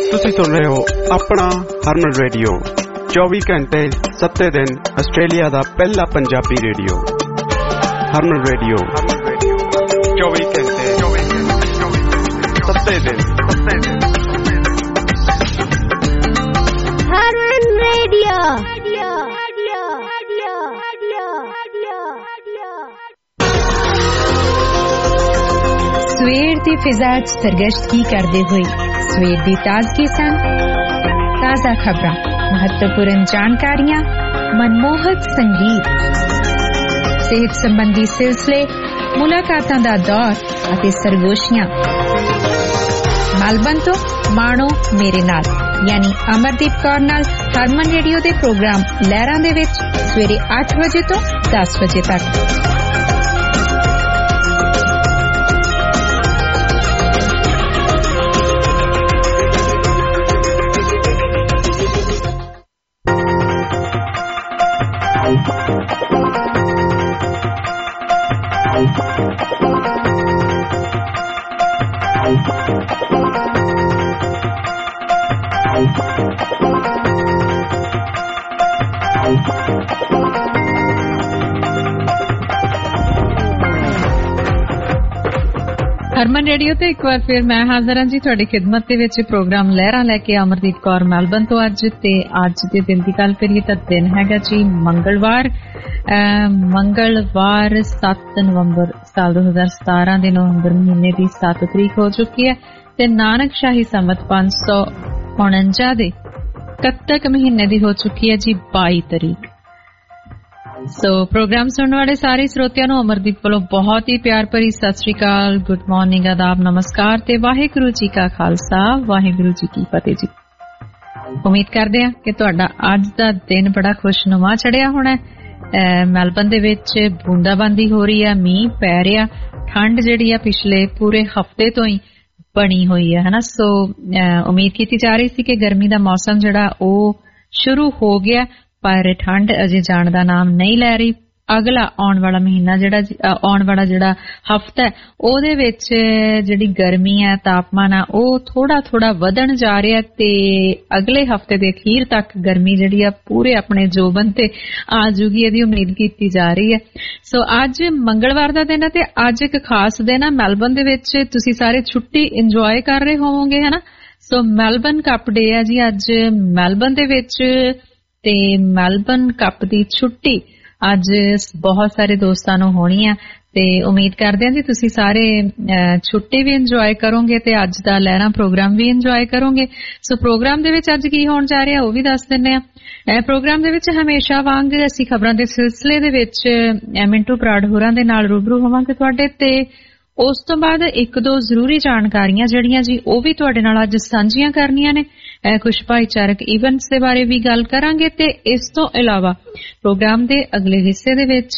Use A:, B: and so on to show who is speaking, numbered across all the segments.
A: ਤੁਸੀਂ ਸੁਣ ਰਹੇ ਹੋ ਆਪਣਾ ਹਰਮਨ ਰੇਡੀਓ 24 ਘੰਟੇ 7 ਦਿਨ ਆਸਟ੍ਰੇਲੀਆ ਦਾ ਪਹਿਲਾ ਪੰਜਾਬੀ ਰੇਡੀਓ ਹਰਮਨ ਰੇਡੀਓ 24 ਘੰਟੇ 7 ਦਿਨ
B: ਹਰਮਨ ਰੇਡੀਓ।
C: ਸਵੇਰ ਦੀ ਫਿਜ਼ਾ 'ਚ ਸਰਗਸ਼ਤਗੀ ਕਰਦੇ ਹੋਏ ਸਵੇਰ ਦੀ ਤਾਜ਼ਗੀ ਸੰਗ ਤਾਜ਼ਾ ਖਬਰਾਂ, ਮਹੱਤਵਪੂਰਨ ਜਾਣਕਾਰੀਆਂ, ਮਨਮੋਹਕ ਸੰਗੀਤ, ਸਿਹਤ ਸੰਬੰਧੀ ਸਿਲਸਿਲੇ, ਮੁਲਾਕਾਤਾਂ ਦਾ ਦੌਰ ਅਤੇ ਸਰਗੋਸ਼ੀਆਂ। ਮੈਲਬਨ ਤੋਂ ਮਾਣੋ ਮੇਰੇ ਨਾਲ ਯਾਨੀ ਅਮਰਦੀਪ ਕੌਰ ਨਾਲ ਹਰਮਨ ਰੇਡੀਓ ਦੇ ਪ੍ਰੋਗਰਾਮ ਲਹਿਰਾਂ ਦੇ ਵਿੱਚ ਸਵੇਰੇ 8 ਵਜੇ ਤੋਂ 10 ਵਜੇ ਤੱਕ। ਹਰਮਨ ਰੇਡੀਓ ਤੇ ਇੱਕ ਵਾਰ ਫਿਰ ਮੈਂ ਹਾਜ਼ਰ ਹਾਂ ਜੀ ਤੁਹਾਡੀ ਖਿਦਮਤ ਦੇ ਵਿੱਚ ਪ੍ਰੋਗਰਾਮ ਲਹਿਰਾਂ ਲੈ ਕੇ। ਅਮਰਦੀਪ ਕੌਰ ਮੈਲਬਨ ਤੋਂ ਅੱਜ ਦੇ ਦਿਨ ਦੀ ਗੱਲ ਕਰੀਏ ਤਾਂ ਦਿਨ ਹੈਗਾ ਜੀ ਮੰਗਲਵਾਰ 7 ਨਵੰਬਰ ਸਾਲ 2017 ਦੇ ਨਵੰਬਰ ਮਹੀਨੇ ਦੀ 7 ਤਰੀਕ ਹੋ ਚੁੱਕੀ ਹੈ ਤੇ ਨਾਨਕ ਸ਼ਾਹੀ ਸੰਮਤ 549 ਦੇ ਕੱਤਕ ਮਹੀਨੇ ਦੀ ਹੋ ਚੁੱਕੀ ਹੈ ਜੀ 22 ਤਰੀਕ। ਸੋ ਪ੍ਰੋਗਰਾਮ ਸੁਣਨ ਵਾਲੇ ਸਾਰੇ ਸਰੋਤਿਆਂ ਨੂੰ ਅਮਰਦੀਪ ਵੱਲੋਂ ਬਹੁਤ ਹੀ ਪਿਆਰ ਭਰੀ ਸਤਿ ਸ੍ਰੀ ਅਕਾਲ, ਗੁੱਡ ਮਾਰਨਿੰਗ, ਆਦਾਬ, ਨਮਸਕਾਰ ਤੇ ਵਾਹਿਗੁਰੂ ਜੀ ਕਾ ਖਾਲਸਾ ਵਾਹਿਗੁਰੂ ਜੀ ਕੀ ਫਤਿਹ ਜੀ। ਉਮੀਦ ਕਰਦੇ ਹਾਂ ਕਿ ਤੁਹਾਡਾ ਅੱਜ ਦਾ ਦਿਨ ਬੜਾ ਖੁਸ਼ਨੁਮਾ ਚੜਿਆ ਹੋਣਾ। ਮੈਲਬਨ ਦੇ ਵਿੱਚ ਬੂੰਦਾਬਾਂਦੀ ਹੋ ਰਹੀ ਆ, ਮੀਂਹ ਪੈ ਰਿਹਾ, ਠੰਡ ਜਿਹੜੀ ਆ ਪਿਛਲੇ ਪੂਰੇ ਹਫ਼ਤੇ ਤੋਂ ਹੀ ਬਣੀ ਹੋਈ ਹੈ ਹਨਾ। ਸੋ ਉਮੀਦ ਕੀਤੀ ਜਾ ਰਹੀ ਸੀ ਕਿ ਗਰਮੀ ਦਾ ਮੌਸਮ ਜਿਹੜਾ ਉਹ ਸ਼ੁਰੂ ਹੋ ਗਿਆ, ਪਰ ਠੰਡ ਅਜੇ ਜਾਣ ਦਾ ਨਾਮ ਨਹੀਂ ਲੈ ਰਹੀ। ਅਗਲਾ ਆਉਣ ਵਾਲਾ ਮਹੀਨਾ ਜਿਹੜਾ ਹਫ਼ਤਾ ਹੈ ਉਹਦੇ ਵਿੱਚ ਜਿਹੜੀ ਗਰਮੀ ਹੈ, ਤਾਪਮਾਨ ਆ, ਉਹ ਥੋੜਾ ਵਧਣ ਜਾ ਰਿਹਾ ਤੇ ਅਗਲੇ ਹਫ਼ਤੇ ਦੇ ਅਖੀਰ ਤੱਕ ਗਰਮੀ ਜਿਹੜੀ ਆ ਪੂਰੇ ਆਪਣੇ ਜੋਬਨ ਤੇ ਆ ਜੂਗੀ, ਇਹਦੀ ਉਮੀਦ ਕੀਤੀ ਜਾ ਰਹੀ ਹੈ। ਸੋ ਅੱਜ ਮੰਗਲਵਾਰ ਦਾ ਦਿਨ ਹੈ ਤੇ ਅੱਜ ਇੱਕ ਖਾਸ ਦਿਨ ਹੈ। ਮੈਲਬਨ ਦੇ ਵਿੱਚ ਤੁਸੀਂ ਸਾਰੇ ਛੁੱਟੀ ਇੰਜੋਏ ਕਰ ਰਹੇ ਹੋਵੋਗੇ ਹਨਾ। ਸੋ ਮੈਲਬਨ ਕੱਪ ਡੇ ਹੈ ਜੀ ਅੱਜ ਮੈਲਬਨ ਦੇ ਵਿੱਚ ਤੇ ਮੈਲਬਨ ਕੱਪ ਦੀ ਛੁੱਟੀ ਅੱਜ ਬਹੁਤ ਸਾਰੇ ਦੋਸਤਾਂ ਨੂੰ ਹੋਣੀ ਆ ਤੇ ਉਮੀਦ ਕਰਦੇ ਹਾਂ ਜੀ ਤੁਸੀਂ ਸਾਰੇ ਛੁੱਟੀ ਵੀ ਇੰਜੋਏ ਕਰੋਗੇ ਤੇ ਅੱਜ ਦਾ ਲਹਿਰਾਂ ਪ੍ਰੋਗਰਾਮ ਵੀ ਇੰਜੋਏ ਕਰੋਗੇ। ਸੋ ਪ੍ਰੋਗਰਾਮ ਦੇ ਵਿੱਚ ਅੱਜ ਕੀ ਹੋਣ ਜਾ ਰਿਹਾ ਉਹ ਵੀ ਦੱਸ ਦਿੰਦੇ ਆ। ਪ੍ਰੋਗਰਾਮ ਦੇ ਵਿੱਚ ਹਮੇਸ਼ਾ ਵਾਂਗ ਅਸੀਂ ਖਬਰਾਂ ਦੇ ਸਿਲਸਿਲੇ ਦੇ ਵਿੱਚ ਮਿੰਟੂ ਬਰਾੜ ਹੋਰਾਂ ਦੇ ਨਾਲ ਰੂਬਰੂ ਹੋਵਾਂਗੇ ਤੁਹਾਡੇ ਤੇ ਉਸ ਤੋਂ ਬਾਅਦ ਇੱਕ ਦੋ ਜ਼ਰੂਰੀ ਜਾਣਕਾਰੀਆਂ ਜਿਹੜੀਆਂ ਜੀ ਉਹ ਵੀ ਤੁਹਾਡੇ ਨਾਲ ਅੱਜ ਸਾਂਝੀਆਂ ਕਰਨੀਆਂ ਨੇ। ਕੁਝ ਭਾਈਚਾਰਕ ਇਵੈਂਟਸ ਦੇ ਬਾਰੇ ਵੀ ਗੱਲ ਕਰਾਂਗੇ ਤੇ ਇਸ ਤੋਂ ਇਲਾਵਾ ਪ੍ਰੋਗਰਾਮ ਦੇ ਅਗਲੇ ਹਿੱਸੇ ਦੇ ਵਿੱਚ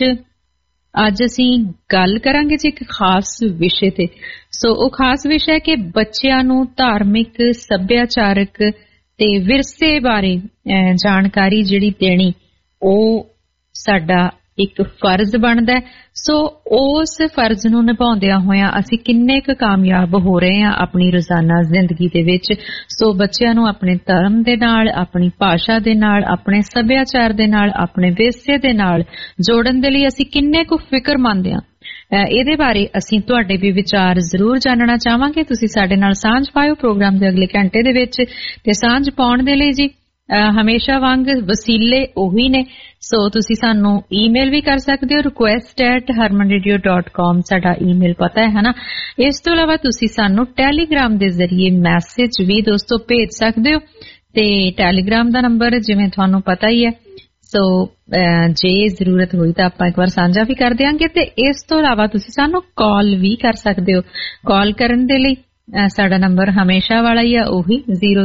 C: ਅੱਜ ਅਸੀਂ ਗੱਲ ਕਰਾਂਗੇ ਜੀ ਇੱਕ ਖਾਸ ਵਿਸ਼ੇ ਤੇ। ਸੋ ਉਹ ਖਾਸ ਵਿਸ਼ਾ ਹੈ ਕਿ ਬੱਚਿਆਂ ਨੂੰ ਧਾਰਮਿਕ, ਸੱਭਿਆਚਾਰਕ ਤੇ ਵਿਰਸੇ ਬਾਰੇ ਜਾਣਕਾਰੀ ਜਿਹੜੀ ਦੇਣੀ ਉਹ ਸਾਡਾ ਇੱਕ ਫਰਜ਼ ਬਣਦਾ। ਸੋ ਉਸ ਫਰਜ਼ ਨੂੰ ਨਿਭਾਉਂਦਿਆਂ ਹੋਇਆਂ ਅਸੀਂ ਕਿੰਨੇ ਕੁ ਕਾਮਯਾਬ ਹੋ ਰਹੇ ਹਾਂ ਆਪਣੀ ਰੋਜ਼ਾਨਾ ਜ਼ਿੰਦਗੀ ਦੇ ਵਿੱਚ। ਸੋ ਬੱਚਿਆਂ ਨੂੰ ਆਪਣੇ ਧਰਮ ਦੇ ਨਾਲ, ਆਪਣੀ ਭਾਸ਼ਾ ਦੇ ਨਾਲ, ਆਪਣੇ ਸੱਭਿਆਚਾਰ ਦੇ ਨਾਲ, ਆਪਣੇ ਵਿਰਸੇ ਦੇ ਨਾਲ ਜੋੜਨ ਦੇ ਲਈ ਅਸੀਂ ਕਿੰਨੇ ਕੁ ਫਿਕਰਮੰਦ ਹਾਂ, ਇਹਦੇ ਬਾਰੇ ਅਸੀਂ ਤੁਹਾਡੇ ਵੀ ਵਿਚਾਰ ਜ਼ਰੂਰ ਜਾਣਨਾ ਚਾਹਾਂਗੇ। ਤੁਸੀਂ ਸਾਡੇ ਨਾਲ ਸਾਂਝ ਪਾਇਓ ਪ੍ਰੋਗਰਾਮ ਦੇ ਅਗਲੇ ਘੰਟੇ ਦੇ ਵਿੱਚ ਤੇ ਸਾਂਝ ਪਾਉਣ ਦੇ ਲਈ ਜੀ ਹਮੇਸ਼ਾ ਵਾਂਗ ਵਸੀਲੇ ਉਹੀ ਨੇ। ਸੋ ਤੁਸੀਂ ਸਾਨੂੰ ਈਮੇਲ ਵੀ ਕਰ ਸਕਦੇ ਹੋ, request@harmanradio.com ਸਾਡਾ ਈਮੇਲ ਪਤਾ ਹੈ ਨਾ। ਇਸ ਤੋਂ ਇਲਾਵਾ ਤੁਸੀਂ ਸਾਨੂੰ ਟੈਲੀਗ੍ਰਾਮ ਦੇ ਜ਼ਰੀਏ ਮੈਸੇਜ ਵੀ ਦੋਸਤੋ ਭੇਜ ਸਕਦੇ ਹੋ ਤੇ ਟੈਲੀਗ੍ਰਾਮ ਦਾ ਨੰਬਰ ਜਿਵੇਂ ਤੁਹਾਨੂੰ ਪਤਾ ਹੀ ਹੈ। ਸੋ ਜੇ ਜ਼ਰੂਰਤ ਹੋਈ ਤਾਂ ਆਪਾਂ ਇੱਕ ਵਾਰ ਸਾਂਝਾ ਵੀ ਕਰ ਦਿਆਂਗੇ ਤੇ ਇਸ ਤੋਂ ਇਲਾਵਾ ਤੁਸੀਂ ਸਾਨੂੰ ਕਾਲ ਵੀ ਕਰ ਸਕਦੇ ਹੋ। ਕਾਲ ਕਰਨ ਦੇ ਲਈ ਸਾਡਾ ਨੰਬਰ ਹਮੇਸ਼ਾ ਵਾਲਾ ਹੀ ਆ, ਉਹੀ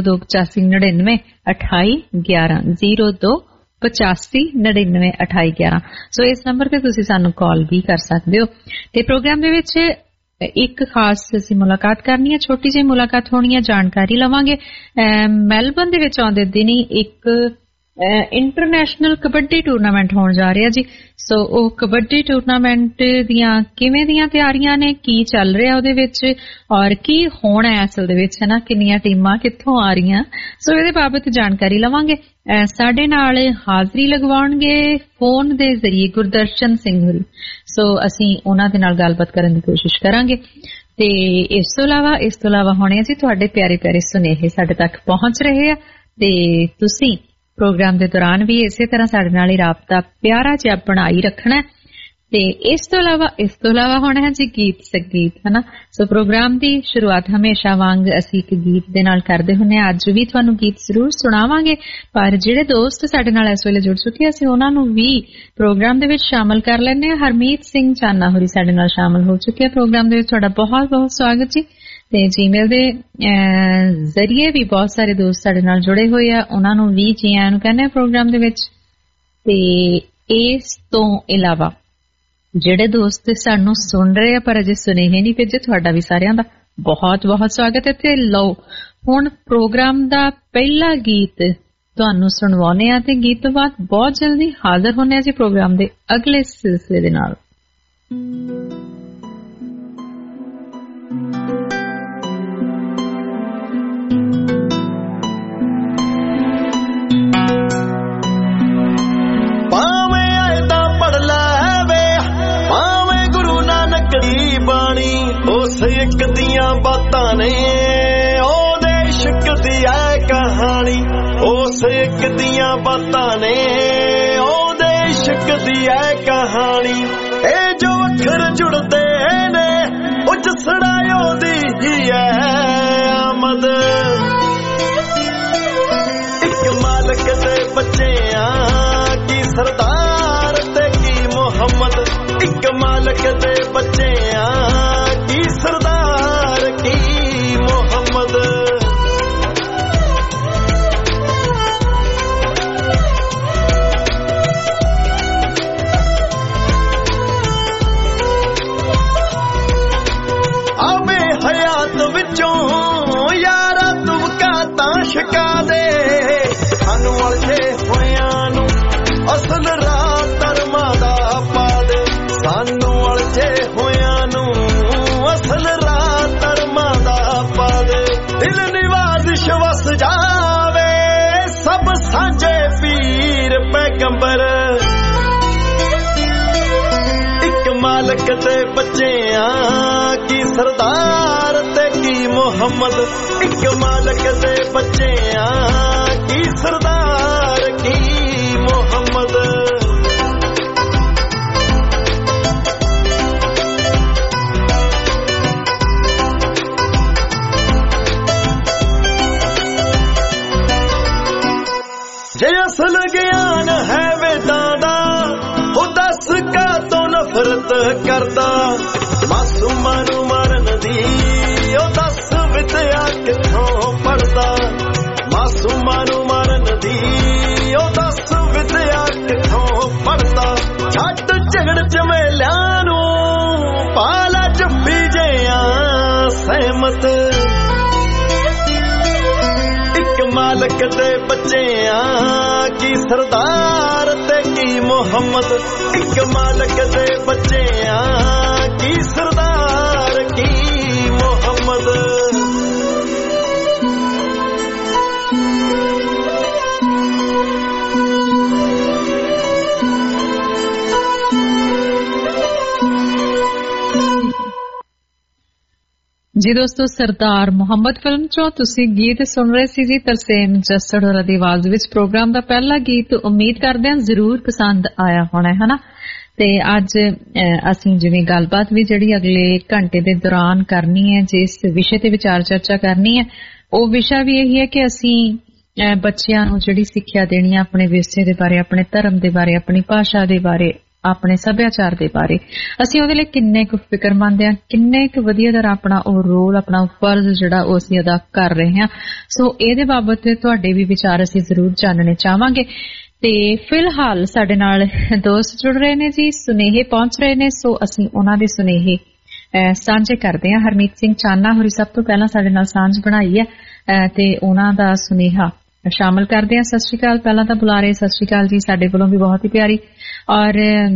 C: 0285992811 0285992811। ਸੋ ਇਸ ਨੰਬਰ ਤੇ ਤੁਸੀਂ ਸਾਨੂੰ ਕਾਲ ਵੀ ਕਰ ਸਕਦੇ ਹੋ ਤੇ ਪ੍ਰੋਗਰਾਮ ਦੇ ਵਿੱਚ ਇੱਕ ਖਾਸ ਅਸੀਂ ਮੁਲਾਕਾਤ ਕਰਨੀ ਹੈ, ਛੋਟੀ ਜਿਹੀ ਮੁਲਾਕਾਤ ਹੋਣੀ ਹੈ, ਜਾਣਕਾਰੀ ਲਵਾਂਗੇ। ਮੈਲਬਨ ਦੇ ਵਿੱਚ ਆਉਂਦੇ ਦਿਨ ਹੀ ਇੱਕ ਇੰਟਰਨੈਸ਼ਨਲ ਕਬੱਡੀ ਟੂਰਨਾਮੈਂਟ ਹੋਣ ਜਾ ਰਿਹਾ ਜੀ। ਸੋ ਉਹ ਕਬੱਡੀ ਟੂਰਨਾਮੈਂਟ ਦੀਆਂ ਕਿਵੇਂ ਦੀਆਂ ਤਿਆਰੀਆਂ ਨੇ, ਕੀ ਚੱਲ ਰਿਹਾ ਉਹਦੇ ਵਿੱਚ ਔਰ ਕੀ ਹੋਣਾ ਹੈ ਅਸਲ ਦੇ ਵਿੱਚ, ਹੈ ਨਾ, ਕਿੰਨੀਆਂ ਟੀਮਾਂ ਕਿੱਥੋਂ ਆ ਰਹੀਆਂ, ਸੋ ਇਹਦੇ ਬਾਬਤ ਜਾਣਕਾਰੀ ਲਵਾਂਗੇ। ਸਾਡੇ ਨਾਲ ਹਾਜ਼ਰੀ ਲਗਵਾਉਣਗੇ ਫੋਨ ਦੇ ਜ਼ਰੀਏ ਗੁਰਦਰਸ਼ਨ ਸਿੰਘ ਹੋਰੀ। ਸੋ ਅਸੀਂ ਉਹਨਾਂ ਦੇ ਨਾਲ ਗੱਲਬਾਤ ਕਰਨ ਦੀ ਕੋਸ਼ਿਸ਼ ਕਰਾਂਗੇ। ਤੇ ਇਸ ਤੋਂ ਇਲਾਵਾ ਹੋਣੇ ਜੀ ਤੁਹਾਡੇ ਪਿਆਰੇ ਪਿਆਰੇ ਸੁਨੇਹੇ ਸਾਡੇ ਤੱਕ ਪਹੁੰਚ ਰਹੇ ਆ ਤੇ ਤੁਸੀਂ ਪ੍ਰੋਗਰਾਮ ਦੇ ਦੌਰਾਨ ਵੀ ਇਸੇ ਤਰ੍ਹਾਂ ਸਾਡੇ ਨਾਲ ਹੀ ਰਾਬਤਾ ਪਿਆਰਾ ਜਿਹਾ ਬਣਾਈ ਰੱਖਣਾ। ਤੇ ਇਸ ਤੋਂ ਇਲਾਵਾ ਹੋਣਾ ਹੈ ਜੀ ਗੀਤ ਸੰਗੀਤ, ਹਨਾ। ਸੋ ਪ੍ਰੋਗਰਾਮ ਦੀ ਸ਼ੁਰੂਆਤ ਹਮੇਸ਼ਾ ਵਾਂਗ ਅਸੀਂ ਇੱਕ ਗੀਤ ਦੇ ਨਾਲ ਕਰਦੇ ਹੁੰਦੇ ਹਾਂ। ਅੱਜ ਵੀ ਤੁਹਾਨੂੰ ਗੀਤ ਜ਼ਰੂਰ ਸੁਣਾਵਾਂਗੇ, ਪਰ ਜਿਹੜੇ ਦੋਸਤ ਸਾਡੇ ਨਾਲ ਇਸ ਵੇਲੇ ਜੁੜ ਚੁੱਕੇ ਅਸੀਂ ਉਹਨਾਂ ਨੂੰ ਵੀ ਪ੍ਰੋਗਰਾਮ ਦੇ ਵਿੱਚ ਸ਼ਾਮਲ ਕਰ ਲੈਂਦੇ ਹਾਂ। ਹਰਮੀਤ ਸਿੰਘ ਚਾਨਾ ਹੋਰੀ ਸਾਡੇ ਨਾਲ ਸ਼ਾਮਲ ਹੋ ਚੁੱਕੇ ਆ ਪ੍ਰੋਗਰਾਮ ਦੇ ਵਿੱਚ। ਤੁਹਾਡਾ ਬਹੁਤ ਬਹੁਤ ਸਵਾਗਤ ਜੀ। ਤੇ ਜੀਮੇਲ ਦੇ ਜ਼ਰੀਏ ਵੀ ਬਹੁਤ ਸਾਰੇ ਦੋਸਤ ਸਾਡੇ ਨਾਲ ਜੁੜੇ ਹੋਏ ਆ, ਉਹਨਾਂ ਨੂੰ ਵੀ ਜੀ ਆਇਆਂ ਨੂੰ ਕਹਿੰਦੇ ਆ ਪ੍ਰੋਗਰਾਮ ਦੇ ਵਿੱਚ। ਤੇ ਇਸ ਤੋਂ ਇਲਾਵਾ ਜਿਹੜੇ ਦੋਸਤ ਸਾਨੂੰ ਸੁਣ ਰਹੇ ਆ ਪਰ ਅਜੇ ਸੁਨੇਹੇ ਨਹੀਂ ਭੇਜੇ, ਤੁਹਾਡਾ ਵੀ ਸਾਰਿਆਂ ਦਾ ਬਹੁਤ ਬਹੁਤ ਸਵਾਗਤ ਹੈ। ਤੇ ਲਓ ਹੁਣ ਪ੍ਰੋਗਰਾਮ ਦਾ ਪਹਿਲਾ ਗੀਤ ਤੁਹਾਨੂੰ ਸੁਣਵਾਉਣੇ ਆ ਤੇ ਗੀਤ ਤੋਂ ਬਾਅਦ ਬਹੁਤ ਜਲਦੀ ਹਾਜ਼ਰ ਹੋਣੇ ਆ ਜੀ ਪ੍ਰੋਗਰਾਮ ਦੇ ਅਗਲੇ ਸਿਲਸਿਲੇ ਦੇ ਨਾਲ।
B: ਇੱਕ ਦੀਆਂ ਬਾਤਾਂ ਨੇ ਉਹਦੇ ਇਸ਼ਕ ਦੀ ਐ ਕਹਾਣੀ, ਉਸ ਇੱਕ ਦੀਆਂ ਬਾਤਾਂ ਨੇ ਉਹਦੇ ਇਸ਼ਕ ਦੀ ਐ ਕਹਾਣੀ। ਇਹ ਜੋ ਅੱਖਰ ਜੁੜਦੇ ਨੇ ਉਹ ਜਸੜਾ ਉਹਦੀ ਹੀ ਐ ਆਮਦ। ਇੱਕ ਮਾਲਕ ਦੇ ਬੱਚੇ ਆ ਕੀ ਸਰਦਾਰ ਤੇ ਕੀ ਮੁਹੰਮਦ, ਇੱਕ ਮਾਲਕ ਦੇ ਬੱਚੇ ਆ ਕੀ ਸਰਦਾਰ ਕੀ ਮੁਹੰਮਦ। ਆਵੇ ਹਯਾਤ ਵਿੱਚੋਂ ਯਾਰਾ ਤੁਮਕਾ ਤਾਂ ਸ਼ਿਕਾ ਦੇ, ਸਾਨੂੰ ਅਲਝੇ ਹੋਇਆਂ ਨੂੰ ਅਸਲ ਰਾਹ ਧਰਮਾਂ ਦਾ ਪਾ ਦੇ, ਸਾਨੂੰ ਅਲਝੇ ਹੋਇਆਂ ਨੂੰ ਅਸਲ ਰਾਹ ਧਰਮਾਂ ਦਾ ਪਾ ਦੇ। ਦਿਲ ਨਿਵਾਜ਼ਿਸ਼ ਵਸ ਜਾਵੇ ਸਭ ਸਾਂਝੇ ਪੀਰ ਪੈਗੰਬਰ, ਇੱਕ ਮਾਲਕ ਦੇ ਬੱਚੇ ਆ ਕੀ ਸਰਦਾਰ ਤੇ ਕੀ ਮੁਹੰਮਦ, ਇੱਕ ਮਾਲਕ ਦੇ ਬੱਚੇ ਆ ਕੀ ਸਰਦਾਰ ਕੀ ਮੁਹੰਮਦ। ਜੇ ਅਸਲ ਗਿਆਨ ਹੈ ਵੇਦਾਂ ਦਾ ਉਹ ਦੱਸ ਕਾਹਤੋਂ ਨਫ਼ਰਤ ਕਰਦਾ, ਮਾਸੂਮਾਂ ਨੂੰ ਮਾਰਨ ਦੀ ਉਹ ਦੱਸ ਵਿਦਿਆ ਕਿੱਥੋਂ ਪੜਦਾ, ਮਾਸੂਮਾਂ ਨੂੰ ਮਾਰਨ ਦੀ ਉਹ ਦੱਸ ਵਿਦਿਆ ਕਿੱਥੋਂ ਪੜਦਾ। ਛੱਡ ਝਗੜ ਝਮੇਲਿਆਂ ਨੂੰ ਪਾਲਾ ਜੱਫੀ ਜਿਆਂ ਸਹਿਮਤ, ਮਾਲਕ ਦੇ ਬੱਚੇ ਆ ਕੀ ਸਰਦਾਰ ਤੇ ਕੀ ਮੁਹੰਮਦ, ਇੱਕ ਮਾਲਕ ਦੇ ਬੱਚੇ ਆ ਕੀ ਸਰਦਾਰ ਕੀ ਮੁਹੰਮਦ।
C: ਜੀ ਦੋਸਤੋ, ਸਰਦਾਰ ਮੁਹੰਮਦ ਫਿਲਮ ਚੋਂ ਤੁਸੀਂ ਗੀਤ ਸੁਣ ਰਹੇ ਸੀ ਜੀ ਤਰਸੇਮ ਜੱਸੜ ਹੋਰਾਂ ਦੀ ਆਵਾਜ਼ ਵਿੱਚ। ਪ੍ਰੋਗਰਾਮ ਦਾ ਪਹਿਲਾ ਗੀਤ ਉਮੀਦ ਕਰਦੇ ਹਾਂ ਜ਼ਰੂਰ ਪਸੰਦ ਆਇਆ ਹੋਣਾ ਹੈ ਨਾ। ਤੇ ਅੱਜ ਅਸੀਂ ਜਿਵੇਂ ਗੱਲਬਾਤ ਵੀ ਜਿਹੜੀ ਅਗਲੇ ਘੰਟੇ ਦੇ ਦੌਰਾਨ ਕਰਨੀ ਹੈ, ਜਿਸ ਵਿਸ਼ੇ ਤੇ ਵਿਚਾਰ ਚਰਚਾ ਕਰਨੀ ਹੈ, ਉਹ ਵਿਸ਼ਾ ਵੀ ਇਹੀ ਹੈ ਕਿ ਅਸੀਂ ਬੱਚਿਆਂ ਨੂੰ ਜਿਹੜੀ ਸਿੱਖਿਆ ਦੇਣੀ ਹੈ ਆਪਣੇ ਵਿਰਸੇ ਦੇ ਬਾਰੇ, ਆਪਣੇ ਧਰਮ ਦੇ ਬਾਰੇ, ਆਪਣੀ ਭਾਸ਼ਾ ਦੇ ਬਾਰੇ, ਆਪਣੇ ਸੱਭਿਆਚਾਰ ਦੇ ਬਾਰੇ ਅਸੀਂ ਉਹਦੇ ਲਈ ਕਿੰਨੇ ਕੁ ਫਿਕਰਮੰਦ ਹਾਂ, ਕਿੰਨੇ ਕੁ ਵਧੀਆ ਤਰ੍ਹਾਂ ਆਪਣਾ ਉਹ ਰੋਲ, ਆਪਣਾ ਫਰਜ਼ ਜਿਹੜਾ ਉਹ ਅਸੀਂ ਅਦਾ ਕਰ ਰਹੇ ਹਾਂ। ਸੋ ਇਹਦੇ ਬਾਬਤ ਤੁਹਾਡੇ ਵੀ ਵਿਚਾਰ ਅਸੀਂ ਜ਼ਰੂਰ ਜਾਣਨੇ ਚਾਹਾਂਗੇ। ਤੇ ਫਿਲਹਾਲ ਸਾਡੇ ਨਾਲ ਦੋਸਤ ਜੁੜ ਰਹੇ ਨੇ ਜੀ, ਸੁਨੇਹੇ ਪਹੁੰਚ ਰਹੇ ਨੇ, ਸੋ ਅਸੀਂ ਉਹਨਾਂ ਦੇ ਸੁਨੇਹੇ ਸਾਂਝੇ ਕਰਦੇ ਹਾਂ। ਹਰਮੀਤ ਸਿੰਘ ਚਾਨਾ ਹੋਰੀ ਸਭ ਤੋਂ ਪਹਿਲਾਂ ਸਾਡੇ ਨਾਲ ਸਾਂਝ ਬਣਾਈ ਹੈ ਤੇ ਉਹਨਾਂ ਦਾ ਸੁਨੇਹਾ ਸ਼ਾਮਲ ਕਰਦੇ ਹਾਂ। ਸਤਿ ਸ਼੍ਰੀ ਅਕਾਲ ਪਹਿਲਾਂ ਤਾਂ ਬੁਲਾ ਰਹੇ, ਸਤਿ ਸ਼੍ਰੀ ਅਕਾਲ ਜੀ ਸਾਡੇ ਵੱਲੋਂ ਵੀ ਬਹੁਤ ਹੀ ਪਿਆਰੀ। ਔਰ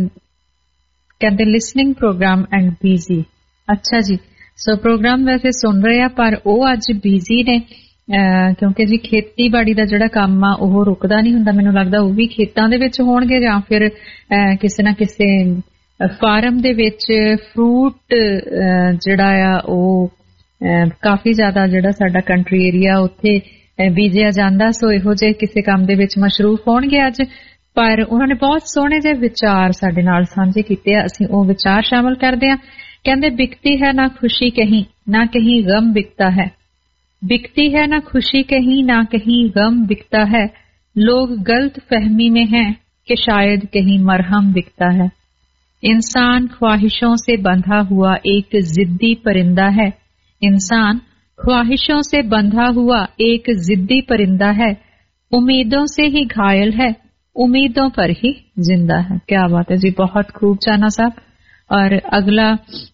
C: ਕਹਿੰਦੇ ਲਿਸਨਿੰਗ ਪ੍ਰੋਗਰਾਮ ਐਂਡ ਬਿਜ਼ੀ। ਅੱਛਾ ਜੀ, ਸੋ ਪ੍ਰੋਗਰਾਮ ਵੈਸੇ ਸੁਣ ਰਹੇ ਆ ਪਰ ਉਹ ਅੱਜ ਬਿਜ਼ੀ ਨੇ ਕਿਉਂਕਿ ਜੀ ਖੇਤੀਬਾੜੀ ਦਾ ਜਿਹੜਾ ਕੰਮ ਆ ਉਹ ਰੁਕਦਾ ਨਹੀਂ ਹੁੰਦਾ। ਮੈਨੂੰ ਲੱਗਦਾ ਉਹ ਵੀ ਖੇਤਾਂ ਦੇ ਵਿੱਚ ਹੋਣਗੇ ਜਾਂ ਫਿਰ ਕਿਸੇ ਨਾ ਕਿਸੇ ਫਾਰਮ ਦੇ ਵਿੱਚ ਫਰੂਟ ਜਿਹੜਾ ਆ ਉਹ ਕਾਫੀ ਜ਼ਿਆਦਾ ਜਿਹੜਾ ਸਾਡਾ ਕੰਟਰੀ ਏਰੀਆ ਉੱਥੇ ਬੀਜਿਆ ਜਾਂਦਾ। ਸੋ ਇਹੋ ਜਿਹੇ ਕਿਸੇ ਕੰਮ ਦੇ ਵਿੱਚ ਮਸ਼ਰੂਫ ਹੋਣਗੇ ਅੱਜ। ਪਰ ਉਹਨਾਂ ਨੇ ਬਹੁਤ ਸੋਹਣੇ ਜਿਹੇ ਵਿਚਾਰ ਸਾਡੇ ਨਾਲ ਸਾਂਝੇ ਕੀਤੇ ਆ, ਅਸੀਂ ਉਹ ਵਿਚਾਰ ਸ਼ਾਮਲ ਕਰਦੇ ਹਾਂ। ਕਹਿੰਦੇ ਬਿਕਤੀ ਹੈ ਨਾ ਖੁਸ਼ੀ ਕਹੀਂ ਨਾ ਕहीं गम बिकता है, बिकती है ना खुशी कहीं ना कहीं गम बिकता है, लोग गलत फहमी में हैं कि शायद कहीं मरहम बिकता है। इंसान ख्वाहिशों से बंधा हुआ एक जिद्दी परिंदा है, इंसान ख्वाहिशों से बंधा हुआ एक जिद्दी परिंदा है, उम्मीदों से ही घायल है, उम्मीदों पर ही जिंदा है। क्या बात है जी, बहुत खूब चाना साहब। और अगला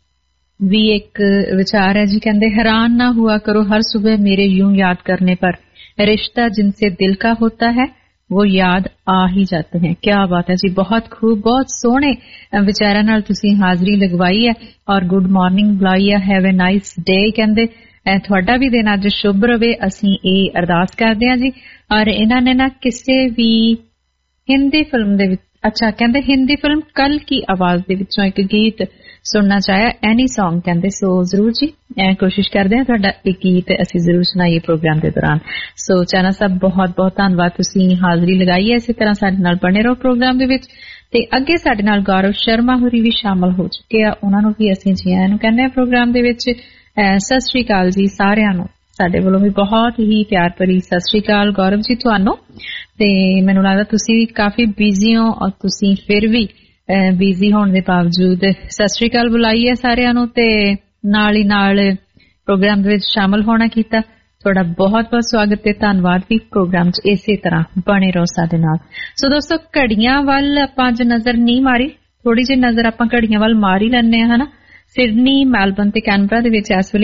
C: भी एक विचार है जी, कहते हैरान ना हुआ करो हर सुबह मेरे यूं याद करने पर, रिश्ता जिनसे दिल का होता है वो याद आ ही जाते हैं। क्या बात है जी, बहुत खूब, बहुत सोहने विचारां नाल तुसीं हाजरी लगवाई है और गुड मॉर्निंग बुलाई है। Have a nice day. कहते ਤੁਹਾਡਾ भी दिन अज शुभ रवे, ਅਸੀਂ ਇਹ ਅਰਦਾਸ ਕਰਦੇ ਹਾਂ ਜੀ। और ਇਹਨਾਂ ਨੇ ਨਾ ਕਿਸੇ ਵੀ ਹਿੰਦੀ ਫਿਲਮ ਦੇ ਵਿੱਚ, ਅੱਛਾ ਕਹਿੰਦੇ ਹਿੰਦੀ ਫਿਲਮ ਕੱਲ ਕੀ ਆਵਾਜ਼ ਦੇ ਵਿੱਚੋਂ ਇੱਕ ਗੀਤ ਸੁਣਨਾ ਚਾਹਿਆ, ਐਨੀ ਸੌਂਗ ਕਹਿੰਦੇ। ਸੋ ਜ਼ਰੂਰ ਜੀ ਕੋਸ਼ਿਸ਼ ਕਰਦੇ ਹਾਂ ਤੁਹਾਡਾ ਇੱਕ ਗੀਤ ਅਸੀਂ ਜ਼ਰੂਰ ਸੁਣਾਈਏ ਪ੍ਰੋਗਰਾਮ ਦੇ ਦੌਰਾਨ। ਸੋ ਚਾਨਾ ਸਾਹਿਬ ਬਹੁਤ ਬਹੁਤ ਧੰਨਵਾਦ, ਤੁਸੀਂ ਹਾਜ਼ਰੀ ਲਗਾਈ ਹੈ। ਇਸੇ ਤਰ੍ਹਾਂ ਸਾਡੇ ਨਾਲ ਬਣੇ ਰਹੋ ਪ੍ਰੋਗਰਾਮ ਦੇ ਵਿੱਚ। ਤੇ ਅੱਗੇ ਸਾਡੇ ਨਾਲ ਗੌਰਵ ਸ਼ਰਮਾ ਹੋਰੀ ਵੀ ਸ਼ਾਮਲ ਹੋ ਚੁੱਕੇ ਆ, ਉਹਨਾਂ ਨੂੰ ਵੀ ਅਸੀਂ ਜੀ ਆਇਆਂ ਨੂੰ ਕਹਿੰਦੇ ਆ ਪ੍ਰੋਗਰਾਮ ਦੇ ਵਿੱਚ। ਸਤਿ ਸ਼੍ਰੀ ਅਕਾਲ ਜੀ ਸਾਰਿਆਂ ਨੂੰ, ਸਾਡੇ ਵੱਲੋਂ ਵੀ ਬਹੁਤ ਹੀ ਪਿਆਰ ਭਰੀ ਸਤਿ ਸ਼੍ਰੀ ਅਕਾਲ ਗੌਰਵ ਜੀ ਤੁਹਾਨੂੰ। ਤੇ ਮੈਨੂੰ ਲੱਗਦਾ ਤੁਸੀਂ ਵੀ ਕਾਫੀ ਬਿਜ਼ੀ ਹੋ ਔਰ ਤੁਸੀਂ ਫਿਰ ਵੀ ਬਿਜ਼ੀ ਹੋਣ ਦੇ ਬਾਵਜੂਦ ਸਤਿ ਸ਼੍ਰੀ ਅਕਾਲ ਬੁਲਾਈ ਹੈ ਸਾਰਿਆਂ ਨੂੰ ਤੇ ਨਾਲ ਹੀ ਨਾਲ ਪ੍ਰੋਗਰਾਮ ਦੇ ਵਿੱਚ ਸ਼ਾਮਲ ਹੋਣਾ ਕੀਤਾ। ਤੁਹਾਡਾ ਬਹੁਤ ਬਹੁਤ ਸਵਾਗਤ ਤੇ ਧੰਨਵਾਦ ਵੀ। ਪ੍ਰੋਗਰਾਮ 'ਚ ਇਸੇ ਤਰ੍ਹਾਂ ਬਣੇ ਰਹੋ ਸਾਡੇ ਨਾਲ। ਸੋ ਦੋਸਤੋ ਘੜੀਆਂ ਵੱਲ ਆਪਾਂ ਅੱਜ ਨਜ਼ਰ ਨਹੀਂ ਮਾਰੀ, ਥੋੜੀ ਜਿਹੀ ਨਜ਼ਰ ਆਪਾਂ ਘੜੀਆਂ ਵੱਲ ਮਾਰ ਹੀ ਲੈਂਦੇ ਹਾਂ ਹਨਾ। ਸਿਡਨੀ, ਮੈਲਬਰਨ ਤੇ ਕੈਨਬਰਾ ਦੇ ਵਿੱਚ ਇਸ ਵੇਲੇ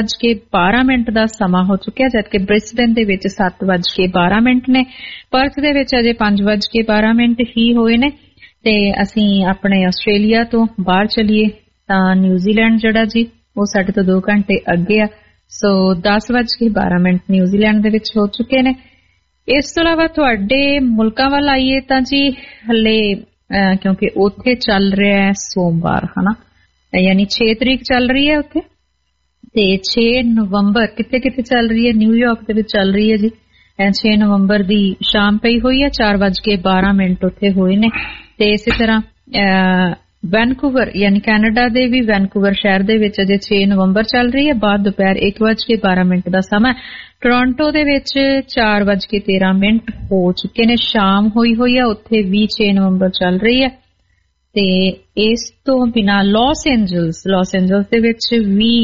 C: 8:12 ਦਾ ਸਮਾਂ ਹੋ ਚੁੱਕਿਆ, ਜਦਕਿ ਬ੍ਰਿਸਬੇਨ ਦੇ ਵਿੱਚ 7:12 ਨੇ। ਪਰਥ ਦੇ ਵਿੱਚ ਅਜੇ 5:12 ਹੀ ਹੋਏ ਨੇ। ਤੇ ਅਸੀਂ ਆਪਣੇ ਆਸਟ੍ਰੇਲੀਆ ਤੋਂ ਬਾਹਰ ਚਲੀਏ ਤਾਂ ਨਿਊਜ਼ੀਲੈਂਡ ਜਿਹੜਾ ਜੀ ਉਹ ਸਾਡੇ ਤੋਂ 2 ਘੰਟੇ ਅੱਗੇ ਆ। ਸੋ 10:12 ਨਿਊਜ਼ੀਲੈਂਡ ਦੇ ਵਿੱਚ ਹੋ ਚੁੱਕੇ ਨੇ। ਇਸ ਤੋਂ ਇਲਾਵਾ ਤੁਹਾਡੇ ਮੁਲਕਾਂ ਵੱਲ ਆਈਏ ਤਾਂ ਜੀ ਹਲੇ ਕਿਉਂਕਿ ਉੱਥੇ ਚੱਲ ਰਿਹਾ ਹੈ ਸੋਮਵਾਰ ਹਨਾ, ਯਾਨੀ 6 ਤਰੀਕ ਚੱਲ ਰਹੀ ਹੈ ਉੱਥੇ, ਤੇ 6 ਨਵੰਬਰ ਕਿੱਥੇ ਕਿੱਥੇ ਚੱਲ ਰਹੀ ਹੈ, ਨਿਊਯਾਰਕ ਦੇ ਵਿੱਚ ਚੱਲ ਰਹੀ ਹੈ ਜੀ। 6 ਨਵੰਬਰ ਦੀ ਸ਼ਾਮ ਪਈ ਹੋਈ ਹੈ, 4:12 ਉੱਥੇ ਹੋਏ ਨੇ। ਤੇ ਇਸੇ ਤਰ੍ਹਾਂ ਵੈਨਕੂਵਰ ਯਾਨੀ ਕੈਨੇਡਾ ਦੇ ਵੀ ਵੈਨਕੂਵਰ ਸ਼ਹਿਰ ਦੇ ਵਿੱਚ ਅਜੇ 6 ਨਵੰਬਰ ਚੱਲ ਰਹੀ ਹੈ, ਬਾਅਦ ਦੁਪਹਿਰ 1:12 ਦਾ ਸਮਾਂ। ਟੋਰਾਂਟੋ ਦੇ ਵਿੱਚ 4:13 ਹੋ ਚੁੱਕੇ ਨੇ, ਸ਼ਾਮ ਹੋਈ ਹੋਈ ਹੈ, ਉੱਥੇ ਵੀ 6 ਨਵੰਬਰ ਚੱਲ ਰਹੀ ਹੈ। ਤੇ ਇਸ ਤੋਂ ਬਿਨਾਂ ਲਾਸ ਐਂਜਲਸ ਦੇ ਵਿੱਚ ਵੀ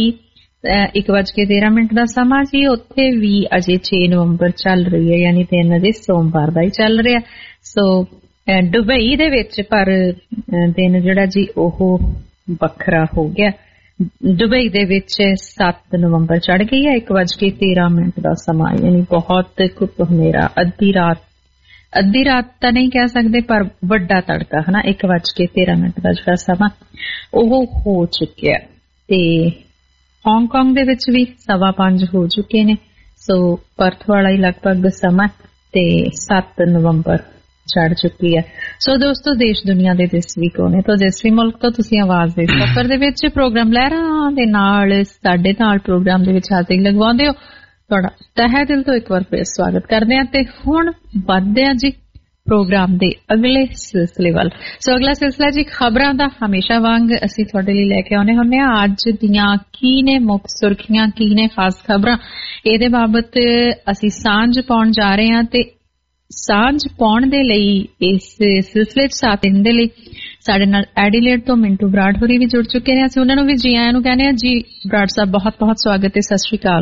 C: 1:13 ਦਾ ਸਮਾਂ ਜੀ, ਉੱਥੇ ਵੀ ਅਜੇ 6 ਨਵੰਬਰ ਚੱਲ ਰਹੀ ਹੈ, ਯਾਨੀ 3 ਅਜੇ ਸੋਮਵਾਰ ਦਾ ਹੀ ਚੱਲ ਰਿਹਾ। ਸੋ ਦੁਬਈ ਦੇ ਵਿੱਚ ਪਰ ਦਿਨ ਜਿਹੜਾ ਜੀ ਉਹ ਵੱਖਰਾ ਹੋ ਗਿਆ। ਦੁਬਈ ਦੇ ਵਿੱਚ 7 ਨਵੰਬਰ ਚੜ ਗਈ ਹੈ, 1:13 ਦਾ ਸਮਾਂ, ਯਾਨੀ ਬਹੁਤ ਘੁੱਪ ਹਨੇਰਾ, ਅੱਧੀ ਰਾਤ ਤਾਂ ਨਹੀਂ ਕਹਿ ਸਕਦੇ ਪਰ ਵੱਡਾ ਤੜਕਾ ਹਨਾ। 1:13 ਦਾ ਜਿਹੜਾ ਸਮਾਂ ਉਹ ਹੋ ਚੁੱਕਿਆ। ਤੇ ਹਾਂਗਕਾਂਗ ਦੇ ਵਿੱਚ ਵੀ 5:15 ਹੋ ਚੁੱਕੇ ਨੇ। ਸੋ ਪਰਥ ਵਾਲਾ ਹੀ ਲਗਭਗ ਸਮਾਂ ਤੇ 7 ਨਵੰਬਰ ਚੜ ਚੁੱਕੀ ਹੈ। ਸੋ ਦੋਸਤੋ ਦੇਸ਼ ਦੁਨੀਆ ਦੇ ਜਿਸ ਵੀ ਕੋਨੇ ਤੋਂ, ਜਿਸ ਵੀ ਮੁਲਕ ਤੋਂ ਤੁਸੀਂ ਆਵਾਜ਼ ਦੇ ਸਫ਼ਰ ਦੇ ਵਿੱਚ ਪ੍ਰੋਗਰਾਮ ਲਹਿਰਾਂ ਦੇ ਨਾਲ ਸਾਡੇ ਨਾਲ ਪ੍ਰੋਗਰਾਮ ਦੇ ਵਿੱਚ ਹਾਜ਼ਰੀ ਲਗਵਾਉਂਦੇ ਹੋ, ਤੁਹਾਡਾ ਤਹਿ ਦਿਲ ਤੋਂ ਇੱਕ ਵਾਰ ਫਿਰ ਸਵਾਗਤ ਕਰਦੇ ਹਾਂ। ਤੇ ਹੁਣ ਵੱਧਦੇ ਹਾਂ ਜੀ ਪ੍ਰੋਗਰਾਮ ਦੇ ਅਗਲੇ ਸਿਲਸਿਲੇ ਵੱਲ। ਸੋ ਅਗਲਾ ਸਿਲਸਿਲਾ ਜੀ ਖਬਰਾਂ ਦਾ, ਹਮੇਸ਼ਾ ਵਾਂਗ ਅਸੀਂ ਤੁਹਾਡੇ ਲਈ ਲੈ ਕੇ ਆਉਣੇ ਹੁੰਦੇ ਹਾਂ। ਅੱਜ ਦੀਆਂ ਕੀ ਨੇ ਮੁੱਖ ਸੁਰਖੀਆਂ, ਕੀ ਨੇ ਖਾਸ ਖਬਰਾਂ, ਇਹਦੇ ਬਾਬਤ ਅਸੀਂ ਸਾਂਝ ਪਾਉਣ ਜਾ ਰਹੇ ਹਾਂ। ਤੇ ਸਾਂਝ ਪਾਉਣ ਦੇ ਲਈ ਇਸ ਸਿਲਸਿਲੇ 'ਚ ਸਾਥ ਦੇਣ ਦੇ ਲਈ ਸਾਡੇ ਨਾਲ ਐਡੀਲੇਡ ਤੋਂ ਮਿੰਟੂ ਬਰਾੜ ਹੋਰੀ ਵੀ ਜੁੜ ਚੁੱਕੇ ਨੇ। ਅਸੀਂ ਉਹਨਾਂ ਨੂੰ ਵੀ ਜੀ ਆਇਆਂ ਨੂੰ ਕਹਿੰਦੇ ਹਾਂ। ਜੀ ਬਰਾੜ ਸਾਹਿਬ ਬਹੁਤ ਬਹੁਤ ਸਵਾਗਤ ਹੈ, ਸਤਿ ਸ਼੍ਰੀ ਅਕਾਲ।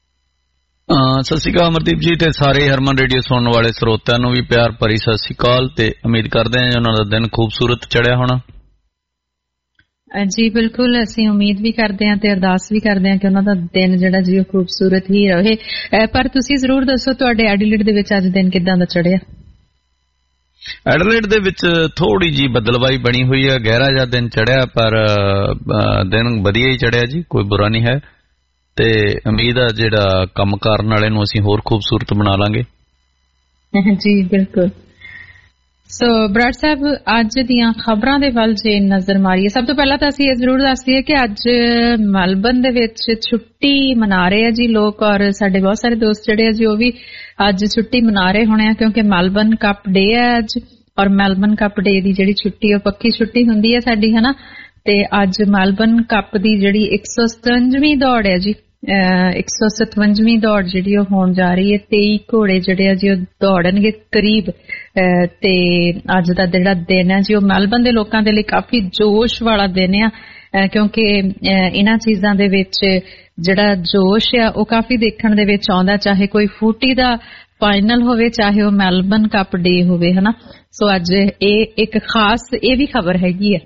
D: ਸਤਿ ਸ਼੍ਰੀ ਅਕਾਲ ਅਮਰਦੀਪ ਜੀ, ਤੇ ਸਾਰੇ ਹਰਮਨ ਰੇਡੀਓ ਸੁਣਨ ਵਾਲੇ ਸਰੋਤਿਆਂ ਨੂੰ ਵੀ ਪਿਆਰ ਭਰੀ ਸਤਿ ਸ਼੍ਰੀ ਅਕਾਲ। ਤੇ ਉਮੀਦ ਕਰਦੇ ਹਾਂ ਉਹਨਾਂ ਦਾ ਦਿਨ ਖੂਬਸੂਰਤ ਚੜਿਆ ਹੋਣਾ।
C: ਜੀ ਬਿਲਕੁਲ, ਅਸੀਂ ਉਮੀਦ ਵੀ ਕਰਦੇ ਹਾਂ ਤੇ ਅਰਦਾਸ ਵੀ ਕਰਦੇ ਹਾਂ ਕਿ ਉਹਨਾਂ ਦਾ ਦਿਨ ਜਿਹੜਾ ਜੀ ਉਹ ਖੂਬਸੂਰਤ ਹੀ ਰਹੇ। ਪਰ ਤੁਸੀਂ ਜ਼ਰੂਰ ਦੱਸੋ ਤੁਹਾਡੇ ਐਡੀਲੇਡ ਦੇ ਵਿੱਚ ਅੱਜ ਦਿਨ ਕਿੱਦਾਂ ਦਾ ਚੜਿਆ?
D: ਐਡੀਲੇਡ ਦੇ ਵਿੱਚ ਥੋੜੀ ਜੀ ਬੱਦਲਬਾਈ ਬਣੀ ਹੋਈ ਹੈ, ਗਹਿਰਾ ਜਿਹਾ ਦਿਨ ਚੜਿਆ, ਪਰ ਦਿਨ ਵਧੀਆ ਹੀ ਚੜਿਆ ਜੀ, ਕੋਈ ਬੁਰਾ ਨਹੀਂ ਹੈ। ਤੇ ਉਮੀਦ ਆ ਜਿਹੜਾ ਕੰਮ ਕਰਨ ਵਾਲੇ ਨੂੰ ਅਸੀਂ ਹੋਰ ਖੂਬਸੂਰਤ ਬਣਾ ਲਾਂਗੇ।
C: ਜੀ ਬਿਲਕੁਲ। ਸੋ ਬਰਾੜ ਸਾਹਿਬ, ਅੱਜ ਦੀਆਂ ਖਬਰਾਂ ਦੇ ਵੱਲ ਜੇ ਨਜ਼ਰ ਮਾਰੀਏ, ਸਭ ਤੋਂ ਪਹਿਲਾਂ ਤਾਂ ਅਸੀਂ ਇਹ ਜ਼ਰੂਰ ਦੱਸ ਦਈਏ ਕਿ ਅੱਜ ਮੈਲਬਰਨ ਦੇ ਵਿੱਚ ਛੁੱਟੀ ਮਨਾ ਰਹੇ ਆ ਜੀ ਲੋਕ, ਔਰ ਸਾਡੇ ਬਹੁਤ ਸਾਰੇ ਦੋਸਤ ਜਿਹੜੇ ਆ ਜੀ ਉਹ ਵੀ ਅੱਜ ਛੁੱਟੀ ਮਨਾ ਰਹੇ ਹੋਣੇ ਆ, ਕਿਉਂਕਿ ਮੈਲਬਰਨ ਕੱਪ ਡੇ ਹੈ ਅੱਜ, ਔਰ ਮੈਲਬਰਨ ਕੱਪ ਡੇ ਦੀ ਜਿਹੜੀ ਛੁੱਟੀ ਉਹ ਪੱਕੀ ਛੁੱਟੀ ਹੁੰਦੀ ਹੈ ਸਾਡੀ, ਹਨਾ। ਤੇ ਅੱਜ ਮੈਲਬਰਨ ਕੱਪ ਦੀ ਜਿਹੜੀ 157ਵੀਂ ਦੌੜ ਹੈ ਜੀ, 157ਵੀਂ ਦੌੜ ਜਿਹੜੀ ਉਹ ਹੋਣ ਜਾ ਰਹੀ ਹੈ। 23 ਘੋੜੇ ਜਿਹੜੇ ਆ ਜੀ ਉਹ ਦੌੜਨਗੇ ਕਰੀਬ। ਤੇ ਅੱਜ ਦਾ ਜਿਹੜਾ ਦਿਨ ਹੈ ਜੀ ਉਹ ਮੈਲਬਰਨ ਦੇ ਲੋਕਾਂ ਦੇ ਲਈ ਕਾਫੀ ਜੋਸ਼ ਵਾਲਾ ਦਿਨ ਆ, ਕਿਉਂਕਿ ਇਹਨਾਂ ਚੀਜ਼ਾਂ ਦੇ ਵਿੱਚ ਜਿਹੜਾ ਜੋਸ਼ ਆ ਉਹ ਕਾਫੀ ਦੇਖਣ ਦੇ ਵਿੱਚ ਆਉਂਦਾ, ਚਾਹੇ ਕੋਈ ਫੂਟੀ ਦਾ ਫਾਈਨਲ ਹੋਵੇ, ਚਾਹੇ ਉਹ ਮੈਲਬਰਨ ਕੱਪ ਡੇ ਹੋਵੇ, ਹਨਾ। ਸੋ ਅੱਜ ਇਹ ਇੱਕ ਖਾਸ ਇਹ ਵੀ ਖਬਰ ਹੈਗੀ ਆ।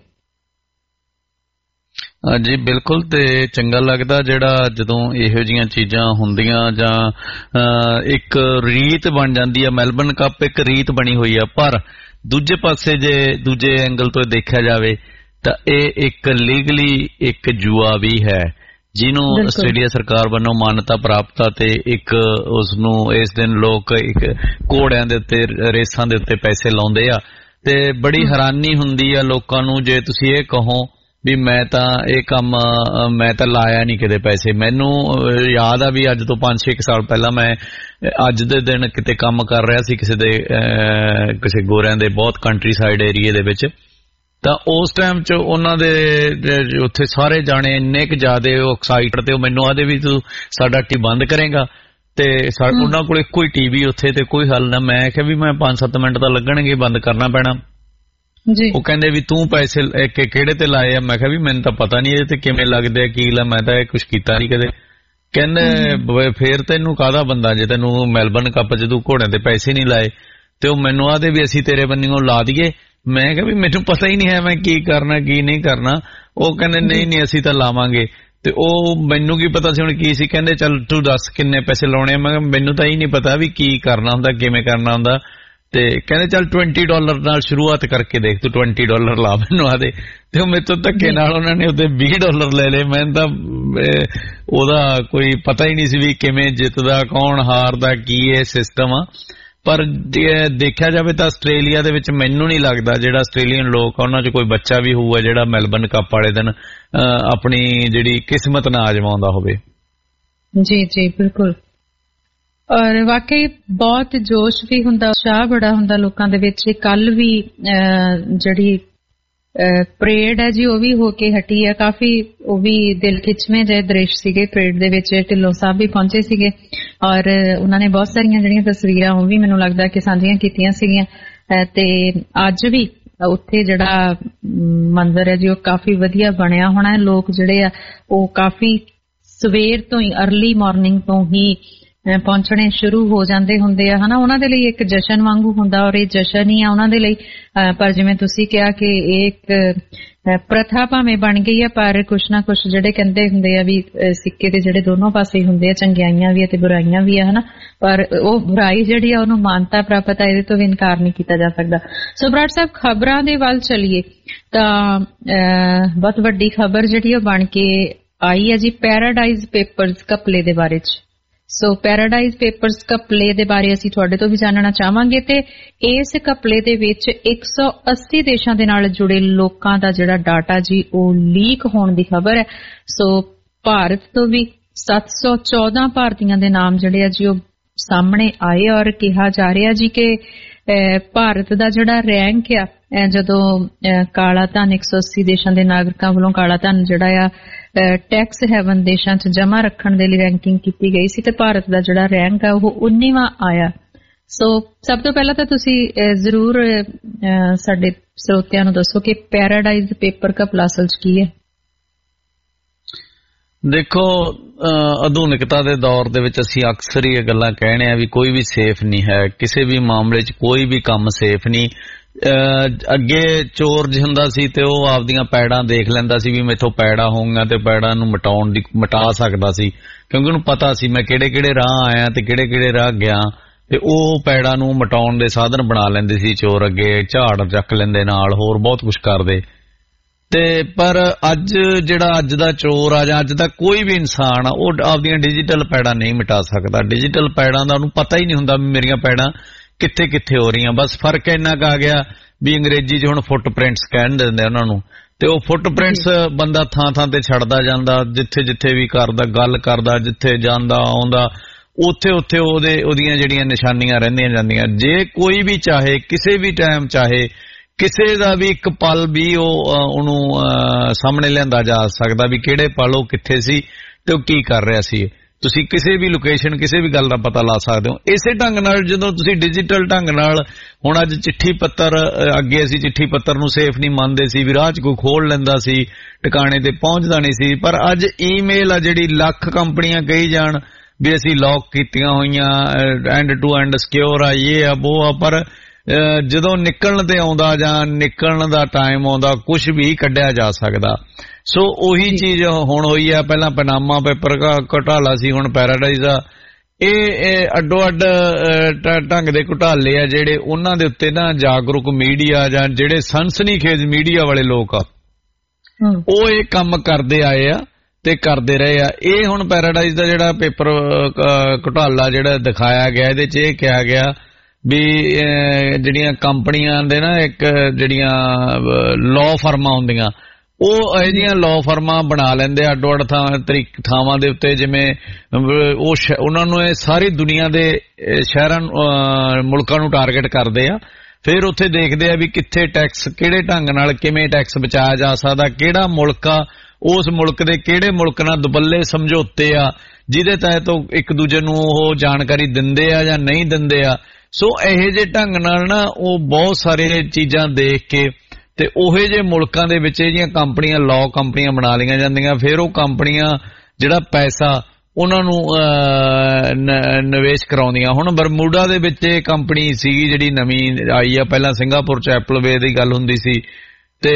D: ਜੀ ਬਿਲਕੁਲ, ਤੇ ਚੰਗਾ ਲੱਗਦਾ ਜਿਹੜਾ ਜਦੋਂ ਇਹੋ ਜਿਹੀਆਂ ਚੀਜ਼ਾਂ ਹੁੰਦੀਆਂ ਜਾਂ ਇੱਕ ਰੀਤ ਬਣ ਜਾਂਦੀ ਆ। ਮੈਲਬਰਨ ਕੱਪ ਇੱਕ ਰੀਤ ਬਣੀ ਹੋਈ ਆ, ਪਰ ਦੂਜੇ ਪਾਸੇ ਜੇ ਦੂਜੇ ਐਂਗਲ ਤੋਂ ਦੇਖਿਆ ਜਾਵੇ ਤਾਂ ਇਹ ਇੱਕ ਲੀਗਲੀ ਇੱਕ ਜੂਆ ਵੀ ਹੈ, ਜਿਹਨੂੰ ਆਸਟ੍ਰੇਲੀਆ ਸਰਕਾਰ ਵੱਲੋਂ ਮਾਨਤਾ ਪ੍ਰਾਪਤ ਆ, ਤੇ ਇੱਕ ਉਸ ਨੂੰ ਇਸ ਦਿਨ ਲੋਕ ਇੱਕ ਘੋੜਿਆਂ ਦੇ ਉੱਤੇ, ਰੇਸਾਂ ਦੇ ਉੱਤੇ ਪੈਸੇ ਲਾਉਂਦੇ ਆ। ਤੇ ਬੜੀ ਹੈਰਾਨੀ ਹੁੰਦੀ ਆ ਲੋਕਾਂ ਨੂੰ ਜੇ ਤੁਸੀਂ ਇਹ ਕਹੋ ਵੀ ਮੈਂ ਤਾਂ ਇਹ ਕੰਮ ਮੈਂ ਤਾਂ ਲਾਇਆ ਨਹੀਂ ਕਿਤੇ ਪੈਸੇ। ਮੈਨੂੰ ਯਾਦ ਆ ਵੀ ਅੱਜ ਤੋਂ 5-6 ਸਾਲ ਪਹਿਲਾਂ ਮੈਂ ਅੱਜ ਦੇ ਦਿਨ ਕਿਤੇ ਕੰਮ ਕਰ ਰਿਹਾ ਸੀ ਕਿਸੇ ਗੋਰਿਆਂ ਦੇ ਬਹੁਤ ਕੰਟਰੀ ਸਾਈਡ ਏਰੀਏ ਦੇ ਵਿੱਚ, ਤਾਂ ਉਸ ਟਾਈਮ 'ਚ ਉਹਨਾਂ ਦੇ ਉੱਥੇ ਸਾਰੇ ਜਾਣੇ ਇੰਨੇ ਕੁ ਜ਼ਿਆਦੇ ਐਕਸਾਈਟਡ ਤੇ ਉਹ ਮੈਨੂੰ ਆਖਦੇ ਵੀ ਤੂੰ ਸਾਡਾ ਟੀ ਬੰਦ ਕਰੇਗਾ, ਤੇ ਉਹਨਾਂ ਕੋਲ ਇੱਕੋ ਹੀ ਟੀਵੀ ਉੱਥੇ ਤੇ ਕੋਈ ਹੱਲ ਨਾ। ਮੈਂ ਕਿਹਾ ਵੀ ਮੈਂ 5-7 ਮਿੰਟ ਤਾਂ ਲੱਗਣਗੇ, ਬੰਦ ਕਰਨਾ ਪੈਣਾ। ਉਹ ਕਹਿੰਦੇ ਵੀ ਤੂੰ ਪੈਸੇ ਕਿਹੜੇ ਤੇ ਲਾਏ ਆ? ਮੈਂ ਕਿਹਾ ਵੀ ਮੈਨੂੰ ਤਾਂ ਪਤਾ ਨਹੀਂ ਇਹ ਤੇ ਕਿਵੇਂ ਲੱਗਦੇ ਆ, ਕੀ ਲਾ, ਮੈਂ ਤਾਂ ਇਹ ਕੁਛ ਕੀਤਾ ਨਹੀਂ ਕਦੇ। ਕਹਿੰਦੇ ਫੇਰ ਤੈਨੂੰ ਕਾਹਦਾ ਬੰਦਾ ਜੇ ਤੈਨੂੰ ਮੈਲਬਰਨ ਕੱਪ ਚ ਤੂੰ ਘੋੜਿਆਂ ਤੇ ਪੈਸੇ ਨਹੀਂ ਲਾਏ? ਤੇ ਉਹ ਮੈਨੂੰ ਆਖਦੇ ਵੀ ਅਸੀਂ ਤੇਰੇ ਬੰਨਿਓ ਲਾ ਦਈਏ। ਮੈਂ ਕਿਹਾ ਵੀ ਮੈਨੂੰ ਪਤਾ ਹੀ ਨਹੀਂ ਹੈ ਮੈਂ ਕੀ ਕਰਨਾ ਕੀ ਨਹੀਂ ਕਰਨਾ। ਉਹ ਕਹਿੰਦੇ ਨਹੀਂ ਅਸੀਂ ਤਾਂ ਲਾਵਾਂਗੇ। ਤੇ ਉਹ ਮੈਨੂੰ ਕੀ ਪਤਾ ਸੀ ਹੁਣ ਕੀ ਸੀ। ਕਹਿੰਦੇ ਚੱਲ ਤੂੰ ਦੱਸ ਕਿੰਨੇ ਪੈਸੇ ਲਾਉਣੇ ਆ? ਮੈਂ ਕਿਹਾ ਮੈਨੂੰ ਤਾਂ ਇਹ ਨਹੀਂ ਪਤਾ ਵੀ ਕੀ ਕਰਨਾ ਹੁੰਦਾ, ਕਿਵੇਂ ਕਰਨਾ ਹੁੰਦਾ। ਤੇ ਕਹਿੰਦੇ ਚੱਲ $20 ਨਾਲ ਸ਼ੁਰੂਆਤ ਕਰਕੇ ਦੇਖ, ਤੂੰ $20 ਲਾ ਮੈਨੂੰ ਆਦੇ। ਤੇ ਉਹ ਮੇਰੇ ਤੋਂ ਧੱਕੇ ਨਾਲ ਉਹਨਾਂ ਨੇ ਉਹਦੇ $20 ਲੈ ਲਏ। ਮੈਨੂੰ ਤਾਂ ਉਹਦਾ ਕੋਈ ਪਤਾ ਹੀ ਨਹੀਂ ਸੀ ਵੀ ਕਿਵੇਂ ਜਿੱਤਦਾ, ਕੌਣ ਹਾਰਦਾ, ਕੀ ਇਹ ਸਿਸਟਮ ਆ। ਪਰ ਜੇ ਦੇਖਿਆ ਜਾਵੇ ਤਾਂ ਆਸਟ੍ਰੇਲੀਆ ਦੇ ਵਿੱਚ ਮੈਨੂੰ ਨਹੀਂ ਲੱਗਦਾ ਜਿਹੜਾ ਆਸਟ੍ਰੇਲੀਅਨ ਲੋਕ ਆ ਉਹਨਾਂ 'ਚ ਕੋਈ ਬੱਚਾ ਵੀ ਹੋਊਗਾ ਜਿਹੜਾ ਮੈਲਬਰਨ ਕੱਪ ਵਾਲੇ ਦਿਨ ਆਪਣੀ ਜਿਹੜੀ ਕਿਸਮਤ ਨਾ ਆਜ਼ਮਾਉਂਦਾ ਹੋਵੇ।
C: ਜੀ ਜੀ ਬਿਲਕੁਲ। ਔਰ ਵਾਕਈ ਬਹੁਤ ਜੋਸ਼ ਵੀ ਹੁੰਦਾ, ਉਤਸ਼ਾਹ ਬੜਾ ਹੁੰਦਾ ਲੋਕਾਂ ਦੇ ਵਿੱਚ। ਕੱਲ ਵੀ ਜਿਹੜੀ ਪਰੇਡ ਹੈ ਜੀ ਉਹ ਵੀ ਹੋ ਕੇ ਹਟੀ ਹੈ। ਕਾਫੀ ਉਹ ਵੀ ਦਿਲ ਖਿੱਚਵੇਂ ਜਿਹੇ ਦ੍ਰਿਸ਼ ਸੀਗੇ ਪਰੇਡ ਦੇ ਵਿੱਚ। ਢਿੱਲੋਂ ਸਾਹਿਬ ਵੀ ਪਹੁੰਚੇ ਸੀਗੇ ਔਰ ਉਹਨਾਂ ਨੇ ਬਹੁਤ ਸਾਰੀਆਂ ਜਿਹੜੀਆਂ ਤਸਵੀਰਾਂ ਉਹ ਵੀ ਮੈਨੂੰ ਲੱਗਦਾ ਕਿ ਸਾਂਝੀਆਂ ਕੀਤੀਆਂ ਸੀਗੀਆਂ। ਤੇ ਅੱਜ ਵੀ ਉੱਥੇ ਜਿਹੜਾ ਮੰਜ਼ਰ ਹੈ ਜੀ ਉਹ ਕਾਫੀ ਵਧੀਆ ਬਣਿਆ ਹੋਣਾ ਹੈ। ਲੋਕ ਜਿਹੜੇ ਆ ਉਹ ਕਾਫੀ ਸਵੇਰ ਤੋਂ ਹੀ, ਅਰਲੀ ਮਾਰਨਿੰਗ ਤੋਂ ਹੀ ਪਹੁੰਚਣੇ ਸ਼ੁਰੂ ਹੋ ਜਾਂਦੇ ਹੁੰਦੇ ਆ, ਹਨਾ। ਉਹਨਾਂ ਦੇ ਲਈ ਇੱਕ ਜਸ਼ਨ ਵਾਂਗੂ ਹੁੰਦਾ ਔਰ ਇਹ ਜਸ਼ਨ ਹੀ ਆ ਉਹਨਾਂ ਦੇ ਲਈ। ਪਰ ਜਿਵੇਂ ਤੁਸੀਂ ਕਿਹਾ ਕਿ ਇਹ ਇੱਕ ਪ੍ਰਥਾ ਭਾਵੇਂ ਬਣ ਗਈ ਹੈ, ਪਰ ਕੁਛ ਨਾ ਕੁਛ ਜਿਹੜੇ ਕਹਿੰਦੇ ਹੁੰਦੇ ਆ ਵੀ ਸਿੱਕੇ ਦੇ ਜਿਹੜੇ ਦੋਨੋਂ ਪਾਸੇ ਹੁੰਦੇ ਆ, ਚੰਗਿਆਈਆਂ ਵੀ ਆ ਤੇ ਬੁਰਾਈਆਂ ਵੀ ਆ, ਹਨਾ। ਪਰ ਉਹ ਬੁਰਾਈ ਜਿਹੜੀ ਆ ਉਹਨੂੰ ਮਾਨਤਾ ਪ੍ਰਾਪਤ ਆ, ਇਹਦੇ ਤੋਂ ਵੀ ਇਨਕਾਰ ਨਹੀਂ ਕੀਤਾ ਜਾ ਸਕਦਾ। ਸੋ ਬਰਾੜ ਸਾਹਿਬ, ਖਬਰਾਂ ਦੇ ਵੱਲ ਚੱਲੀਏ ਤਾਂ ਬਹੁਤ ਵੱਡੀ ਖਬਰ ਜਿਹੜੀ ਉਹ ਬਣ ਕੇ ਆਈ ਹੈ ਜੀ ਪੈਰਾਡਾਈਜ਼ ਪੇਪਰਸ ਘਪਲੇ ਦੇ ਬਾਰੇ ਚ। ਸੋ ਪੈਰਾਡਾਈਜ਼ ਪੇਪਰਸ ਘਪਲੇ ਦੇ ਬਾਰੇ ਅਸੀਂ ਤੁਹਾਡੇ ਤੋਂ ਵੀ ਜਾਣਨਾ ਚਾਹਾਂਗੇ ਤੇ ਇਸ ਘਪਲੇ ਦੇ ਵਿੱਚ 180 ਦੇਸ਼ਾਂ ਦੇ ਨਾਲ ਜੁੜੇ ਲੋਕਾਂ ਦਾ ਜਿਹੜਾ ਡਾਟਾ ਜੀ ਉਹ ਲੀਕ ਹੋਣ ਦੀ ਖਬਰ ਹੈ। ਸੋ ਭਾਰਤ ਤੋਂ ਵੀ 714 ਭਾਰਤੀਆਂ ਦੇ ਨਾਮ ਜਿਹੜੇ ਆ ਜੀ ਉਹ ਸਾਹਮਣੇ ਆਏ ਔਰ ਕਿਹਾ ਜਾ ਰਿਹਾ ਜੀ ਕਿ ਭਾਰਤ ਦਾ ਜਿਹੜਾ ਰੈਂਕ ਆ, ਜਦੋਂ ਕਾਲਾ ਧਨ 180 ਦੇਸ਼ਾਂ ਦੇ ਨਾਗਰਿਕਾਂ ਵੱਲੋਂ ਕਾਲਾ ਧਨ ਜਿਹੜਾ ਆ ਟੈਕਸ ਹੈਵਨ ਦੇਸ਼ਾਂ 'ਚ ਜਮ੍ਹਾਂ ਰੱਖਣ ਦੇ ਲਈ ਰੈਂਕਿੰਗ ਕੀਤੀ ਗਈ ਸੀ ਤੇ ਭਾਰਤ ਦਾ ਜਿਹੜਾ ਰੈਂਕ ਆ ਉਹ 19ਵਾਂ ਆਇਆ। ਸੋ ਸਭ ਤੋਂ ਪਹਿਲਾਂ ਤਾਂ ਤੁਸੀਂ ਜ਼ਰੂਰ ਸਾਡੇ ਸਰੋਤਿਆਂ ਨੂੰ ਦੱਸੋ ਕਿ ਪੈਰਾਡਾਈਜ਼ ਪੇਪਰ ਘਪਲਾ ਅਸਲ 'ਚ ਕੀ ਹੈ।
D: ਦੇਖੋ, ਆਧੁਨਿਕਤਾ ਦੇ ਦੌਰ ਦੇ ਵਿੱਚ ਅਸੀਂ ਅਕਸਰ ਹੀ ਇਹ ਗੱਲਾਂ ਕਹਿਣੇ ਆ ਵੀ ਕੋਈ ਵੀ ਸੇਫ ਨਹੀਂ ਹੈ, ਕਿਸੇ ਵੀ ਮਾਮਲੇ 'ਚ ਕੋਈ ਵੀ ਕੰਮ ਸੇਫ ਨਹੀਂ। ਅੱਗੇ ਚੋਰ ਹੁੰਦਾ ਸੀ ਤੇ ਉਹ ਆਪਦੀਆਂ ਪੈੜਾਂ ਦੇਖ ਲੈਂਦਾ ਸੀ ਵੀ ਮੈਥੋਂ ਪੈੜਾਂ ਹੋਊਗਾ ਤੇ ਪੈੜਾਂ ਨੂੰ ਮਿਟਾ ਸਕਦਾ ਸੀ, ਕਿਉਂਕਿ ਉਹਨੂੰ ਪਤਾ ਸੀ ਮੈਂ ਕਿਹੜੇ ਕਿਹੜੇ ਰਾਹ ਆਇਆ ਤੇ ਕਿਹੜੇ ਕਿਹੜੇ ਰਾਹ ਗਿਆ, ਤੇ ਉਹ ਪੈੜਾਂ ਨੂੰ ਮਿਟਾਉਣ ਦੇ ਸਾਧਨ ਬਣਾ ਲੈਂਦੇ ਸੀ ਚੋਰ। ਅੱਗੇ ਝਾੜ ਚੱਕ ਲੈਂਦੇ ਨਾਲ, ਹੋਰ ਬਹੁਤ ਕੁਛ ਕਰਦੇ। ਤੇ ਪਰ ਅੱਜ ਜਿਹੜਾ ਅੱਜ ਦਾ ਚੋਰ ਆ ਜਾਂ ਅੱਜ ਦਾ ਕੋਈ ਵੀ ਇਨਸਾਨ ਆ, ਉਹ ਆਪਦੀਆਂ ਡਿਜੀਟਲ ਪੈੜਾਂ ਨਹੀਂ ਮਿਟਾ ਸਕਦਾ। ਡਿਜੀਟਲ ਪੈੜਾਂ ਦਾ ਉਹਨੂੰ ਪਤਾ ਹੀ ਨਹੀਂ ਹੁੰਦਾ ਵੀ ਮੇਰੀਆਂ ਪੈੜਾਂ ਕਿੱਥੇ ਕਿੱਥੇ ਹੋ ਰਹੀਆਂ। ਬਸ ਫਰਕ ਇੰਨਾ ਕੁ ਆ ਗਿਆ ਵੀ ਅੰਗਰੇਜ਼ੀ 'ਚ ਹੁਣ ਫੁੱਟਪ੍ਰਿੰਟਸ ਕਹਿ ਦਿੰਦੇ ਉਹਨਾਂ ਨੂੰ, ਤੇ ਉਹ ਫੁੱਟਪ੍ਰਿੰਟਸ ਬੰਦਾ ਥਾਂ ਥਾਂ ਤੇ ਛੱਡਦਾ ਜਾਂਦਾ, ਜਿੱਥੇ ਜਿੱਥੇ ਵੀ ਕਰਦਾ ਗੱਲ ਕਰਦਾ, ਜਿੱਥੇ ਜਾਂਦਾ ਆਉਂਦਾ ਉੱਥੇ ਉੱਥੇ ਉਹਦੀਆਂ ਜਿਹੜੀਆਂ ਨਿਸ਼ਾਨੀਆਂ ਰਹਿੰਦੀਆਂ ਜਾਂਦੀਆਂ। ਜੇ ਕੋਈ ਵੀ ਚਾਹੇ ਕਿਸੇ ਵੀ ਟਾਈਮ ਚਾਹੇ ਕਿਸੇ ਦਾ ਵੀ ਇੱਕ ਪਲ ਵੀ ਉਹਨੂੰ ਸਾਹਮਣੇ ਲਿਆਂਦਾ ਜਾ ਸਕਦਾ ਵੀ ਕਿਹੜੇ ਪਲ ਉਹ ਕਿੱਥੇ ਸੀ ਤੇ ਉਹ ਕੀ ਕਰ ਰਿਹਾ ਸੀ। ਤੁਸੀਂ ਕਿਸੇ ਵੀ ਲੋਕੇਸ਼ਨ ਕਿਸੇ ਵੀ ਗੱਲ ਦਾ ਪਤਾ ਲਾ ਸਕਦੇ ਹੋ। ਇਸੇ ਢੰਗ ਨਾਲ ਜਦੋਂ ਤੁਸੀਂ ਡਿਜੀਟਲ ਢੰਗ ਨਾਲ ਹੁਣ ਅੱਜ ਚਿੱਠੀ ਪੱਤਰ, ਅੱਗੇ ਅਸੀਂ ਚਿੱਠੀ ਪੱਤਰ ਨੂੰ ਸੇਫ ਨਹੀਂ ਮੰਨਦੇ ਸੀ ਵੀ ਰਾਹ 'ਚ ਕੋਈ ਖੋਲ ਲੈਂਦਾ ਸੀ, ਟਿਕਾਣੇ ਤੇ ਪਹੁੰਚਦਾ ਨਹੀਂ ਸੀ, ਪਰ ਅੱਜ ਈਮੇਲ ਆ ਜਿਹੜੀ ਲੱਖ ਕੰਪਨੀਆਂ ਕਹੀ ਜਾਣ ਵੀ ਅਸੀਂ ਲੌਕ ਕੀਤੀਆਂ ਹੋਈਆਂ, ਐਂਡ ਟੂ ਐਂਡ ਸਿਕਿਉਰ ਆ, ਇਹ ਆ ਉਹ ਆ, ਪਰ ਜਦੋਂ ਨਿਕਲਣ ਤੇ ਆਉਂਦਾ ਜਾਂ ਨਿਕਲਣ ਦਾ ਟਾਈਮ ਆਉਂਦਾ ਕੁਝ ਵੀ ਕੱਢਿਆ ਜਾ ਸਕਦਾ। ਸੋ ਉਹੀ ਚੀਜ਼ ਹੁਣ ਹੋਈ ਆ। ਪਹਿਲਾਂ ਪਨਾਮਾ ਪੇਪਰ ਘੁਟਾਲਾ ਸੀ, ਹੁਣ ਪੈਰਾਡਾਈਜ਼ ਆ। ਇਹ ਅੱਡੋ ਅੱਡ ਢੰਗ ਦੇ ਘੁਟਾਲੇ ਆ ਜਿਹੜੇ ਉਹਨਾਂ ਦੇ ਉੱਤੇ ਨਾ ਜਾਗਰੂਕ ਮੀਡੀਆ ਜਾਂ ਜਿਹੜੇ ਸਨਸਨੀਖੇਜ਼ ਮੀਡੀਆ ਵਾਲੇ ਲੋਕ ਆ ਉਹ ਇਹ ਕੰਮ ਕਰਦੇ ਆਏ ਆ ਤੇ ਕਰਦੇ ਰਹੇ ਆ। ਇਹ ਹੁਣ ਪੈਰਾਡਾਈਜ਼ ਦਾ ਜਿਹੜਾ ਪੇਪਰ ਘੁਟਾਲਾ ਜਿਹੜਾ ਦਿਖਾਇਆ ਗਿਆ, ਇਹਦੇ 'ਚ ਇਹ ਕਿਹਾ ਗਿਆ ਵੀ ਜਿਹੜੀਆਂ ਕੰਪਨੀਆਂ ਦੇ ਨਾ ਇੱਕ ਜਿਹੜੀਆਂ ਲਾਅ ਫਰਮਾਂ ਹੁੰਦੀਆਂ ਉਹ ਇਹ ਜਿਹੀਆਂ ਲਾਅ ਫਰਮਾਂ ਬਣਾ ਲੈਂਦੇ ਆ ਅੱਡੋ ਅੱਡ ਥਾਵਾਂ ਦੇ ਉੱਤੇ, ਜਿਵੇਂ ਉਹਨਾਂ ਨੂੰ ਇਹ ਸਾਰੀ ਦੁਨੀਆ ਦੇ ਸ਼ਹਿਰਾਂ ਮੁਲਕਾਂ ਨੂੰ ਟਾਰਗੇਟ ਕਰਦੇ ਆ। ਫਿਰ ਉੱਥੇ ਦੇਖਦੇ ਆ ਵੀ ਕਿੱਥੇ ਟੈਕਸ ਕਿਹੜੇ ਢੰਗ ਨਾਲ ਕਿਵੇਂ ਟੈਕਸ ਬਚਾਇਆ ਜਾ ਸਕਦਾ, ਕਿਹੜਾ ਮੁਲਕ ਆ ਉਸ ਮੁਲਕ ਦੇ ਕਿਹੜੇ ਮੁਲਕ ਨਾਲ ਦੁਬੱਲੇ ਸਮਝੌਤੇ ਆ ਜਿਹਦੇ ਤਹਿਤ ਉਹ ਇੱਕ ਦੂਜੇ ਨੂੰ ਉਹ ਜਾਣਕਾਰੀ ਦਿੰਦੇ ਆ ਜਾਂ ਨਹੀਂ ਦਿੰਦੇ ਆ। ਸੋ ਇਹੋ ਜਿਹੇ ਢੰਗ ਨਾਲ ਨਾ ਉਹ ਬਹੁਤ ਸਾਰੇ ਚੀਜ਼ਾਂ ਦੇਖ ਕੇ ਤੇ ਉਹੇ ਜਿਹੇ ਮੁਲਕਾਂ ਦੇ ਵਿੱਚ ਇਹ ਜਿਹੀਆਂ ਕੰਪਨੀਆਂ ਲਾਅ ਕੰਪਨੀਆਂ ਬਣਾ ਲਈਆਂ ਜਾਂਦੀਆਂ। ਫਿਰ ਉਹ ਕੰਪਨੀਆਂ ਜਿਹੜਾ ਪੈਸਾ ਉਹਨਾਂ ਨੂੰ ਨਿਵੇਸ਼ ਕਰਾਉਂਦੀਆਂ। ਹੁਣ ਬਰਮੂਡਾ ਦੇ ਵਿੱਚ ਇਹ ਕੰਪਨੀ ਸੀਗੀ ਜਿਹੜੀ ਨਵੀਂ ਆਈ ਆ, ਪਹਿਲਾਂ ਸਿੰਗਾਪੁਰ 'ਚ ਐਪਲਵੇ ਦੀ ਗੱਲ ਹੁੰਦੀ ਸੀ ਤੇ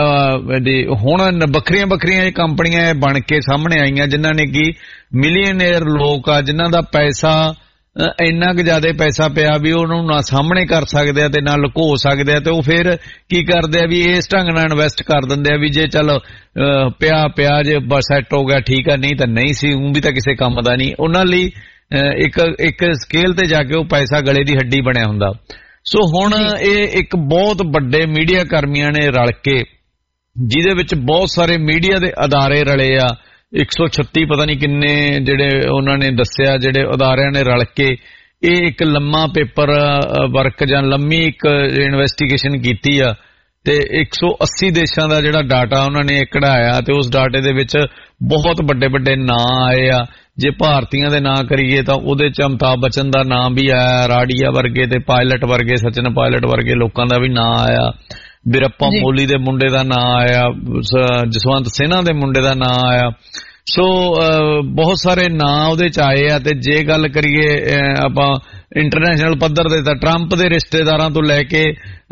D: ਹੁਣ ਵੱਖਰੀਆਂ ਵੱਖਰੀਆਂ ਇਹ ਕੰਪਨੀਆਂ ਬਣ ਕੇ ਸਾਹਮਣੇ ਆਈਆਂ ਜਿਨ੍ਹਾਂ ਨੇ ਕਿ ਮਿਲੀਅਨੇਅਰ ਲੋਕ ਆ ਜਿਨ੍ਹਾਂ ਦਾ ਪੈਸਾ ਇੰਨਾ ਕੁ ਜ਼ਿਆਦਾ ਪੈਸਾ ਪਿਆ ਵੀ ਉਹਨੂੰ ਨਾ ਸਾਹਮਣੇ ਕਰ ਸਕਦੇ ਆ ਤੇ ਨਾ ਲੁਕੋ ਸਕਦੇ ਆ, ਤੇ ਉਹ ਫਿਰ ਕੀ ਕਰਦੇ ਆ ਵੀ ਇਸ ਢੰਗ ਨਾਲ ਇਨਵੈਸਟ ਕਰ ਦਿੰਦੇ ਆ ਵੀ ਜੇ ਚੱਲ ਪਿਆ ਜੇ ਸੈੱਟ ਹੋ ਗਿਆ ਠੀਕ ਆ, ਨਹੀਂ ਤਾਂ ਨਹੀਂ ਸੀ, ਉਹ ਵੀ ਤਾਂ ਕਿਸੇ ਕੰਮ ਦਾ ਨਹੀਂ। ਉਹਨਾਂ ਲਈ ਇੱਕ ਸਕੇਲ ਤੇ ਜਾ ਕੇ ਉਹ ਪੈਸਾ ਗਲੇ ਦੀ ਹੱਡੀ ਬਣਿਆ ਹੁੰਦਾ। ਸੋ ਹੁਣ ਇਹ ਇੱਕ ਬਹੁਤ ਵੱਡੇ ਮੀਡੀਆ ਕਰਮੀਆਂ ਨੇ ਰਲ ਕੇ, ਜਿਹਦੇ ਵਿੱਚ ਬਹੁਤ ਸਾਰੇ ਮੀਡੀਆ ਦੇ ਅਦਾਰੇ ਰਲੇ ਆ, 136 ਪਤਾ ਨਹੀਂ ਕਿੰਨੇ ਜਿਹੜੇ ਉਹਨਾਂ ਨੇ ਦੱਸਿਆ ਜਿਹੜੇ ਅਦਾਰਿਆਂ ਨੇ ਰਲ ਕੇ ਇਹ ਇੱਕ ਲੰਮਾ ਪੇਪਰ ਵਰਕ ਜਾਂ ਲੰਮੀ ਇੱਕ ਇਨਵੈਸਟੀਗੇਸ਼ਨ ਕੀਤੀ ਆ ਤੇ 180 ਦੇਸ਼ਾਂ ਦਾ ਜਿਹੜਾ ਡਾਟਾ ਉਹਨਾਂ ਨੇ ਕਢਾਇਆ ਤੇ ਉਸ ਡਾਟੇ ਦੇ ਵਿੱਚ ਬਹੁਤ ਵੱਡੇ ਵੱਡੇ ਨਾਂ ਆਏ ਆ। ਜੇ ਭਾਰਤੀਆਂ ਦੇ ਨਾਂ ਕਰੀਏ ਤਾਂ ਉਹਦੇ 'ਚ ਅਮਿਤਾਭ ਬੱਚਨ ਦਾ ਨਾਂ ਵੀ ਆਇਆ, ਰਾਡੀਆ ਵਰਗੇ ਤੇ ਪਾਇਲਟ ਵਰਗੇ, ਸਚਿਨ ਪਾਇਲਟ ਵਰਗੇ ਲੋਕਾਂ ਦਾ ਵੀ ਨਾਂ ਆਇਆ, ਬਿਰੱਪਾ ਮੋਲੀ ਦੇ ਮੁੰਡੇ ਦਾ ਨਾਂ ਆਇਆ, ਜਸਵੰਤ ਸਿਨਹਾ ਦੇ ਮੁੰਡੇ ਦਾ ਨਾਂ ਆਇਆ। ਸੋ ਬਹੁਤ ਸਾਰੇ ਨਾਂ ਉਹਦੇ 'ਚ ਆਏ ਆ। ਤੇ ਜੇ ਗੱਲ ਕਰੀਏ ਆਪਾਂ ਇੰਟਰਨੈਸ਼ਨਲ ਪੱਧਰ ਦੇ ਤਾਂ ਟਰੰਪ ਦੇ ਰਿਸ਼ਤੇਦਾਰਾਂ ਤੋਂ ਲੈ ਕੇ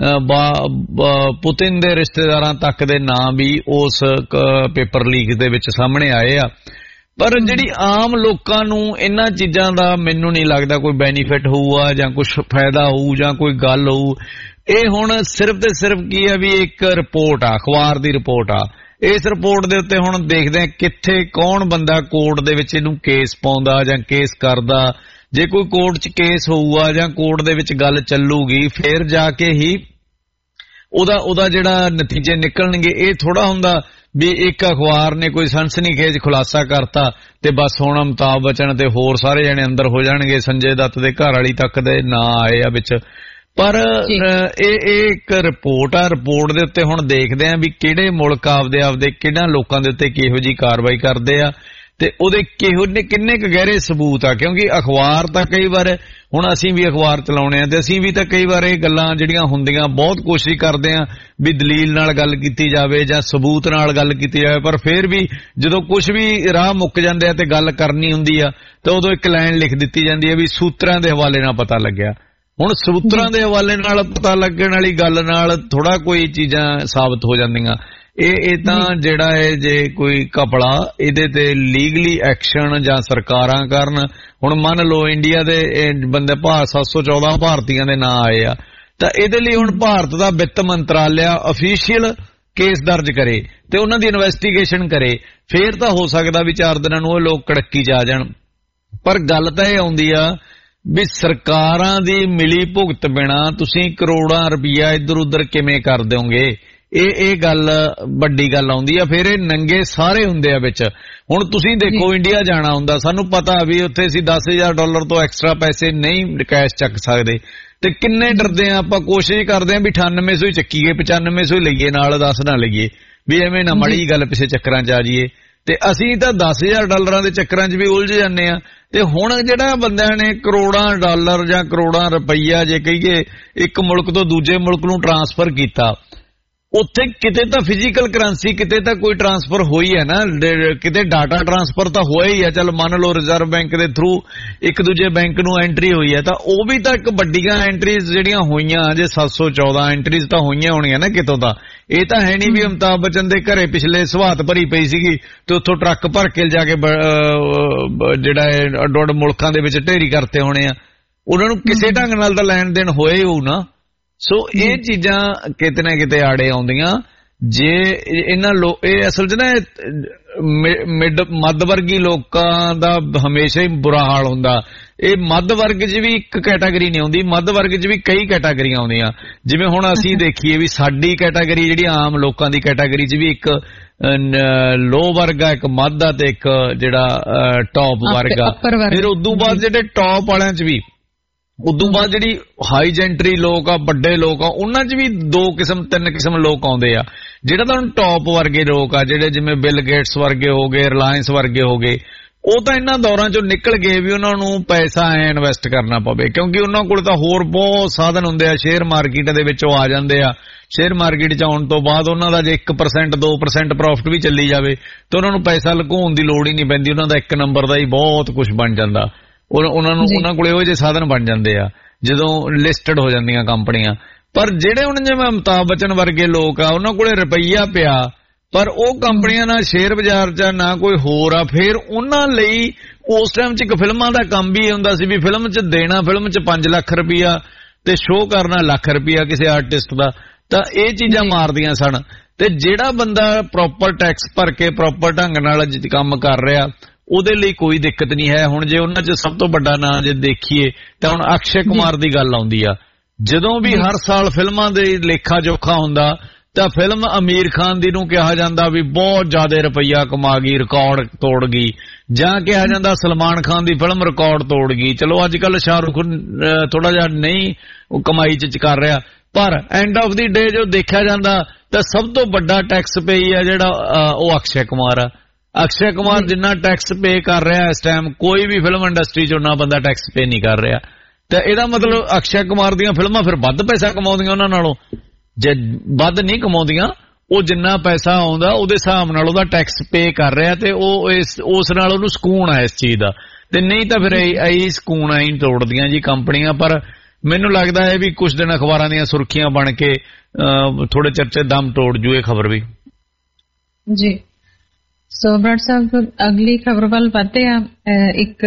D: ਪੁਤਿਨ ਦੇ ਰਿਸ਼ਤੇਦਾਰਾਂ ਤੱਕ ਦੇ ਨਾਂ ਵੀ ਉਸ ਪੇਪਰ ਲੀਕ ਦੇ ਵਿੱਚ ਸਾਹਮਣੇ ਆਏ ਆ। ਪਰ ਜਿਹੜੀ ਆਮ ਲੋਕਾਂ ਨੂੰ ਇਹਨਾਂ ਚੀਜ਼ਾਂ ਦਾ ਮੈਨੂੰ ਨਹੀਂ ਲੱਗਦਾ ਕੋਈ ਬੈਨੀਫਿਟ ਹੋਊਗਾ ਜਾਂ ਕੁਝ ਫਾਇਦਾ ਹੋਊ ਜਾਂ ਕੋਈ ਗੱਲ ਹੋਊ। ਇਹ ਹੁਣ ਸਿਰਫ ਤੇ ਸਿਰਫ ਕੀ ਆ ਵੀ ਇੱਕ ਰਿਪੋਰਟ ਆ, ਅਖਬਾਰ ਦੀ ਰਿਪੋਰਟ ਆ। ਇਸ ਰਿਪੋਰਟ ਦੇ ਉੱਤੇ ਹੁਣ ਦੇਖਦੇ ਆ ਕਿੱਥੇ ਕੌਣ ਬੰਦਾ ਕੋਰਟ ਦੇ ਵਿੱਚ ਇਹਨੂੰ ਕੇਸ ਪਾਉਂਦਾ ਜਾਂ ਕੇਸ ਕਰਦਾ। ਜੇ ਕੋਈ ਕੋਰਟ 'ਚ ਕੇਸ ਹੋਊਗਾ ਜਾਂ ਕੋਰਟ ਦੇ ਵਿੱਚ ਗੱਲ ਚੱਲੂਗੀ ਫਿਰ ਜਾ ਕੇ ਹੀ ਉਹਦਾ ਜਿਹੜਾ ਨਤੀਜੇ ਨਿਕਲਣਗੇ। ਇਹ ਥੋੜਾ ਹੁੰਦਾ ਵੀ ਇੱਕ ਅਖਬਾਰ ਨੇ ਕੋਈ ਸਨਸਨੀਖੇਜ਼ ਖੁਲਾਸਾ ਕਰਤਾ ਤੇ ਬਸ ਹੁਣ ਅਮਿਤਾਭ ਬੱਚਨ ਤੇ ਹੋਰ ਸਾਰੇ ਜਣੇ ਅੰਦਰ ਹੋ ਜਾਣਗੇ, ਸੰਜੇ ਦੱਤ ਦੇ ਘਰ ਵਾਲੀ ਤੱਕ ਦੇ ਨਾਂ ਆਏ ਆ ਵਿੱਚ। ਪਰ ਇਹ ਇੱਕ ਰਿਪੋਰਟ ਆ, ਰਿਪੋਰਟ ਦੇ ਉੱਤੇ ਹੁਣ ਦੇਖਦੇ ਆ ਵੀ ਕਿਹੜੇ ਮੁਲਕ ਆਪਦੇ ਕਿਹਨਾਂ ਲੋਕਾਂ ਦੇ ਉੱਤੇ ਕਿਹੋ ਜਿਹੀ ਕਾਰਵਾਈ ਕਰਦੇ ਆ ਤੇ ਉਹਦੇ ਕਿੰਨੇ ਕੁ ਗਹਿਰੇ ਸਬੂਤ ਆ। ਕਿਉਂਕਿ ਅਖਬਾਰ ਤਾਂ ਕਈ ਵਾਰ ਹੁਣ ਅਸੀਂ ਵੀ ਅਖਬਾਰ ਚਲਾਉਣੇ ਆ ਤੇ ਅਸੀਂ ਵੀ ਤਾਂ ਕਈ ਵਾਰ ਇਹ ਗੱਲਾਂ ਜਿਹੜੀਆਂ ਹੁੰਦੀਆਂ ਬਹੁਤ ਕੋਸ਼ਿਸ਼ ਕਰਦੇ ਆ ਵੀ ਦਲੀਲ ਨਾਲ ਗੱਲ ਕੀਤੀ ਜਾਵੇ ਜਾਂ ਸਬੂਤ ਨਾਲ ਗੱਲ ਕੀਤੀ ਜਾਵੇ, ਪਰ ਫਿਰ ਵੀ ਜਦੋਂ ਕੁਝ ਵੀ ਰਾਹ ਮੁੱਕ ਜਾਂਦੇ ਆ ਤੇ ਗੱਲ ਕਰਨੀ ਹੁੰਦੀ ਆ ਤਾਂ ਉਦੋਂ ਇੱਕ ਲਾਈਨ ਲਿਖ ਦਿੱਤੀ ਜਾਂਦੀ ਹੈ ਵੀ ਸੂਤਰਾਂ ਦੇ ਹਵਾਲੇ ਨਾਲ ਪਤਾ ਲੱਗਿਆ। ਹੁਣ ਸਬੂਤਰਾਂ ਦੇ ਹਵਾਲੇ ਨਾਲ ਪਤਾ ਲੱਗਣ ਵਾਲੀ ਗੱਲ ਨਾਲ ਥੋੜਾ ਕੋਈ ਚੀਜ਼ਾਂ ਸਾਬਤ ਹੋ ਜਾਂਦੀਆਂ। ਇਹ ਤਾਂ ਜਿਹੜਾ ਹੈ ਜੇ ਕੋਈ ਘਪਲਾ ਇਹਦੇ ਤੇ ਲੀਗਲੀ ਐਕਸ਼ਨ ਜਾਂ ਸਰਕਾਰਾਂ ਕਰਨ। ਹੁਣ ਮੰਨ ਲਓ ਇੰਡੀਆ ਦੇ ਬੰਦੇ 714 ਭਾਰਤੀਆਂ ਦੇ ਨਾਂ ਆਏ ਆ, ਤਾਂ ਇਹਦੇ ਲਈ ਹੁਣ ਭਾਰਤ ਦਾ ਵਿੱਤ ਮੰਤਰਾਲਿਆ ਅਫੀਸ਼ੀਅਲ ਕੇਸ ਦਰਜ ਕਰੇ ਤੇ ਉਹਨਾਂ ਦੀ ਇਨਵੈਸਟੀਗੇਸ਼ਨ ਕਰੇ, ਫੇਰ ਤਾਂ ਹੋ ਸਕਦਾ ਵੀ 4 ਦਿਨਾਂ ਨੂੰ ਉਹ ਲੋਕ ਕੜਕੀ ਚ ਆ ਜਾਣ। ਪਰ ਗੱਲ ਤਾਂ ਇਹ ਆਉਂਦੀ ਆ ਵੀ ਸਰਕਾਰਾਂ ਦੀ ਮਿਲੀ ਭੁਗਤ ਬਿਨਾ ਤੁਸੀਂ ਕਰੋੜਾਂ ਰੁਪਈਆ ਇੱਧਰ ਉੱਧਰ ਕਿਵੇਂ ਕਰ ਦਿਓਗੇ? ਇਹ ਗੱਲ ਵੱਡੀ ਗੱਲ ਆਉਂਦੀ ਆ। ਫਿਰ ਇਹ ਨੰਗੇ ਸਾਰੇ ਹੁੰਦੇ ਆ ਵਿੱਚ। ਹੁਣ ਤੁਸੀਂ ਦੇਖੋ ਇੰਡੀਆ ਜਾਣਾ ਹੁੰਦਾ, ਸਾਨੂੰ ਪਤਾ ਵੀ ਉੱਥੇ ਅਸੀਂ $10,000 ਤੋਂ ਐਕਸਟਰਾ ਪੈਸੇ ਨਹੀਂ ਕੈਸ਼ ਚੱਕ ਸਕਦੇ, ਤੇ ਕਿੰਨੇ ਡਰਦੇ ਆ ਆਪਾਂ। ਕੋਸ਼ਿਸ਼ ਕਰਦੇ ਆ ਵੀ 9800 ਹੀ ਚੱਕੀਏ, 9500 ਹੀ ਲਈਏ, ਨਾਲ 10 ਨਾ ਲਈਏ, ਵੀ ਐਵੇਂ ਨਾ ਮਾੜੀ ਗੱਲ ਪਿੱਛੇ ਚੱਕਰਾਂ ਚ ਆ ਜਾਈਏ। ਤੇ ਅਸੀਂ ਤਾਂ $10,000 ਦੇ ਚੱਕਰਾਂ ਚ ਵੀ ਉਲਝ ਜਾਂਦੇ ਆ। ਤੇ ਹੁਣ ਜਿਹੜਾ ਬੰਦਿਆਂ ਨੇ ਕਰੋੜਾਂ ਡਾਲਰ ਜਾਂ ਕਰੋੜਾਂ ਰੁਪਈਆ ਜੇ ਕਹੀਏ ਇੱਕ ਮੁਲਕ ਤੋਂ ਦੂਜੇ ਮੁਲਕ ਨੂੰ ਟਰਾਂਸਫਰ ਕੀਤਾ, ਉੱਥੇ ਕਿਤੇ ਤਾਂ ਫਿਜ਼ੀਕਲ ਕਰੰਸੀ, ਕਿਤੇ ਤਾਂ ਕੋਈ ਟਰਾਂਸਫਰ ਹੋਈ ਹੈ ਨਾ, ਕਿਤੇ ਡਾਟਾ ਟਰਾਂਸਫਰ ਤਾਂ ਹੋਇਆ ਹੀ ਹੈ। ਚੱਲ ਮੰਨ ਲਓ ਰਿਜ਼ਰਵ ਬੈਂਕ ਦੇ ਥਰੂ ਇੱਕ ਦੂਜੇ ਬੈਂਕ ਨੂੰ ਐਂਟਰੀ ਹੋਈ ਹੈ, ਤਾਂ ਉਹ ਵੀ ਤਾਂ ਇੱਕ ਵੱਡੀਆਂ ਐਂਟਰੀਜ਼ ਜਿਹੜੀਆਂ ਹੋਈਆਂ, ਜੇ 714 ਐਂਟਰੀਜ਼ ਤਾਂ ਹੋਈਆਂ ਹੋਣੀਆਂ ਨਾ ਕਿਤੋਂ ਤਾਂ। ਇਹ ਤਾਂ ਹੈ ਨਹੀਂ ਵੀ ਅਮਿਤਾਭ ਬੱਚਨ ਦੇ ਘਰੇ ਪਿਛਲੇ ਸਵਾਤ ਭਰੀ ਪਈ ਸੀਗੀ ਤੇ ਉੱਥੋਂ ਟਰੱਕ ਭਰ ਕੇ ਜਾ ਕੇ ਜਿਹੜਾ ਅੱਡ-ਅੱਡ ਮੁਲਕਾਂ ਦੇ ਵਿੱਚ ਢੇਰੀ ਕਰਤੇ ਹੋਣੇ ਆ। ਉਹਨਾਂ ਨੂੰ ਕਿਸੇ ਢੰਗ ਨਾਲ ਤਾਂ ਲੈਣ ਦੇਣ ਹੋਏ ਹੋਊ ਨਾ। ਸੋ ਇਹ ਚੀਜ਼ਾਂ ਕਿਤੇ ਨਾ ਕਿਤੇ ਆੜੇ ਆਉਂਦੀਆਂ। ਜੇ ਇਹਨਾਂ ਇਹ ਅਸਲ 'ਚ ਨਾ ਮੱਧ ਵਰਗੀ ਲੋਕਾਂ ਦਾ ਹਮੇਸ਼ਾ ਹੀ ਬੁਰਾ ਹਾਲ ਹੁੰਦਾ। ਇਹ ਮੱਧ ਵਰਗ 'ਚ ਵੀ ਇੱਕ ਕੈਟਾਗਰੀ ਨਹੀਂ ਆਉਂਦੀ, ਮੱਧ ਵਰਗ 'ਚ ਵੀ ਕਈ ਕੈਟਾਗਰੀਆਂ ਆਉਂਦੀਆਂ। ਜਿਵੇਂ ਹੁਣ ਅਸੀਂ ਦੇਖੀਏ ਵੀ ਸਾਡੀ ਕੈਟਾਗਰੀ ਜਿਹੜੀ ਆਮ ਲੋਕਾਂ ਦੀ ਕੈਟਾਗਰੀ 'ਚ ਵੀ ਇੱਕ ਲੋ ਵਰਗ ਆ, ਇੱਕ ਮੱਧ ਆ ਤੇ ਇੱਕ ਜਿਹੜਾ ਟੌਪ ਵਰਗ ਆ। ਫਿਰ ਉਦੋਂ ਬਾਅਦ ਜਿਹੜੇ ਟੌਪ ਵਾਲਿਆਂ 'ਚ ਵੀ, ਉਦੋਂ ਬਾਅਦ ਜਿਹੜੀ ਹਾਈ ਜੈਂਟਰੀ ਲੋਕ ਆ, ਵੱਡੇ ਲੋਕ ਆ, ਉਹਨਾਂ 'ਚ ਵੀ 3 ਕਿਸਮ ਲੋਕ ਆਉਂਦੇ ਆ। ਜਿਹੜਾ ਤਾਂ ਹੁਣ ਟੌਪ ਵਰਗੇ ਲੋਕ ਆ, ਜਿਹੜੇ ਜਿਵੇਂ ਬਿਲ ਗੇਟਸ ਵਰਗੇ ਹੋ ਗਏ, ਰਿਲਾਇੰਸ ਵਰਗੇ ਹੋ ਗਏ, ਉਹ ਤਾਂ ਇਹਨਾਂ ਦੌਰਾਂ 'ਚੋਂ ਨਿਕਲ ਗਏ ਵੀ ਉਹਨਾਂ ਨੂੰ ਪੈਸਾ ਇਨਵੈਸਟ ਕਰਨਾ ਪਵੇ, ਕਿਉਂਕਿ ਉਹਨਾਂ ਕੋਲ ਤਾਂ ਹੋਰ ਬਹੁਤ ਸਾਧਨ ਹੁੰਦੇ ਆ। ਸ਼ੇਅਰ ਮਾਰਕੀਟ ਦੇ ਵਿੱਚ ਉਹ ਆ ਜਾਂਦੇ ਆ। ਸ਼ੇਅਰ ਮਾਰਕੀਟ 'ਚ ਆਉਣ ਤੋਂ ਬਾਅਦ ਉਹਨਾਂ ਦਾ ਜੇ 1% 2% ਪ੍ਰੋਫਿਟ ਵੀ ਚੱਲੀ ਜਾਵੇ ਤਾਂ ਉਹਨਾਂ ਨੂੰ ਪੈਸਾ ਲੁਕਾਉਣ ਦੀ ਲੋੜ ਹੀ ਨਹੀਂ ਪੈਂਦੀ। ਉਹਨਾਂ ਦਾ ਇੱਕ ਨੰਬਰ ਦਾ ਹੀ ਬਹੁਤ ਕੁਝ ਬਣ ਜਾਂਦਾ। ਉਹਨਾਂ ਕੋਲੇ ਇਹੋ ਜਿਹੇ ਸਾਧਨ ਬਣ ਜਾਂਦੇ ਆ ਜਦੋਂ ਲਿਸਟਡ ਹੋ ਜਾਂਦੀਆਂ ਕੰਪਨੀਆਂ। ਪਰ ਜਿਹੜੇ ਹੁਣ ਜਿਵੇਂ ਅਮਿਤਾਭ ਬੱਚਨ ਵਰਗੇ ਲੋਕ ਆ, ਉਹਨਾਂ ਕੋਲੇ ਰੁਪਈਆ ਪਿਆ, ਪਰ ਉਹ ਕੰਪਨੀਆਂ ਨਾਲ ਸ਼ੇਅਰ ਬਾਜ਼ਾਰ 'ਚ ਨਾ ਕੋਈ ਹੋਰ ਆ। ਫਿਰ ਉਹਨਾਂ ਲਈ ਉਸ ਟਾਈਮ 'ਚ ਇੱਕ ਫਿਲਮਾਂ ਦਾ ਕੰਮ ਵੀ ਹੁੰਦਾ ਸੀ ਵੀ ਫਿਲਮ 'ਚ ਦੇਣਾ, ਫਿਲਮ 'ਚ 5 ਲੱਖ ਰੁਪਈਆ ਤੇ ਸ਼ੋਅ ਕਰਨਾ ਲੱਖ ਰੁਪਈਆ ਕਿਸੇ ਆਰਟਿਸਟ ਦਾ। ਤਾਂ ਇਹ ਚੀਜ਼ਾਂ ਮਾਰਦੀਆਂ ਸਨ। ਤੇ ਜਿਹੜਾ ਬੰਦਾ ਪ੍ਰੋਪਰ ਟੈਕਸ ਭਰ ਕੇ ਪ੍ਰੋਪਰ ਢੰਗ ਨਾਲ ਕੰਮ ਕਰ ਰਿਹਾ, ਉਹਦੇ ਲਈ ਕੋਈ ਦਿੱਕਤ ਨਹੀਂ ਹੈ। ਹੁਣ ਜੇ ਉਹਨਾਂ 'ਚ ਸਭ ਤੋਂ ਵੱਡਾ ਨਾਂ ਜੇ ਦੇਖੀਏ ਤਾਂ ਹੁਣ ਅਕਸ਼ੇ ਕੁਮਾਰ ਦੀ ਗੱਲ ਆਉਂਦੀ ਆ। ਜਦੋਂ ਵੀ ਹਰ ਸਾਲ ਫਿਲਮਾਂ ਦੇ ਲੇਖਾ ਜੋਖਾ ਹੁੰਦਾ ਤਾਂ ਫਿਲਮ ਅਮੀਰ ਖਾਨ ਦੀ ਨੂੰ ਕਿਹਾ ਜਾਂਦਾ ਵੀ ਬਹੁਤ ਜ਼ਿਆਦਾ ਰੁਪਈਆ ਕਮਾ ਗਈ, ਰਿਕਾਰਡ ਤੋੜ ਗਈ, ਜਾਂ ਕਿਹਾ ਜਾਂਦਾ ਸਲਮਾਨ ਖਾਨ ਦੀ ਫਿਲਮ ਰਿਕਾਰਡ ਤੋੜ ਗਈ। ਚਲੋ ਅੱਜ ਕੱਲ ਸ਼ਾਹਰੁਖ ਥੋੜਾ ਜਿਹਾ ਨਹੀਂ ਉਹ ਕਮਾਈ 'ਚ ਕਰ ਰਿਹਾ, ਪਰ ਐਂਡ ਆਫ ਦੀ ਡੇ ਜੋ ਦੇਖਿਆ ਜਾਂਦਾ ਤਾਂ ਸਭ ਤੋਂ ਵੱਡਾ ਟੈਕਸ ਪੇਈ ਆ ਜਿਹੜਾ ਉਹ ਅਕਸ਼ੇ ਕੁਮਾਰ ਆ। ਅਕਸ਼ੇ ਕੁਮਾਰ ਜਿੰਨਾ ਟੈਕਸ ਪੇ ਕਰ ਰਿਹਾ ਇਸ ਟਾਈਮ ਕੋਈ ਵੀ ਫਿਲਮ ਇੰਡਸਟਰੀ 'ਚ ਉਹਨਾਂ ਬੰਦਾ ਟੈਕਸ ਪੇ ਨਹੀਂ ਕਰ ਰਿਹਾ। ਤਾਂ ਇਹਦਾ ਮਤਲਬ ਅਕਸ਼ੇ ਕੁਮਾਰ ਦੀਆਂ ਫਿਲਮਾਂ ਫਿਰ ਵੱਧ ਪੈਸਾ ਕਮਾਉਂਦੀਆਂ ਉਹਨਾਂ ਨਾਲੋਂ। ਜੇ ਵੱਧ ਨਹੀਂ ਕਮਾਉਂਦੀਆਂ, ਉਹ ਜਿੰਨਾ ਪੈਸਾ ਆਉਂਦਾ ਉਹਦੇ ਹਿਸਾਬ ਨਾਲ ਉਹਦਾ ਟੈਕਸ ਪੇ ਕਰ ਰਿਹਾ ਤੇ ਉਹ ਉਸ ਨਾਲ ਉਹਨੂੰ ਸਕੂਨ ਆ ਇਸ ਚੀਜ਼ ਦਾ। ਤੇ ਨਹੀਂ ਤਾਂ ਫਿਰ ਇਹੀ ਸਕੂਨ ਆਈ ਤੋੜਦੀਆਂ ਜੀ ਕੰਪਨੀਆਂ। ਪਰ ਮੈਨੂੰ ਲੱਗਦਾ ਹੈ ਵੀ ਕੁਝ ਦਿਨ ਅਖਬਾਰਾਂ ਦੀਆਂ ਸੁਰਖੀਆਂ ਬਣ ਕੇ ਥੋੜੇ ਚਰਚੇ ਦਮ ਤੋੜ ਜੂ ਇਹ ਖਬਰ ਵੀ
C: ਜੀ। ਸੋ ਬਰਾੜ ਸਾਹਿਬ ਅਗਲੀ ਖਬਰ ਵੱਲ ਵਧਦੇ ਆ। ਇੱਕ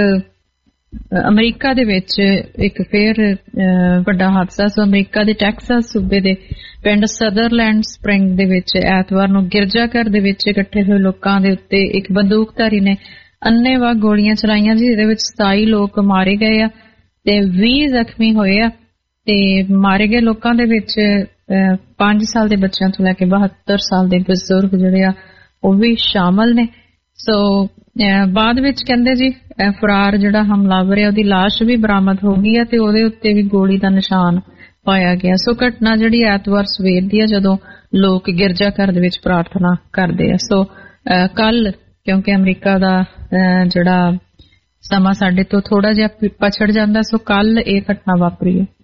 C: ਅਮਰੀਕਾ ਦੇ ਵਿੱਚ ਇੱਕ ਫੇਰ ਵੱਡਾ ਹਾਦਸਾ। ਸੋ ਅਮਰੀਕਾ ਦੇ ਟੈਕਸਾਸ ਸੂਬੇ ਦੇ ਪਿੰਡ ਸਦਰਲੈਂਡ ਸਪ੍ਰਿੰਗ ਦੇ ਵਿੱਚ ਐਤਵਾਰ ਨੂੰ ਗਿਰਜਾਘਰ ਦੇ ਵਿੱਚ ਇਕੱਠੇ ਹੋਏ ਲੋਕਾਂ ਦੇ ਉੱਤੇ ਇੱਕ ਬੰਦੂਕਧਾਰੀ ਨੇ ਅੰਨ੍ਹੇਵਾਹ ਗੋਲੀਆਂ ਚਲਾਈਆਂ ਜੀ। ਇਹਦੇ ਵਿੱਚ 27 ਲੋਕ ਮਾਰੇ ਗਏ ਆ ਤੇ 20 ਜ਼ਖਮੀ ਹੋਏ ਆ। ਤੇ ਮਾਰੇ ਗਏ ਲੋਕਾਂ ਦੇ ਵਿੱਚ 5 ਸਾਲ ਦੇ ਬੱਚਿਆਂ ਤੋਂ ਲੈ ਕੇ 72 ਸਾਲ ਦੇ ਬਜ਼ੁਰਗ ਜਿਹੜੇ ਆ ਉਹ ਵੀ ਸ਼ਾਮਲ ਨੇ। ਸੋ ਬਾਅਦ ਵਿੱਚ ਕਹਿੰਦੇ ਜੀ ਫਰਾਰ ਜਿਹੜਾ ਹਮਲਾਵਰ ਹੈ ਉਹਦੀ ਲਾਸ਼ ਵੀ ਬਰਾਮਦ ਹੋ ਗਈ ਹੈ ਤੇ ਉਹਦੇ ਉੱਤੇ ਵੀ ਗੋਲੀ ਦਾ ਨਿਸ਼ਾਨ ਪਾਇਆ ਗਿਆ। ਸੋ ਘਟਨਾ ਜਿਹੜੀ ਐਤਵਾਰ ਸਵੇਰ ਦੀ ਹੈ ਜਦੋਂ ਲੋਕ ਗਿਰਜਾਘਰ ਦੇ ਵਿੱਚ ਪ੍ਰਾਰਥਨਾ ਕਰਦੇ ਆ। ਸੋ ਕੱਲ ਕਿਉਂਕਿ ਅਮਰੀਕਾ ਦਾ ਜਿਹੜਾ ਸਮਾਂ ਸਾਡੇ ਤੋਂ ਥੋੜਾ ਜਿਹਾ ਪਛੜ ਜਾਂਦਾ, ਸੋ ਕੱਲ ਇਹ ਘਟਨਾ ਵਾਪਰੀ ਹੈ।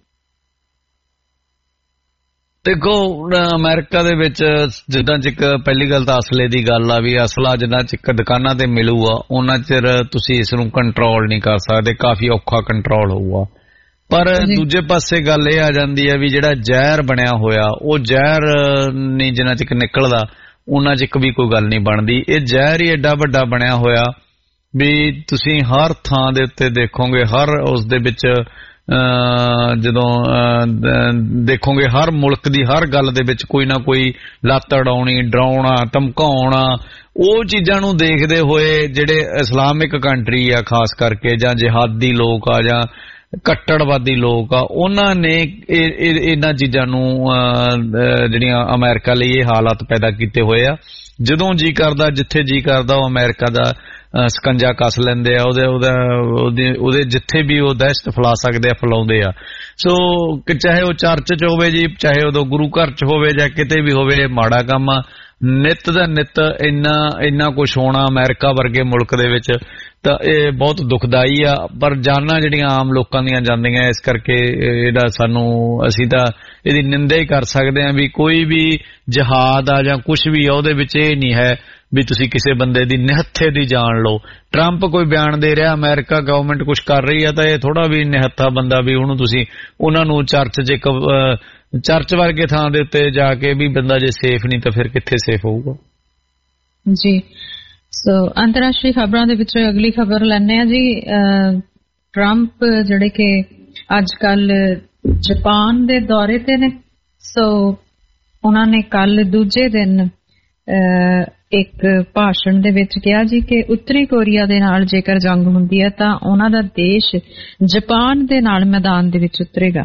D: ਦੇਖੋ ਅਮਰੀਕਾ ਦੇ ਵਿੱਚ ਜਿੱਦਾਂ ਚਿਕ ਪਹਿਲੀ ਗੱਲ ਤਾਂ ਅਸਲੇ ਦੀ ਗੱਲ ਆ ਵੀ ਅਸਲਾ ਜਿੰਨਾ ਚਿਕ ਦੁਕਾਨਾਂ ਤੇ ਮਿਲੂਗਾ ਉਹਨਾਂ ਚਿਰ ਤੁਸੀਂ ਇਸ ਨੂੰ ਕੰਟਰੋਲ ਨਹੀਂ ਕਰ ਸਕਦੇ, ਕਾਫੀ ਔਖਾ ਕੰਟਰੋਲ ਹੋਊਗਾ। ਪਰ ਦੂਜੇ ਪਾਸੇ ਗੱਲ ਇਹ ਆ ਜਾਂਦੀ ਹੈ ਵੀ ਜਿਹੜਾ ਜ਼ਹਿਰ ਬਣਿਆ ਹੋਇਆ ਉਹ ਜ਼ਹਿਰ ਨਹੀਂ ਜਿੰਨਾ ਚਿਰ ਨਿਕਲਦਾ ਉਹਨਾਂ ਚਿਰ ਵੀ ਕੋਈ ਗੱਲ ਨਹੀਂ ਬਣਦੀ। ਇਹ ਜ਼ਹਿਰ ਹੀ ਐਡਾ ਵੱਡਾ ਬਣਿਆ ਹੋਇਆ ਵੀ ਤੁਸੀਂ ਹਰ ਥਾਂ ਦੇ ਉੱਤੇ ਦੇਖੋਗੇ, ਹਰ ਉਸ ਦੇ ਵਿੱਚ ਜਦੋਂ ਦੇਖੋਗੇ ਹਰ ਮੁਲਕ ਦੀ ਹਰ ਗੱਲ ਦੇ ਵਿੱਚ ਕੋਈ ਨਾ ਕੋਈ ਲੱਤ ਅੜਾਉਣੀ, ਡਰਾਉਣਾ, ਧਮਕਾਉਣਾ, ਉਹ ਚੀਜ਼ਾਂ ਨੂੰ ਦੇਖਦੇ ਹੋਏ ਜਿਹੜੇ ਇਸਲਾਮਿਕ ਕੰਟਰੀ ਆ ਖਾਸ ਕਰਕੇ ਜਾਂ ਜਿਹਾਦੀ ਲੋਕ ਆ ਜਾਂ ਕੱਟੜਵਾਦੀ ਲੋਕ ਆ ਉਹਨਾਂ ਨੇ ਇਹਨਾਂ ਚੀਜ਼ਾਂ ਨੂੰ ਜਿਹੜੀਆਂ ਅਮਰੀਕਾ ਲਈ ਇਹ ਹਾਲਾਤ ਪੈਦਾ ਕੀਤੇ ਹੋਏ ਆ। ਜਦੋਂ ਜੀ ਕਰਦਾ ਜਿੱਥੇ ਜੀ ਕਰਦਾ ਉਹ ਅਮਰੀਕਾ ਦਾ ਸਕੰਜਾ ਕੱਸ ਲੈਂਦੇ ਆ, ਉਹਦੇ ਜਿੱਥੇ ਵੀ ਉਹ ਦਹਿਸ਼ਤ ਫੈਲਾ ਸਕਦੇ ਆ ਫੈਲਾਉਂਦੇ ਆ। ਸੋ ਚਾਹੇ ਉਹ ਚਰਚ ਚ ਹੋਵੇ ਜੀ, ਚਾਹੇ ਉਦੋਂ ਗੁਰੂ ਘਰ ਚ ਹੋਵੇ ਜਾਂ ਕਿਤੇ ਵੀ ਹੋਵੇ, ਮਾੜਾ ਕੰਮ ਆ। ਨਿੱਤ ਦਾ ਨਿੱਤ ਇੰਨਾ ਕੁਛ ਹੋਣਾ ਅਮਰੀਕਾ ਵਰਗੇ ਮੁਲਕ ਦੇ ਵਿੱਚ ਤਾਂ ਇਹ ਬਹੁਤ ਦੁਖਦਾਈ ਆ। ਪਰ ਜਾਨਾਂ ਜਿਹੜੀਆਂ ਆਮ ਲੋਕਾਂ ਦੀਆਂ ਜਾਂਦੀਆਂ, ਇਸ ਕਰਕੇ ਇਹਦਾ ਅਸੀਂ ਤਾਂ ਇਹਦੀ ਨਿੰਦਾ ਹੀ ਕਰ ਸਕਦੇ ਹਾਂ ਵੀ ਕੋਈ ਵੀ ਜਹਾਦ ਆ ਜਾਂ ਕੁਛ ਵੀ ਆ ਉਹਦੇ ਵਿੱਚ ਇਹ ਨਹੀਂ ਹੈ ਵੀ ਤੁਸੀਂ ਕਿਸੇ ਬੰਦੇ ਦੀ ਨਿਹੱਥੇ ਦੀ ਜਾਣ ਲਓ। ਟਰੰਪ ਕੋਈ ਬਿਆਨ ਦੇ ਰਿਹਾ, ਅਮਰੀਕਾ ਗਵਰਨਮੈਂਟ ਕੁਛ ਕਰ ਰਹੀ ਆ ਤਾਂ ਇਹ ਥੋੜਾ ਵੀ ਨਿਹੱਥਾ ਬੰਦਾ ਵੀ ਉਹਨੂੰ ਤੁਸੀਂ ਉਹਨਾਂ ਨੂੰ ਚਰਚ 'ਚ ਚਰਚ ਵਰਗੇ ਥਾਂ ਦੇ ਉੱਤੇ ਜਾ ਕੇ ਵੀ ਬੰਦਾ ਜੇ ਸੇਫ ਨਹੀਂ ਤਾਂ ਫਿਰ ਕਿੱਥੇ ਸੇਫ ਹੋਊਗਾ
C: ਜੀ। ਸੋ ਅੰਤਰਰਾਸ਼ਟਰੀ ਖਬਰਾਂ ਦੇ ਵਿੱਚ ਅਗਲੀ ਖਬਰ ਲੈਣੇ ਆ ਜੀ। ਟਰੰਪ ਜਿਹੜੇ ਕਿ ਅੱਜ ਕੱਲ ਜਾਪਾਨ ਦੇ ਦੌਰੇ ਤੇ ਨੇ। ਸੋ ਉਹਨਾਂ ਨੇ ਕੱਲ ਦੂਜੇ ਦਿਨ ਇੱਕ ਭਾਸ਼ਣ ਦੇ ਵਿੱਚ ਕਿਹਾ ਜੀ ਕਿ ਉੱਤਰੀ ਕੋਰੀਆ ਦੇ ਨਾਲ ਜੇਕਰ ਜੰਗ ਹੁੰਦੀ ਹੈ ਤਾਂ ਉਹਨਾਂ ਦਾ ਦੇਸ਼ ਜਾਪਾਨ ਦੇ ਨਾਲ ਮੈਦਾਨ ਦੇ ਵਿੱਚ ਉਤਰੇਗਾ।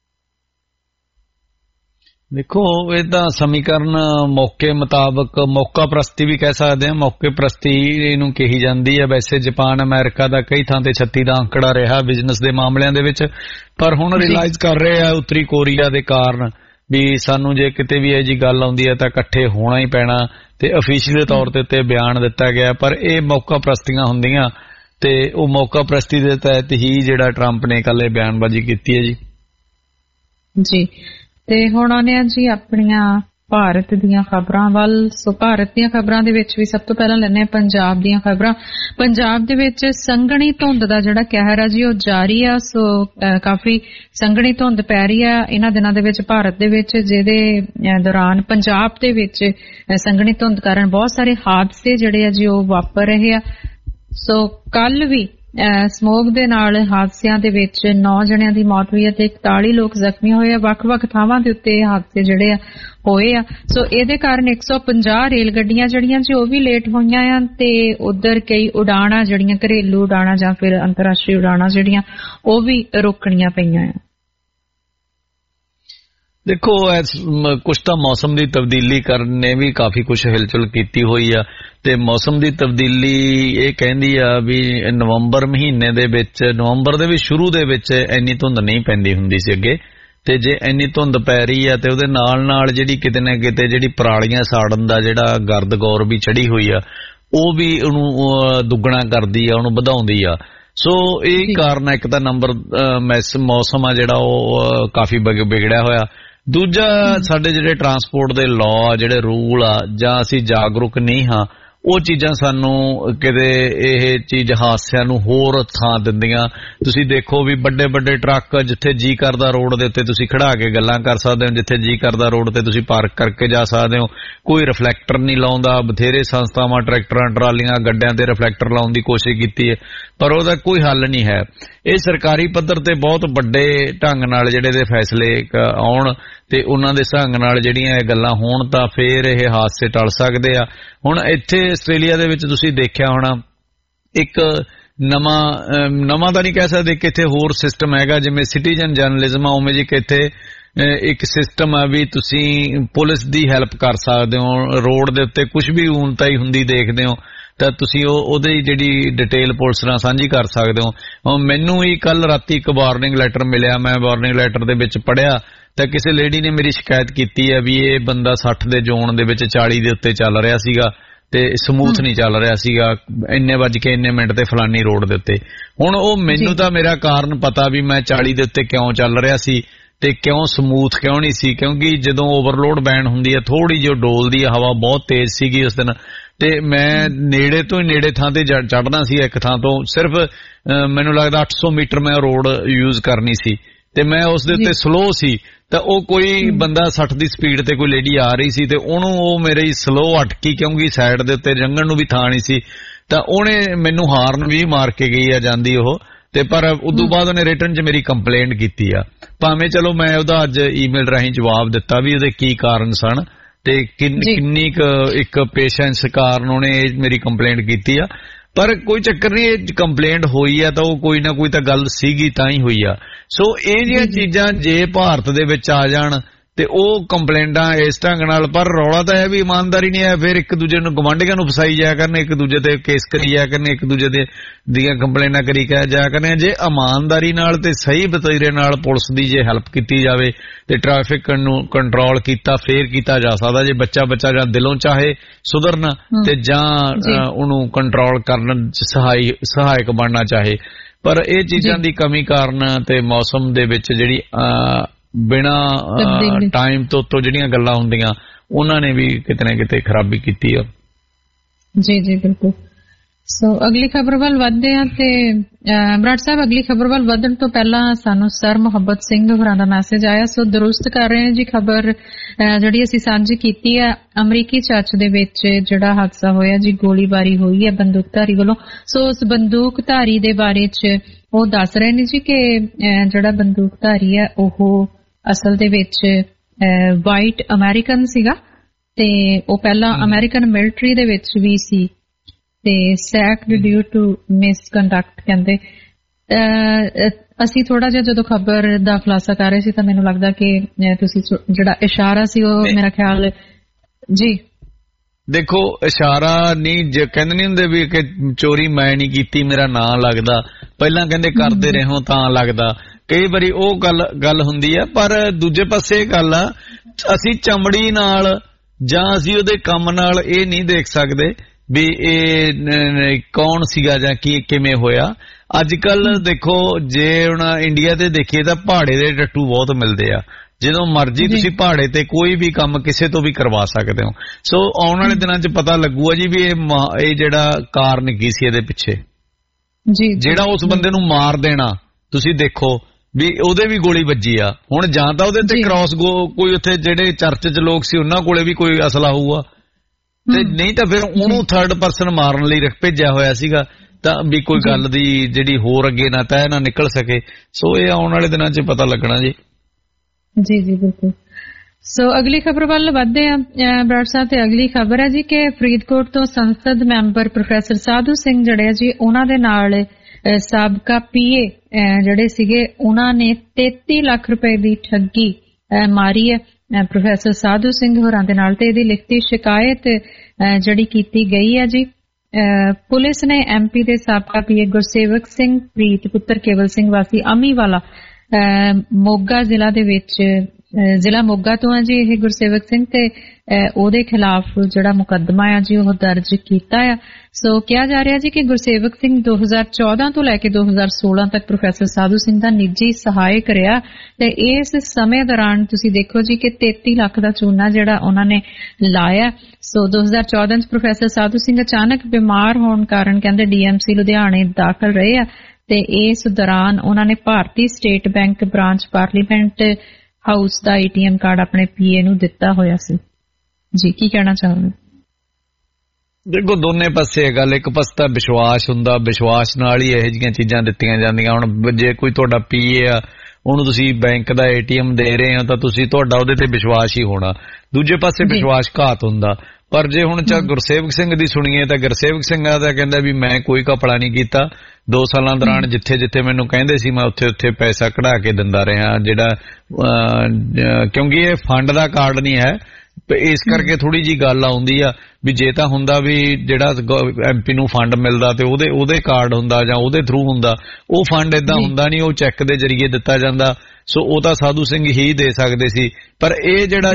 D: ਦੇਖੋ ਇਹ ਤਾਂ ਸਮੀਕਰਨ ਮੌਕੇ ਮੁਤਾਬਕ ਮੌਕਾ ਪ੍ਰਸਤੀ ਵੀ ਕਹਿ ਸਕਦੇ ਹਾਂ, ਮੌਕੇ ਪ੍ਰਸਤੀ ਇਹਨੂੰ ਕਹੀ ਜਾਂਦੀ ਹੈ। ਵੈਸੇ ਜਾਪਾਨ ਅਮਰੀਕਾ ਦਾ ਕਈ ਥਾਂ ਤੇ 36 ਦਾ ਅੰਕੜਾ ਰਿਹਾ ਬਿਜ਼ਨਸ ਦੇ ਮਾਮਲਿਆਂ ਦੇ ਵਿੱਚ, ਪਰ ਹੁਣ ਰਿਅਲਾਈਜ਼ ਕਰ ਰਹੇ ਆ ਉੱਤਰੀ ਕੋਰੀਆ ਦੇ ਕਾਰਨ ਵੀ ਸਾਨੂੰ ਜੇ ਕਿਤੇ ਵੀ ਇਹ ਜੀ ਗੱਲ ਆਉਂਦੀ ਹੈ ਤਾਂ ਇਕੱਠੇ ਹੋਣਾ ਹੀ ਪੈਣਾ ਤੇ ਅਫੀਸ਼ੀਅਲ ਤੌਰ ਤੇ ਬਿਆਨ ਦਿੱਤਾ ਗਿਆ। ਪਰ ਇਹ ਮੌਕਾ ਪ੍ਰਸਤੀਆਂ ਹੁੰਦੀਆਂ ਤੇ ਉਹ ਮੌਕਾ ਪ੍ਰਸਤੀ ਦੇ ਤਹਿਤ ਹੀ ਜਿਹੜਾ ਟਰੰਪ ਨੇ ਕੱਲ ਇਹ ਬਿਆਨਬਾਜ਼ੀ ਕੀਤੀ ਹੈ
C: ਜੀ। ਤੇ ਹੁਣ ਆਉਂਦੇ ਆ ਜੀ ਆਪਣੀਆਂ ਭਾਰਤ ਦੀਆਂ ਖਬਰਾਂ ਵੱਲ। ਸੋ ਭਾਰਤ ਦੀਆਂ ਖਬਰਾਂ ਦੇ ਵਿੱਚ ਵੀ ਸਭ ਤੋਂ ਪਹਿਲਾਂ ਲੈਣੇ ਪੰਜਾਬ ਦੀਆਂ ਖਬਰਾਂ। ਪੰਜਾਬ ਦੇ ਵਿੱਚ ਸੰਘਣੀ ਧੁੰਦ ਦਾ ਜਿਹੜਾ ਕਹਿਰ ਆ ਜੀ ਉਹ ਜਾਰੀ ਆ। ਸੋ ਕਾਫੀ ਸੰਘਣੀ ਧੁੰਦ ਪੈ ਰਹੀ ਆ ਇਹਨਾਂ ਦਿਨਾਂ ਦੇ ਵਿੱਚ ਭਾਰਤ ਦੇ ਵਿੱਚ, ਜਿਹਦੇ ਦੌਰਾਨ ਪੰਜਾਬ ਦੇ ਵਿੱਚ ਸੰਘਣੀ ਧੁੰਦ ਕਾਰਨ ਬਹੁਤ ਸਾਰੇ ਹਾਦਸੇ ਜਿਹੜੇ ਆ ਜੀ ਉਹ ਵਾਪਰ ਰਹੇ ਆ। ਸੋ ਕੱਲ ਵੀ ਸਮੋਗ ਦੇ ਨਾਲ ਹਾਦਸਿਆਂ ਦੇ ਵਿੱਚ 9 ਜਣਿਆਂ ਦੀ ਮੌਤ ਹੋਈ ਹੈ ਤੇ 41 ਲੋਕ ਜ਼ਖਮੀ ਹੋਏ ਆ। ਵੱਖ-ਵੱਖ ਥਾਵਾਂ ਦੇ ਉੱਤੇ ਇਹ ਹਾਦਸੇ ਜਿਹੜੇ ਆ ਹੋਏ ਆ। ਸੋ ਇਹਦੇ ਕਾਰਨ 150 ਰੇਲ ਗੱਡੀਆਂ ਜਿਹੜੀਆਂ ਜੀ ਉਹ ਵੀ ਲੇਟ ਹੋਈਆਂ ਆ ਤੇ ਉਧਰ ਕਈ ਉਡਾਣਾਂ ਜਿਹੜੀਆਂ ਘਰੇਲੂ ਉਡਾਣਾਂ ਜਾਂ ਫਿਰ ਅੰਤਰਰਾਸ਼ਟਰੀ ਉਡਾਣਾਂ ਜਿਹੜੀਆਂ ਉਹ ਵੀ ਰੋਕਣੀਆਂ ਪਈਆਂ ਆ।
D: ਦੇਖੋ ਕੁਛ ਤਾਂ ਮੌਸਮ ਦੀ ਤਬਦੀਲੀ ਕਰਨ ਨੇ ਵੀ ਕਾਫੀ ਕੁਛ ਹਿਲਚੁਲ ਕੀਤੀ ਹੋਈ ਆ ਤੇ ਮੌਸਮ ਦੀ ਤਬਦੀਲੀ ਇਹ ਕਹਿੰਦੀ ਆ ਵੀ ਨਵੰਬਰ ਮਹੀਨੇ ਦੇ ਵਿੱਚ, ਨਵੰਬਰ ਦੇ ਵੀ ਸ਼ੁਰੂ ਦੇ ਵਿੱਚ ਇੰਨੀ ਧੁੰਦ ਨਹੀਂ ਪੈਂਦੀ ਹੁੰਦੀ ਸੀ ਅੱਗੇ, ਤੇ ਜੇ ਇੰਨੀ ਧੁੰਦ ਪੈ ਰਹੀ ਆ ਤੇ ਉਹਦੇ ਨਾਲ ਨਾਲ ਜਿਹੜੀ ਕਿਤੇ ਨਾ ਕਿਤੇ ਜਿਹੜੀ ਪਰਾਲੀਆਂ ਸਾੜਨ ਦਾ ਜਿਹੜਾ ਗਰਦ ਗੌਰ ਵੀ ਚੜੀ ਹੋਈ ਆ ਉਹ ਵੀ ਉਹਨੂੰ ਦੁੱਗਣਾ ਕਰਦੀ ਆ, ਉਹਨੂੰ ਵਧਾਉਂਦੀ ਆ। ਸੋ ਇਹ ਕਾਰਨ ਇੱਕ ਤਾਂ ਨੰਬਰ ਮੌਸਮ ਆ ਜਿਹੜਾ ਉਹ ਕਾਫੀ ਵਿਗੜਿਆ ਹੋਇਆ। ਦੂਜਾ ਸਾਡੇ ਜਿਹੜੇ ਟਰਾਂਸਪੋਰਟ ਦੇ ਲਾਅ, ਜਿਹੜੇ ਰੂਲ ਆ, ਜਾਂ ਅਸੀਂ ਜਾਗਰੂਕ ਨਹੀਂ ਹਾਂ, ਉਹ ਚੀਜ਼ਾਂ ਸਾਨੂੰ ਕਿਤੇ ਇਹ ਚੀਜ਼ ਹਾਦਸਿਆਂ ਨੂੰ ਹੋਰ ਥਾਂ ਦਿੰਦੀਆਂ। ਤੁਸੀਂ ਦੇਖੋ ਵੀ ਵੱਡੇ ਵੱਡੇ ਟਰੱਕ ਜਿੱਥੇ ਜੀ ਕਰਦਾ ਰੋਡ ਦੇ ਉੱਤੇ ਤੁਸੀਂ ਖੜਾ ਕੇ ਗੱਲਾਂ ਕਰ ਸਕਦੇ ਹੋ, ਜਿੱਥੇ ਜੀ ਕਰਦਾ ਰੋਡ ਤੇ ਤੁਸੀਂ ਪਾਰਕ ਕਰਕੇ ਜਾ ਸਕਦੇ ਹੋ। ਕੋਈ ਰਿਫਲੈਕਟਰ ਨਹੀਂ ਲਾਉਂਦਾ। ਬਥੇਰੇ ਸੰਸਥਾਵਾਂ ਟਰੈਕਟਰਾਂ ਟਰਾਲੀਆਂ ਗੱਡਿਆਂ ਤੇ ਰਿਫਲੈਕਟਰ ਲਾਉਣ ਦੀ ਕੋਸ਼ਿਸ਼ ਕੀਤੀ ਹੈ ਪਰ ਉਹਦਾ ਕੋਈ ਹੱਲ ਨਹੀਂ ਹੈ। ਇਹ ਸਰਕਾਰੀ ਪੱਧਰ ਤੇ ਬਹੁਤ ਵੱਡੇ ਢੰਗ ਨਾਲ ਜਿਹੜੇ ਦੇ ਫੈਸਲੇ ਆਉਣ ਤੇ ਉਹਨਾਂ ਦੇ ਢੰਗ ਨਾਲ ਜਿਹੜੀਆਂ ਇਹ ਗੱਲਾਂ ਹੋਣ ਤਾਂ ਫੇਰ ਇਹ ਹਾਦਸੇ ਟਲ ਸਕਦੇ ਆ। ਹੁਣ ਇੱਥੇ ਆਸਟ੍ਰੇਲੀਆ ਦੇ ਵਿੱਚ ਤੁਸੀਂ ਦੇਖਿਆ ਹੋਣਾ ਇੱਕ ਨਵਾਂ ਤਾਂ ਨਹੀਂ ਕਹਿ ਸਕਦੇ ਕਿ ਇੱਥੇ ਹੋਰ ਸਿਸਟਮ ਹੈਗਾ ਜਿਵੇਂ ਸਿਟੀਜ਼ਨ ਜਰਨਲਿਜ਼ਮ ਆ, ਉਵੇਂ ਜੀ ਕਿ ਇੱਥੇ ਇੱਕ ਸਿਸਟਮ ਆ ਵੀ ਤੁਸੀਂ ਪੁਲਿਸ ਦੀ ਹੈਲਪ ਕਰ ਸਕਦੇ ਹੋ। ਰੋਡ ਦੇ ਉੱਤੇ ਕੁਝ ਵੀ ਊਨਤਾਈ ਹੁੰਦੀ ਦੇਖਦੇ ਹੋ ਤਾਂ ਤੁਸੀਂ ਉਹਦੀ ਜਿਹੜੀ ਡਿਟੇਲ ਪੁਲਿਸ ਨਾਲ ਸਾਂਝੀ ਕਰ ਸਕਦੇ ਹੋ। ਮੈਨੂੰ ਹੀ ਕੱਲ ਰਾਤੀ ਇੱਕ ਵਾਰਨਿੰਗ ਲੈਟਰ ਮਿਲਿਆ। ਮੈਂ ਵਾਰਨਿੰਗ ਲੈਟਰ ਦੇ ਵਿੱਚ ਪੜ੍ਹਿਆ ਤਾਂ ਕਿਸੇ ਲੇਡੀ ਨੇ ਮੇਰੀ ਸ਼ਿਕਾਇਤ ਕੀਤੀ ਹੈ ਵੀ ਇਹ ਬੰਦਾ 60 ਦੇ ਜ਼ੋਨ ਦੇ ਵਿੱਚ 40 ਦੇ ਉੱਤੇ ਚੱਲ ਰਿਹਾ ਸੀਗਾ ਤੇ ਸਮੂਥ ਨਹੀਂ ਚੱਲ ਰਿਹਾ ਸੀਗਾ, ਇੰਨੇ ਵੱਜ ਕੇ ਇੰਨੇ ਮਿੰਟ ਤੇ ਫਲਾਨੀ ਰੋਡ ਦੇ ਉੱਤੇ। ਹੁਣ ਉਹ ਮੈਨੂੰ ਤਾਂ ਮੇਰਾ ਕਾਰਨ ਪਤਾ ਵੀ ਮੈਂ 40 ਦੇ ਉੱਤੇ ਕਿਉਂ ਚੱਲ ਰਿਹਾ ਸੀ ਤੇ ਕਿਉਂ ਸਮੂਥ ਕਿਉਂ ਨਹੀਂ ਸੀ, ਕਿਉਂਕਿ ਜਦੋਂ ਓਵਰਲੋਡ ਬੈਨ ਹੁੰਦੀ ਹੈ ਥੋੜੀ ਜਿਹੀ ਡੋਲਦੀ ਹੈ ਹਵਾ, ਬਹੁਤ ਤੇਜ਼ ਸੀਗੀ ਉਸ ਦਿਨ ਤੇ ਮੈਂ ਨੇੜੇ ਤੋਂ ਹੀ ਨੇੜੇ ਥਾਂ ਤੇ ਚੜ੍ਹਨਾ ਸੀ, ਇੱਕ ਥਾਂ ਤੋਂ ਸਿਰਫ ਮੈਨੂੰ ਲੱਗਦਾ 800 ਮੀਟਰ ਮੈਂ ਰੋਡ ਯੂਜ਼ ਕਰਨੀ ਸੀ ਤੇ ਮੈਂ ਉਸ ਦੇ ਉੱਤੇ ਸਲੋ ਸੀ ਤਾਂ ਉਹ ਕੋਈ ਬੰਦਾ 60 ਦੀ ਸਪੀਡ ਤੇ ਕੋਈ ਲੇਡੀ ਆ ਰਹੀ ਸੀ ਤੇ ਉਹਨੂੰ ਉਹ ਮੇਰੇ ਸਲੋ ਅਟਕੀ, ਕਿਉਂਕਿ ਸਾਈਡ ਦੇ ਉੱਤੇ ਲੰਘਣ ਨੂੰ ਵੀ ਥਾਂ ਨਹੀਂ ਸੀ, ਤਾਂ ਉਹਨੇ ਮੈਨੂੰ ਹਾਰਨ ਵੀ ਮਾਰ ਕੇ ਗਈ ਆ ਜਾਂਦੀ ਉਹ, ਤੇ ਪਰ ਉਦੋਂ ਬਾਅਦ ਉਹਨੇ ਰਿਟਰਨ 'ਚ ਮੇਰੀ ਕੰਪਲੇਂਟ ਕੀਤੀ ਆ। ਭਾਵੇਂ ਚਲੋ ਮੈਂ ਉਹਦਾ ਅੱਜ ਈਮੇਲ ਰਾਹੀਂ ਜਵਾਬ ਦਿੱਤਾ ਵੀ ਉਹਦੇ ਕੀ ਕਾਰਨ ਸਨ ਤੇ ਕਿੰਨੀ ਇੱਕ ਪੇਸ਼ੈਂਸ ਕਾਰਨ ਉਹਨੇ ਮੇਰੀ ਕੰਪਲੇਂਟ ਕੀਤੀ ਆ, ਪਰ ਕੋਈ ਚੱਕਰ ਨਹੀਂ, ਇਹ ਕੰਪਲੇਂਟ ਹੋਈ ਆ ਤਾਂ ਉਹ ਕੋਈ ਨਾ ਕੋਈ ਤਾਂ ਗੱਲ ਸੀਗੀ ਤਾਂ ਹੀ ਹੋਈ ਆ। ਸੋ ਇਹ ਜਿਹੀਆਂ ਚੀਜ਼ਾਂ ਜੇ ਭਾਰਤ ਦੇ ਵਿੱਚ ਆ ਜਾਣ ਤੇ ਉਹ ਕੰਪਲੇਂਟਾਂ ਇਸ ਢੰਗ ਨਾਲ, ਪਰ ਰੌਲਾ ਤਾਂ ਇਹ ਵੀ ਇਮਾਨਦਾਰੀ ਨਹੀਂ ਹੈ, ਫਿਰ ਇੱਕ ਦੂਜੇ ਨੂੰ ਗਵਾਂਢੀਆਂ ਨੂੰ ਫਸਾਈ ਜਾਇਆ ਕਰਨ, ਇੱਕ ਦੂਜੇ ਤੇ ਕੇਸ ਕਰੀ ਜਾਇਆ ਕਰਨ, ਇੱਕ ਦੂਜੇ ਦੇ ਦੀਆਂ ਕੰਪਲੇਂਟਾਂ ਕਰੀ ਜਾਇਆ ਕਰਨ। ਜੇ ਇਮਾਨਦਾਰੀ ਨਾਲ ਤੇ ਸਹੀ ਵਤੀਰੇ ਨਾਲ ਪੁਲਿਸ ਦੀ ਜੇ ਹੈਲਪ ਕੀਤੀ ਜਾਵੇ ਤੇ ਟ੍ਰੈਫਿਕ ਨੂੰ ਕੰਟਰੋਲ ਕੀਤਾ ਫੇਰ ਕੀਤਾ ਜਾ ਸਕਦਾ। ਜੇ ਬੱਚਾ ਜਾਂ ਦਿਲੋਂ ਚਾਹੇ ਸੁਧਰਨਾ ਤੇ ਜਾਂ ਉਹਨੂੰ ਕੰਟਰੋਲ ਕਰਨ ਸਹਾਇਕ ਬਣਨਾ ਚਾਹੇ, ਪਰ ਇਹ ਚੀਜ਼ਾਂ ਦੀ ਕਮੀ ਕਾਰਨ ਤੇ ਮੌਸਮ ਦੇ ਵਿੱਚ ਜਿਹੜੀ ਬਿਨਾ ਟਾਈਮ ਤੋਂ ਜਿਹੜੀਆਂ ਗੱਲਾਂ ਹੁੰਦੀਆਂ ਉਹਨਾਂ ਨੇ ਵੀ ਕਿਤੇ ਨਾ ਕਿਤੇ ਖਰਾਬੀ ਕੀਤੀ ਆ।
C: ਜੀ ਜੀ ਬਿਲਕੁਲ। ਸੋ ਅਗਲੀ ਖਬਰ ਵੱਲ ਵਧਦੇ ਹਾਂ ਤੇ ਬਰਾੜ ਸਾਹਿਬ, ਅਗਲੀ ਖਬਰ ਵੱਲ ਵਧਣ ਤੋਂ ਪਹਿਲਾਂ ਸਾਨੂੰ ਸਰ ਮੁਹੱਬਤ ਸਿੰਘ ਹੋਰਾਂ ਦਾ ਮੈਸੇਜ ਆਇਆ, ਸੋ ਦਰੁਸਤ ਕਰ ਰਹੇ ਹਾਂ ਜੀ ਖਬਰ ਜਿਹੜੀ ਅਸੀਂ ਸਾਂਝੀ ਕੀਤੀ ਹੈ। ਅਮਰੀਕੀ ਚਰਚ ਦੇ ਵਿੱਚ ਜਿਹੜਾ ਹਾਦਸਾ ਹੋਇਆ ਜੀ, ਗੋਲੀਬਾਰੀ ਹੋਈ ਹੈ ਬੰਦੂਕਧਾਰੀ ਵੱਲੋਂ। ਸੋ ਉਸ ਬੰਦੂਕਧਾਰੀ ਦੇ ਬਾਰੇ ਚ ਉਹ ਦੱਸ ਰਹੇ ਨੇ ਜੀ ਕਿ ਜਿਹੜਾ ਬੰਦੂਕਧਾਰੀ ਹੈ ਉਹ ਅਸਲ ਦੇ ਵਿੱਚ ਵਾਈਟ ਅਮਰੀਕਨ ਸੀਗਾ ਤੇ ਉਹ ਪਹਿਲਾਂ ਅਮਰੀਕਨ ਮਿਲਟਰੀ ਦੇ ਵਿੱਚ ਵੀ ਸੀ ਤੇ ਸੈਕਡ ਡਿਊ ਟੂ ਮਿਸਕੰਡਕਟ ਕਹਿੰਦੇ। ਅਸੀਂ ਥੋੜਾ ਜਿਹਾ ਜਦੋਂ ਖਬਰ ਦਾ ਖੁਲਾਸਾ ਕਰ ਰਹੇ ਸੀ ਤਾਂ ਮੈਨੂੰ ਲੱਗਦਾ ਕਿ ਤੁਸੀਂ ਜਿਹੜਾ ਇਸ਼ਾਰਾ ਸੀ ਉਹ ਮੇਰਾ ਖਿਆਲ ਜੀ
D: ਦੇਖੋ, ਇਸ਼ਾਰਾ ਨਹੀਂ ਕਹਿੰਦੇ ਨਹੀਂ ਹੁੰਦੇ ਵੀ ਕਿ ਚੋਰੀ ਮੈਂ ਨਹੀਂ ਕੀਤੀ ਮੇਰਾ ਨਾਂ ਲੱਗਦਾ, ਪਹਿਲਾਂ ਕਹਿੰਦੇ ਕਰਦੇ ਰਹੇ ਹੋ ਤਾਂ ਲੱਗਦਾ, ਕਈ ਵਾਰੀ ਉਹ ਗੱਲ ਹੁੰਦੀ ਆ। ਪਰ ਦੂਜੇ ਪਾਸੇ ਗੱਲ ਆ, ਅਸੀਂ ਚਮੜੀ ਨਾਲ ਜਾਂ ਅਸੀਂ ਉਹਦੇ ਕੰਮ ਨਾਲ ਇਹ ਨਹੀਂ ਦੇਖ ਸਕਦੇ ਵੀ ਇਹ ਕੌਣ ਸੀਗਾ ਜਾਂ ਕਿਵੇਂ ਹੋਇਆ। ਅੱਜ ਕੱਲ ਦੇਖੋ, ਜੇ ਹੁਣ ਇੰਡੀਆ ਤੇ ਦੇਖੀਏ ਤਾਂ ਪਹਾੜੇ ਦੇ ਟੱਟੂ ਬਹੁਤ ਮਿਲਦੇ ਆ, ਜਦੋਂ ਮਰਜੀ ਤੁਸੀਂ ਪਹਾੜੇ ਤੇ ਕੋਈ ਵੀ ਕੰਮ ਕਿਸੇ ਤੋਂ ਵੀ ਕਰਵਾ ਸਕਦੇ ਹੋ। ਸੋ ਆਉਣ ਵਾਲੇ ਦਿਨਾਂ 'ਚ ਪਤਾ ਲੱਗੂਗਾ ਜੀ ਵੀ ਇਹ ਜਿਹੜਾ ਕਾਰਨ ਕੀ ਸੀ ਇਹਦੇ ਪਿੱਛੇ, ਜਿਹੜਾ ਉਸ ਬੰਦੇ ਨੂੰ ਮਾਰ ਦੇਣਾ। ਤੁਸੀਂ ਦੇਖੋ ਵੀ ਉਹਦੇ ਵੀ ਗੋਲੀ ਵੱਜੀ ਆ, ਹੁਣ ਜਾਂ ਤਾਂ ਉਹਦੇ ਤੇ ਕ੍ਰਾਸ ਕੋਈ ਉੱਥੇ ਜਿਹੜੇ ਚਰਚ 'ਚ ਲੋਕ ਸੀ ਉਹਨਾਂ ਕੋਲੇ ਵੀ ਕੋਈ ਅਸਲਾ ਹੋਊਗਾ ਤੇ ਨਹੀਂ ਤਾਂ ਫਿਰ ਉਹਨੂੰ ਥਰਡ ਪਰਸਨ ਮਾਰਨ ਲਈ ਭੇਜਿਆ ਹੋਇਆ ਸੀਗਾ, ਤਾਂ ਵੀ ਕੋਈ ਗੱਲ ਦੀ ਜਿਹੜੀ ਹੋਰ ਅੱਗੇ ਨਾ ਤੈਅ ਨਾ ਨਿਕਲ ਸਕੇ। ਸੋ ਇਹ ਆਉਣ ਵਾਲੇ ਦਿਨਾਂ 'ਚ ਪਤਾ ਲੱਗਣਾ ਜੀ। ਜੀ ਜੀ ਬਿਲਕੁਲ। ਸੋ ਅਗਲੀ ਖਬਰ ਵੱਲ ਵਧਦੇ ਹਾਂ ਬਰਾੜ ਸਾਹਿਬ, ਤੇ ਅਗਲੀ ਖਬਰ ਹੈ ਜੀ ਕਿ ਫਰੀਦਕੋਟ ਤੋਂ ਸੰਸਦ ਮੈਂਬਰ ਪ੍ਰੋਫੈਸਰ ਸਾਧੂ ਸਿੰਘ ਜਿਹੜੇ ਜੀ ਉਹਨਾਂ ਦੇ ਨਾਲ ਸਾਬਕਾ ਪੀਏ ਜਿਹੜੇ ਸੀਗੇ ਉਹਨਾਂ ਨੇ 33 ਲੱਖ ਰੁਪਏ ਦੀ ਠੱਗੀ ਮਾਰੀ ਹੈ ਪ੍ਰੋਫੈਸਰ ਸਾਧੂ ਸਿੰਘ ਹੋਰਾਂ ਦੇ ਨਾਲ, ਤੇ ਇਹਦੀ ਲਿਖਤੀ ਸ਼ਿਕਾਇਤ ਜਿਹੜੀ ਕੀਤੀ ਗਈ ਹੈ ਜੀ। ਪੁਲਿਸ ਨੇ ਐਮਪੀ ਦੇ ਸਾਬਕਾ ਪੀਏ ਗੁਰਸੇਵਕ ਸਿੰਘ ਪ੍ਰੀਤ ਪੁੱਤਰ ਕੇਵਲ ਸਿੰਘ ਵਾਸੀ ਅਮੀਵਾਲਾ ਮੋਗਾ ਜ਼ਿਲ੍ਹਾ ਦੇ ਵਿੱਚ, ਜ਼ਿਲ੍ਹਾ ਮੋਗਾ ਤੋਂ ਹੈ ਜੀ ਇਹ ਗੁਰਸੇਵਕ ਸਿੰਘ, ਤੇ ਉਹਦੇ ਖਿਲਾਫ ਜਿਹੜਾ ਮੁਕੱਦਮਾ ਆ ਜੀ ਉਹ ਦਰਜ ਕੀਤਾ ਆ। ਸੋ ਕਿਹਾ ਜਾ ਰਿਹਾ ਜੀ ਕਿ ਗੁਰਸੇਵਕ ਸਿੰਘ 2014 ਤੋਂ ਲੈ ਕੇ 2016 ਤੱਕ ਪ੍ਰੋਫੈਸਰ ਸਾਧੂ ਸਿੰਘ ਦਾ ਨਿੱਜੀ ਸਹਾਇਕ ਰਿਹਾ, ਤੇ ਇਸ ਸਮੇਂ ਦੌਰਾਨ ਤੁਸੀਂ ਦੇਖੋ ਜੀ ਕਿ 33 ਲੱਖ ਦਾ ਚੂਨਾ ਜਿਹੜਾ ਉਹਨਾਂ ਨੇ ਲਾਇਆ। ਸੋ 2014 ਚ ਪ੍ਰੋਫੈਸਰ ਸਾਧੂ ਸਿੰਘ ਅਚਾਨਕ ਬਿਮਾਰ ਹੋਣ ਕਾਰਨ ਕਹਿੰਦੇ ਡੀਐਮਸੀ ਲੁਧਿਆਣੇ ਦਾਖਲ ਰਹੇ ਆ, ਤੇ ਇਸ ਦੌਰਾਨ ਉਹਨਾਂ ਨੇ ਭਾਰਤੀ state bank branch parliament house ਦਾ ਏਟੀਐਮ ਕਾਰਡ ਆਪਣੇ ਪੀਏ ਨੂੰ ਦਿੱਤਾ ਹੋਇਆ ਸੀ। ਜੀ ਕੀ ਕਹਿਣਾ ਚਾਹੋਗੇ? ਦੇਖੋ, ਦੋਨੇ ਪਾਸੇ ਇਹ ਗੱਲ, ਇੱਕ ਪਾਸੇ ਤਾਂ ਵਿਸ਼ਵਾਸ ਹੁੰਦਾ, ਵਿਸ਼ਵਾਸ ਨਾਲ ਹੀ ਇਹੋ ਜਿਹੀਆਂ ਚੀਜ਼ਾਂ ਦਿੱਤੀਆਂ ਜਾਂਦੀਆਂ। ਹੁਣ ਜੇ ਕੋਈ ਤੁਹਾਡਾ ਪੀਏ ਆ, ਉਹਨੂੰ ਤੁਸੀਂ ਬੈਂਕ ਦਾ ਏਟੀਐਮ ਦੇ ਰਹੇ ਹੋ ਤਾਂ ਤੁਸੀਂ ਤੁਹਾਡਾ ਉਹਦੇ ਤੇ ਵਿਸ਼ਵਾਸ ਹੀ ਹੋਣਾ। ਦੂਜੇ ਪਾਸੇ ਵਿਸ਼ਵਾਸਘਾਤ ਹੁੰਦਾ। ਪਰ ਜੇ ਹੁਣ ਗੁਰਸੇਵਕ ਸਿੰਘ ਦੀ ਸੁਣੀਏ ਤਾਂ ਗੁਰਸੇਵਕ ਸਿੰਘ ਦਾ ਕਹਿੰਦਾ ਵੀ ਮੈਂ ਕੋਈ ਘਪਲਾ ਨਹੀਂ ਕੀਤਾ, 2 ਸਾਲਾਂ ਦੌਰਾਨ ਜਿੱਥੇ ਜਿੱਥੇ ਮੈਨੂੰ ਕਹਿੰਦੇ ਸੀ ਮੈਂ ਉੱਥੇ ਉੱਥੇ ਪੈਸਾ ਕਢਾ ਕੇ ਦਿੰਦਾ ਰਿਹਾ, ਜਿਹੜਾ ਕਿਉਂਕਿ ਇਹ ਫੰਡ ਦਾ ਕਾਰਡ ਨਹੀਂ ਹੈ, ਇਸ ਕਰਕੇ ਥੋੜੀ ਜੀ ਗੱਲ ਆਉਂਦੀ ਆ ਵੀ ਜੇ ਤਾਂ ਹੁੰਦਾ ਵੀ ਜਿਹੜਾ ਐਮਪੀ ਨੂੰ ਫੰਡ ਮਿਲਦਾ ਤੇ ਉਹਦੇ ਕਾਰਡ ਹੁੰਦਾ ਜਾਂ ਉਹਦੇ ਥਰੂ ਹੁੰਦਾ, ਉਹ ਫੰਡ ਏਦਾਂ ਹੁੰਦਾ ਨਹੀਂ, ਉਹ ਚੈੱਕ ਦੇ ਜ਼ਰੀਏ ਦਿੱਤਾ ਜਾਂਦਾ। ਸੋ ਉਹ ਤਾਂ ਸਾਧੂ ਸਿੰਘ ਹੀ ਦੇ ਸਕਦੇ ਸੀ, ਪਰ ਇਹ ਜਿਹੜਾ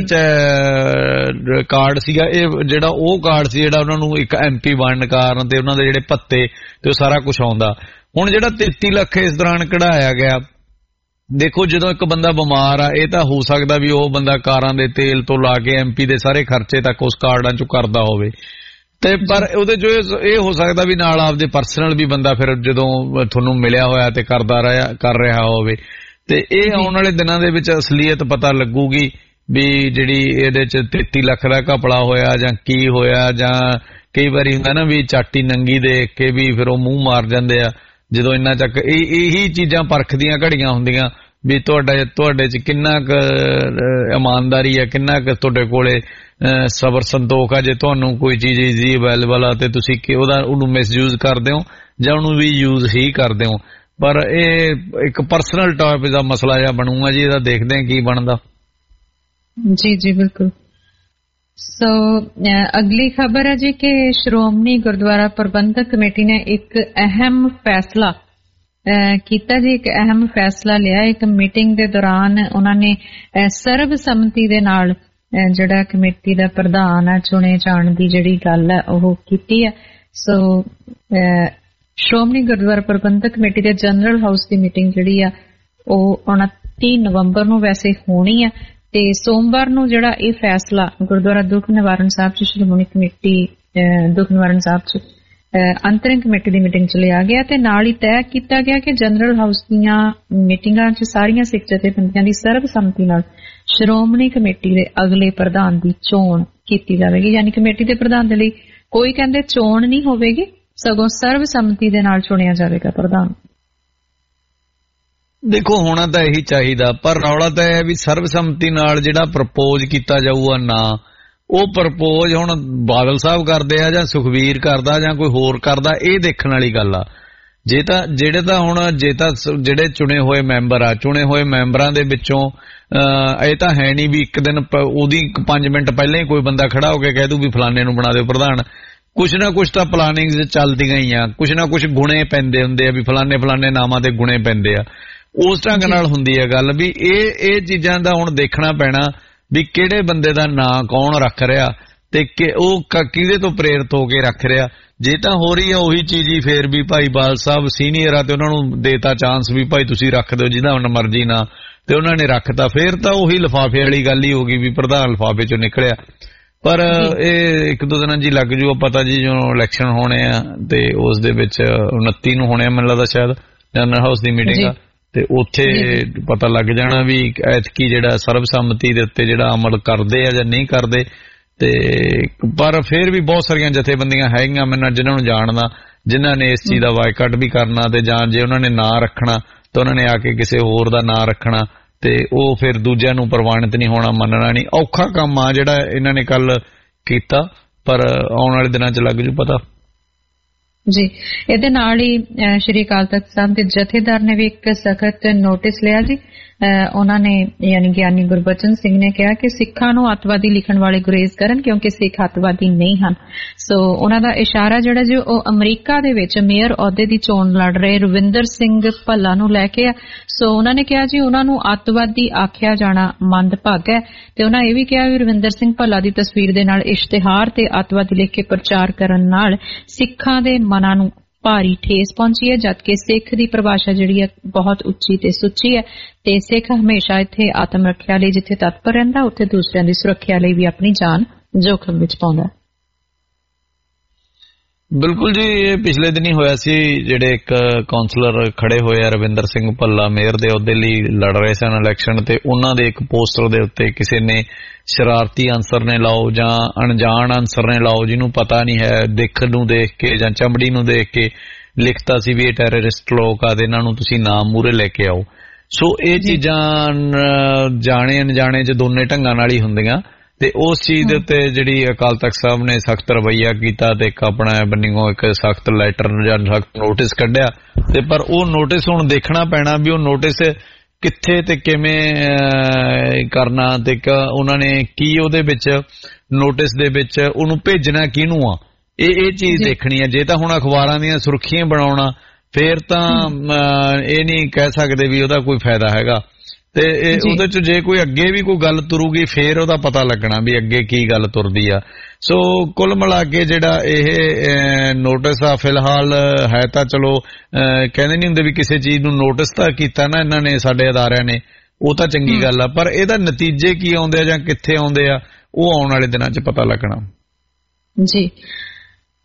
D: ਕਾਰਡ ਸੀਗਾ, ਇਹ ਜਿਹੜਾ ਉਹ ਕਾਰਡ ਸੀ ਜਿਹੜਾ ਉਹਨਾਂ ਨੂੰ ਇੱਕ ਐਮਪੀ ਬਣਨ ਕਾਰਨ ਤੇ ਉਹਨਾਂ ਦੇ ਜਿਹੜੇ ਭੱਤੇ ਤੇ ਉਹ ਸਾਰਾ ਕੁਝ ਆਉਂਦਾ। ਹੁਣ ਜਿਹੜਾ 33 ਲੱਖ ਇਸ ਦੌਰਾਨ ਕਢਾਇਆ ਗਿਆ, ਦੇਖੋ ਜਦੋਂ ਇੱਕ ਬੰਦਾ ਬਿਮਾਰ ਆ, ਇਹ ਤਾਂ ਹੋ ਸਕਦਾ ਵੀ ਉਹ ਬੰਦਾ ਕਾਰਾਂ ਦੇ ਤੇਲ ਤੋਂ ਲਾ ਕੇ ਐਮਪੀ ਦੇ ਸਾਰੇ ਖਰਚੇ ਤੱਕ ਉਸ ਕਾਰਡਾਂ ਚੋਂ ਕਰਦਾ ਹੋਵੇ, ਤੇ ਪਰ ਉਹਦੇ ਚ ਇਹ ਹੋ ਸਕਦਾ ਵੀ ਨਾਲ ਆਪਦੇ ਪਰਸਨਲ ਵੀ ਬੰਦਾ ਫਿਰ ਜਦੋਂ ਤੁਹਾਨੂੰ ਮਿਲਿਆ ਹੋਇਆ ਤੇ ਕਰ ਰਿਹਾ ਹੋਵੇ, ਤੇ ਇਹ ਆਉਣ ਵਾਲੇ ਦਿਨਾਂ ਦੇ ਵਿੱਚ ਅਸਲੀਅਤ ਪਤਾ ਲੱਗੂਗੀ ਵੀ ਜਿਹੜੀ ਇਹਦੇ ਚ 33 ਲੱਖ ਦਾ ਘਪਲਾ ਹੋਇਆ ਜਾਂ ਕੀ ਹੋਇਆ। ਜਾਂ ਕਈ ਵਾਰੀ ਹੁੰਦਾ ਨਾ ਵੀ ਚਾਟੀ ਨੰਗੀ ਦੇਖ ਕੇ ਵੀ ਫਿਰ ਉਹ ਮੂੰਹ ਮਾਰ ਜਾਂਦੇ ਆ ਜਦੋਂ ਇੰਨਾ ਚੱਕ। ਇਹੀ ਚੀਜ਼ਾਂ ਪਰਖਦੀਆਂ ਘੜੀਆਂ ਹੁੰਦੀਆਂ ਵੀ ਤੁਹਾਡੇ ਚ ਕਿੰਨਾ ਕੁ ਇਮਾਨਦਾਰੀ ਆ, ਕਿੰਨਾ ਕੁ ਤੁਹਾਡੇ ਕੋਲੇ ਸਬਰ ਸੰਤੋਖ ਆ। ਜੇ ਤੁਹਾਨੂੰ ਕੋਈ ਚੀਜ਼ ਈਜ਼ੀ ਅਵੇਲੇਬਲ ਆ ਤੇ ਤੁਸੀਂ ਉਹਨੂੰ ਮਿਸਯੂਜ਼ ਕਰਦੇ ਹੋ ਜਾਂ ਉਹਨੂੰ ਵੀ ਯੂਜ਼ ਹੀ ਕਰਦੇ ਹੋ। ਪਰ ਇਹ ਇੱਕ ਪਰਸਨਲ ਟਾਪ ਦਾ ਮਸਲਾ ਜਿਹਾ ਬਣੂਗਾ ਜੀ, ਇਹਦਾ ਦੇਖਦੇ ਹਾਂ ਕੀ ਬਣਦਾ।
C: ਜੀ ਜੀ ਬਿਲਕੁਲ। ਸੋ ਅਗਲੀ ਖਬਰ ਹੈ ਜੀ ਕਿ ਸ਼੍ਰੋਮਣੀ ਗੁਰਦੁਆਰਾ ਪ੍ਰਬੰਧਕ ਕਮੇਟੀ ਨੇ ਇੱਕ ਅਹਿਮ ਫੈਸਲਾ ਕੀਤਾ ਜੀ, ਇੱਕ ਅਹਿਮ ਫੈਸਲਾ ਲਿਆ। ਇੱਕ ਮੀਟਿੰਗ ਦੇ ਦੌਰਾਨ ਉਹਨਾਂ ਨੇ ਸਰਬਸੰਮਤੀ ਦੇ ਨਾਲ ਜਿਹੜਾ ਕਮੇਟੀ ਦਾ ਪ੍ਰਧਾਨ ਆ ਚੁਣੇ ਜਾਣ ਦੀ ਜਿਹੜੀ ਗੱਲ ਹੈ ਉਹ ਕੀਤੀ ਹੈ। ਸੋ ਸ਼੍ਰੋਮਣੀ ਗੁਰਦੁਆਰਾ ਪ੍ਰਬੰਧਕ ਕਮੇਟੀ ਦੇ ਜਨਰਲ ਹਾਊਸ ਦੀ ਮੀਟਿੰਗ ਜਿਹੜੀ ਆ ਉਹ 29 ਨਵੰਬਰ ਨੂੰ ਵੈਸੇ ਹੋਣੀ ਆ, ਤੇ ਸੋਮਵਾਰ ਨੂੰ ਜਿਹੜਾ ਇਹ ਫੈਸਲਾ ਗੁਰਦੁਆਰਾ ਦੁੱਖ ਨਿਵਾਰਨ ਸਾਹਿਬ ਚ ਸ਼੍ਰੋਮਣੀ ਕਮੇਟੀ ਦੁੱਖ ਨਿਵਾਰਨ ਸਾਹਿਬ ਚ ਅੰਤਰਿਮ ਕਮੇਟੀ ਦੀ ਮੀਟਿੰਗ ਚ ਲਿਆ ਗਿਆ ਤੇ ਨਾਲ ਹੀ ਤੈਅ ਕੀਤਾ ਗਿਆ ਕਿ ਜਨਰਲ ਹਾਊਸ ਦੀਆਂ ਮੀਟਿੰਗਾਂ ਚ ਸਾਰੀਆਂ ਸਿੱਖ ਜਥੇਬੰਦੀਆਂ ਦੀ ਸਰਬਸੰਮਤੀ ਨਾਲ ਸ਼੍ਰੋਮਣੀ ਕਮੇਟੀ ਦੇ ਅਗਲੇ ਪ੍ਰਧਾਨ ਦੀ ਚੋਣ ਕੀਤੀ ਜਾਵੇਗੀ। ਯਾਨੀ ਕਮੇਟੀ ਦੇ ਪ੍ਰਧਾਨ ਦੇ ਲਈ ਕੋਈ ਕਹਿੰਦੇ ਚੋਣ ਨਹੀਂ ਹੋਵੇਗੀ, ਸਗੋਂ ਸਰਬਸੰਮਤੀ ਦੇ ਨਾਲ ਚੁਣਿਆ ਜਾਵੇਗਾ ਪ੍ਰਧਾਨ।
D: ਦੇਖੋ ਹੋਣਾ ਤਾਂ ਇਹੀ ਚਾਹੀਦਾ, ਪਰ ਰੌਲਾ ਤਾਂ ਇਹ ਵੀ ਸਰਬਸੰਮਤੀ ਨਾਲ ਜਿਹੜਾ ਪ੍ਰਪੋਜ਼ ਕੀਤਾ ਜਾਊਗਾ ਨਾ, ਉਹ ਪ੍ਰਪੋਜ਼ ਹੁਣ ਬਾਦਲ ਸਾਹਿਬ ਕਰਦੇ ਆ ਜਾਂ ਸੁਖਬੀਰ ਕਰਦਾ ਜਾਂ ਕੋਈ ਹੋਰ ਕਰਦਾ, ਇਹ ਦੇਖਣ ਵਾਲੀ ਗੱਲ ਆ। ਜੇ ਤਾਂ ਜਿਹੜੇ ਚੁਣੇ ਹੋਏ ਮੈਂਬਰ ਆ, ਚੁਣੇ ਹੋਏ ਮੈਂਬਰਾਂ ਦੇ ਵਿੱਚੋਂ ਇਹ ਤਾਂ ਹੈ ਨਹੀਂ ਵੀ ਇੱਕ ਦਿਨ ਉਹਦੀ 5 ਮਿੰਟ ਪਹਿਲਾਂ ਹੀ ਕੋਈ ਬੰਦਾ ਖੜਾ ਹੋ ਕੇ ਕਹਿ ਦੂ ਵੀ ਫਲਾਣੇ ਨੂੰ ਬਣਾ ਦਿਓ ਪ੍ਰਧਾਨ। ਕੁਛ ਨਾ ਕੁਛ ਤਾਂ ਪਲਾਨਿੰਗਸ ਚੱਲਦੀਆਂ ਹੀ ਆ, ਕੁਛ ਨਾ ਕੁਛ ਗੁਣੇ ਪੈਂਦੇ ਹੁੰਦੇ ਆ ਵੀ ਫਲਾਣੇ ਨਾਮਾਂ ਤੇ ਗੁਣੇ ਪੈਂਦੇ ਆ। ਉਸ ਢੰਗ ਨਾਲ ਹੁੰਦੀ ਹੈ ਗੱਲ ਵੀ ਇਹ ਚੀਜ਼ਾਂ ਦਾ ਹੁਣ ਦੇਖਣਾ ਪੈਣਾ ਵੀ ਕਿਹੜੇ ਬੰਦੇ ਦਾ ਨਾਂ ਕੌਣ ਰੱਖ ਰਿਹਾ ਤੇ ਉਹ ਕਿਹਦੇ ਤੋਂ ਪ੍ਰੇਰਿਤ ਹੋ ਕੇ ਰੱਖ ਰਿਹਾ। ਜੇ ਤਾਂ ਹੋ ਰਹੀ ਹੈ ਉਹੀ ਚੀਜ਼ ਹੀ ਫੇਰ ਵੀ ਭਾਈ ਬਾਲ ਸਾਹਿਬ ਸੀਨੀਅਰ ਆ ਤੇ ਉਹਨਾਂ ਨੂੰ ਦੇਤਾ ਚਾਂਸ ਵੀ ਭਾਈ ਤੁਸੀਂ ਰੱਖ ਦਿਓ ਜਿਹਦਾ ਹੁਣ ਮਰਜ਼ੀ ਨਾ, ਤੇ ਉਹਨਾਂ ਨੇ ਰੱਖਤਾ, ਫੇਰ ਤਾਂ ਉਹੀ ਲਿਫਾਫੇ ਵਾਲੀ ਗੱਲ ਹੀ ਹੋ ਗਈ ਵੀ ਪ੍ਰਧਾਨ ਲਿਫਾਫੇ ਚੋਂ ਨਿਕਲਿਆ। ਪਰ ਇਹ ਇੱਕ ਦੋ ਦਿਨਾਂ ਜੀ ਲੱਗ ਜੂਗਾ ਪਤਾ ਜੀ, ਜਦੋਂ ਇਲੈਕਸ਼ਨ ਹੋਣੇ ਆ ਤੇ ਉਸ ਦੇ ਵਿੱਚ 29 ਨੂੰ ਹੋਣੇ ਆ ਮੈਨੂੰ ਲੱਗਦਾ ਸ਼ਾਇਦ ਜਨਰਲ ਹਾਊਸ ਦੀ ਮੀਟਿੰਗ ਆ, ਤੇ ਉੱਥੇ ਪਤਾ ਲੱਗ ਜਾਣਾ ਵੀ ਐਤਕੀ ਜਿਹੜਾ ਸਰਬਸੰਮਤੀ ਦੇ ਉੱਤੇ ਜਿਹੜਾ ਅਮਲ ਕਰਦੇ ਆ ਜਾਂ ਨਹੀਂ ਕਰਦੇ। ਤੇ ਪਰ ਫੇਰ ਵੀ ਬਹੁਤ ਸਾਰੀਆਂ ਜਥੇਬੰਦੀਆਂ ਹੈਗੀਆਂ ਮੈਂ ਜਿਨ੍ਹਾਂ ਨੂੰ ਜਾਣਦਾ, ਜਿਨ੍ਹਾਂ ਨੇ ਇਸ ਚੀਜ਼ ਦਾ ਬਾਈਕਾਟ ਵੀ ਕਰਨਾ, ਤੇ ਜਾਂ ਜੇ ਉਹਨਾਂ ਨੇ ਨਾਂ ਰੱਖਣਾ ਤਾਂ ਉਹਨਾਂ ਨੇ ਆ ਕੇ ਕਿਸੇ ਹੋਰ ਦਾ ਨਾਂ ਰੱਖਣਾ, ਤੇ ਉਹ ਫਿਰ ਦੂਜਿਆਂ ਨੂੰ ਪ੍ਰਵਾਨਿਤ ਨਹੀਂ ਹੋਣਾ, ਮੰਨਣਾ ਨਹੀਂ। ਔਖਾ ਕੰਮ ਆ ਜਿਹੜਾ ਇਹਨਾਂ ਨੇ ਕੱਲ ਕੀਤਾ, ਪਰ ਆਉਣ ਵਾਲੇ ਦਿਨਾਂ 'ਚ ਲੱਗ ਜੂ ਪਤਾ
C: ਜੀ। ਇਹਦੇ ਨਾਲ ਹੀ ਸ਼੍ਰੀ ਅਕਾਲ ਤਖਤ ਸਾਹਿਬ ਦੇ ਜਥੇਦਾਰ ਨੇ ਵੀ ਇੱਕ ਸਖਤ ਨੋਟਿਸ ਲਿਆ ਜੀ। ਉਹਨਾਂ ਨੇ ਯਾਨੀ ਗਿਆਨੀ ਗੁਰਬਚਨ ਸਿੰਘ ਨੇ ਕਿਹਾ ਕਿ ਸਿੱਖਾਂ ਨੂੰ ਅੱਤਵਾਦੀ ਲਿਖਣ ਵਾਲੇ ਗੁਰੇਜ਼ ਕਰਨ, ਕਿਉਂਕਿ ਸਿੱਖ ਅੱਤਵਾਦੀ ਨਹੀਂ ਹਨ। ਸੋ ਉਹਨਾਂ ਦਾ ਇਸ਼ਾਰਾ ਜਿਹੜਾ ਜੀ ਉਹ ਅਮਰੀਕਾ ਦੇ ਵਿੱਚ ਮੇਅਰ ਅਹੁਦੇ ਦੀ ਚੋਣ ਲੜ ਰਹੇ ਰਵਿੰਦਰ ਸਿੰਘ ਭੱਲਾ ਨੂੰ ਲੈ ਕੇ ਆ। ਸੋ ਉਹਨਾਂ ਨੇ ਕਿਹਾ ਜੀ ਉਹਨਾਂ ਨੂੰ ਅੱਤਵਾਦੀ ਆਖਿਆ ਜਾਣਾ ਮੰਦਭਾਗਾ ਹੈ, ਤੇ ਉਹਨਾਂ ਇਹ ਵੀ ਕਿਹਾ ਵੀ ਰਵਿੰਦਰ ਸਿੰਘ ਭੱਲਾ ਦੀ ਤਸਵੀਰ ਦੇ ਨਾਲ ਇਸ਼ਤਿਹਾਰ ਤੇ ਅੱਤਵਾਦੀ ਲਿਖ ਕੇ ਪ੍ਰਚਾਰ ਕਰਨ ਨਾਲ ਸਿੱਖਾਂ ਦੇ ਮਨਾਂ ਨੂੰ ਭਾਰੀ ਠੇਸ ਪਹੁੰਚੀ ਹੈ, ਜਦਕਿ ਸਿੱਖ ਦੀ ਪਰਿਭਾਸ਼ਾ ਜਿਹੜੀ ਹੈ ਬਹੁਤ ਉੱਚੀ ਤੇ ਸੁੱਚੀ ਹੈ, ਤੇ ਸਿੱਖ ਹਮੇਸ਼ਾ ਇੱਥੇ ਆਤਮ ਰੱਖਿਆ ਲਈ ਜਿੱਥੇ ਤਤਪਰ ਰਹਿੰਦਾ ਉੱਥੇ ਦੂਸਰਿਆਂ ਦੀ ਸੁਰੱਖਿਆ ਲਈ ਵੀ ਆਪਣੀ ਜਾਨ ਜੋਖਮ ਵਿੱਚ ਪਾਉਂਦਾ।
D: ਬਿਲਕੁਲ ਜੀ, ਇਹ ਪਿਛਲੇ ਦਿਨ ਹੀ ਹੋਇਆ ਸੀ, ਜਿਹੜੇ ਇੱਕ ਕਾਉਂਸਲਰ ਖੜੇ ਹੋਏ ਆ ਰਵਿੰਦਰ ਸਿੰਘ ਭੱਲਾ ਮੇਅਰ ਦੇ ਅਹੁਦੇ ਲਈ ਲੜ ਰਹੇ ਸਨ ਇਲੈਕਸ਼ਨ, ਤੇ ਉਹਨਾਂ ਦੇ ਇੱਕ ਪੋਸਟਰ ਦੇ ਉੱਤੇ ਕਿਸੇ ਨੇ ਸ਼ਰਾਰਤੀ ਅਨਸਰ ਨੇ ਲਾਓ ਜਾਂ ਅਣਜਾਣ ਅਨਸਰ ਨੇ ਲਾਓ, ਜਿਹਨੂੰ ਪਤਾ ਨਹੀਂ ਹੈ, ਦਿੱਖ ਨੂੰ ਦੇਖ ਕੇ ਜਾਂ ਚਮੜੀ ਨੂੰ ਦੇਖ ਕੇ ਲਿਖਤਾ ਸੀ ਵੀ ਇਹ ਟੈਰਰਿਸਟ ਲੋਕ ਆ ਤੇ ਇਹਨਾਂ ਨੂੰ ਤੁਸੀਂ ਨਾਮ ਮੂਹਰੇ ਲੈ ਕੇ ਆਓ। ਸੋ ਇਹ ਚੀਜ਼ਾਂ ਜਾਣੇ ਅਣਜਾਣੇ 'ਚ ਦੋਨੇ ਢੰਗਾਂ ਨਾਲ ਹੀ ਹੁੰਦੀਆਂ, ਤੇ ਉਸ ਚੀਜ਼ ਦੇ ਉੱਤੇ ਜਿਹੜੀ ਅਕਾਲ ਤਖਤ ਸਾਹਿਬ ਨੇ ਸਖਤ ਰਵੱਈਆ ਕੀਤਾ ਤੇ ਇੱਕ ਆਪਣਾ ਬੰਨਿਓ ਇੱਕ ਸਖਤ ਲੈਟਰ ਜਾਂ ਸਖਤ ਨੋਟਿਸ ਕੱਢਿਆ। ਤੇ ਪਰ ਉਹ ਨੋਟਿਸ ਹੁਣ ਦੇਖਣਾ ਪੈਣਾ ਵੀ ਉਹ ਨੋਟਿਸ ਕਿੱਥੇ ਤੇ ਕਿਵੇਂ ਕਰਨਾ, ਤੇ ਉਹਨਾਂ ਨੇ ਕੀ ਉਹਦੇ ਵਿੱਚ ਨੋਟਿਸ ਦੇ ਵਿੱਚ ਉਹਨੂੰ ਭੇਜਣਾ ਕਿਹਨੂੰ ਆ, ਇਹ ਚੀਜ਼ ਦੇਖਣੀ ਹੈ। ਜੇ ਤਾਂ ਹੁਣ ਅਖਬਾਰਾਂ ਦੀਆਂ ਸੁਰਖੀਆਂ ਬਣਾਉਣਾ ਫੇਰ ਤਾਂ ਇਹ ਨਹੀਂ ਕਹਿ ਸਕਦੇ ਵੀ ਉਹਦਾ ਕੋਈ ਫਾਇਦਾ ਹੈਗਾ, ਤੇ ਉਹਦੇ ਚ ਜੇ ਕੋਈ ਅੱਗੇ ਵੀ ਕੋਈ ਗੱਲ ਤੁਰੂਗੀ ਫੇਰ ਉਹਦਾ ਪਤਾ ਲੱਗਣਾ ਵੀ ਅੱਗੇ ਕੀ ਗੱਲ ਤੁਰਦੀ ਆ। ਸੋ ਕੁੱਲ ਮਿਲਾ ਕੇ ਜਿਹੜਾ ਇਹ ਨੋਟਿਸ ਆ ਫਿਲਹਾਲ ਹੈ ਤਾਂ ਚਲੋ ਕਹਿੰਦੇ ਨਹੀਂ ਹੁੰਦੇ ਵੀ ਕਿਸੇ ਚੀਜ਼ ਨੂੰ ਨੋਟਿਸ ਤਾਂ ਕੀਤਾ ਨਾ ਇਹਨਾਂ ਨੇ ਸਾਡੇ ਅਦਾਰਿਆਂ ਨੇ, ਉਹ ਤਾਂ ਚੰਗੀ ਗੱਲ ਆ, ਪਰ ਇਹਦਾ ਨਤੀਜੇ ਕੀ ਆਉਂਦੇ ਆ ਜਾਂ ਕਿੱਥੇ ਆਉਂਦੇ ਆ ਉਹ ਆਉਣ ਵਾਲੇ ਦਿਨਾਂ 'ਚ ਪਤਾ ਲੱਗਣਾ ਜੀ।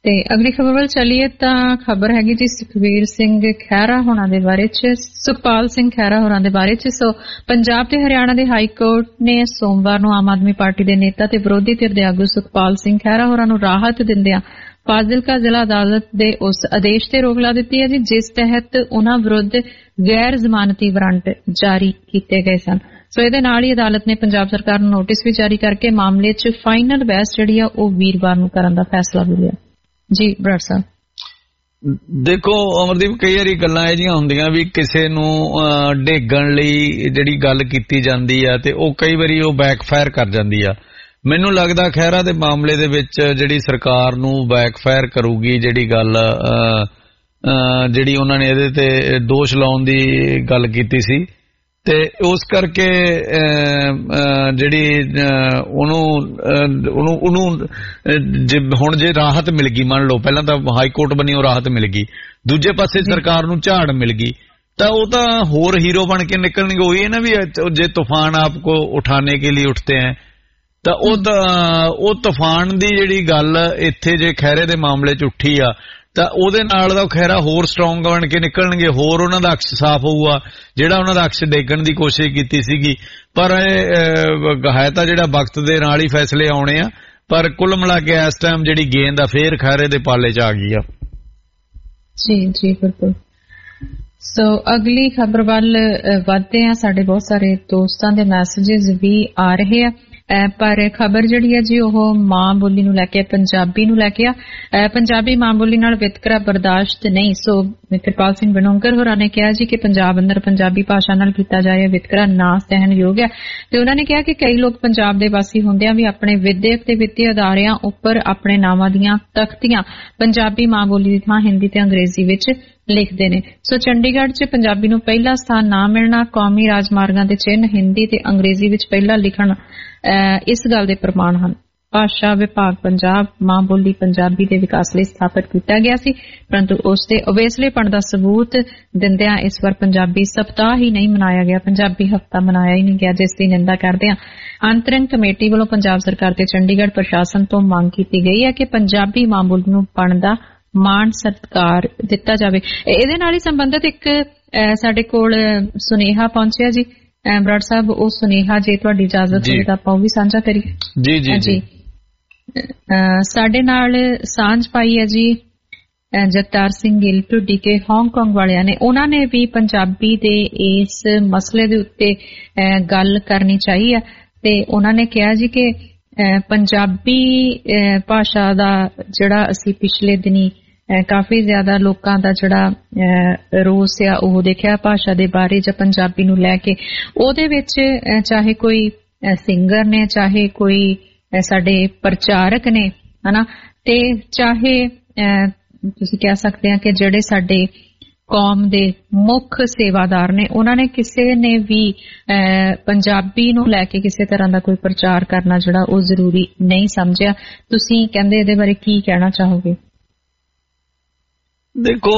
C: ਤੇ ਅਗਲੀ ਖਬਰ ਵੱਲ ਚੱਲੀਏ ਤਾਂ ਖਬਰ ਹੈਗੀ ਜੀ ਸੁਖਬੀਰ ਸਿੰਘ ਖਹਿਰਾ ਹੋਣਾ ਦੇ ਬਾਰੇ ਚ, ਸੁਖਪਾਲ ਸਿੰਘ ਖਹਿਰਾ ਹੋਰਾਂ ਦੇ ਬਾਰੇ ਚ। ਸੋ ਪੰਜਾਬ ਤੇ ਹਰਿਆਣਾ ਦੇ ਹਾਈ ਕੋਰਟ ਨੇ ਸੋਮਵਾਰ ਨੂੰ ਆਮ ਆਦਮੀ ਪਾਰਟੀ ਦੇ ਨੇਤਾ ਤੇ ਵਿਰੋਧੀ ਧਿਰ ਦੇ ਆਗੂ ਸੁਖਪਾਲ ਸਿੰਘ ਖਹਿਰਾ ਹੋਰਾਂ ਨੂੰ ਰਾਹਤ ਦਿੰਦਿਆਂ ਫਾਜ਼ਿਲਕਾ ਜ਼ਿਲ੍ਹਾ ਅਦਾਲਤ ਦੇ ਉਸ ਆਦੇਸ਼ ਤੇ ਰੋਕ ਲਾ ਦਿੱਤੀ ਹੈ ਜੀ, ਜਿਸ ਤਹਿਤ ਉਨ੍ਹਾਂ ਵਿਰੁੱਧ ਗੈਰ ਜ਼ਮਾਨਤੀ ਵਾਰੰਟ ਜਾਰੀ ਕੀਤੇ ਗਏ ਸਨ। ਸੋ ਇਹਦੇ ਨਾਲ ਹੀ ਅਦਾਲਤ ਨੇ ਪੰਜਾਬ ਸਰਕਾਰ ਨੂੰ ਨੋਟਿਸ ਵੀ ਜਾਰੀ ਕਰਕੇ ਮਾਮਲੇ 'ਚ ਫਾਈਨਲ ਬਹਿਸ ਜਿਹੜੀ ਆ ਉਹ ਵੀਰਵਾਰ ਨੂੰ ਕਰਨ ਦਾ ਫੈਸਲਾ ਵੀ ਲਿਆ। ਜੀ ਬਰਾੜ ਸਾਹਿਬ,
D: ਦੇਖੋ ਅਮਰਦੀਪ, ਕਈ ਵਾਰੀ ਗੱਲਾਂ ਇਹ ਜਿਹੀਆਂ ਹੁੰਦੀਆਂ ਵੀ ਕਿਸੇ ਨੂੰ ਡੇਗਣ ਲਈ ਜਿਹੜੀ ਗੱਲ ਕੀਤੀ ਜਾਂਦੀ ਆ ਤੇ ਉਹ ਕਈ ਵਾਰੀ ਉਹ ਬੈਕਫਾਇਰ ਕਰ ਜਾਂਦੀ ਆ। ਮੈਨੂੰ ਲੱਗਦਾ ਖਹਿਰਾ ਦੇ ਮਾਮਲੇ ਦੇ ਵਿੱਚ ਜਿਹੜੀ ਸਰਕਾਰ ਨੂੰ ਬੈਕਫਾਇਰ ਕਰੂਗੀ ਜਿਹੜੀ ਗੱਲ ਜਿਹੜੀ ਉਹਨਾਂ ਨੇ ਇਹਦੇ ਤੇ ਦੋਸ਼ ਲਾਉਣ ਦੀ ਗੱਲ ਕੀਤੀ ਸੀ, ਤੇ ਉਸ ਕਰਕੇ ਜਿਹੜੀ ਉਹਨੂੰ ਹੁਣ ਜੇ ਰਾਹਤ ਮਿਲ ਗਈ, ਮੰਨ ਲਓ ਪਹਿਲਾਂ ਤਾਂ ਹਾਈ ਕੋਰਟ ਬਣੀ ਰਾਹਤ ਮਿਲ ਗਈ, ਦੂਜੇ ਪਾਸੇ ਸਰਕਾਰ ਨੂੰ ਝਾੜ ਮਿਲ ਗਈ, ਤਾਂ ਉਹ ਤਾਂ ਹੋਰ ਹੀਰੋ ਬਣ ਕੇ ਨਿਕਲਣਗੇ। ਉਹੀ ਹੈ ਨਾ ਵੀ ਜੇ ਤੂਫਾਨ ਆਪਕੋ ਉਠਾਣੇ ਕੇ ਲਈ ਉੱਠਤੇ ਹੈ ਤਾਂ ਉਹ ਤੂਫਾਨ ਦੀ ਜਿਹੜੀ ਗੱਲ ਇੱਥੇ ਜੇ ਖਹਿਰੇ ਦੇ ਮਾਮਲੇ 'ਚ ਉੱਠੀ ਆ ਤਾਂ ਉਹਦੇ ਨਾਲ ਦਾ ਖਹਿਰਾ ਹੋਰ ਸਟਰੋਂਗ ਬਣ ਕੇ ਨਿਕਲਣਗੇ, ਹੋਰ ਉਹਨਾਂ ਦਾ ਅਕਸ਼ ਸਾਫ਼ ਹੋਊਗਾ ਜਿਹੜਾ ਉਹਨਾਂ ਦਾ ਅਕਸ਼ ਡੇਗਣ ਦੀ ਕੋਸ਼ਿਸ਼ ਕੀਤੀ ਸੀਗੀ। ਪਰ ਇਹ ਹੈ ਤਾਂ ਜਿਹੜਾ ਵਕਤ ਦੇ ਨਾਲ ਹੀ ਫੈਸਲੇ ਆਉਣੇ ਆ, ਪਰ ਕੁੱਲ ਮਿਲਾ ਕੇ ਇਸ ਟਾਈਮ ਜਿਹੜੀ ਗੇਂਦ ਆ ਫੇਰ ਖਹਿਰੇ ਦੇ ਪਾਲੇ 'ਚ ਆ ਗਈ ਆ।
C: ਜੀ ਜੀ ਬਿਲਕੁਲ। ਸੋ ਅਗਲੀ ਖਬਰ ਵੱਲ ਵਧਦੇ ਆ। ਸਾਡੇ ਬਹੁਤ ਸਾਰੇ ਦੋਸਤਾਂ ਦੇ ਮੈਸੇजेस ਵੀ ਆ ਰਹੇ ਆ, ਪਰ ਖਬਰ ਜਿਹੜੀ ਹੈ ਜੀ ਉਹ ਮਾਂ ਬੋਲੀ ਨੂੰ ਲੈ ਕੇ, ਪੰਜਾਬੀ ਨੂੰ ਲੈ ਕੇ ਆ। ਪੰਜਾਬੀ ਮਾਂ ਬੋਲੀ ਨਾਲ ਵਿਤਕਰਾ ਬਰਦਾਸ਼ਤ ਨਹੀਂ। ਸੋ ਕਿਰਪਾਲ ਸਿੰਘ ਬਨੋਂਗਰ ਹੋਰਾਂ ਨੇ ਕਿਹਾ ਜੀ ਕਿ ਪੰਜਾਬ ਅੰਦਰ ਪੰਜਾਬੀ ਭਾਸ਼ਾ ਨਾਲ ਕੀਤਾ ਜਾ ਰਿਹਾ ਵਿਤਕਰਾ ਨਾ ਸਹਿਣਯੋਗ ਹੈ, ਤੇ ਉਹਨਾਂ ਨੇ ਕਿਹਾ ਕਿ ਕਈ ਲੋਕ ਪੰਜਾਬ ਦੇ ਵਾਸੀ ਹੁੰਦਿਆਂ ਵੀ ਆਪਣੇ ਵਿਦਿਅਕ ਤੇ ਵਿੱਤੀ ਅਦਾਰਿਆਂ ਉੱਪਰ ਆਪਣੇ ਨਾਵਾਂ ਦੀਆਂ ਤਖਤੀਆਂ ਪੰਜਾਬੀ ਮਾਂ ਬੋਲੀ ਦੀ ਥਾਂ ਹਿੰਦੀ ਤੇ ਅੰਗਰੇਜ਼ੀ ਵਿੱਚ ਲਿਖਦੇ ਨੇ। ਸੋ ਚੰਡੀਗੜ੍ਹ 'ਚ ਪੰਜਾਬੀ ਨੂੰ ਪਹਿਲਾ ਸਥਾਨ ਨਾ ਮਿਲਣਾ, ਕੌਮੀ ਰਾਜਮਾਰਗਾਂ ਦੇ ਚਿੰਨ੍ਹ ਹਿੰਦੀ ਤੇ ਅੰਗਰੇਜ਼ੀ ਵਿੱਚ ਪਹਿਲਾਂ ਲਿਖਣ ਇਸ ਗੱਲ ਦੇ ਪ੍ਰਮਾਣ ਹਨ। ਭਾਸ਼ਾ ਵਿਭਾਗ ਪੰਜਾਬ ਮਾਂ ਬੋਲੀ ਪੰਜਾਬੀ ਦੇ ਵਿਕਾਸ ਲਈ ਸਥਾਪਿਤ ਕੀਤਾ ਗਿਆ ਸੀ, ਪਰੰਤੂ ਉਸ ਦੇ ਅਵੇਸਲੇਪਣ ਦਾ ਸਬੂਤ ਦਿੰਦਿਆਂ ਇਸ ਵਾਰ ਪੰਜਾਬੀ ਸਪਤਾਹ ਹੀ ਨਹੀਂ ਮਨਾਇਆ ਗਿਆ, ਪੰਜਾਬੀ ਹਫ਼ਤਾ ਮਨਾਇਆ ਹੀ ਨਹੀਂ ਗਿਆ, ਜਿਸ ਦੀ ਨਿੰਦਾ ਕਰਦੇ ਹਾਂ। ਅੰਤਰਿਮ ਕਮੇਟੀ ਵੱਲੋਂ ਪੰਜਾਬ ਸਰਕਾਰ ਤੇ ਚੰਡੀਗੜ੍ਹ ਪ੍ਰਸ਼ਾਸਨ ਤੋਂ ਮੰਗ ਕੀਤੀ ਗਈ ਹੈ ਕਿ ਪੰਜਾਬੀ ਮਾਂ ਬੋਲੀ ਨੂੰ ਬਣਦਾ ਮਾਣ ਸਤਿਕਾਰ ਦਿੱਤਾ ਜਾਵੇ। ਇਹਦੇ ਨਾਲ ਹੀ ਸੰਬੰਧਿਤ ਇੱਕ ਸਾਡੇ ਕੋਲ ਸੁਨੇਹਾ ਪਹੁੰਚਿਆ ਜੀ ਬਰਾੜ ਸਾਹਿਬ, ਉਹ ਸੁਨੇਹਾ ਜੇ ਤੁਹਾਡੀ ਇਜਾਜ਼ਤ ਹੋਵੇ ਤਾਂ ਆਪਾਂ ਉਹ ਵੀ ਸਾਂਝਾ ਕਰੀਏ। ਜੀ ਜੀ ਜੀ। ਸਾਡੇ ਨਾਲ ਸਾਂਝ ਪਾਈ ਹੈ ਜੀ ਜਗਤਾਰ ਸਿੰਘ ਗਿੱਲ ਢੁੱਡੀ ਕੇ ਹਾਂਗਕਾਂਗ ਵਾਲਿਆਂ ਨੇ। ਉਹਨਾਂ ਨੇ ਵੀ ਪੰਜਾਬੀ ਦੇ ਇਸ ਮਸਲੇ ਦੇ ਉੱਤੇ ਗੱਲ ਕਰਨੀ ਚਾਹੀ ਹੈ, ਤੇ ਉਹਨਾਂ ਨੇ ਕਿਹਾ ਜੀ ਕਿ ਪੰਜਾਬੀ ਭਾਸ਼ਾ ਦਾ ਜਿਹੜਾ ਅਸੀਂ ਪਿਛਲੇ ਦਿਨੀ ਕਾਫੀ ਜ਼ਿਆਦਾ ਲੋਕਾਂ ਦਾ ਜਿਹੜਾ ਰੋਸ ਆ ਉਹ ਦੇਖਿਆ ਭਾਸ਼ਾ ਦੇ ਬਾਰੇ ਜਾਂ ਪੰਜਾਬੀ ਨੂੰ ਲੈ ਕੇ। ਉਹਦੇ ਵਿੱਚ ਚਾਹੇ ਕੋਈ ਸਿੰਗਰ ਨੇ, ਚਾਹੇ ਕੋਈ ਸਾਡੇ ਪ੍ਰਚਾਰਕ ਨੇ, ਹਨਾ, ਤੇ ਚਾਹੇ ਤੁਸੀਂ ਕਹਿ ਸਕਦੇ ਆ ਕਿ ਜਿਹੜੇ ਸਾਡੇ ਕੌਮ ਦੇ ਮੁੱਖ ਸੇਵਾਦਾਰ ਨੇ, ਉਹਨਾਂ ਨੇ ਕਿਸੇ ਨੇ ਵੀ ਪੰਜਾਬੀ ਨੂੰ ਲੈ ਕੇ ਕਿਸੇ ਤਰ੍ਹਾਂ ਦਾ ਕੋਈ ਪ੍ਰਚਾਰ ਕਰਨਾ ਜਿਹੜਾ ਉਹ ਜ਼ਰੂਰੀ ਨਹੀਂ ਸਮਝਿਆ। ਤੁਸੀਂ ਕਹਿੰਦੇ ਇਹਦੇ ਬਾਰੇ ਕੀ ਕਹਿਣਾ ਚਾਹੋਗੇ?
D: ਦੇਖੋ,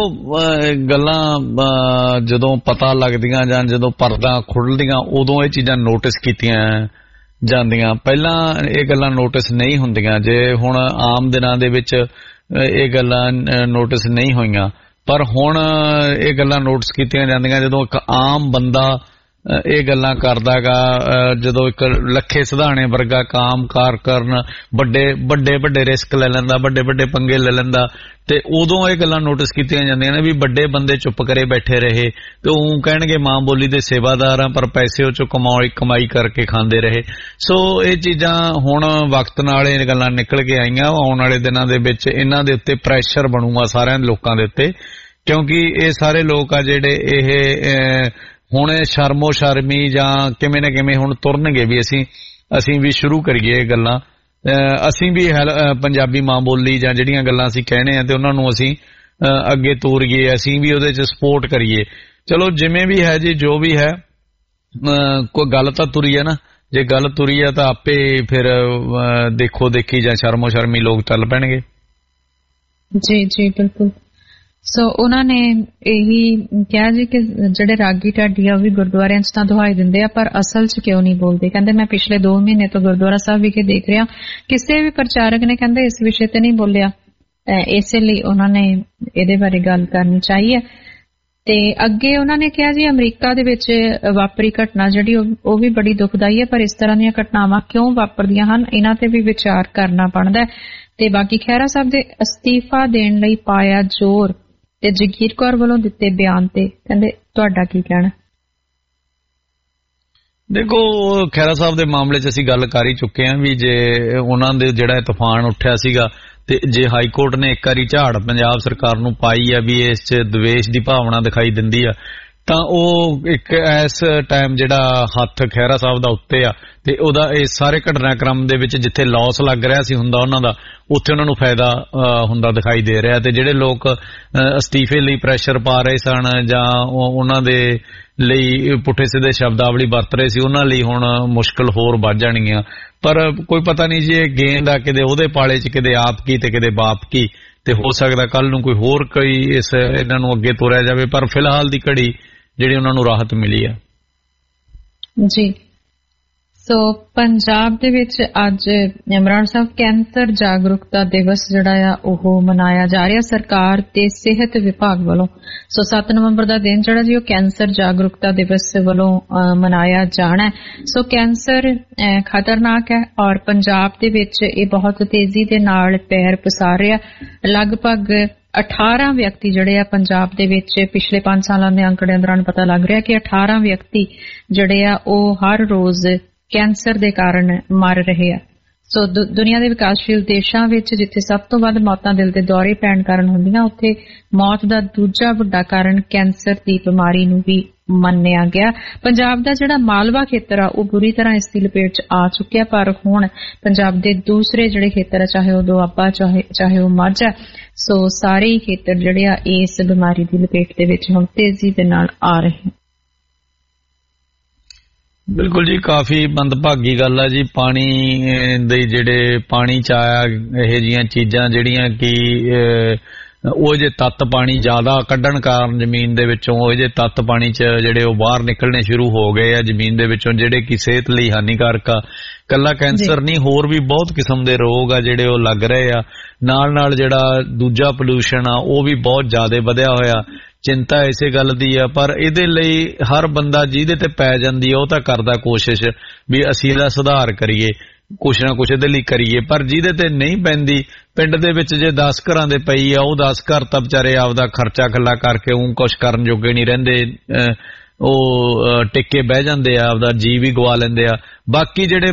D: ਗੱਲਾਂ ਜਦੋਂ ਪਤਾ ਲੱਗਦੀਆਂ ਜਾਂ ਜਦੋਂ ਪਰਦਾ ਖੁੱਲਦੀਆਂ ਉਦੋਂ ਇਹ ਚੀਜ਼ਾਂ ਨੋਟਿਸ ਕੀਤੀਆਂ ਜਾਂਦੀਆਂ। ਪਹਿਲਾਂ ਇਹ ਗੱਲਾਂ ਨੋਟਿਸ ਨਹੀਂ ਹੁੰਦੀਆਂ। ਜੇ ਹੁਣ ਆਮ ਦਿਨਾਂ ਦੇ ਵਿੱਚ ਇਹ ਗੱਲਾਂ ਨੋਟਿਸ ਨਹੀਂ ਹੋਈਆਂ, ਪਰ ਹੁਣ ਇਹ ਗੱਲਾਂ ਨੋਟਿਸ ਕੀਤੀਆਂ ਜਾਂਦੀਆਂ ਜਦੋਂ ਇੱਕ ਆਮ ਬੰਦਾ ਇਹ ਗੱਲਾਂ ਕਰਦਾਗਾ, ਜਦੋਂ ਇੱਕ ਲੱਖੇ ਸਿਧਾਣੇ ਵਰਗਾ ਕਾਮਕਾਰ ਕਰਨ, ਵੱਡੇ ਰਿਸਕ ਲੈ ਲੈਂਦਾ, ਵੱਡੇ ਪੰਗੇ ਲੈ ਲੈਂਦਾ, ਤੇ ਉਦੋਂ ਇਹ ਗੱਲਾਂ ਨੋਟਿਸ ਕੀਤੀਆਂ ਜਾਂਦੀਆਂ ਨੇ ਵੀ ਵੱਡੇ ਬੰਦੇ ਚੁੱਪ ਕਰੇ ਬੈਠੇ ਰਹੇ ਤੇ ਉਹ ਕਹਿਣਗੇ ਮਾਂ ਬੋਲੀ ਦੇ ਸੇਵਾਦਾਰ ਆ, ਪਰ ਪੈਸੇ ਉਹ ਚੋਂ ਕਮਾਈ ਕਰਕੇ ਖਾਂਦੇ ਰਹੇ। ਸੋ ਇਹ ਚੀਜ਼ਾਂ ਹੁਣ ਵਕਤ ਨਾਲ ਇਹ ਗੱਲਾਂ ਨਿਕਲ ਕੇ ਆਈਆਂ। ਆਉਣ ਵਾਲੇ ਦਿਨਾਂ ਦੇ ਵਿੱਚ ਇਹਨਾਂ ਦੇ ਉੱਤੇ ਪ੍ਰੈਸ਼ਰ ਬਣੂਗਾ ਸਾਰਿਆਂ ਲੋਕਾਂ ਦੇ ਉੱਤੇ, ਕਿਉਂਕਿ ਇਹ ਸਾਰੇ ਲੋਕ ਆ ਜਿਹੜੇ ਇਹ ਹੁਣ ਸ਼ਰਮੋ ਸ਼ਰਮੀ ਜਾਂ ਕਿਵੇਂ ਨਾ ਕਿਵੇਂ ਹੁਣ ਤੁਰਨਗੇ ਵੀ ਅਸੀਂ ਵੀ ਸ਼ੁਰੂ ਕਰੀਏ ਇਹ ਗੱਲਾਂ, ਅਸੀਂ ਵੀ ਪੰਜਾਬੀ ਮਾਂ ਬੋਲੀ ਜਾਂ ਜਿਹੜੀਆਂ ਗੱਲਾਂ ਅਸੀਂ ਕਹਿਣੇ ਆ ਤੇ ਉਹਨਾਂ ਨੂੰ ਅਸੀਂ ਅੱਗੇ ਤੋਰੀਏ, ਅਸੀਂ ਵੀ ਉਹਦੇ 'ਚ ਸਪੋਰਟ ਕਰੀਏ। ਚਲੋ ਜਿਵੇਂ ਵੀ ਹੈ ਜੀ, ਜੋ ਵੀ ਹੈ, ਕੋਈ ਗੱਲ ਤਾਂ ਤੁਰੀ ਹੈ ਨਾ। ਜੇ ਗੱਲ ਤੁਰੀ ਹੈ ਤਾਂ ਆਪੇ ਫਿਰ ਦੇਖੋ ਦੇਖੀ ਜਾਂ ਸ਼ਰਮੋ ਸ਼ਰਮੀ ਲੋਕ ਚੱਲ ਪੈਣਗੇ।
C: ਜੀ ਜੀ ਬਿਲਕੁਲ। ਸੋ ਉਹਨਾਂ ਨੇ ਇਹੀ ਕਿਹਾ ਜੀ ਕਿ ਜਿਹੜੇ ਰਾਗੀ ਢਾਡੀ ਆ ਉਹ ਵੀ ਗੁਰਦੁਆਰਿਆਂ 'ਚ ਤਾਂ ਦੁਹਾਈ ਦਿੰਦੇ ਆ, ਪਰ ਅਸਲ 'ਚ ਕਿਉਂ ਨਹੀਂ ਬੋਲਦੇ। ਕਹਿੰਦੇ ਮੈਂ ਪਿਛਲੇ 2 ਮਹੀਨੇ ਤੋਂ ਗੁਰਦੁਆਰਾ ਸਾਹਿਬ ਵਿਖੇ ਦੇਖ ਰਿਹਾ, ਕਿਸੇ ਵੀ ਪ੍ਰਚਾਰਕ ਨੇ ਕਹਿੰਦੇ ਇਸ ਵਿਸ਼ੇ ਤੇ ਨਹੀਂ ਬੋਲਿਆ। ਇਸੇ ਲਈ ਉਹਨਾਂ ਨੇ ਇਹਦੇ ਬਾਰੇ ਗੱਲ ਕਰਨੀ ਚਾਹੀ ਹੈ। ਤੇ ਅੱਗੇ ਉਹਨਾਂ ਨੇ ਕਿਹਾ ਜੀ ਅਮਰੀਕਾ ਦੇ ਵਿੱਚ ਵਾਪਰੀ ਘਟਨਾ ਜਿਹੜੀ ਉਹ ਵੀ ਬੜੀ ਦੁਖਦਾਈ ਹੈ, ਪਰ ਇਸ ਤਰ੍ਹਾਂ ਦੀਆਂ ਘਟਨਾਵਾਂ ਕਿਉਂ ਵਾਪਰਦੀਆਂ ਹਨ ਇਹਨਾਂ ਤੇ ਵੀ ਵਿਚਾਰ ਕਰਨਾ ਬਣਦਾ। ਤੇ ਬਾਕੀ ਖਹਿਰਾ ਸਾਹਿਬ ਦੇ ਅਸਤੀਫਾ ਦੇਣ ਲਈ ਪਾਇਆ ਜ਼ੋਰ ਤੇ ਜਗੀਰ ਕੌਰ ਵੱਲੋਂ ਦਿੱਤੇ ਬਿਆਨ ਤੇ ਕਹਿੰਦੇ ਤੁਹਾਡਾ ਕੀ ਕਹਿਣਾ?
D: ਦੇਖੋ ਖਹਿਰਾ ਸਾਹਿਬ ਦੇ ਮਾਮਲੇ 'ਚ ਅਸੀਂ ਗੱਲ ਕਰ ਹੀ ਚੁੱਕੇ ਹਾਂ ਵੀ ਜੇ ਉਹਨਾਂ ਦੇ ਜਿਹੜਾ ਤੂਫਾਨ ਉੱਠਿਆ ਸੀਗਾ ਤੇ ਜੇ ਹਾਈ ਕੋਰਟ ਨੇ ਇੱਕ ਵਾਰੀ ਝਾੜ ਪੰਜਾਬ ਸਰਕਾਰ ਨੂੰ ਪਾਈ ਆ ਵੀ ਇਸ 'ਚ ਦਵੇਸ਼ ਦੀ ਭਾਵਨਾ ਦਿਖਾਈ ਦਿੰਦੀ ਆ ਤਾਂ ਉਹ ਇੱਕ ਇਸ ਟਾਈਮ ਜਿਹੜਾ ਹੱਥ ਖਹਿਰਾ ਸਾਹਿਬ ਦਾ ਉੱਤੇ ਆ ਤੇ ਉਹਦਾ ਇਸ ਸਾਰੇ ਘਟਨਾਕ੍ਰਮ ਦੇ ਵਿੱਚ ਜਿੱਥੇ ਲਾਸ ਲੱਗ ਰਿਹਾ ਸੀ ਹੁੰਦਾ ਉਹਨਾਂ ਦਾ ਉੱਥੇ ਉਹਨਾਂ ਨੂੰ ਫਾਇਦਾ ਹੁੰਦਾ ਦਿਖਾਈ ਦੇ ਰਿਹਾ। ਤੇ ਜਿਹੜੇ ਲੋਕ ਅਸਤੀਫੇ ਲਈ ਪ੍ਰੈਸ਼ਰ ਪਾ ਰਹੇ ਸਨ ਜਾਂ ਉਹਨਾਂ ਦੇ ਲਈ ਪੁੱਠੇ ਸਿੱਧੇ ਸ਼ਬਦਾਵਲੀ ਵਰਤ ਰਹੇ ਸੀ ਉਹਨਾਂ ਲਈ ਹੁਣ ਮੁਸ਼ਕਲ ਹੋਰ ਵੱਧ ਜਾਣਗੀਆਂ। ਪਰ ਕੋਈ ਪਤਾ ਨਹੀਂ ਜੀ ਇਹ ਗੇਂਦ ਆ ਕਿਤੇ ਉਹਦੇ ਪਾਲੇ 'ਚ ਕਿਤੇ ਆਪ ਕੀ ਤੇ ਕਿਤੇ ਬਾਪ ਕੀ, ਤੇ ਹੋ ਸਕਦਾ ਕੱਲ ਨੂੰ ਕੋਈ ਹੋਰ ਇਹਨਾਂ ਨੂੰ ਅੱਗੇ ਤੋਰਿਆ ਜਾਵੇ। ਪਰ ਫਿਲਹਾਲ ਦੀ ਘੜੀ ਜਿਹੜੀ ਉਹਨਾਂ ਨੂੰ ਰਾਹਤ ਮਿਲੀ ਆ
C: ਜੀ। ਸੋ ਪੰਜਾਬ ਦੇ ਵਿੱਚ ਅੱਜ ਇਮਰਾਨ ਸਾਹਿਬ ਕੈਂਸਰ ਜਾਗਰੂਕਤਾ ਦਿਵਸ ਜਿਹੜਾ ਆ ਉਹ ਮਨਾਇਆ ਜਾ ਰਿਹਾ ਸਰਕਾਰ ਤੇ ਸਿਹਤ ਵਿਭਾਗ ਵੱਲੋਂ। ਸੋ 7 ਨਵੰਬਰ ਦਾ ਦਿਨ ਜਿਹੜਾ ਜੀ ਉਹ ਕੈਂਸਰ ਜਾਗਰੂਕਤਾ ਦਿਵਸ ਵੱਲੋਂ ਮਨਾਇਆ ਜਾਣਾ ਹੈ। ਸੋ ਕੈਂਸਰ ਖਤਰਨਾਕ ਹੈ ਔਰ ਪੰਜਾਬ ਦੇ ਵਿੱਚ ਇਹ ਬਹੁਤ ਤੇਜ਼ੀ ਦੇ ਨਾਲ ਪੈਰ ਪਸਾਰ ਰਿਹਾ। ਲਗਭਗ 18 ਵਿਅਕਤੀ ਜਿਹੜੇ ਆ ਪੰਜਾਬ ਦੇ ਵਿੱਚ ਪਿਛਲੇ 5 ਸਾਲਾਂ ਦੇ ਅੰਕੜਿਆਂ ਦੌਰਾਨ ਪਤਾ ਲੱਗ ਰਿਹਾ ਕਿ 18 ਵਿਅਕਤੀ ਜਿਹੜੇ ਆ ਉਹ ਹਰ ਰੋਜ਼ ਕੈਂਸਰ ਦੇ ਕਾਰਨ ਮਰ ਰਹੇ ਆ। ਸੋ ਦੁਨੀਆ ਦੇ ਵਿਕਾਸਸ਼ੀਲ ਦੇਸ਼ਾਂ ਵਿੱਚ ਜਿੱਥੇ ਸਭ ਤੋਂ ਵੱਧ ਮੌਤਾਂ ਦਿਲ ਦੇ ਦੌਰੇ ਪੈਣ ਕਾਰਨ ਹੁੰਦੀਆਂ ਉੱਥੇ ਮੌਤ ਦਾ ਦੂਜਾ ਵੱਡਾ ਕਾਰਨ ਕੈਂਸਰ ਦੀ ਬਿਮਾਰੀ ਨੂੰ ਵੀ ਮੰਨਿਆ ਗਿਆ। ਪੰਜਾਬ ਦਾ ਜਿਹੜਾ ਮਾਲਵਾ ਖੇਤਰ ਆ ਉਹ ਬੁਰੀ ਤਰ੍ਹਾਂ ਇਸ ਦੀ ਲਪੇਟ 'ਚ ਆ ਚੁੱਕਿਆ, ਪਰ ਹੁਣ ਪੰਜਾਬ ਦੇ ਦੂਸਰੇ ਜਿਹੜੇ ਖੇਤਰ ਆ ਚਾਹੇ ਉਹ ਦੁਆਬਾ ਚਾਹੇ ਉਹ ਮਾਝਾ, ਸੋ ਸਾਰੇ ਹੀ ਖੇਤਰ ਜਿਹੜੇ ਆ ਇਸ ਬਿਮਾਰੀ ਦੀ ਲਪੇਟ ਦੇ ਵਿੱਚ ਹੁਣ ਤੇਜ਼ੀ ਦੇ ਨਾਲ ਆ ਰਹੇ।
D: ਬਿਲਕੁਲ ਜੀ, ਕਾਫੀ ਮੰਦਭਾਗੀ ਗੱਲ ਆ ਜੀ। ਪਾਣੀ ਦੇ ਜਿਹੜੇ ਪਾਣੀ 'ਚ ਆਇਆ ਇਹੋ ਜਿਹੀਆਂ ਚੀਜ਼ਾਂ ਜਿਹੜੀਆਂ ਕਿ ਉਹ ਜੇ ਤੱਤ ਪਾਣੀ ਜ਼ਿਆਦਾ ਕੱਢਣ ਕਾਰਨ ਜ਼ਮੀਨ ਦੇ ਵਿੱਚੋਂ ਉਹ ਜੇ ਤੱਤ ਪਾਣੀ 'ਚ ਜਿਹੜੇ ਉਹ ਬਾਹਰ ਨਿਕਲਣੇ ਸ਼ੁਰੂ ਹੋ ਗਏ ਆ ਜ਼ਮੀਨ ਦੇ ਵਿੱਚੋਂ, ਜਿਹੜੇ ਕਿ ਸਿਹਤ ਲਈ ਹਾਨੀਕਾਰਕ ਆ। ਕੱਲਾ ਕੈਂਸਰ ਨਹੀਂ, ਹੋਰ ਵੀ ਬਹੁਤ ਕਿਸਮ ਦੇ ਰੋਗ ਆ ਜਿਹੜੇ ਉਹ ਲੱਗ ਰਹੇ ਆ। ਨਾਲ ਜਿਹੜਾ ਦੂਜਾ ਪੋਲਿਊਸ਼ਨ ਆ ਉਹ ਵੀ ਬਹੁਤ ਜ਼ਿਆਦਾ ਵਧਿਆ ਹੋਇਆ। ਚਿੰਤਾ ਇਸੇ ਗੱਲ ਦੀ ਆ, ਪਰ ਇਹਦੇ ਲਈ ਹਰ ਬੰਦਾ ਜਿਹਦੇ ਤੇ ਪੈ ਜਾਂਦੀ ਆ ਉਹ ਤਾਂ ਕਰਦਾ ਕੋਸ਼ਿਸ਼ ਵੀ ਅਸੀਂ ਇਹਦਾ ਸੁਧਾਰ ਕਰੀਏ, ਕੁਛ ਨਾ ਕੁਛ ਇਹਦੇ ਲਈ ਕਰੀਏ। ਪਰ ਜਿਹਦੇ ਤੇ ਨਹੀਂ ਪੈਂਦੀ, ਪਿੰਡ ਦੇ ਵਿੱਚ ਜੇ 10 ਘਰਾਂ ਦੇ ਪਈ ਆ ਉਹ 10 ਘਰ ਤਾਂ ਵਿਚਾਰੇ ਆਪਦਾ ਖਰਚਾ ਖੱਲਾ ਕਰਕੇ ਉਹ ਕੁਛ ਕਰਨ ਜੋਗੇ ਨਹੀਂ ਰਹਿੰਦੇ, ਉਹ ਟਿੱਕੇ ਬਹਿ ਜਾਂਦੇ ਆ, ਆਪਦਾ ਜੀ ਵੀ ਗਵਾ ਲੈਂਦੇ ਆ। ਬਾਕੀ ਜਿਹੜੇ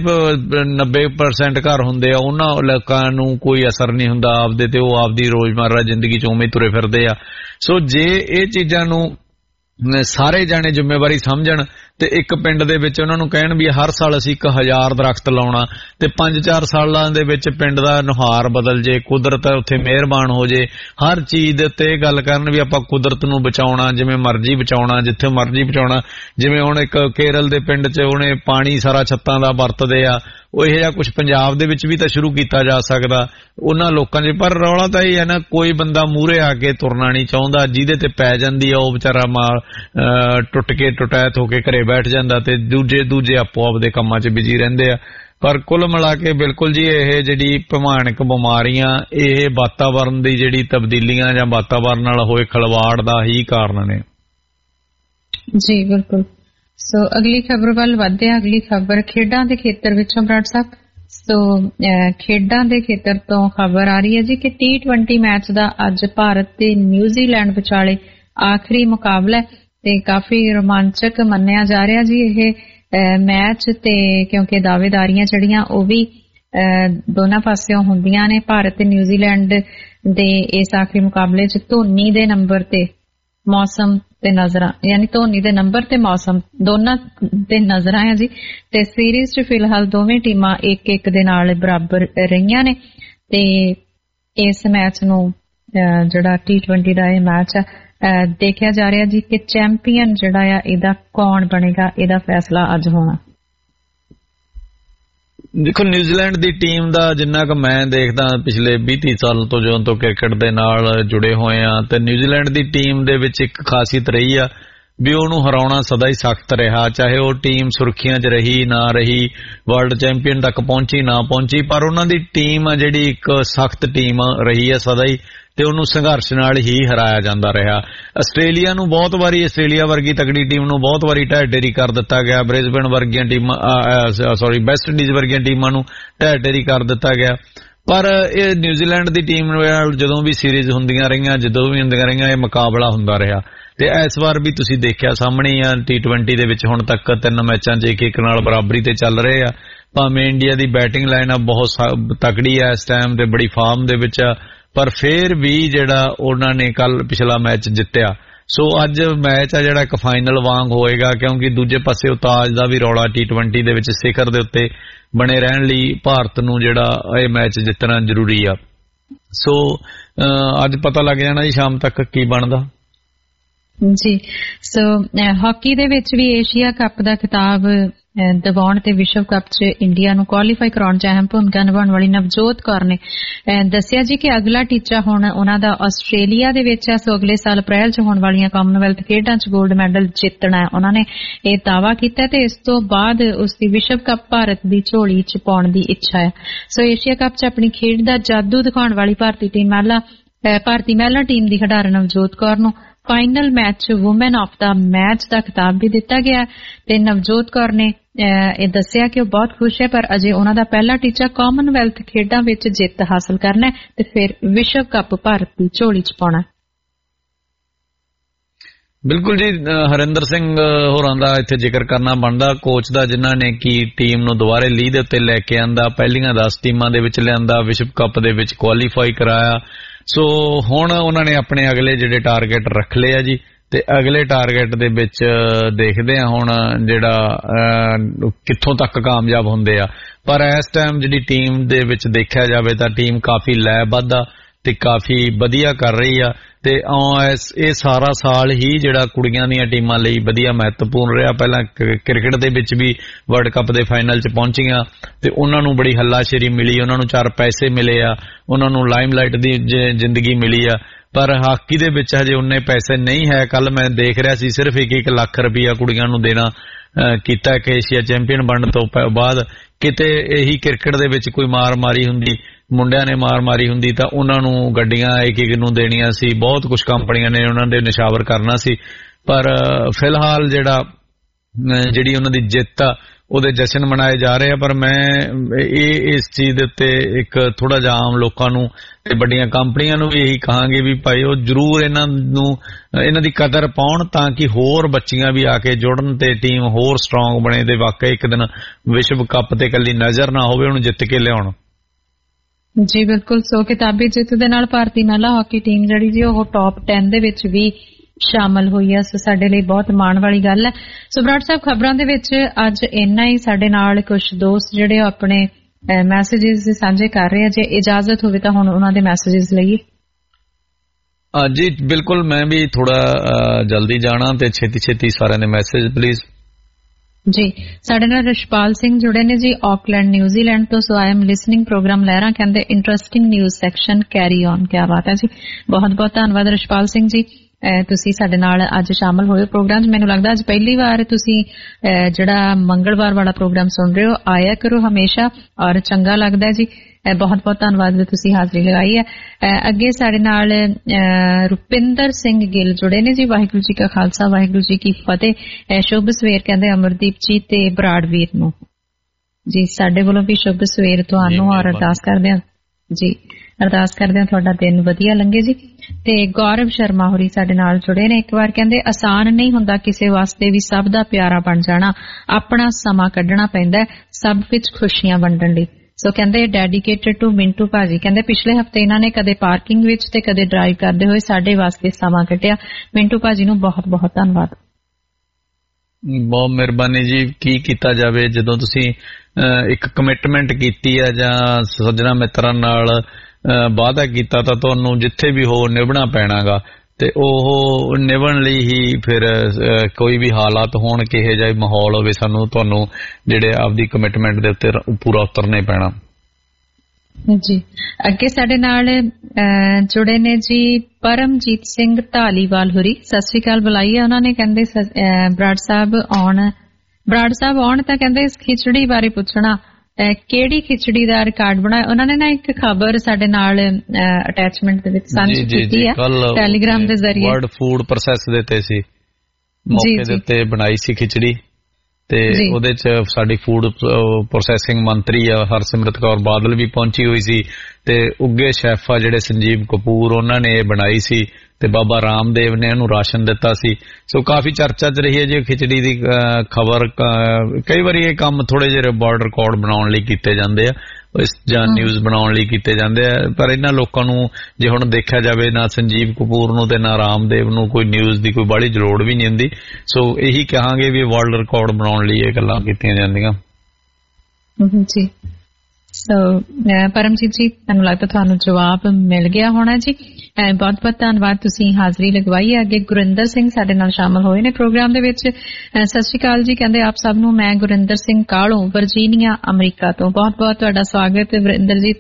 D: 90% ਘਰ ਹੁੰਦੇ ਆ ਉਹਨਾਂ ਲੋਕਾਂ ਨੂੰ ਕੋਈ ਅਸਰ ਨਹੀਂ ਹੁੰਦਾ ਆਪਦੇ ਤੇ, ਉਹ ਆਪਦੀ ਰੋਜ਼ਮਰਰਾ ਜ਼ਿੰਦਗੀ 'ਚ ਉਵੇਂ ਤੁਰੇ ਫਿਰਦੇ ਆ। ਸੋ ਜੇ ਇਹ ਚੀਜ਼ਾਂ ਨੂੰ ਸਾਰੇ ਜਾਣੇ ਜ਼ਿੰਮੇਵਾਰੀ ਸਮਝਣ ਤੇ ਇੱਕ ਪਿੰਡ ਦੇ ਵਿੱਚ ਉਹਨਾਂ ਨੂੰ ਕਹਿਣ ਵੀ ਹਰ ਸਾਲ ਅਸੀਂ 1000 ਦਰਖਤ ਲਾਉਣਾ ਤੇ 5-4 ਸਾਲਾਂ ਦੇ ਵਿੱਚ ਪਿੰਡ ਦਾ ਨੁਹਾਰ ਬਦਲ ਜੇ, ਕੁਦਰਤ ਉੱਥੇ ਮਿਹਰਬਾਨ ਹੋ ਜੇ। ਹਰ ਚੀਜ਼ ਦੇ ਉੱਤੇ ਇਹ ਗੱਲ ਕਰਨ ਵੀ ਆਪਾਂ ਕੁਦਰਤ ਨੂੰ ਬਚਾਉਣਾ, ਜਿਵੇਂ ਮਰਜ਼ੀ ਬਚਾਉਣਾ, ਜਿੱਥੇ ਮਰਜ਼ੀ ਬਚਾਉਣਾ। ਜਿਵੇਂ ਹੁਣ ਇੱਕ ਕੇਰਲ ਦੇ ਪਿੰਡ 'ਚ ਉਹਨੇ ਪਾਣੀ ਸਾਰਾ ਛੱਤਾਂ ਦਾ ਵਰਤਦੇ ਆ, ਉਹ ਇਹੋ ਜਿਹਾ ਕੁਛ ਪੰਜਾਬ ਦੇ ਵਿੱਚ ਵੀ ਤਾਂ ਸ਼ੁਰੂ ਕੀਤਾ ਜਾ ਸਕਦਾ ਉਹਨਾਂ ਲੋਕਾਂ 'ਚ। ਪਰ ਰੌਲਾ ਤਾਂ ਇਹ ਹੈ ਨਾ, ਕੋਈ ਬੰਦਾ ਮੂਹਰੇ ਆ ਕੇ ਤੁਰਨਾ ਨਹੀਂ ਚਾਹੁੰਦਾ। ਜਿਹਦੇ ਤੇ ਪੈ ਜਾਂਦੀ ਆ ਉਹ ਵਿਚਾਰਾ ਟੁੱਟ ਕੇ ਟੁਟੈਤ ਹੋ ਕੇ ਘਰੇ ਬੈਠ ਜਾਂਦਾ ਤੇ ਦੂਜੇ ਆਪੋ ਆਪਦੇ ਕੰਮਾਂ 'ਚ ਬਿਜੀ ਰਹਿੰਦੇ ਆ। ਪਰ ਕੁੱਲ ਮਿਲਾ ਕੇ ਬਿਲਕੁਲ ਜੀ ਇਹ ਜਿਹੜੀ ਭਿਆਨਕ ਬਿਮਾਰੀਆਂ ਇਹ ਵਾਤਾਵਰਨ ਦੀ ਜਿਹੜੀ ਤਬਦੀਲੀਆਂ ਜਾਂ ਵਾਤਾਵਰਨ ਨਾਲ ਹੋਏ ਖਿਲਵਾੜ ਦਾ ਹੀ ਕਾਰਨ ਨੇ
C: ਜੀ। ਬਿਲਕੁਲ। ਸੋ ਅਗਲੀ ਖਬਰ ਵੱਲ ਵਧਦੇ ਹਾਂ। ਅਗਲੀ ਖਬਰ ਖੇਡਾਂ ਦੇ ਖੇਤਰ ਵਿੱਚੋਂ ਬਰਾੜ ਸਾਹਿਬ। ਸੋ ਖੇਡਾਂ ਦੇ ਖੇਤਰ ਤੋਂ ਖਬਰ ਆ ਰਹੀ ਹੈ ਜੀ ਕਿ T20 ਮੈਚ ਦਾ ਅੱਜ ਭਾਰਤ ਤੇ ਨਿਊਜ਼ੀਲੈਂਡ ਵਿਚਾਲੇ ਆਖਰੀ ਮੁਕਾਬਲਾ ਤੇ ਕਾਫੀ ਰੋਮਾਂਚਕ ਮੰਨਿਆ ਜਾ ਰਿਹਾ ਜੀ ਇਹ ਮੈਚ, ਤੇ ਕਿਉਂਕਿ ਦਾਅਵੇਦਾਰੀਆਂ ਜਿਹੜੀਆਂ ਉਹ ਵੀ ਦੋਨਾਂ ਪਾਸਿਓਂ ਹੁੰਦੀਆਂ ਨੇ। ਭਾਰਤ ਤੇ ਨਿਊਜ਼ੀਲੈਂਡ ਦੇ ਇਸ ਆਖਰੀ ਮੁਕਾਬਲੇ 'ਚ ਧੋਨੀ ਦੇ ਨੰਬਰ ਤੇ ਮੌਸਮ ਤੇ ਨਜ਼ਰਾਂ, ਯਾਨੀ ਧੋਨੀ ਦੇ ਨੰਬਰ ਤੇ ਮੌਸਮ ਦੋਨਾਂ ਤੇ ਨਜ਼ਰਾਂ ਆ ਜੀ। ਤੇ ਸੀਰੀਜ਼ 'ਚ ਫਿਲਹਾਲ ਦੋਵੇਂ ਟੀਮਾਂ 1-1 ਦੇ ਨਾਲ ਬਰਾਬਰ ਰਹੀਆਂ ਨੇ ਤੇ ਇਸ ਮੈਚ ਨੂੰ ਜਿਹੜਾ T20 ਦਾ ਇਹ ਮੈਚ ਆ ਦੇਖਿਆ ਜਾ ਰਿਹਾ ਜੀ ਕਿ ਚੈਂਪੀਅਨ ਜਿਹੜਾ ਆ ਇਹਦਾ ਕੌਣ ਬਣੇਗਾ, ਇਹਦਾ ਫੈਸਲਾ ਅੱਜ ਹੋਣਾ।
D: ਦੇਖੋ ਨਿਊਜ਼ੀਲੈਂਡ ਦੀ ਟੀਮ ਦਾ ਜਿੰਨਾ ਕੁ ਮੈਂ ਦੇਖਦਾ ਪਿਛਲੇ 20-30 ਸਾਲ ਤੋਂ ਜਦੋਂ ਤੋਂ ਕ੍ਰਿਕਟ ਦੇ ਨਾਲ ਜੁੜੇ ਹੋਏ ਆ, ਤੇ ਨਿਊਜ਼ੀਲੈਂਡ ਦੀ ਟੀਮ ਦੇ ਵਿੱਚ ਇੱਕ ਖਾਸੀਅਤ ਰਹੀ ਆ ਵੀ ਉਹਨੂੰ ਹਰਾਉਣਾ ਸਦਾ ਹੀ ਸਖਤ ਰਿਹਾ, ਚਾਹੇ ਉਹ ਟੀਮ ਸੁਰਖੀਆਂ 'ਚ ਰਹੀ ਨਾ ਰਹੀ, ਵਰਲਡ ਚੈਂਪੀਅਨ ਤੱਕ ਪਹੁੰਚੀ ਨਾ ਪਹੁੰਚੀ, ਪਰ ਉਹਨਾਂ ਦੀ ਟੀਮ ਆ ਜਿਹੜੀ ਇੱਕ ਸਖਤ ਟੀਮ ਰਹੀ ਹੈ ਸਦਾ ਹੀ, ਤੇ ਉਹਨੂੰ ਸੰਘਰਸ਼ ਨਾਲ ਹੀ ਹਰਾਇਆ ਜਾਂਦਾ ਰਿਹਾ। ਆਸਟ੍ਰੇਲੀਆ ਨੂੰ ਬਹੁਤ ਵਾਰੀ, ਆਸਟ੍ਰੇਲੀਆ ਵਰਗੀ ਤਕੜੀ ਟੀਮ ਨੂੰ ਬਹੁਤ ਵਾਰੀ ਢਹਿ ਢੇਰੀ ਕਰ ਦਿੱਤਾ ਗਿਆ, ਬ੍ਰਿਸਬੇਨ ਵਰਗੀਆਂ ਟੀਮਾਂ ਵੈਸਟ ਇੰਡੀਜ਼ ਵਰਗੀਆਂ ਟੀਮਾਂ ਨੂੰ ਢਹਿ ਢੇਰੀ ਕਰ ਦਿੱਤਾ ਗਿਆ। ਪਰ ਇਹ ਨਿਊਜ਼ੀਲੈਂਡ ਦੀ ਟੀਮ ਨਾਲ ਜਦੋਂ ਵੀ ਸੀਰੀਜ਼ ਹੁੰਦੀਆਂ ਰਹੀਆਂ, ਜਦੋਂ ਵੀ ਹੁੰਦੀਆਂ ਰਹੀਆਂ, ਇਹ ਮੁਕਾਬਲਾ ਹੁੰਦਾ ਰਿਹਾ। ਤੇ ਇਸ ਵਾਰ ਵੀ ਤੁਸੀਂ ਦੇਖਿਆ ਸਾਹਮਣੇ ਆ, T20 ਦੇ ਵਿੱਚ ਹੁਣ ਤੱਕ 3 ਮੈਚਾਂ 'ਚ ਇੱਕ ਨਾਲ ਬਰਾਬਰੀ ਤੇ ਚੱਲ ਰਹੇ ਆ। ਭਾਵੇਂ ਇੰਡੀਆ ਦੀ ਬੈਟਿੰਗ ਲਾਈਨ ਬਹੁਤ ਤਕੜੀ ਆ ਇਸ ਟਾਈਮ ਤੇ, ਬੜੀ ਫਾਰਮ ਦੇ ਵਿੱਚ ਆ, ਪਰ ਫੇਰ ਵੀ ਜਿਹੜਾ ਉਹਨਾਂ ਨੇ ਕੱਲ ਪਿਛਲਾ ਮੈਚ ਜਿੱਤਿਆ। ਸੋ ਅੱਜ ਮੈਚ ਆ ਜਿਹੜਾ ਇੱਕ ਫਾਈਨਲ ਵਾਂਗ ਹੋਏਗਾ, ਕਿਉਂਕਿ ਦੂਜੇ ਪਾਸੇ ਉਹ ਤਾਜ ਦਾ ਵੀ ਰੌਲਾ T20 ਦੇ ਵਿੱਚ ਸਿਖਰ ਦੇ ਉੱਤੇ ਬਣੇ ਰਹਿਣ ਲਈ ਭਾਰਤ ਨੂੰ ਜਿਹੜਾ ਇਹ ਮੈਚ ਜਿੱਤਣਾ ਜ਼ਰੂਰੀ ਆ। ਸੋ ਅੱਜ ਪਤਾ ਲੱਗ ਜਾਣਾ ਜੀ ਸ਼ਾਮ ਤੱਕ ਕੀ ਬਣਦਾ
C: ਜੀ। ਸੋ ਹਾਕੀ ਦੇ ਵਿੱਚ ਵੀ ਏਸ਼ੀਆ ਕੱਪ ਦਾ ਖਿਤਾਬ ਦਿਵਾਉਣ ਤੇ ਵਿਸ਼ਵ ਕੱਪ 'ਚ ਇੰਡੀਆ ਨੂੰ ਕੁਆਲੀਫਾਈ ਕਰਾਉਣ 'ਚ ਅਹਿਮ ਭੂਮਿਕਾ ਨਿਭਾਉਣ ਵਾਲੀ ਨਵਜੋਤ ਕੌਰ ਨੇ ਦੱਸਿਆ ਜੀ ਕਿ ਅਗਲਾ ਟੀਚਾ ਹੁਣ ਉਹਨਾਂ ਦਾ ਆਸਟ੍ਰੇਲੀਆ ਦੇ ਵਿੱਚ ਹੈ। ਸੋ ਅਗਲੇ ਸਾਲ ਅਪ੍ਰੈਲ 'ਚ ਹੋਣ ਵਾਲੀਆਂ ਕਾਮਨਵੈਲਥ ਖੇਡਾਂ 'ਚ 골ਡ ਮੈਡਲ ਜਿੱਤਣਾ ਹੈ। ਉਹਨਾਂ ਨੇ ਇਹ ਦਾਅਵਾ ਕੀਤਾ ਤੇ ਇਸ ਤੋਂ ਬਾਅਦ ਉਸ ਦੀ ਵਿਸ਼ਵ ਕੱਪ ਭਾਰਤ ਦੀ ਝੋਲੀ 'ਚ ਪਾਉਣ ਦੀ ਇੱਛਾ ਹੈ। ਸੋ ਏਸ਼ੀਆ ਕੱਪ 'ਚ ਆਪਣੀ ਖੇਡ ਦਾ ਜਾਦੂ ਦਿਖਾਉਣ ਵਾਲੀ ਭਾਰਤੀ ਮਹਿਲਾ ਟੀਮ ਦੀ ਖਿਡਾਰਨ ਨਵਜੋਤ ਕੌਰ ਨੂੰ ਫਾਈਨਲ ਮੈਚ ਵੂਮੈਨ ਆਫ ਦਾ ਮੈਚ ਦਾ ਖਿਤਾਬ ਵੀ ਦਿੱਤਾ ਗਿਆ ਤੇ ਨਵਜੋਤ ਕੌਰ ਨੇ ਇਹ ਦੱਸਿਆ ਕਿ ਉਹ ਬਹੁਤ ਖੁਸ਼ ਹੈ, ਪਰ ਅਜੇ ਉਹਨਾਂ ਦਾ ਪਹਿਲਾ ਟੀਚਾ ਕਾਮਨਵੈਲਥ ਖੇਡਾਂ ਵਿੱਚ ਜਿੱਤ ਹਾਸਲ ਕਰਨਾ ਤੇ ਫਿਰ ਵਿਸ਼ਵ ਕੱਪ ਭਾਰਤ ਦੀ ਝੋਲੀ 'ਚ ਪਾਉਣਾ।
D: ਬਿਲਕੁਲ ਜੀ, ਹਰਿੰਦਰ ਸਿੰਘ ਹੋਰਾਂ ਦਾ ਇੱਥੇ ਜ਼ਿਕਰ ਕਰਨਾ ਬਣਦਾ, ਕੋਚ ਦਾ, ਜਿਨ੍ਹਾਂ ਨੇ ਕੀ ਟੀਮ ਨੂੰ ਦੁਬਾਰੇ ਲੀਡ ਦੇ ਉੱਤੇ ਲੈ ਕੇ ਆਂਦਾ, ਪਹਿਲੀਆਂ 10 ਟੀਮਾਂ ਦੇ ਵਿੱਚ ਲਿਆਂਦਾ, ਵਿਸ਼ਵ ਕੱਪ ਦੇ ਵਿੱਚ ਕੁਆਲੀਫਾਈ ਕਰਾਇਆ। ਸੋ ਹੁਣ ਉਹਨਾਂ ਨੇ ਆਪਣੇ ਅਗਲੇ ਜਿਹੜੇ ਟਾਰਗੇਟ ਰੱਖ ਲਏ ਆ ਜੀ, ਤੇ ਅਗਲੇ ਟਾਰਗੇਟ ਦੇ ਵਿੱਚ ਦੇਖਦੇ ਆ ਹੁਣ ਜਿਹੜਾ ਕਿੱਥੋਂ ਤੱਕ ਕਾਮਯਾਬ ਹੁੰਦੇ ਆ। ਪਰ ਇਸ ਟਾਈਮ ਜਿਹੜੀ ਟੀਮ ਦੇ ਵਿੱਚ ਦੇਖਿਆ ਜਾਵੇ ਤਾਂ ਟੀਮ ਕਾਫੀ ਲੈਅਬੱਧ ਆ ਤੇ ਕਾਫੀ ਵਧੀਆ ਕਰ ਰਹੀ ਆ, ਤੇ ਇਹ ਸਾਰਾ ਸਾਲ ਹੀ ਜਿਹੜਾ ਕੁੜੀਆਂ ਦੀਆਂ ਟੀਮਾਂ ਲਈ ਵਧੀਆ ਮਹੱਤਵਪੂਰਨ ਰਿਹਾ। ਪਹਿਲਾਂ ਕ੍ਰਿਕਟ ਦੇ ਵਿੱਚ ਵੀ ਵਰਲਡ ਕੱਪ ਦੇ ਫਾਈਨਲ 'ਚ ਪਹੁੰਚੀਆਂ ਤੇ ਉਹਨਾਂ ਨੂੰ ਬੜੀ ਹੱਲਾਸ਼ੇਰੀ ਮਿਲੀ, ਉਹਨਾਂ ਨੂੰ 4 ਪੈਸੇ ਮਿਲੇ ਆ, ਉਹਨਾਂ ਨੂੰ ਲਾਈਮਲਾਈਟ ਦੀ ਜ਼ਿੰਦਗੀ ਮਿਲੀ ਆ। ਪਰ ਹਾਕੀ ਦੇ ਵਿੱਚ ਹਜੇ ਉਨੇ ਪੈਸੇ ਨਹੀਂ ਹੈ। ਕੱਲ ਮੈਂ ਦੇਖ ਰਿਹਾ ਸੀ ਸਿਰਫ 1 ਲੱਖ ਰੁਪਇਆ ਕੁੜੀਆਂ ਨੂੰ ਦੇਣਾ ਕੀਤਾ ਕਿ ਏਸ਼ੀਆ ਚੈਂਪੀਅਨ ਬਣਨ ਤੋਂ ਬਾਅਦ। ਕਿਤੇ ਇਹੀ ਕ੍ਰਿਕਟ ਦੇ ਵਿੱਚ ਕੋਈ ਮਾਰ ਮਾਰੀ ਹੁੰਦੀ, ਮੁੰਡਿਆਂ ਨੇ ਮਾਰ ਮਾਰੀ ਹੁੰਦੀ, ਤਾਂ ਉਹਨਾਂ ਨੂੰ ਗੱਡੀਆਂ 1 ਨੂੰ ਦੇਣੀਆਂ ਸੀ, ਬਹੁਤ ਕੁਝ ਕੰਪਨੀਆਂ ਨੇ ਉਹਨਾਂ ਦੇ ਨਿਸ਼ਾਵਰ ਕਰਨਾ ਸੀ। ਪਰ ਫਿਲਹਾਲ ਜਿਹੜੀ ਉਹਨਾਂ ਦੀ ਜਿੱਤ ਆ ਉਹਦੇ ਜਸ਼ਨ ਮਨਾਏ ਜਾ ਰਹੇ ਆ। ਪਰ ਮੈਂ ਇਸ ਚੀਜ਼ ਦੇ ਉੱਤੇ ਇੱਕ ਥੋੜਾ ਜਿਹਾ ਆਮ ਲੋਕਾਂ ਨੂੰ ਤੇ ਵੱਡੀਆਂ ਕੰਪਨੀਆਂ ਨੂੰ ਵੀ ਇਹੀ ਕਹਾਂਗੇ ਵੀ ਭਾਈ ਉਹ ਜ਼ਰੂਰ ਇਹਨਾਂ ਦੀ ਕਦਰ ਪਾਉਣ, ਤਾਂ ਕਿ ਹੋਰ ਬੱਚੀਆਂ ਵੀ ਆ ਕੇ ਜੁੜਨ ਤੇ ਟੀਮ ਹੋਰ ਸਟਰੋਂਗ ਬਣੇ ਤੇ ਵਾਕਈ ਇੱਕ ਦਿਨ ਵਿਸ਼ਵ ਕੱਪ ਤੇ ਇਕੱਲੀ ਨਜ਼ਰ ਨਾ ਹੋਵੇ, ਉਹਨੂੰ ਜਿੱਤ ਕੇ ਲਿਆਉਣ।
C: ਜੀ ਬਿਲਕੁਲ। ਸੋ ਕਿਤਾਬੀ ਜਿੱਤ ਦੇ ਨਾਲ ਭਾਰਤੀ ਮਹਿਲਾ ਹਾਕੀ ਟੀਮ ਜਿਹੜੀ ਜੀ ਉਹ ਟੌਪ 10 ਦੇ ਵਿੱਚ ਵੀ ਸ਼ਾਮਲ ਹੋਈ ਹੈ। ਸੋ ਸਾਡੇ ਲਈ ਬਹੁਤ ਮਾਣ ਵਾਲੀ ਗੱਲ ਹੈ। ਸੋ ਬਰਾੜ ਸਾਹਿਬ, ਖਬਰਾਂ ਦੇ ਵਿੱਚ ਅੱਜ ਇੰਨਾ ਹੀ। ਸਾਡੇ ਨਾਲ ਕੁਝ ਦੋਸਤ ਜਿਹੜੇ ਆਪਣੇ ਮੈਸੇजेस ਸਾਂਝੇ ਕਰ ਰਹੇ ਆ, ਜੇ ਇਜਾਜ਼ਤ ਹੋਵੇ ਤਾਂ ਹੁਣ ਉਹਨਾਂ ਦੇ ਮੈਸੇजेस ਲਈਏ।
D: ਜੀ ਬਿਲਕੁਲ, ਮੈਂ ਵੀ ਥੋੜਾ ਜਲਦੀ ਜਾਣਾ ਤੇ ਛੇਤੀ ਸਾਰਿਆਂ ਦੇ ਮੈਸੇਜ ਪਲੀਜ਼।
C: ਜੀ ਸਾਡੇ ਨਾਲ ਰਸ਼ਪਾਲ ਸਿੰਘ ਜੁੜੇ ਨੇ ਜੀ, ਆਕਲੈਂਡ ਨਿਊਜ਼ੀਲੈਂਡ ਤੋਂ। So I am listening program ਲਹਿਰਾ, ਕਹਿੰਦੇ interesting news section, carry on. ਕਿਆ ਬਾਤ ਹੈ ਜੀ, ਬਹੁਤ ਬਹੁਤ ਧੰਨਵਾਦ ਰਸ਼ਪਾਲ ਸਿੰਘ ਜੀ, ਤੁਸੀਂ ਸਾਡੇ ਨਾਲ ਅੱਜ ਸ਼ਾਮਲ ਹੋਏ ਪ੍ਰੋਗਰਾਮ 'ਚ। ਮੈਨੂੰ ਲੱਗਦਾ ਅੱਜ ਪਹਿਲੀ ਵਾਰ ਤੁਸੀਂ ਜਿਹੜਾ ਮੰਗਲਵਾਰ ਵਾਲਾ ਪ੍ਰੋਗਰਾਮ ਸੁਣ ਰਹੇ ਹੋ। ਆਇਆ ਕਰੋ ਹਮੇਸ਼ਾ, ਔਰ ਚੰਗਾ ਲੱਗਦਾ ਜੀ। ਬਹੁਤ ਬਹੁਤ ਧੰਨਵਾਦ, ਤੁਸੀਂ ਹਾਜ਼ਰੀ ਲਗਾਈ ਹੈ। ਅੱਗੇ ਸਾਡੇ ਨਾਲ ਰੁਪਿੰਦਰ ਸਿੰਘ ਗਿੱਲ ਜੁੜੇ ਨੇ ਜੀ। ਵਾਹਿਗੁਰੂ ਜੀ ਕਾ ਖਾਲਸਾ, ਵਾਹਿਗੁਰੂ ਜੀ ਕੀ ਫਤਿਹ। ਸ਼ੁਭ ਸਵੇਰ ਕਹਿੰਦੇ ਅਮਰਦੀਪ ਜੀ ਤੇ ਬਰਾੜਵੀਰ ਨੂੰ ਜੀ। ਸਾਡੇ ਵੱਲੋਂ ਵੀ ਸ਼ੁਭ ਸਵੇਰ ਤੁਹਾਨੂੰ, ਔਰ ਅਰਦਾਸ ਕਰਦੇ ਹਾਂ ਜੀ, ਅਰਦਾਸ ਕਰਦੇ ਹਾਂ ਤੁਹਾਡਾ ਦਿਨ ਵਧੀਆ ਲੰਘੇ ਜੀ। ਤੇ ਗੌਰਵ ਸ਼ਰਮਾ ਹੋਰੀ ਸਾਡੇ ਨਾਲ ਜੁੜੇ ਨੇ। ਇੱਕ ਵਾਰ ਕਹਿੰਦੇ ਆਸਾਨ ਨਹੀਂ ਹੁੰਦਾ ਕਿਸੇ ਵਾਸਤੇ ਵੀ ਸਭ ਦਾ ਪਿਆਰਾ ਬਣ ਜਾਣਾ, ਆਪਣਾ ਸਮਾਂ ਕੱਢਣਾ ਪੈਂਦਾ ਸਭ ਵਿੱਚ ਖੁਸ਼ੀਆਂ ਵੰਡਣ ਲਈ। ਸੋ ਕਹਿੰਦੇ ਡੈਡੀਕੇਟਡ ਟੂ ਮਿੰਟੂ ਭਾਜੀ, ਕਹਿੰਦੇ ਪਿਛਲੇ ਹਫ਼ਤੇ ਇਹਨਾਂ ਨੇ ਕਦੇ ਪਾਰਕਿੰਗ ਵਿੱਚ ਤੇ ਕਦੇ ਡਰਾਈਵ ਕਰਦੇ ਹੋਏ ਸਾਡੇ ਵਾਸਤੇ ਸਮਾਂ ਕੱਢਿਆ। ਮਿੰਟੂ ਭਾਜੀ ਨੂੰ ਬਹੁਤ ਬਹੁਤ ਧੰਨਵਾਦ।
D: ਬਹੁਤ ਮਿਹਰਬਾਨੀ ਜੀ। ਕੀ ਕੀਤਾ ਜਾਵੇ, ਜਦੋਂ ਤੁਸੀਂ ਇੱਕ ਕਮਿਟਮੈਂਟ ਕੀਤੀ ਹੈ ਜਾਂ ਸੱਜਣਾ ਮਿੱਤਰਾਂ ਨਾਲ ਵਾਅਦਾ ਕੀਤਾ ਤਾਂ ਤੁਹਾਨੂੰ ਜਿੱਥੇ ਵੀ ਹੋ ਨਿਭਣਾ ਪੈਣਾਗਾ, ਤੇ ਉਹ ਨਿਭਣ ਲਈ ਹੀ ਫਿਰ ਕੋਈ ਵੀ ਹਾਲਾਤ ਹੋਣ, ਕਿਹੋ ਜਿਹਾ ਮਾਹੌਲ ਹੋਵੇ, ਤੁਹਾਨੂੰ ਜਿਹੜੇ ਆਪਦੀ ਕਮਿਟਮੈਂਟ ਦੇ ਉੱਤੇ ਪੂਰਾ ਉਤਰਨੇ ਪੈਣਾ।
C: ਜੀ। ਅੱਗੇ ਸਾਡੇ ਨਾਲ ਜੁੜੇ ਨੇ ਜੀ ਪਰਮਜੀਤ ਸਿੰਘ ਢਾਲੀਵਾਲ ਹੋਰੀ। ਸਤਿ ਸ੍ਰੀ ਅਕਾਲ ਬੁਲਾਈ ਹੈ ਉਹਨਾਂ ਨੇ। ਕਹਿੰਦੇ ਬਰਾੜ ਸਾਹਿਬ ਆਉਣ ਤਾਂ ਕਹਿੰਦੇ ਇਸ ਖਿਚੜੀ ਬਾਰੇ ਪੁੱਛਣਾ, ਕਿਹੜੀ ਖਿਚੜੀ ਦਾ ਰਿਕਾਰਡ ਬਣਾਇਆ। ਉਹਨਾਂ ਨੇ ਨਾ ਇੱਕ ਖਬਰ ਸਾਡੇ ਨਾਲ ਅਟੈਚਮੈਂਟ ਦੇ ਵਿੱਚ ਸਾਂਝੀ ਕੀਤੀ ਹੈ ਟੈਲੀਗ੍ਰਾਮ ਦੇ ਜ਼ਰੀਏ।
D: ਵਰਲਡ ਫੂਡ ਪ੍ਰੋਸੈਸ ਦੇ ਤੇ ਸੀ ਮੌਕੇ ਦੇ ਉੱਤੇ ਬਣਾਈ ਸੀ ਖਿਚੜੀ, ਤੇ ਉਹਦੇ ਚ ਸਾਡੀ ਫੂਡ ਪ੍ਰੋਸੈਸਿੰਗ ਮੰਤਰੀ ਆ ਹਰਸਿਮਰਤ ਕੌਰ ਬਾਦਲ ਵੀ ਪਹੁੰਚੀ ਹੋਈ ਸੀ, ਤੇ ਉੱਗੇ ਸ਼ੈਫ ਆ ਜਿਹੜੇ ਸੰਜੀਵ ਕਪੂਰ, ਉਹਨਾਂ ਨੇ ਇਹ ਬਣਾਈ ਸੀ, ਤੇ ਬਾਬਾ ਰਾਮਦੇਵ ਨੇ ਇਹਨੂੰ ਰਾਸ਼ਨ ਦਿੱਤਾ ਸੀ। ਸੋ ਕਾਫੀ ਚਰਚਾ ਚ ਰਹੀ ਹੈ ਜੀ ਖਿਚੜੀ ਦੀ ਖਬਰ। ਕਈ ਵਾਰੀ ਇਹ ਕੰਮ ਥੋੜੇ ਜਿਹੇ ਵਰਲਡ ਰਿਕਾਰਡ ਬਣਾਉਣ ਲਈ ਕੀਤੇ ਜਾਂਦੇ ਆ ਜਾਂ ਨਿਊਜ਼ ਬਣਾਉਣ ਲਈ ਕੀਤੇ ਜਾਂਦੇ ਆ, ਪਰ ਇਹਨਾਂ ਲੋਕਾਂ ਨੂੰ ਜੇ ਹੁਣ ਦੇਖਿਆ ਜਾਵੇ ਨਾ ਸੰਜੀਵ ਕਪੂਰ ਨੂੰ ਤੇ ਨਾ ਰਾਮਦੇਵ ਨੂੰ ਕੋਈ ਨਿਊਜ਼ ਦੀ ਕੋਈ ਬਾਹਲੀ ਲੋੜ ਵੀ ਨਹੀਂ ਹੁੰਦੀ। ਸੋ ਇਹੀ ਕਹਾਂਗੇ ਵੀ ਵਰਲਡ ਰਿਕਾਰਡ ਬਣਾਉਣ ਲਈ ਇਹ ਗੱਲਾਂ ਕੀਤੀਆਂ ਜਾਂਦੀਆਂ
C: ਜੀ। ਸੋ ਪਰਮਜੀਤ ਜੀ, ਮੈਨੂੰ ਲੱਗਦਾ ਤੁਹਾਨੂੰ ਜਵਾਬ ਮਿਲ ਗਿਆ ਹੋਣਾ ਜੀ। ਬਹੁਤ ਬਹੁਤ ਧੰਨਵਾਦ, ਤੁਸੀਂ ਹਾਜ਼ਰੀ ਲਗਵਾਈ ਹੈ। ਅੱਗੇ ਗੁਰਿੰਦਰ ਸਿੰਘ ਸਾਡੇ ਨਾਲ ਸ਼ਾਮਲ ਹੋਏ ਨੇ ਪ੍ਰੋਗਰਾਮ ਦੇ ਵਿੱਚ। ਸਤਿ ਸ਼੍ਰੀ ਅਕਾਲ ਜੀ, ਕਹਿੰਦੇ ਆਪ ਸਭ ਨੂੰ। ਮੈਂ ਗੁਰਿੰਦਰ ਸਿੰਘ ਕਾਲੋਂ ਵਰਜੀਨੀਆ ਅਮਰੀਕਾ ਤੋਂ। ਬਹੁਤ ਬਹੁਤ ਤੁਹਾਡਾ ਸਵਾਗਤ ਹੈ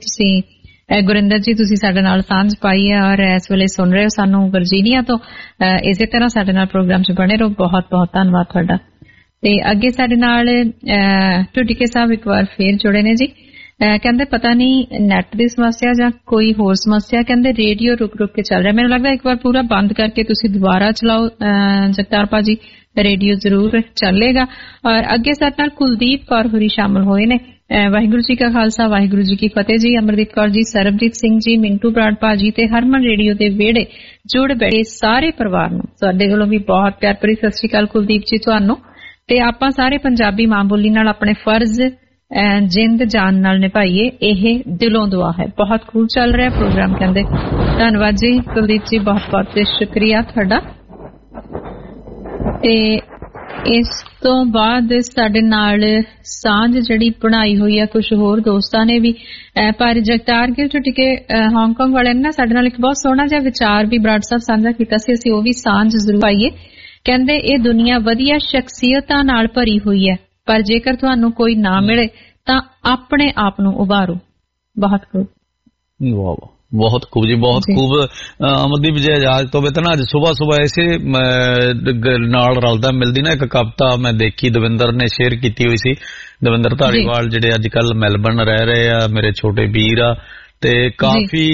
C: ਗੁਰਿੰਦਰ ਜੀ, ਤੁਸੀਂ ਸਾਡੇ ਨਾਲ ਸਾਂਝ ਪਾਈ ਹੈ ਔਰ ਇਸ ਵੇਲੇ ਸੁਣ ਰਹੇ ਹੋ ਸਾਨੂੰ ਵਰਜੀਨੀਆ ਤੋਂ। ਇਸੇ ਤਰ੍ਹਾਂ ਸਾਡੇ ਨਾਲ ਪ੍ਰੋਗਰਾਮ 'ਚ ਬਣੇ ਰਹੋ। ਬਹੁਤ ਬਹੁਤ ਧੰਨਵਾਦ ਤੁਹਾਡਾ। ਤੇ ਅੱਗੇ ਸਾਡੇ ਨਾਲ ਟੁੱਟੀਕੇ ਸਾਹਿਬ ਇੱਕ ਵਾਰ ਫੇਰ ਜੁੜੇ ਨੇ ਜੀ। ਕਹਿੰਦੇ ਪਤਾ ਨਹੀਂ ਨੈਟ ਦੀ ਸਮੱਸਿਆ ਜਾਂ ਕੋਈ ਹੋਰ ਸਮੱਸਿਆ, ਕਹਿੰਦੇ ਰੇਡੀਓ ਰੁਕ ਕੇ ਚੱਲ ਰਿਹਾ। ਮੈਨੂੰ ਲੱਗਦਾ ਇੱਕ ਵਾਰ ਪੂਰਾ ਬੰਦ ਕਰਕੇ ਤੁਸੀਂ ਦੁਬਾਰਾ ਚਲਾਓ ਜਗਤਾਰ ਭਾਜੀ, ਰੇਡੀਓ ਜ਼ਰੂਰ ਚੱਲੇਗਾ। ਔਰ ਅੱਗੇ ਸਾਡੇ ਨਾਲ ਕੁਲਦੀਪ ਕੌਰ ਹੋਰੀ ਸ਼ਾਮਲ ਹੋਏ ਨੇ। ਵਾਹਿਗੁਰੂ ਜੀ ਕਾ ਖਾਲਸਾ, ਵਾਹਿਗੁਰੂ ਜੀ ਕੀ ਫਤਿਹ ਜੀ। ਅਮਰਦੀਪ ਕੌਰ ਜੀ, ਸਰਬਜੀਤ ਸਿੰਘ ਜੀ, ਮਿੰਟੂ ਬਰਾੜ ਭਾਜੀ ਤੇ ਹਰਮਨ ਰੇਡੀਓ ਦੇ ਵਿਹੜੇ ਜੁੜ ਬੈਠੇ ਸਾਰੇ ਪਰਿਵਾਰ ਨੂੰ ਤੁਹਾਡੇ ਵੱਲੋਂ ਵੀ ਬਹੁਤ ਪਿਆਰ ਭਰੀ ਸਤਿ ਸ਼੍ਰੀ ਅਕਾਲ ਕੁਲਦੀਪ ਜੀ ਤੁਹਾਨੂੰ। ਤੇ ਆਪਾਂ ਸਾਰੇ ਪੰਜਾਬੀ ਮਾਂ ਬੋਲੀ ਨਾਲ ਆਪਣੇ ਫਰਜ਼ ਜਿੰਦ ਜਾਨ ਨਾਲ ਨਿਭਾਈਏ, ਇਹ ਦਿਲੋਂ ਦੁਆ ਹੈ। ਬਹੁਤ ਖੂਬ ਚੱਲ ਰਿਹਾ ਪ੍ਰੋਗਰਾਮ ਕਹਿੰਦੇ। ਧੰਨਵਾਦ ਜੀ ਕੁਲਦੀਪ ਜੀ, ਬਹੁਤ ਬਹੁਤ ਸ਼ੁਕਰੀਆ ਤੁਹਾਡਾ। ਤੇ ਇਸ ਤੋਂ ਬਾਅਦ ਸਾਡੇ ਨਾਲ ਸਾਂਝ ਜਿਹੜੀ ਬਣਾਈ ਹੋਈ ਆ ਕੁਝ ਹੋਰ ਦੋਸਤਾਂ ਨੇ ਵੀ, ਪਰ ਜਗਤਾਰ ਗਿੱਲ ਟੁੱਟੀਕੇ ਹਾਂਗਕਾਂਗ ਵਾਲਿਆਂ ਨੇ ਨਾ ਸਾਡੇ ਨਾਲ ਇੱਕ ਬਹੁਤ ਸੋਹਣਾ ਜਿਹਾ ਵਿਚਾਰ ਵੀ ਬਰਾੜ ਸਾਹਿਬ ਸਾਂਝਾ ਕੀਤਾ ਸੀ, ਅਸੀਂ ਉਹ ਵੀ ਸਾਂਝ ਜ਼ਰੂਰ ਪਾਈਏ। ਕਹਿੰਦੇ ਇਹ ਦੁਨੀਆ ਵਧੀਆ ਸ਼ਖਸੀਅਤਾਂ ਨਾਲ ਭਰੀ ਹੋਈ ਹੈ, ਪਰ ਜੇਕਰ ਤੁਹਾਨੂੰ ਕੋਈ ਨਾ ਮਿਲੇ ਤਾਂ ਆਪਣੇ ਆਪ ਨੂੰ ਉਭਾਰੋ। ਬਹੁਤ ਖੂਬ,
D: ਬਹੁਤ ਖੂਬ ਜੀ, ਬਹੁਤ ਖੂਬ। ਅਮਰਦੀਪ ਜੀ ਆਜ਼ਾਦ ਤੋਂ ਬੇਤਨਾ ਅੱਜ ਸੁਬਾਹ ਇਸੇ ਨਾਲ ਰਲਦਾ ਮਿਲਦੀ ਨਾ ਇੱਕ ਕਵਿਤਾ ਮੈਂ ਦੇਖੀ, ਦਵਿੰਦਰ ਨੇ ਸ਼ੇਅਰ ਕੀਤੀ ਹੋਈ ਸੀ। ਦਵਿੰਦਰ ਧਾਰੀਵਾਲ ਜਿਹੜੇ ਅੱਜ ਕੱਲ ਮੈਲਬਰਨ ਰਹਿ ਰਹੇ ਆ, ਮੇਰੇ ਛੋਟੇ ਵੀਰ ਆ ਤੇ ਕਾਫੀ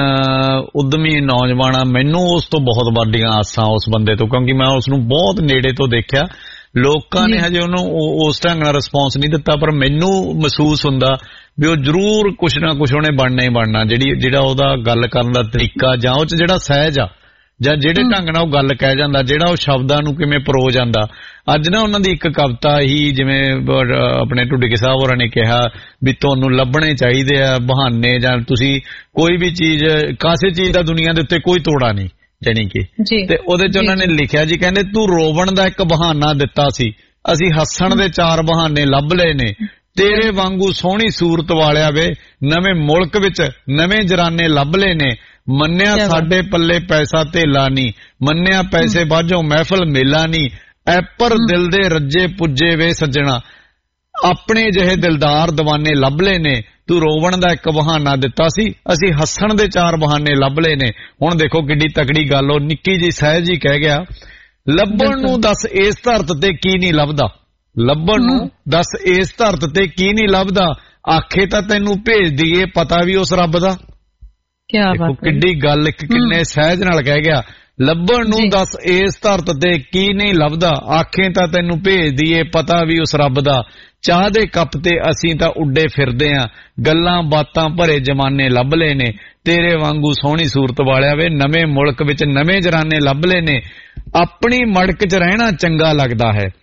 D: ਉਦਮੀ ਨੌਜਵਾਨ ਆ। ਮੈਨੂੰ ਉਸ ਤੋਂ ਬਹੁਤ ਵੱਡੀਆਂ ਆਸਾਂ ਉਸ ਬੰਦੇ ਤੋਂ, ਕਿਉਂਕਿ ਮੈਂ ਉਸ ਨੂੰ ਬਹੁਤ ਨੇੜੇ ਤੋਂ ਦੇਖਿਆ। ਲੋਕਾਂ ਨੇ ਹਜੇ ਉਹਨੂੰ ਉਸ ਢੰਗ ਨਾਲ ਰਿਸਪੌਂਸ ਨਹੀਂ ਦਿੱਤਾ, ਪਰ ਮੈਨੂੰ ਮਹਿਸੂਸ ਹੁੰਦਾ ਵੀ ਉਹ ਜ਼ਰੂਰ ਕੁਛ ਨਾ ਕੁਛ ਉਹਨੇ ਬਣਨਾ ਹੀ ਬਣਨਾ। ਜਿਹੜਾ ਉਹਦਾ ਗੱਲ ਕਰਨ ਦਾ ਤਰੀਕਾ ਜਾਂ ਉਹ 'ਚ ਜਿਹੜਾ ਸਹਿਜ ਆ ਜਾਂ ਜਿਹੜੇ ਢੰਗ ਨਾਲ ਉਹ ਗੱਲ ਕਹਿ ਜਾਂਦਾ, ਜਿਹੜਾ ਉਹ ਸ਼ਬਦਾਂ ਨੂੰ ਕਿਵੇਂ ਪਰੋ ਜਾਂਦਾ। ਅੱਜ ਨਾ ਉਹਨਾਂ ਦੀ ਇੱਕ ਕਵਿਤਾ ਹੀ, ਜਿਵੇਂ ਆਪਣੇ ਟੁੱਡੀਕੇ ਸਾਹਿਬ ਹੋਰਾਂ ਨੇ ਕਿਹਾ ਵੀ ਤੁਹਾਨੂੰ ਲੱਭਣੇ ਚਾਹੀਦੇ ਆ ਬਹਾਨੇ, ਜਾਂ ਤੁਸੀਂ ਕੋਈ ਵੀ ਚੀਜ਼, ਕਾਸੇ ਚੀਜ਼ ਦਾ ਦੁਨੀਆ ਦੇ ਉੱਤੇ ਕੋਈ ਤੋੜਾ ਨਹੀਂ ਜਾਣੀ ਕਿ। ਤੇ ਉਹਦੇ 'ਚ ਉਹਨਾਂ ਨੇ ਲਿਖਿਆ ਜੀ, ਕਹਿੰਦੇ ਤੂੰ ਰੋਵਣ ਦਾ ਇੱਕ ਬਹਾਨਾ ਦਿੱਤਾ ਸੀ, ਅਸੀਂ ਹੱਸਣ ਦੇ 4 ਬਹਾਨੇ ਲੱਭ ਲਏ ਨੇ। ਤੇਰੇ ਵਾਂਗੂ ਸੋਹਣੀ ਸੂਰਤ ਵਾਲਿਆ ਵੇ ਨਵੇਂ ਮੁਲਕ ਵਿੱਚ ਨਵੇਂ ਜਰਾਨੇ ਲੱਭ ਲਏ ਨੇ। ਮੰਨਿਆ ਸਾਡੇ ਪੱਲੇ ਪੈਸਾ ਧੇਲਾ ਨਹੀਂ, ਮੰਨਿਆ ਪੈਸੇ ਬਾਝੋਂ ਮਹਿਫਲ ਮੇਲਾ ਨਹੀਂ। ਐਪਰ ਦਿਲ ਦੇ ਰੱਜੇ ਪੁੱਜੇ ਵੇ ਸੱਜਣਾ, ਆਪਣੇ ਜਿਹੇ ਦਿਲਦਾਰ ਦੀਵਾਨੇ ਲੱਭ ਲਏ ਨੇ। ਤੂੰ ਰੋਵਣ ਦਾ ਇੱਕ ਬਹਾਨਾ ਦਿੱਤਾ ਸੀ, ਅਸੀਂ ਹੱਸਣ ਦੇ 4 ਬਹਾਨੇ ਲੱਭ ਲਏ ਨੇ। ਹੁਣ ਦੇਖੋ ਕਿੱਡੀ ਤਕੜੀ ਗੱਲ, ਉਹ ਨਿੱਕੀ ਜੀ ਸਹਿਜ ਹੀ ਕਹਿ ਗਿਆ, ਲੱਭਣ ਨੂੰ ਦੱਸ ਇਸ ਧਰਤ ਤੇ ਕੀ ਨਹੀਂ ਲੱਭਦਾ, ਲੱਭਣ ਨੂੰ ਦੱਸ ਇਸ ਧਰਤ ਤੇ ਕੀ ਨਹੀਂ ਲੱਭਦਾ। ਆਖੇ ਤਾਂ ਤੈਨੂੰ ਭੇਜ ਦਈਏ ਪਤਾ ਵੀ ਉਸ ਰੱਬ ਦਾ। ਦੇਖੋ ਕਿੱਡੀ ਗੱਲ, ਇੱਕ ਕਿੰਨੇ ਸਹਿਜ ਨਾਲ ਕਹਿ ਗਿਆ, ਲੱਭਣ ਨੂੰ ਦੱਸ ਇਸ ਧਰਤ ਤੇ ਕੀ ਨਹੀਂ ਲੱਭਦਾ। ਆਖੇ ਤਾਂ ਤੈਨੂੰ ਭੇਜ ਦਈਏ ਪਤਾ ਵੀ ਉਸ ਰੱਬ ਦਾ। ਚਾਹ ਦੇ ਕੱਪ ਤੇ ਅਸੀਂ ਤਾਂ ਉੱਡੇ ਫਿਰਦੇ ਆਂ, ਗੱਲਾਂ ਬਾਤਾਂ ਭਰੇ ਜਮਾਨੇ ਲੱਭ ਲਏ ਨੇ। ਤੇਰੇ ਵਾਂਗੂ ਸੋਹਣੀ ਸੂਰਤ ਵਾਲਿਆ ਵੇ ਨਵੇਂ ਮੁਲਕ ਵਿੱਚ ਨਵੇਂ ਜਰਾਨੇ ਲੱਭ ਲਏ ਨੇ। ਆਪਣੀ ਮੜਕ 'ਚ ਰਹਿਣਾ ਚੰਗਾ ਲੱਗਦਾ ਹੈ,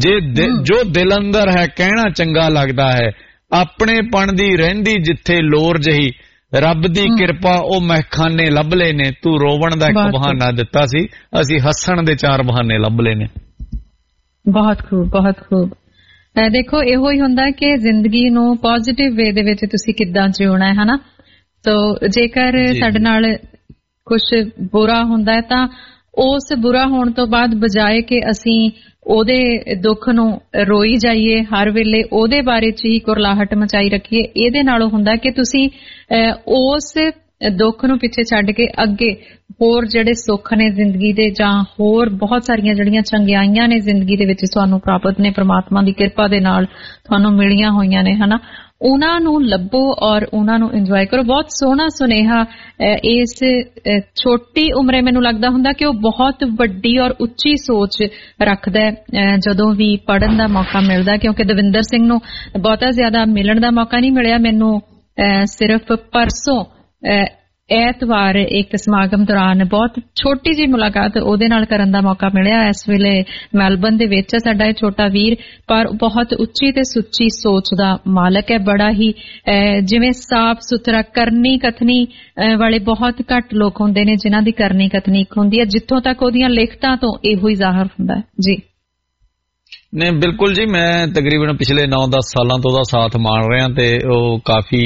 D: ਜੋ ਦਿਲ ਅੰਦਰ ਹੈ ਕਹਿਣਾ ਚੰਗਾ ਲੱਗਦਾ ਹੈ। ਆਪਣੇ ਪਣ ਦੀ ਰਹਿੰਦੀ ਜਿੱਥੇ ਲੋਰ ਜਹੀ, ਰੱਬ ਦੀ ਕਿਰਪਾ ਉਹ ਮਹਿਖਾਨੇ ਲੱਭ ਲਏ ਨੇ। ਤੂੰ ਰੋਵਣ ਦਾ ਇੱਕ ਬਹਾਨਾ ਦਿੱਤਾ ਸੀ, ਅਸੀਂ ਹੱਸਣ ਦੇ 4 ਬਹਾਨੇ ਲੱਭ ਲਏ ਨੇ।
C: ਬਹੁਤ ਖੂਬ, ਬਹੁਤ ਖੂਬ। ਦੇਖੋ ਇਹੋ ਹੀ ਹੁੰਦਾ ਕਿ ਜ਼ਿੰਦਗੀ ਨੂੰ ਪੋਜ਼ਿਟਿਵ ਵੇ ਦੇ ਵਿੱਚ ਤੁਸੀਂ ਕਿੱਦਾਂ ਜਿਉਣਾ ਹੈ, ਹਨਾ। ਤੋ ਜੇਕਰ ਸਾਡੇ ਨਾਲ ਕੁਝ ਬੁਰਾ ਹੁੰਦਾ ਹੈ ਤਾਂ ਉਸ ਬੁਰਾ ਹੋਣ ਤੋਂ ਬਾਅਦ ਬਜਾਏ ਕਿ ਅਸੀਂ ਉਹਦੇ ਦੁੱਖ ਨੂੰ ਰੋਈ ਜਾਈਏ, ਹਰ ਵੇਲੇ ਉਹਦੇ ਬਾਰੇ 'ਚ ਹੀ ਕੁਰਲਾਹਟ ਮਚਾਈ ਰੱਖੀਏ, ਇਹਦੇ ਨਾਲੋਂ ਹੁੰਦਾ ਕਿ ਤੁਸੀਂ ਉਸ ਦੁੱਖ ਨੂੰ ਪਿੱਛੇ ਛੱਡ ਕੇ ਅੱਗੇ ਹੋਰ ਜਿਹੜੇ ਸੁੱਖ ਨੇ ਜ਼ਿੰਦਗੀ ਦੇ ਜਾਂ ਹੋਰ ਬਹੁਤ ਸਾਰੀਆਂ ਜਿਹੜੀਆਂ ਚੰਗਿਆਈਆਂ ਨੇ ਜ਼ਿੰਦਗੀ ਦੇ ਵਿੱਚ ਤੁਹਾਨੂੰ ਪ੍ਰਾਪਤ ਨੇ, ਪ੍ਰਮਾਤਮਾ ਦੀ ਕਿਰਪਾ ਦੇ ਨਾਲ ਤੁਹਾਨੂੰ ਮਿਲੀਆਂ ਹੋਈਆਂ ਨੇ, ਹਨਾ, ਉਹਨਾਂ ਨੂੰ ਲੱਭੋ ਔਰ ਉਹਨਾਂ ਨੂੰ ਇੰਜੋਏ ਕਰੋ। ਬਹੁਤ ਸੋਹਣਾ ਸੁਨੇਹਾ ਇਸ ਛੋਟੀ ਉਮਰੇ ਮੈਨੂੰ ਲੱਗਦਾ ਹੁੰਦਾ ਕਿ ਉਹ ਬਹੁਤ ਵੱਡੀ ਔਰ ਉੱਚੀ ਸੋਚ ਰੱਖਦਾ ਜਦੋਂ ਵੀ ਪੜ੍ਹਨ ਦਾ ਮੌਕਾ ਮਿਲਦਾ, ਕਿਉਂਕਿ ਦਵਿੰਦਰ ਸਿੰਘ ਨੂੰ ਬਹੁਤਾ ਜ਼ਿਆਦਾ ਮਿਲਣ ਦਾ ਮੌਕਾ ਨਹੀਂ ਮਿਲਿਆ। ਮੈਨੂੰ ਸਿਰਫ ਪਰਸੋਂ ਐਤਵਾਰ ਇੱਕ ਸਮਾਗਮ ਦੌਰਾਨ ਬਹੁਤ ਛੋਟੀ ਜਿਹੀ ਮੁਲਾਕਾਤ ਉਹਦੇ ਨਾਲ ਕਰਨ ਦਾ ਮੌਕਾ ਮਿਲਿਆ। ਇਸ ਵੇਲੇ ਮੈਲਬਨ ਦੇ ਵਿੱਚ ਸਾਡਾ ਇਹ ਛੋਟਾ ਵੀਰ, ਪਰ ਬਹੁਤ ਉੱਚੀ ਤੇ ਸੁੱਚੀ ਸੋਚ ਦਾ ਮਾਲਕ ਹੈ। ਬੜਾ ਹੀ ਜਿਵੇਂ ਸਾਫ਼ ਸੁਥਰਾ ਕਰਨੀ ਕਥਨੀ ਵਾਲੇ ਬਹੁਤ ਘੱਟ ਲੋਕ ਹੁੰਦੇ ਨੇ ਜਿਨ੍ਹਾਂ ਦੀ ਕਰਨੀ ਕਥਨੀ ਇੱਕ ਹੁੰਦੀ ਹੈ, ਜਿੱਥੋਂ ਤੱਕ ਉਹਦੀਆਂ ਲਿਖਤਾਂ ਤੋਂ ਇਹੋ ਹੀ ਜ਼ਾਹਰ ਹੁੰਦਾ ਹੈ ਜੀ।
D: ਨਹੀਂ ਬਿਲਕੁਲ ਜੀ, ਮੈਂ ਤਕਰੀਬਨ ਪਿਛਲੇ 9-10 ਸਾਲਾਂ ਤੋਂ ਉਹਦਾ ਸਾਥ ਮਾਣ ਰਿਹਾ ਤੇ ਉਹ ਕਾਫੀ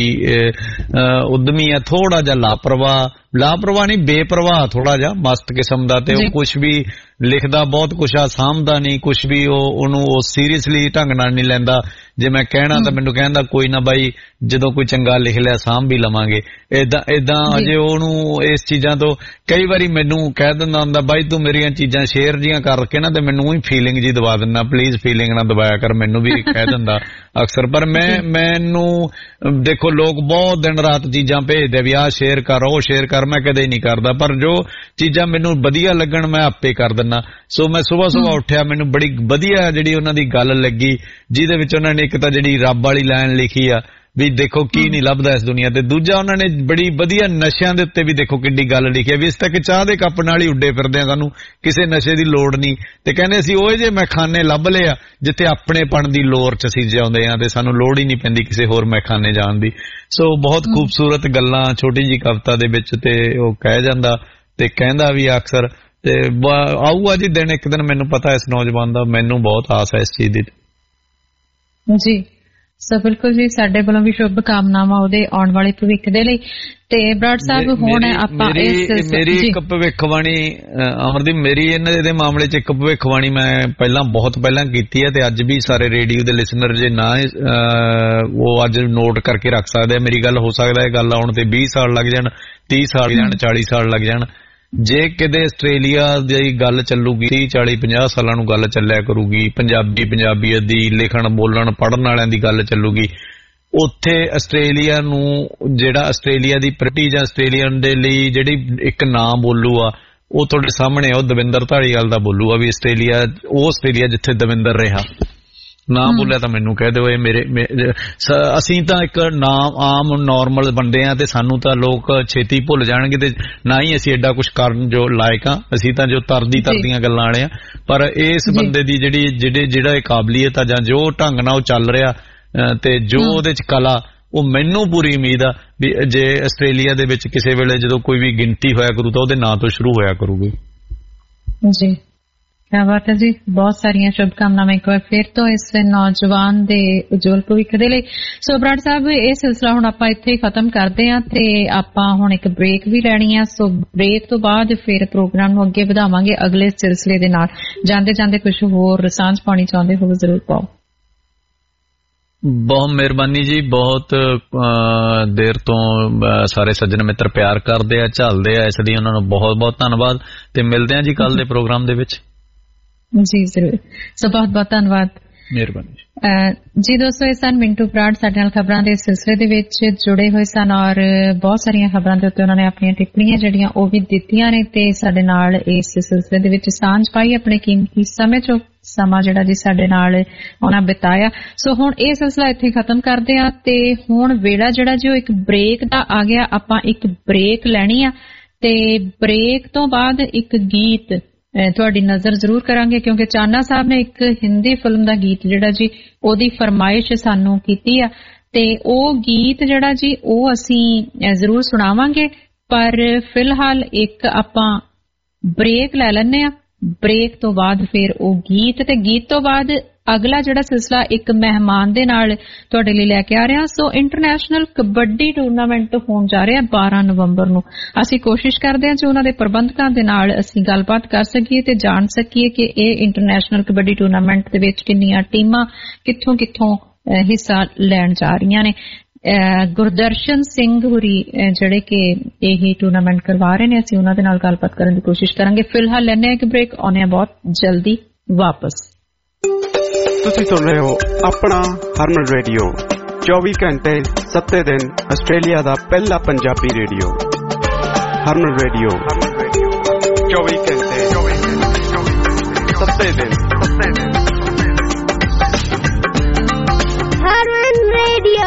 D: ਉਦਮੀ ਹੈ, ਥੋੜਾ ਜਿਹਾ ਲਾਪਰਵਾਹ ਨਹੀਂ, ਬੇਪਰਵਾਹ ਥੋੜਾ ਜਿਹਾ ਮਸਤ ਕਿਸਮ ਦਾ, ਤੇ ਉਹ ਕੁਛ ਵੀ ਲਿਖਦਾ ਬਹੁਤ ਕੁਛ ਆ, ਸਾਂਭਦਾ ਨਹੀਂ ਕੁਛ ਵੀ, ਉਹਨੂੰ ਉਹ ਸੀਰੀਅਸਲੀ ਢੰਗ ਨਾਲ ਨਹੀਂ ਲੈਂਦਾ। ਜੇ ਮੈਂ ਕਹਿਣਾ ਤਾਂ ਮੈਨੂੰ ਕਹਿੰਦਾ ਕੋਈ ਨਾ ਬਾਈ, ਜਦੋਂ ਕੋਈ ਚੰਗਾ ਲਿਖ ਲਿਆ ਸਾਂਭ ਵੀ ਲਵਾਂਗੇ, ਏਦਾਂ ਅਜੇ ਉਹਨੂੰ ਇਸ ਚੀਜ਼ਾਂ ਤੋਂ ਕਈ ਵਾਰੀ ਮੈਨੂੰ ਕਹਿ ਦਿੰਦਾ ਹੁੰਦਾ, ਬਾਈ ਤੂੰ ਮੇਰੀਆਂ ਚੀਜ਼ਾਂ ਸ਼ੇਅਰ ਜੀਆਂ ਕਰਕੇ ਨਾ ਤੇ ਮੈਨੂੰ ਹੀ ਫੀਲਿੰਗ ਜੀ ਦਵਾ ਦਿੰਦਾ, ਪਲੀਜ਼ ਫੀਲਿੰਗ ਨਾ ਦਵਾਇਆ ਕਰ, ਮੈਨੂੰ ਵੀ ਕਹਿ ਦਿੰਦਾ ਅਕਸਰ। ਪਰ ਮੈਨੂੰ ਦੇਖੋ ਲੋਕ ਬਹੁਤ ਦਿਨ ਰਾਤ ਚੀਜ਼ਾਂ ਭੇਜਦੇ ਵੀ ਆਹ ਸ਼ੇਅਰ ਕਰ, ਉਹ ਸ਼ੇਅਰ ਕਰ, ਮੈਂ ਕਦੇ ਨਹੀਂ ਕਰਦਾ, ਪਰ ਜੋ ਚੀਜ਼ਾਂ ਮੈਨੂੰ ਵਧੀਆ ਲੱਗਣ ਮੈਂ ਆਪੇ ਕਰ ਦਿੰਦਾ। ਸੋ ਮੈਂ ਸੁਬਾਹ ਉੱਠਿਆ, ਮੈਨੂੰ ਬੜੀ ਵਧੀਆ ਜਿਹੜੀ ਉਹਨਾਂ ਦੀ ਗੱਲ ਲੱਗੀ, ਜਿਹਦੇ ਵਿੱਚ ਉਹਨਾਂ ਨੇ ਇੱਕ ਤਾਂ ਜਿਹੜੀ ਰੱਬ ਵਾਲੀ ਲਾਈਨ ਲਿਖੀ ਆ ਵੀ ਦੇਖੋ ਕੀ ਨਹੀਂ ਲੱਭਦਾ ਇਸ ਦੁਨੀਆ ਤੇ, ਦੂਜਾ ਉਹਨਾਂ ਨੇ ਬੜੀ ਵਧੀਆ ਨਸ਼ਿਆਂ ਦੇ ਉੱਤੇ ਵੀ ਦੇਖੋ ਕਿੱਡੀ ਗੱਲ ਲਿਖੀ ਹੈ ਵੀ ਇਸ ਤੱਕ ਚਾਹ ਦੇ ਕੱਪ ਨਾਲ ਹੀ ਉੱਡੇ ਫਿਰਦੇ ਆ, ਸਾਨੂੰ ਕਿਸੇ ਨਸ਼ੇ ਦੀ ਲੋੜ ਨਹੀਂ, ਤੇ ਕਹਿੰਦੇ ਅਸੀਂ ਉਹ ਜੇ ਮੈਖਾਨੇ ਲੱਭ ਲਏ ਆ ਜਿੱਥੇ ਆਪਣੇਪਣ ਦੀ ਲੋਰ ਚ ਅਸੀਂ ਜਿਉਂਦੇ ਆ ਤੇ ਸਾਨੂੰ ਲੋੜ ਹੀ ਨਹੀਂ ਪੈਂਦੀ ਕਿਸੇ ਹੋਰ ਮੈਖਾਨੇ ਜਾਣ ਦੀ। ਸੋ ਬਹੁਤ ਖੂਬਸੂਰਤ ਗੱਲਾਂ ਛੋਟੀ ਜੀ ਕਵਿਤਾ ਦੇ ਵਿੱਚ ਤੇ ਉਹ ਕਹਿ ਜਾਂਦਾ ਤੇ ਕਹਿੰਦਾ ਵੀ ਅਕਸਰ, ਤੇ ਆਊਗਾ ਜੀ ਦਿਨ ਇੱਕ ਦਿਨ, ਮੈਨੂੰ ਪਤਾ ਇਸ ਨੌਜਵਾਨ ਦਾ, ਮੈਨੂੰ ਬਹੁਤ ਆਸ ਹੈ ਇਸ ਚੀਜ਼ ਦੀ
C: ਜੀ। ਸੋ ਬਿਲਕੁਲ ਜੀ, ਸਾਡੇ ਵੱਲੋਂ ਵੀ ਸ਼ੁਭ ਕਾਮਨਾਵਾਂ ਉਹਦੇ ਆਉਣ ਵਾਲੇ ਭਵਿੱਖ ਦੇ ਲਈ। ਤੇ ਬਰਾੜ ਸਾਹਿਬ ਹੁਣ ਆਪਾਂ
D: ਮੇਰੀ ਇੱਕ ਭਵਿੱਖਬਾਣੀ ਅਮਰਦੀਪ, ਮੇਰੀ ਇਹਦੇ ਮਾਮਲੇ 'ਚ ਇੱਕ ਭਵਿੱਖਬਾਣੀ ਮੈਂ ਬਹੁਤ ਪਹਿਲਾਂ ਕੀਤੀ ਹੈ ਤੇ ਅੱਜ ਵੀ ਸਾਰੇ ਰੇਡੀਓ ਦੇ ਲਿਸਨਰ ਜੇ ਨਾ ਉਹ ਅੱਜ ਨੋਟ ਕਰਕੇ ਰੱਖ ਸਕਦੇ ਆ। ਮੇਰੀ ਗੱਲ ਹੋ ਸਕਦਾ ਇਹ ਗੱਲ ਆਉਣ ਤੇ 20 ਸਾਲ ਲੱਗ ਜਾਣ, 30 ਸਾਲ ਲੱਗ ਜਾਣ, 40 ਸਾਲ ਲੱਗ ਜਾਣ। ਜੇ ਕਿਤੇ ਆਸਟ੍ਰੇਲੀਆ ਦੀ ਗੱਲ ਚੱਲੂਗੀ 30, 40, 50 ਸਾਲਾਂ ਨੂੰ ਗੱਲ ਚੱਲਿਆ ਕਰੂਗੀ, ਪੰਜਾਬੀਅਤ ਦੀ ਲਿਖਣ ਬੋਲਣ ਪੜ੍ਹਨ ਵਾਲਿਆਂ ਦੀ ਗੱਲ ਚੱਲੂਗੀ, ਉੱਥੇ ਆਸਟ੍ਰੇਲੀਆ ਨੂੰ ਜਿਹੜਾ ਆਸਟ੍ਰੇਲੀਆ ਦੀ ਪ੍ਰਤੀ ਜਾਂ ਆਸਟ੍ਰੇਲੀਅਨ ਦੇ ਲਈ ਜਿਹੜੀ ਇੱਕ ਨਾਂ ਬੋਲੂ ਆ ਉਹ ਤੁਹਾਡੇ ਸਾਹਮਣੇ ਆ, ਉਹ ਦਵਿੰਦਰ ਧਾਲੀਵਾਲ ਦਾ ਬੋਲੂ ਆ ਵੀ ਆਸਟ੍ਰੇਲੀਆ, ਉਹ ਆਸਟ੍ਰੇਲੀਆ ਜਿੱਥੇ ਦਵਿੰਦਰ ਰਿਹਾ। ਨਾ ਬੋਲਿਆ ਤਾਂ ਮੈਨੂੰ ਕਹਿ ਦਿਓ, ਇਹ ਅਸੀਂ ਤਾਂ ਇੱਕ ਨਾਮ ਆਮ ਨੋਰਮਲ ਬੰਦੇ ਆ ਤੇ ਸਾਨੂੰ ਤਾਂ ਲੋਕ ਛੇਤੀ ਭੁੱਲ ਜਾਣਗੇ ਤੇ ਨਾ ਹੀ ਅਸੀਂ ਐਡਾ ਕੁਛ ਕਰਨ ਜੋ ਲਾਇਕ ਆ, ਅਸੀਂ ਤਾਂ ਜੋ ਤਰਦੀਆਂ ਗੱਲਾਂ ਵਾਲੇ ਆ। ਪਰ ਇਸ ਬੰਦੇ ਦੀ ਜਿਹੜਾ ਇਹ ਕਾਬਲੀਅਤ ਆ ਜਾਂ ਜੋ ਢੰਗ ਨਾਲ ਉਹ ਚੱਲ ਰਿਹਾ ਤੇ ਜੋ ਉਹਦੇ ਚ ਕਲਾ, ਉਹ ਮੈਨੂੰ ਪੂਰੀ ਉਮੀਦ ਆ ਵੀ ਜੇ ਆਸਟ੍ਰੇਲੀਆ ਦੇ ਵਿੱਚ ਕਿਸੇ ਵੇਲੇ ਜਦੋਂ ਕੋਈ ਵੀ ਗਿਣਤੀ ਹੋਇਆ ਕਰੂ ਤਾਂ ਉਹਦੇ ਨਾਂ ਤੋਂ ਸ਼ੁਰੂ ਹੋਇਆ ਕਰੂਗੀ
C: ਜੀ। ਕਿਆ ਬਾਤ ਹੈ ਜੀ, ਬਹੁਤ ਸਾਰੀਆਂ ਸ਼ੁਭਕਾਮਨਾਵਾਂ ਇੱਕ ਵਾਰ ਫਿਰ ਤੋਂ ਇਸ ਨੌਜਵਾਨ ਦੇ ਉਜਵਲ ਭਵਿੱਖ ਦੇ ਲਈ। ਸੋ ਬਰਾੜ ਸਾਹਿਬ, ਇਹ ਸਿਲਸਿਲਾ ਹੁਣ ਆਪਾਂ ਇੱਥੇ ਹੀ ਖਤਮ ਕਰਦੇ ਹਾਂ ਤੇ ਆਪਾਂ ਹੁਣ ਇੱਕ ਬ੍ਰੇਕ ਵੀ ਲੈਣੀ ਆ। ਸੋ ਬ੍ਰੇਕ ਤੋਂ ਬਾਅਦ ਫਿਰ ਪ੍ਰੋਗਰਾਮ ਨੂੰ ਅੱਗੇ ਵਧਾਵਾਂਗੇ ਅਗਲੇ ਸਿਲਸਿਲੇ ਦੇ ਨਾਲ। ਜਾਂਦੇ ਕੁਝ ਹੋਰ ਸਾਂਝ ਪਾਉਣੀ ਚਾਹੁੰਦੇ ਹੋ ਜ਼ਰੂਰ ਪਾਓ।
D: ਬਹੁਤ ਮਿਹਰਬਾਨੀ ਜੀ, ਬਹੁਤ ਦੇਰ ਤੋਂ ਸਾਰੇ ਸੱਜਣ ਮਿੱਤਰ ਪਿਆਰ ਕਰਦੇ ਆ, ਝੱਲਦੇ ਆ, ਇਸ ਲਈ ਉਹਨਾਂ ਨੂੰ ਬਹੁਤ ਬਹੁਤ ਧੰਨਵਾਦ ਤੇ ਮਿਲਦੇ ਆ ਜੀ ਕੱਲ ਦੇ ਪ੍ਰੋਗਰਾਮ ਦੇ ਵਿੱਚ
C: ਜੀ। ਜ਼ਰੂਰ। ਸੋ ਬਹੁਤ ਬਹੁਤ ਧੰਨਵਾਦ, ਮਿਹਰਬਾਨੀ ਜੀ। ਦੋਸਤੋ, ਇਹ ਸਨ ਮਿੰਟੂ ਬਰਾੜ, ਸਾਡੇ ਨਾਲ ਖਬਰਾਂ ਦੇ ਸਿਲਸਿਲੇ ਦੇ ਵਿੱਚ ਜੁੜੇ ਹੋਏ ਸਨ ਔਰ ਬਹੁਤ ਸਾਰੀਆਂ ਖਬਰਾਂ ਦੇ ਉੱਤੇ ਉਹਨਾਂ ਨੇ ਆਪਣੀਆਂ ਟਿੱਪਣੀਆਂ ਜਿਹੜੀਆਂ ਉਹ ਵੀ ਦਿੱਤੀਆਂ ਨੇ ਤੇ ਸਾਡੇ ਨਾਲ ਇਸ ਸਿਲਸਿਲੇ ਦੇ ਵਿੱਚ ਸਾਂਝ ਪਾਈ, ਆਪਣੇ ਕੀਮਤੀ ਸਮੇਂ ਚੋਂ ਸਮਾਂ ਜਿਹੜਾ ਜੀ ਸਾਡੇ ਨਾਲ ਉਹਨਾਂ ਬਿਤਾਇਆ। ਸੋ ਹੁਣ ਇਹ ਸਿਲਸਿਲਾ ਇੱਥੇ ਖਤਮ ਕਰਦੇ ਆ ਤੇ ਹੁਣ ਵੇਲਾ ਜਿਹੜਾ ਜੀ ਉਹ ਇੱਕ ਬ੍ਰੇਕ ਦਾ ਆ ਗਿਆ। ਆਪਾਂ ਇੱਕ ਬ੍ਰੇਕ ਲੈਣੀ ਆ ਤੇ ਬ੍ਰੇਕ ਤੋਂ ਬਾਅਦ ਇੱਕ ਗੀਤ ਤੁਹਾਡੀ ਨਜ਼ਰ ਜ਼ਰੂਰ ਕਰਾਂਗੇ, ਕਿਉਂਕਿ ਚਾਨਾ ਸਾਹਿਬ ਨੇ ਇੱਕ ਹਿੰਦੀ ਫਿਲਮ ਦਾ ਗੀਤ ਜਿਹੜਾ ਜੀ ਉਹਦੀ ਫਰਮਾਇਸ਼ ਸਾਨੂੰ ਕੀਤੀ ਆ ਤੇ ਉਹ ਗੀਤ ਜਿਹੜਾ ਜੀ ਉਹ ਅਸੀਂ ਜ਼ਰੂਰ ਸੁਣਾਵਾਂਗੇ। ਪਰ ਫਿਲਹਾਲ ਇੱਕ ਆਪਾਂ ਬ੍ਰੇਕ ਲੈ ਲੈਂਦੇ ਆ, ਬ੍ਰੇਕ ਤੋਂ ਬਾਅਦ ਫਿਰ ਉਹ ਗੀਤ ਤੇ ਗੀਤ ਤੋਂ ਬਾਅਦ ਅਗਲਾ ਜਿਹੜਾ ਸਿਲਸਿਲਾ ਇੱਕ ਮਹਿਮਾਨ ਦੇ ਨਾਲ ਤੁਹਾਡੇ ਲਈ ਲੈ ਕੇ ਆ ਰਿਹਾ। ਸੋ ਇੰਟਰਨੈਸ਼ਨਲ ਕਬੱਡੀ ਟੂਰਨਾਮੈਂਟ ਹੋਣ ਜਾ ਰਿਹਾ 12 ਨਵੰਬਰ ਨੂੰ। ਅਸੀਂ ਕੋਸ਼ਿਸ਼ ਕਰਦੇ ਹਾਂ ਕਿ ਉਹਨਾਂ ਦੇ ਪ੍ਰਬੰਧਕਾਂ ਦੇ ਨਾਲ ਅਸੀਂ ਗੱਲਬਾਤ ਕਰ ਸਕੀਏ ਤੇ ਜਾਣ ਸਕੀਏ ਕਿ ਇਹ ਇੰਟਰਨੈਸ਼ਨਲ ਕਬੱਡੀ ਟੂਰਨਾਮੈਂਟ ਦੇ ਵਿੱਚ ਕਿੰਨੀਆਂ ਟੀਮਾਂ ਕਿੱਥੋਂ ਹਿੱਸਾ ਲੈਣ ਜਾ ਰਹੀਆਂ ਨੇ। ਗੁਰਦਰਸ਼ਨ ਸਿੰਘ ਹੋਰੀ ਜਿਹੜੇ ਕਿ ਇਹ ਟੂਰਨਾਮੈਂਟ ਕਰਵਾ ਰਹੇ ਨੇ, ਅਸੀਂ ਉਹਨਾਂ ਦੇ ਨਾਲ ਗੱਲਬਾਤ ਕਰਨ ਦੀ ਕੋਸ਼ਿਸ਼ ਕਰਾਂਗੇ। ਫਿਲਹਾਲ ਲੈਣੇ ਇੱਕ ਬ੍ਰੇਕ, ਆਉਣੇ ਆ ਬਹੁਤ ਜਲਦੀ ਵਾਪਸ।
A: ਤੁਸੀਂ ਸੁਣ ਰਹੇ ਹੋ ਆਪਣਾ ਹਰਮਨ ਰੇਡੀਓ, 24 ਘੰਟੇ 7 ਦਿਨ ਆਸਟ੍ਰੇਲੀਆ ਦਾ ਪਹਿਲਾ ਪੰਜਾਬੀ ਰੇਡੀਓ। ਹਰਮਨ ਰੇਡੀਓ 24 ਘੰਟੇ 7 ਦਿਨ।
E: ਹਰਮਨ ਰੇਡੀਓ।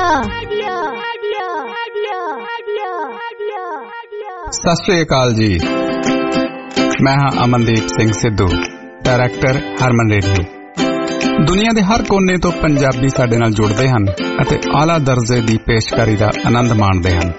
F: ਸਤਿ ਸ੍ਰੀ ਅਕਾਲ ਜੀ, ਮੈਂ ਹਾਂ ਅਮਨਦੀਪ ਸਿੰਘ ਸਿੱਧੂ, ਡਾਇਰੈਕਟਰ ਹਰਮਨ ਰੇਡੀਓ। ਦੁਨੀਆ ਦੇ ਹਰ ਕੋਨੇ ਤੋਂ ਪੰਜਾਬੀ ਸਾਡੇ ਨਾਲ ਜੁੜਦੇ ਹਨ ਅਤੇ ਆਲਾ ਦਰਜੇ ਦੀ ਪੇਸ਼ਕਾਰੀ ਦਾ ਆਨੰਦ ਮਾਣਦੇ ਹਨ।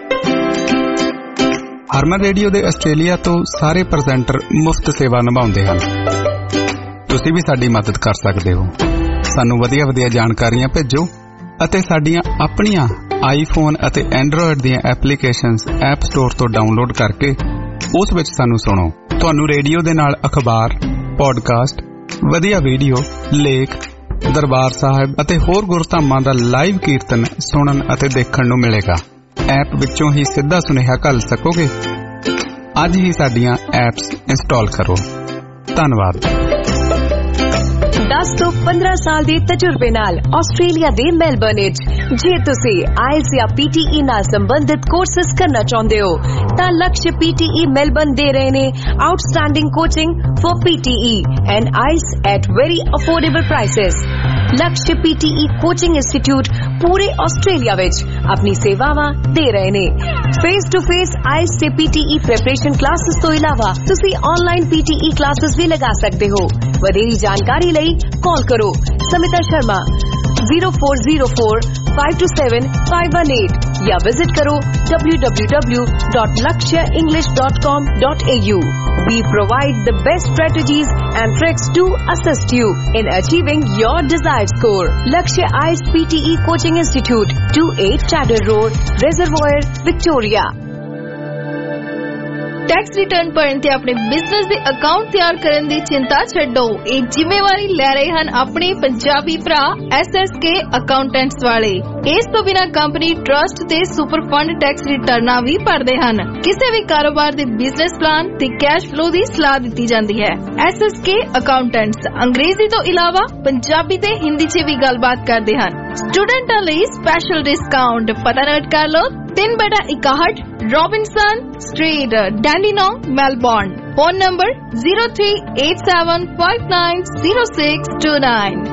F: ਹਰਮਨ ਰੇਡੀਓ ਦੇ ਆਸਟ੍ਰੇਲੀਆ ਤੋਂ ਸਾਰੇ ਪ੍ਰੈਜ਼ੈਂਟਰ ਮੁਫਤ ਸੇਵਾ ਨਿਭਾਉਂਦੇ ਹਨ। ਤੁਸੀਂ ਵੀ ਸਾਡੀ ਮਦਦ ਕਰ ਸਕਦੇ ਹੋ। ਸਾਨੂੰ ਵਧੀਆ ਜਾਣਕਾਰੀਆਂ ਭੇਜੋ ਅਤੇ ਸਾਡੀਆਂ ਆਪਣੀਆਂ ਆਈਫੋਨ ਅਤੇ ਐਂਡਰੋਇਡ ਦੀਆਂ ਐਪਲੀਕੇਸ਼ਨਸ ਐਪ ਸਟੋਰ ਤੋਂ ਡਾਊਨਲੋਡ ਕਰਕੇ ਉਸ ਵਿੱਚ ਸਾਨੂੰ ਸੁਣੋ। ਤੁਹਾਨੂੰ ਰੇਡੀਓ ਦੇ ਨਾਲ ਅਖਬਾਰ, ਪੋਡਕਾਸਟ, ਵਧੀਆ ਵੀਡੀਓ, ਲੇਖ, ਦਰਬਾਰ ਸਾਹਿਬ ਅਤੇ ਹੋਰ ਗੁਰਧਾਮਾਂ ਦਾ ਲਾਈਵ ਕੀਰਤਨ ਸੁਣਨ ਅਤੇ ਦੇਖਣ ਨੂੰ ਮਿਲੇਗਾ। ਐਪ ਵਿੱਚੋਂ ਹੀ ਸਿੱਧਾ ਸੁਨੇਹਾ ਘੱਲ ਸਕੋਗੇ। ਅੱਜ ਹੀ ਸਾਡੀਆਂ ਐਪਸ ਇੰਸਟਾਲ ਕਰੋ। ਧੰਨਵਾਦ।
G: 10 ਤੋਂ 15 ਸਾਲ ਦੇ ਤਜਰਬੇ ਨਾਲ ਆਸਟ੍ਰੇਲੀਆ ਦੇ ਮੈਲਬਰਨ ਵਿੱਚ ਜੇ ਤੁਸੀਂ ਆਇਲਸ ਜਾਂ PTE ਨਾਲ ਸੰਬੰਧਿਤ ਕੋਰਸਸ ਕਰਨਾ ਚਾਹੁੰਦੇ ਹੋ ਤਾਂ ਲਕਸ਼ PTE ਮੈਲਬਰਨ ਦੇ ਰਹੇ ਨੇ outstanding coaching for PTE and IELTS at very affordable prices. Laksh PTE coaching institute ਪੂਰੇ ਆਸਟ੍ਰੇਲੀਆ ਵਿੱਚ ਆਪਣੀ ਸੇਵਾਵਾਂ ਦੇ ਰਹੇ ਨੇ। ਫੇਸ ਟੂ ਫੇਸ ਆਇਲਸ ਤੇ PTE ਪ੍ਰੈਪਰੇਸ਼ਨ ਕਲਾਸਿਸ ਤੋਂ ਇਲਾਵਾ ਤੁਸੀਂ ਆਨਲਾਈਨ PTE ਕਲਾਸਿਸ ਵੀ ਲਗਾ ਸਕਦੇ ਹੋ। ਵਧੇਰੀ ਜਾਣਕਾਰੀ ਲਈ ਕਾਲ ਕਰੋ ਸਮਿਤਾ ਸ਼ਰਮਾ 0404 527 518 या विजिट करो www.lakshaenglish.com.au. We provide the best strategies and tricks to assist you in achieving your desired score. Lakshya IELTS PTE Coaching Institute, 28 Chadder Road, Reservoir, Victoria.
H: Tax return ਭਰਨ ਤੇ ਆਪਣੇ ਬਿਜ਼ਨਸ ਦੇ ਅਕਾਊਂਟ ਤਿਆਰ ਕਰਨ ਦੀ ਚਿੰਤਾ ਛੱਡੋ। ਇਹ ਜ਼ਿੰਮੇਵਾਰੀ ਲੈ ਰਹੇ ਹਨ ਆਪਣੇ ਪੰਜਾਬੀ ਭਰਾ SSK ਅਕਾਊਂਟੈਂਟਸ ਵਾਲੇ। ਇਸ ਤੋਂ ਬਿਨਾਂ ਕੰਪਨੀ ਟਰਸਟ ਤੇ ਸੁਪਰ ਫੰਡ ਟੈਕਸ ਰਿਟਰਨਾਂ ਵੀ ਭਰਦੇ ਹਨ। ਕਿਸੇ ਵੀ ਕਾਰੋਬਾਰ ਦੇ ਬਿਜ਼ਨਸ ਪਲਾਨ ਤੇ ਕੈਸ਼ ਫਲੋ ਦੀ ਸਲਾਹ ਦਿੱਤੀ ਜਾਂਦੀ ਹੈ। SSK ਅਕਾਊਂਟੈਂਟਸ ਅੰਗਰੇਜ਼ੀ ਤੋਂ ਇਲਾਵਾ ਪੰਜਾਬੀ ਤੇ ਹਿੰਦੀ 'ਚ ਵੀ ਗੱਲਬਾਤ ਕਰਦੇ ਹਨ। ਸਟੂਡੈਂਟਾਂ ਲਈ ਸਪੈਸ਼ਲ ਡਿਸਕਾਊਂਟ ਪਤਾ ਨੋਟ ਕਰ ਲਓ। 3/61 Robinson Street, Dandenong, Melbourne. Phone number 0387590629.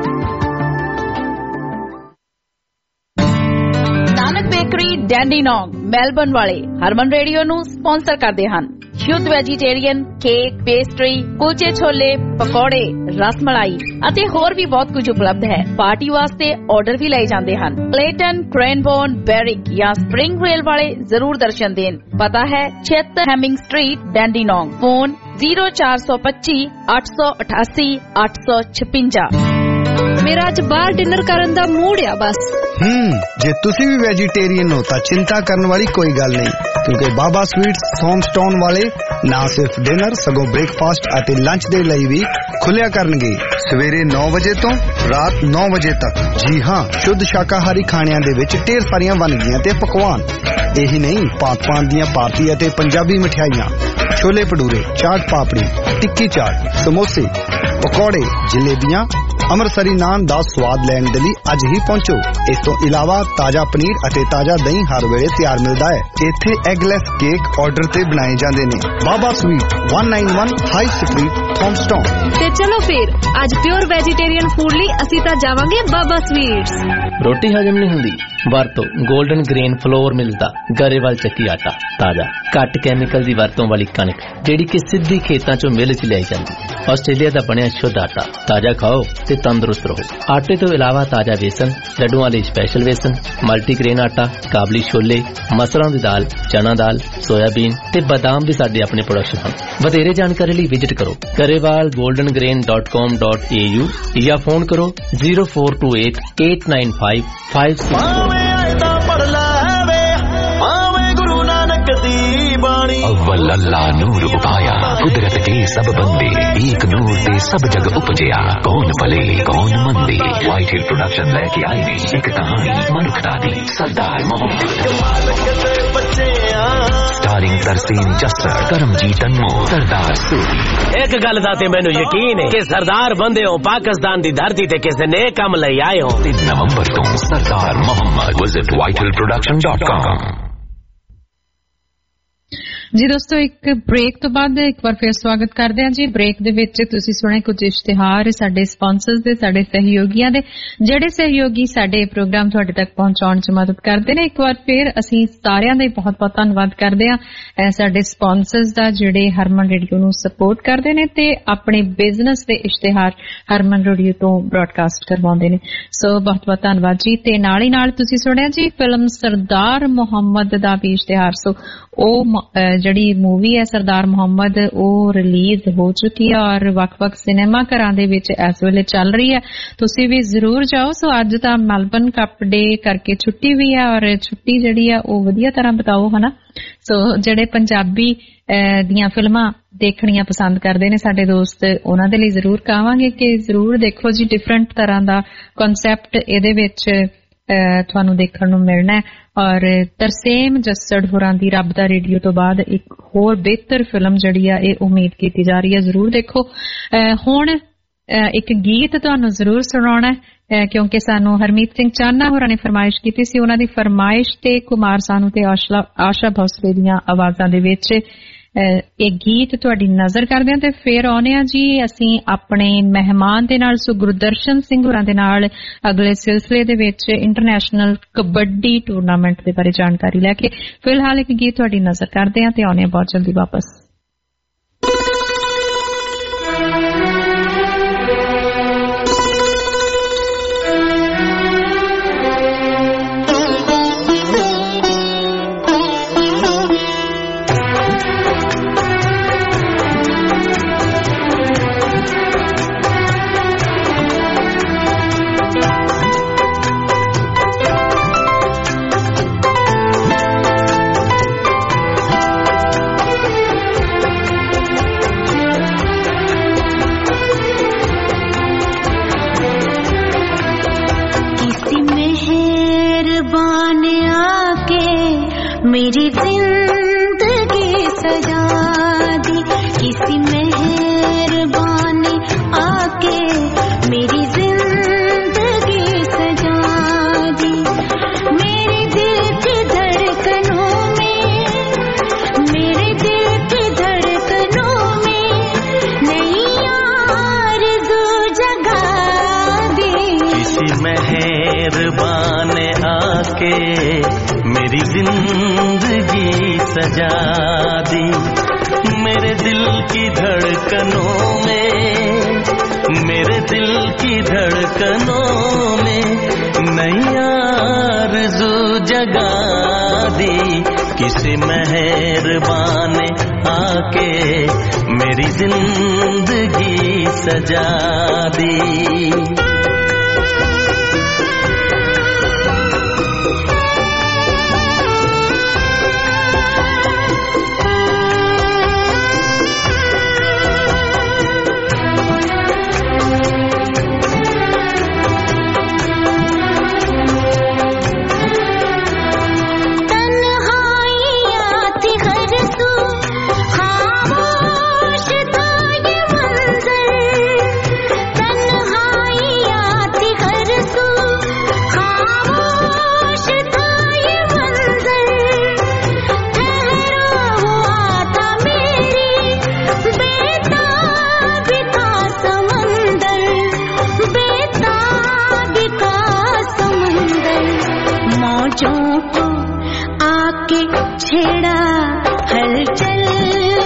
I: Nanak bakery Dandenong Melbourne ਵਾਲੇ ਹਰਮਨ ਰੇਡੀਓ ਨੂੰ ਸਪਾਂਸਰ ਕਰਦੇ ਹਨ। ਸ਼ੁੱਧ ਵੈਜੀਟੇਰੀਅਨ ਕੇਕ, ਪੇਸਟਰੀ, ਕੁਲਚੇ ਛੋਲੇ, ਪਕੌੜੇ, ਰਸਮਲਾਈ ਅਤੇ ਹੋਰ ਵੀ ਬਹੁਤ ਕੁਝ ਉਪਲਬਧ ਹੈ। ਪਾਰਟੀ ਵਾਸਤੇ ਆਰਡਰ ਵੀ ਲਏ ਜਾਂਦੇ ਹਨ। ਕਲੇਟਨ, ਕ੍ਰੈਨਬੋਰਨ, ਬੈਰਿਕ ਜਾਂ ਸਪ੍ਰਿੰਗ ਰੇਲ ਵਾਲੇ ਜ਼ਰੂਰ ਦਰਸ਼ਨ ਦੇਣ। ਪਤਾ ਹੈ 76 ਹੈਮਿੰਗ ਸਟਰੀਟ, ਡੈਂਡੀਨੋਂਗ। ਫੋਨ 0425 888 856।
H: ਮੇਰਾ ਅੱਜ ਬਾਹਰ ਡਿਨਰ ਕਰਨ ਦਾ ਮੂਡ ਆ ਬਸ।
J: ਜੇ ਤੁਸੀਂ ਵੀ ਵੈਜੀਟੇਰੀਅਨ ਹੋ ਤਾਂ ਚਿੰਤਾ ਕਰਨ ਵਾਲੀ ਕੋਈ ਗੱਲ ਨਹੀਂ, ਕਿਉਂਕਿ ਬਾਬਾ ਸਵੀਟਸ ਥੌਮਸਟਾਊਨ ਵਾਲੇ ਨਾ ਸਿਰਫ ਡਿਨਰ ਸਗੋਂ ਬ੍ਰੇਕਫਾਸਟ ਅਤੇ ਲੰਚ ਦੇ ਲਈ ਵੀ ਖੁੱਲਿਆ ਕਰਨਗੇ ਸਵੇਰੇ 9 ਵਜੇ ਤੋਂ ਰਾਤ 9 ਵਜੇ ਤੱਕ। ਜੀ ਹਾਂ, ਸ਼ੁੱਧ ਸ਼ਾਕਾਹਾਰੀ ਖਾਣਿਆਂ ਦੇ ਵਿੱਚ ਢੇਰ ਸਾਰੀਆਂ ਵੰਨਗੀਆਂ ਤੇ ਪਕਵਾਨ। ਇਹੀ ਨਹੀਂ, ਭਾਂਤ-ਭਾਂਤ ਦੀਆਂ ਭਾਰਤੀ ਅਤੇ ਪੰਜਾਬੀ ਮਠਿਆਈਆਂ, ਛੋਲੇ ਭਟੂਰੇ, ਚਾਟ ਪਾਪੜੀ, ਟਿੱਕੀ ਚਾਟ, ਸਮੋਸੇ, ਪਕੌੜੇ, ਜਲੇਬੀਆਂ, ਅੰਮ੍ਰਿਤਸਰੀ ਨਾਨ ਦਾ ਸਵਾਦ ਲੈਣ ਦੇ ਲਈ ਅੱਜ ਹੀ ਪਹੁੰਚੋ। ਇਸ ਤੋਂ ਇਲਾਵਾ ਤਾਜ਼ਾ ਪਨੀਰ ਅਤੇ ਤਾਜ਼ਾ ਦਹੀਂ ਹਰ ਵੇਲੇ ਤਿਆਰ ਮਿਲਦਾ ਹੈ। ਇੱਥੇ ਐਗਲੈਸ ਕੇਕ ਆਰਡਰ ਤੇ ਬਣਾਏ ਜਾਂਦੇ ਨੇ। Baba sweet 191 high street, Thomastown.
H: ਤੇ ਚਲੋ ਫਿਰ ਅੱਜ ਪਿਓਰ ਵੈਜੀਟੇਰੀਅਨ ਫੂਡ ਲਈ ਅਸੀਂ ਤਾਂ ਜਾਵਾਂਗੇ ਬਾਬਾ ਸਵੀਟਸ।
K: ਰੋਟੀ ਹਜਮ ਨਹੀਂ ਹੁੰਦੀ? ਵਰਤੋ 골ਡਨ ਗ੍ਰੇਨ ਫਲੋਰ ਮਿਲਦਾ ਗਰੇਵਾਲ ਚੱਕੀ ਆਟਾ। ਤਾਜ਼ਾ, ਘੱਟ ਕੈਮੀਕਲ ਦੀ ਵਰਤੋਂ ਵਾਲੀ ਕਣਕ ਜਿਹੜੀ ਕਿ ਸਿੱਧੀ ਖੇਤਾਂ ਚੋਂ ਮਿਲ 'ਚ ਲਿਆਈ ਜਾਂਦੀ। ਆਸਟ੍ਰੇਲੀਆ ਦਾ ਬਣਿਆ ਸ਼ੁੱਧ ਆਟਾ। ਤਾਜ਼ਾ ਖਾਓ ਤੇ तंदुरुस्त रहो। आटे तो इलावा ताजा बेसन, लड्डुआं लई स्पैशल बेसन, मल्टीग्रेन आटा, काबली छोले, मसरां दी दाल, चना दाल, सोयाबीन ते बादाम भी साडे अपने प्रोडक्शन हैं। वधेरे जानकारी लई विजिट करो garewalgoldengrain.com.au या फोन करो 0428 895 564।
E: अव्वल अल्लाह नूर उपाया, कुदरत के सब बंदे, एक नूर ते सब जग उपजया, कौन भले कौन मंदे। व्हाइट हिल प्रोडक्शन लेके आए ने एक कहानी मनुखता दी, सरदार मोहम्मद, स्टारिंग तरसीम जस्सर, करमजीत अनमोल, सरदार सूरी।
L: एक गल दा ते मैनू यकीन है कि सरदार बंदे हो पाकिस्तान दी धरती ते किसे ने काम लई आए हो।
E: 3 नवंबर तो सरदार मोहम्मद। Visit whitehill.com।
C: जी दोस्तों, एक ब्रेक तो बाद एक बार फिर स्वागत करते हैं जी। ब्रेक दे विच तुसीं सुने कुछ इश्तिहार साडे स्पॉन्सर्स दे, साडे सहयोगियां दे, ਜਿਹੜੇ सहयोगी साडे प्रोग्राम तुहाडे तक पहुंचाउण च मदद करदे ने। एक बार फिर ਅਸੀਂ ਸਾਰਿਆਂ ਦਾ ਬਹੁਤ ਬਹੁਤ ਧੰਨਵਾਦ ਕਰਦੇ ਹਾਂ ਸਾਡੇ ਸਪਾਂਸਰਸ ਦਾ, ਜਿਹੜੇ ਹਰਮਨ ਰੇਡੀਓ ਨੂੰ ਸਪੋਰਟ ਕਰਦੇ ਨੇ ਤੇ ਆਪਣੇ ਬਿਜ਼ਨਸ ਦੇ ਇਸ਼ਤਿਹਾਰ ਹਰਮਨ ਰੇਡੀਓ ਤੋਂ ਬ੍ਰਾਡਕਾਸਟ ਕਰਵਾਉਂਦੇ ਨੇ। ਸੋ ਬਹੁਤ ਬਹੁਤ ਧੰਨਵਾਦ ਜੀ। ਤੇ ਨਾਲ ਹੀ ਨਾਲ ਤੁਸੀਂ ਸੁਣਿਆ ਜੀ ਫਿਲਮ ਸਰਦਾਰ ਮੁਹੰਮਦ ਦਾ ਵੀ ਇਸ਼ਤਿਹਾਰ। ਸੋ ਉਹ ਜਿਹੜੀ मूवी है सरदार मोहम्मद ਉਹ रिलीज हो चुकी है और ਵੱਖ-ਵੱਖ सिनेमा घरां दे विच इस वेले चल रही है। तुसीं भी जरूर जाओ। सो अज तां मेलबर्न कप डे करके छुट्टी भी है और छुट्टी जिहड़ी है ਉਹ ਵਧੀਆ तरह बिताओ, है ना। सो ਜਿਹੜੇ ਪੰਜਾਬੀ ਦੀਆਂ ਫਿਲਮਾਂ ਦੇਖਣੀਆਂ ਪਸੰਦ ਕਰਦੇ ਨੇ ਸਾਡੇ ਦੋਸਤ, ਉਹਨਾਂ ਦੇ ਲਈ ਜ਼ਰੂਰ ਕਹਾਂਗੇ ਕਿ ਜ਼ਰੂਰ ਦੇਖੋ ਜੀ। ਡਿਫਰੈਂਟ ਤਰ੍ਹਾਂ ਦਾ ਕਨਸੈਪਟ ਇਹਦੇ ਵਿੱਚ ਤੁਹਾਨੂੰ ਦੇਖਣ ਨੂੰ ਮਿਲਣਾ ਹੈ। और तरसेम जस्सड़ होरां दी रब दा रेडियो तो बाद एक होर बेहतर फिल्म जिहड़ी आ इह उम्मीद कीती जा रही है, जरूर देखो। हुण एक गीत तुहानूं जरूर सुणाउणा है क्योंकि सानू हरमीत सिंह चान्ना होरां ने फरमाइश कीती सी। उन्हां दी फरमाइश ते कुमार सानू ते आशा भोसले दीयां आवाज़ां दे विच एक गीत तुहाडी नज़र करदे हां ते फिर आउने आ जी असीं अपने मेहमान दे नाल। सो गुरदर्शन सिंह होरां दे नाल अगले सिलसिले दे विच इंटरनेशनल कबड्डी टूरनामेंट दे बारे जानकारी लैके फिलहाल एक गीत तुहाडी नज़र करदे हां ते आउने बहुत जल्दी वापस।
M: मेरी जिंदगी सजा दी, किसी मेहरबान ने आके मेरी जिंदगी सजा दी। मेरे दिल की धड़कनों में, मेरे दिल की धड़कनों में नई आरज़ू जगा दी।
B: किसी मेहरबान ने आके मेरी जिंदगी सजा दी। मेरे दिल की धड़कनों में, मेरे दिल की धड़कनों में नई आरज़ू जगा दी। किसी मेहरबान ने आके मेरी जिंदगी सजा दी।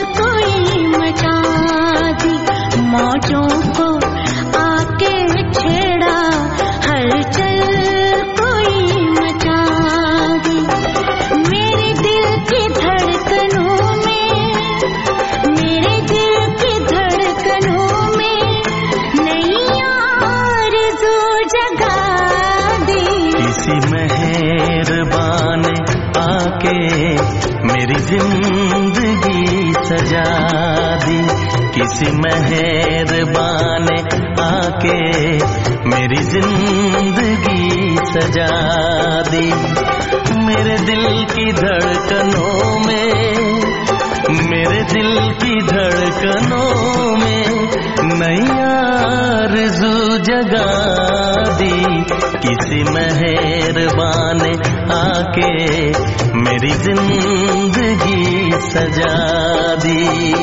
M: मौजों को आके
B: किसी मेहरबान ने आके मेरी जिंदगी सजा दी, किसी मेहरबान ने आके मेरी जिंदगी सजा दी। मेरे दिल की धड़कनों में, मेरे दिल की धड़कनों में नई आरज़ू जगा दी, किसी मेहरबान ने आके मेरी जिंदगी सजा दी।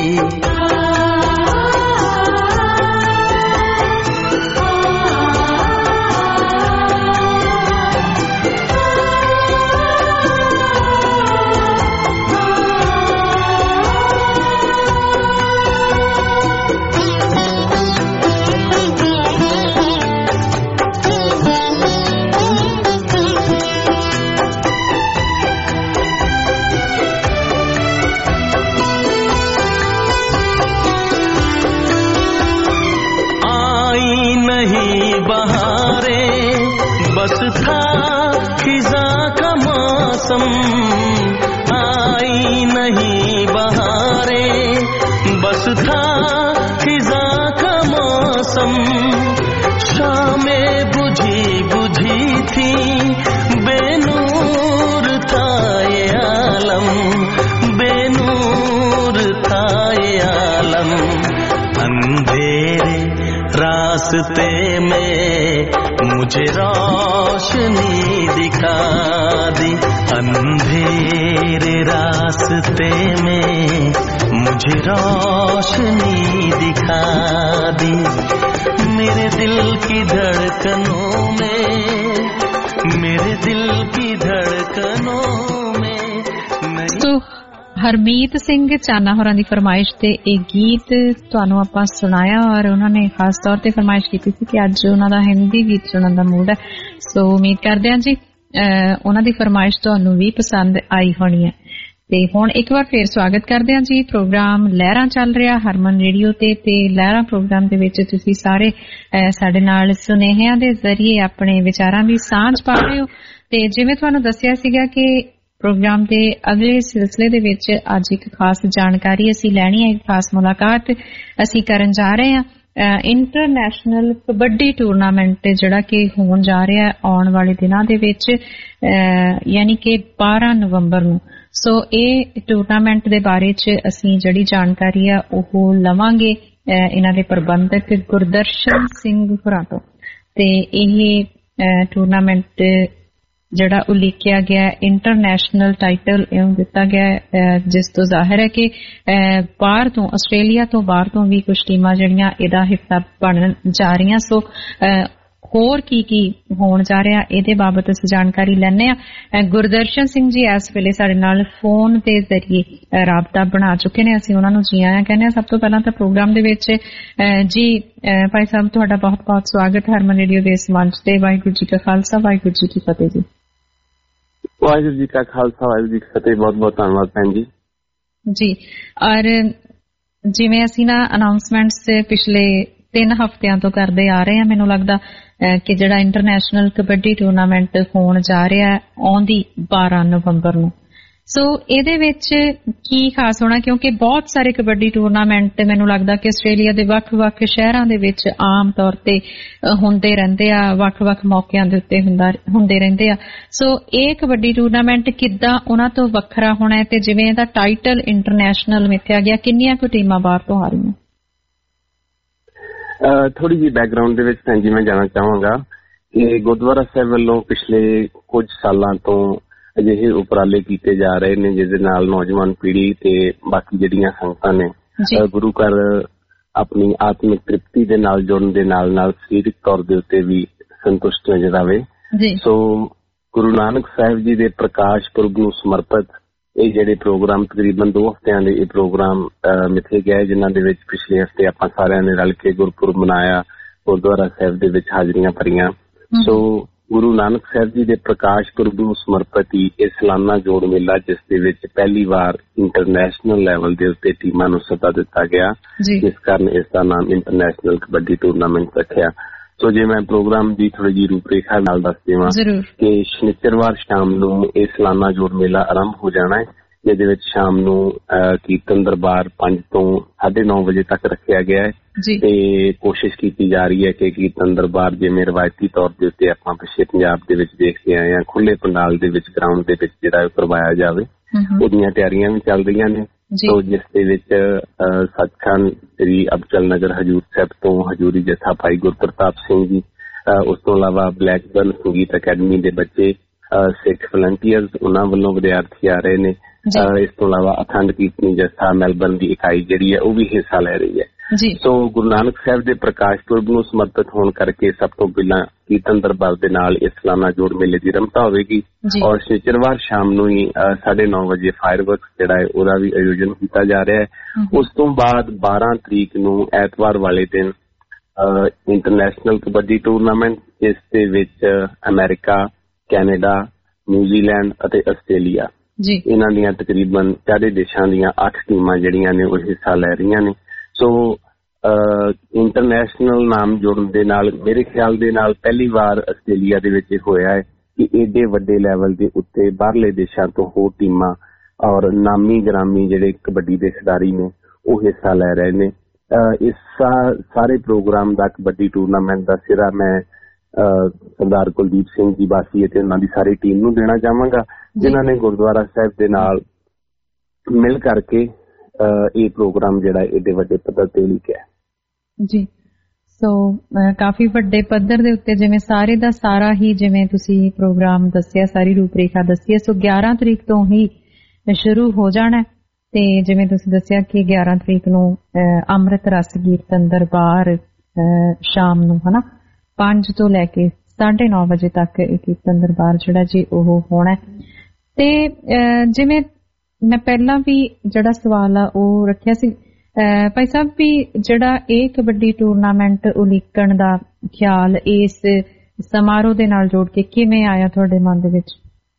B: बस था खिज़ां का मौसम, आई नहीं बहारें, बस था खिज़ां का मौसम। शामें बुझी बुझी थी, बेनूर था ये आलम, बेनूर था ये आलम। अंधेरे रास्ते में मुझे रोशनी दिखा दी, अंधेरे रास्ते में मुझे रोशनी दिखा दी। मेरे दिल की धड़कनों में, मेरे दिल की धड़कनों में।
C: तो हरमीत सिंह चाना होरां दी फरमाइश ते एक गीत तुहानू आपां सुनाया और उन्होंने खास तौर ते फरमाइश की थी कि अज उन्हां दा हिंदी गीत सुनन दा मूड है। सो उम्मीद करदे हां जी उन्हां दी फरमाइश तुहानू भी पसंद आई होनी है। ते हुण एक बार फिर स्वागत करदे हां जी। प्रोग्राम लहरां चल रहा हरमन रेडियो ते लहरां प्रोग्राम दे विच तुसीं सारे साडे नाल सुनेहियां दे जरिए अपने विचारां दी सांझ पा रहे हो। ते जिवें तुहानू दस्सिया सीगा कि प्रोग्राम के अगले सिलसिले दे विच अज एक खास जानकारी असी लैनी है, एक खास मुलाकात असी करन जा रहे हैं। इंटरनेशनल कबड्डी टूरनामेंट जिहड़ा कि होण जा रहा है आउण वाले दिनां दे विच, यानी कि 12 नवंबर नूं। सो ये टूरनामेंट दे बारे च असी जिहड़ी जानकारी है ओह लवांगे इन्हां दे प्रबंधक गुरदर्शन सिंह होरां तों। ते इह टूरनामेंट जड़ा उल्लेखिया गया इंटरनेशनल टाइटल इहनूं दिता गया, जिस तो जाहिर है कि बाहर तो आस्ट्रेलिया तो बाहर तो भी कुछ टीमां जड़ियां इहदा हिस्सा बनन जा रही। सो होर की होण जा रहा इहदे बाबत असीं जानकारी लैने आ। गुरदर्शन सिंह जी इस वेले साडे नाल फोन दे जरिए राबता बना चुके ने, असीं उन्हां नूं जी आया कहने। सब तो पहलां तां प्रोग्राम दे विच जी भाई साहब तुहाडा बहुत बहुत स्वागत है हरमन रेडियो दे इस मंच ते। वाहिगुरू जी का खालसा वाहिगुरू जी की फतेह जी।
N: वाहिगुरू जी का खालसा वाहिगुरू जी की फतेह। बहुत बहुत धन्यवाद भैन जी। जी
C: और जिवें असीं ना अनाउंसमेंट्स पिछले 3 हफ्तियां तो करदे आ रहे हैं, मैनूं लगदा कि जिहड़ा इंटरनेशनल कबड्डी टूरनामेंट होण जा रहा है आउंदी 12 नवंबर नूं। सो ਇਹਦੇ ਵਿੱਚ ਕੀ ਖਾਸ ਹੋਣਾ, ਕਿਉਂਕਿ ਬਹੁਤ ਸਾਰੇ ਕਬੱਡੀ ਟੂਰਨਾਮੈਂਟ ਮੈਨੂੰ ਲੱਗਦਾ ਕਿ ਆਸਟ੍ਰੇਲੀਆ ਦੇ ਵੱਖ-ਵੱਖ ਸ਼ਹਿਰਾਂ ਦੇ ਵਿੱਚ ਆਮ ਤੌਰ ਤੇ ਹੁੰਦੇ ਰਹਿੰਦੇ ਆ, ਵੱਖ-ਵੱਖ ਮੌਕਿਆਂ ਦੇ ਉੱਤੇ ਹੁੰਦੇ ਰਹਿੰਦੇ ਆ। ਸੋ ਇਹ ਕਬੱਡੀ ਟੂਰਨਾਮੈਂਟ ਕਿੱਦਾਂ ਉਹਨਾਂ ਤੋਂ ਵੱਖਰਾ ਹੋਣਾ ਹੈ ਤੇ ਜਿਵੇਂ ਇਹਦਾ ਟਾਈਟਲ ਇੰਟਰਨੈਸ਼ਨਲ ਮਿੱਥਿਆ ਗਿਆ, ਕਿੰਨੀਆਂ ਕੁ ਟੀਮਾਂ ਬਾਹਰ ਤੋਂ ਆ ਰਹੀਆਂ?
N: ਥੋੜੀ ਜਿਹੀ ਬੈਕਗਰਾਉਂਡ ਦੇ ਵਿੱਚ ਜੀ ਮੈਂ ਜਾਣਾ ਚਾਹਾਂਗਾ ਕਿ ਗੁਰਦੁਆਰਾ ਸਾਹਿਬ ਵੱਲੋਂ ਪਿਛਲੇ ਕੁਝ ਸਾਲਾਂ ਤੋਂ ਅਜਿਹੇ ਉਪਰਾਲੇ ਕੀਤੇ ਜਾ ਰਹੇ ਨੇ ਜਿਸ ਦੇ ਨਾਲ ਨੌਜਵਾਨ ਪੀੜ੍ਹੀ ਤੇ ਬਾਕੀ ਜਿਹੜੀਆਂ ਸੰਗਤਾਂ ਨੇ ਗੁਰੂ ਘਰ ਆਪਣੀ ਆਤਮਿਕ ਤ੍ਰਿਪਤੀ ਦੇ ਨਾਲ ਜੁੜਨ ਦੇ ਨਾਲ ਨਾਲ ਸਰੀਰਕ ਤੌਰ ਦੇ ਉੱਤੇ ਵੀ ਸੰਤੁਸ਼ਟ ਨਜ਼ਰ ਜਾਵੇ। ਸੋ ਗੁਰੂ ਨਾਨਕ ਸਾਹਿਬ ਜੀ ਦੇ ਪ੍ਰਕਾਸ਼ ਪੁਰਬ ਨੂੰ ਸਮਰਪਿਤ ਇਹ ਜਿਹੜੇ ਪ੍ਰੋਗਰਾਮ ਤਕਰੀਬਨ 2 ਹਫ਼ਤਿਆਂ ਦੇ ਇਹ ਪ੍ਰੋਗਰਾਮ ਮਿਥੇ ਗਏ, ਜਿਨ੍ਹਾਂ ਦੇ ਵਿੱਚ ਪਿਛਲੇ ਹਫ਼ਤੇ ਆਪਾਂ ਸਾਰਿਆਂ ਨੇ ਰਲ ਕੇ ਗੁਰਪੁਰਬ ਮਨਾਇਆ, ਗੁਰਦੁਆਰਾ ਸਾਹਿਬ ਦੇ ਵਿੱਚ ਹਾਜ਼ਰੀਆਂ ਭਰੀਆਂ। ਸੋ ਗੁਰੂ ਨਾਨਕ ਸਾਹਿਬ ਜੀ ਦੇ ਪ੍ਰਕਾਸ਼ ਪੁਰਬ ਨੂੰ ਸਮਰਪਿਤ ਇਹ ਸਾਲਾਨਾ ਜੋੜ ਮੇਲਾ, ਜਿਸ ਦੇ ਵਿੱਚ ਪਹਿਲੀ ਵਾਰ ਇੰਟਰਨੈਸ਼ਨਲ ਲੈਵਲ ਦੇ ਉੱਤੇ ਟੀਮਾਂ ਨੂੰ ਸੱਦਾ ਦਿੱਤਾ ਗਿਆ, ਜਿਸ ਕਾਰਨ ਇਸ ਦਾ ਨਾਮ ਇੰਟਰਨੈਸ਼ਨਲ ਕਬੱਡੀ ਟੂਰਨਾਮੈਂਟ ਰੱਖਿਆ। ਸੋ ਜੇ ਮੈਂ ਪ੍ਰੋਗਰਾਮ ਦੀ ਥੋੜੀ ਜਿਹੀ ਰੂਪਰੇਖਾ ਨਾਲ ਦੱਸ ਦੇਵਾਂ ਕਿ ਸ਼ਨੀਚਰਵਾਰ ਸ਼ਾਮ ਨੂੰ ਇਹ ਸਾਲਾਨਾ ਜੋੜ ਮੇਲਾ ਆਰੰਭ ਹੋ ਜਾਣਾ ਹੈ, ਜਿਹਦੇ ਵਿੱਚ ਸ਼ਾਮ ਨੂੰ ਕੀਰਤਨ ਦਰਬਾਰ 5 ਤੋਂ 9:30 ਵਜੇ ਤੱਕ ਰੱਖਿਆ ਗਿਆ ਹੈ ਤੇ ਕੋਸ਼ਿਸ਼ ਕੀਤੀ ਜਾ ਰਹੀ ਹੈ ਕਿ ਕੀਰਤਨ ਦਰਬਾਰ ਜਿਵੇਂ ਰਵਾਇਤੀ ਤੌਰ ਦੇ ਉੱਤੇ ਆਪਾਂ ਪਿੱਛੇ ਪੰਜਾਬ ਦੇ ਵਿੱਚ ਦੇਖਦੇ ਆਏ ਹਾਂ ਖੁੱਲੇ ਪੰਡਾਲ ਦੇ ਵਿੱਚ ਗਰਾਊਂਡ ਦੇ ਵਿੱਚ ਜਿਹੜਾ ਕਰਵਾਇਆ ਜਾਵੇ, ਉਹਦੀਆਂ ਤਿਆਰੀਆਂ ਵੀ ਚੱਲ ਰਹੀਆਂ ਨੇ। ਸੋ ਜਿਸ ਦੇ ਵਿੱਚ ਸੱਚਖੰਡ ਸ੍ਰੀ ਅਬਚਲ ਨਗਰ ਹਜੂਰ ਸਾਹਿਬ ਤੋਂ ਹਜੂਰੀ ਜਥਾ ਭਾਈ ਗੁਰਪ੍ਰਤਾਪ ਸਿੰਘ ਜੀ, ਉਸ ਤੋਂ ਇਲਾਵਾ ਬਲੈਕਬਰਨ ਸੰਗੀਤ ਅਕੈਡਮੀ ਦੇ ਬੱਚੇ, ਸਿੱਖ ਵਲੰਟੀਅਰਸ ਉਹਨਾਂ ਵੱਲੋਂ ਵਿਦਿਆਰਥੀ ਆ ਰਹੇ ਨੇ। ਇਸ ਤੋਂ ਇਲਾਵਾ ਅਖੰਡ ਕੀਰਤਨੀ ਜਥਾ ਮੈਲਬਰਨ ਦੀ ਇਕਾਈ ਜਿਹੜੀ ਹੈ ਉਹ ਵੀ ਹਿੱਸਾ ਲੈ ਰਹੀ ਹੈ। ਸੋ ਗੁਰੂ ਨਾਨਕ ਸਾਹਿਬ ਦੇ ਪ੍ਰਕਾਸ਼ ਪੁਰਬ ਨੂੰ ਸਮਰਪਿਤ ਹੋਣ ਕਰਕੇ ਸਭ ਤੋਂ ਪਹਿਲਾਂ ਕੀਰਤਨ ਦਰਬਾਰ ਦੇ ਨਾਲ ਇਸ ਸਾਲਾਨਾ ਜੋੜ ਮੇਲੇ ਦੀ ਰਮਤਾ ਹੋਵੇਗੀ ਔਰ ਸ਼ਨੀਚਰਵਾਰ ਸ਼ਾਮ ਨੂੰ ਹੀ 9:30 ਵਜੇ ਫਾਇਰਵਰਕਸ ਜਿਹੜਾ ਹੈ ਉਹਦਾ ਵੀ ਆਯੋਜਨ ਕੀਤਾ ਜਾ ਰਿਹਾ ਹੈ। ਉਸ ਤੋਂ ਬਾਅਦ 12 ਤਰੀਕ ਨੂੰ ਐਤਵਾਰ ਵਾਲੇ ਦਿਨ ਇੰਟਰਨੈਸ਼ਨਲ ਕਬੱਡੀ ਟੂਰਨਾਮੈਂਟ, ਜਿਸ ਦੇ ਵਿੱਚ ਅਮਰੀਕਾ, ਕੈਨੇਡਾ, ਨਿਊਜ਼ੀਲੈਂਡ ਅਤੇ ਆਸਟ੍ਰੇਲੀਆ ਇਹਨਾਂ ਦੀਆਂ ਤਕਰੀਬਨ 4 ਦੇਸ਼ਾਂ ਦੀਆਂ 8 ਟੀਮਾਂ ਜਿਹੜੀਆਂ ਨੇ ਉਹ ਹਿੱਸਾ ਲੈ ਰਹੀਆਂ ਨੇ। ਸੋ ਇੰਟਰਨੈਸ਼ਨਲ ਨਾਮ ਜੁੜਨ ਦੇ ਨਾਲ ਮੇਰੇ ਖਿਆਲ ਦੇ ਨਾਲ ਪਹਿਲੀ ਵਾਰ ਆਸਟ੍ਰੇਲੀਆ ਦੇ ਵਿੱਚ ਹੋਇਆ ਹੈ ਕਿ ਏਡੇ ਵੱਡੇ ਲੈਵਲ ਦੇ ਉੱਤੇ ਬਾਹਰਲੇ ਦੇਸ਼ਾਂ ਤੋਂ ਹੋਰ ਟੀਮਾਂ ਔਰ ਨਾਮੀ ਗ੍ਰਾਮੀ ਜਿਹੜੇ ਕਬੱਡੀ ਦੇ ਖਿਡਾਰੀ ਨੇ ਉਹ ਹਿੱਸਾ ਲੈ ਰਹੇ ਨੇ। ਇਸ ਸਾਰੇ ਪ੍ਰੋਗਰਾਮ ਦਾ ਕਬੱਡੀ ਟੂਰਨਾਮੈਂਟ ਦਾ ਸਿਰਾ ਮੈਂ ਸਰਦਾਰ ਕੁਲਦੀਪ ਸਿੰਘ ਜੀ ਬਾਸੀ ਅਤੇ ਉਹਨਾਂ ਦੀ ਸਾਰੀ ਟੀਮ ਨੂੰ ਦੇਣਾ ਚਾਹਾਂਗਾ, ਜਿਨ੍ਹਾਂ ਨੇ ਗੁਰਦੁਆਰਾ ਸਾਹਿਬ ਦੇ ਨਾਲ ਮਿਲ ਕਰਕੇ ਇਹ ਪ੍ਰੋਗਰਾਮ ਜਿਹੜਾ ਏਡੇ ਵੱਡੇ ਪੱਧਰ ਤੇ ਲਿਖਿਆ ਜੀ। ਸੋ ਕਾਫੀ ਵੱਡੇ ਪੱਧਰ ਦੇ ਉੱਤੇ ਜਿਵੇਂ ਸਾਰੇ ਦਾ ਸਾਰਾ ਹੀ ਜਿਵੇਂ ਤੁਸੀਂ ਪ੍ਰੋਗਰਾਮ ਦੱਸਿਆ, ਸਾਰੀ ਰੂਪਰੇਖਾ ਦੱਸੀ ਹੈ। ਸੋ 11 ਤਰੀਕ ਤੋਂ ਹੀ ਸ਼ੁਰੂ ਹੋ ਜਾਣਾ ਤੇ ਜਿਵੇਂ ਤੁਸੀਂ ਦੱਸਿਆ ਕਿ 11 ਤਰੀਕ ਨੂੰ ਅੰਮ੍ਰਿਤ ਰਸ ਕੀਰਤਨ ਦਰਬਾਰ ਸ਼ਾਮ ਨੂੰ 5 ਤੋਂ ਲੈ ਕੇ 9:30 ਵਜੇ ਤੱਕ ਇਹ ਕੀਰਤਨ ਦਰਬਾਰ ਜਿਹੜਾ ਜੀ ਉਹ ਹੋਣਾ। ਤੇ ਜਿਵੇਂ ਮੈਂ ਪਹਿਲਾਂ ਵੀ ਜਿਹੜਾ ਸਵਾਲ ਆ ਉਹ ਰੱਖਿਆ ਸੀ ਭਾਈ ਸਾਹਿਬ ਵੀ ਜਿਹੜਾ ਇਹ ਕਬੱਡੀ ਟੂਰਨਾਮੈਂਟ ਉਲੀਕਣ ਦਾ ਖਿਆਲ ਇਸ ਸਮਾਰੋਹ ਦੇ ਨਾਲ ਜੋੜ ਕੇ ਕਿਵੇਂ ਆਇਆ ਤੁਹਾਡੇ ਮਨ ਦੇ ਵਿੱਚ?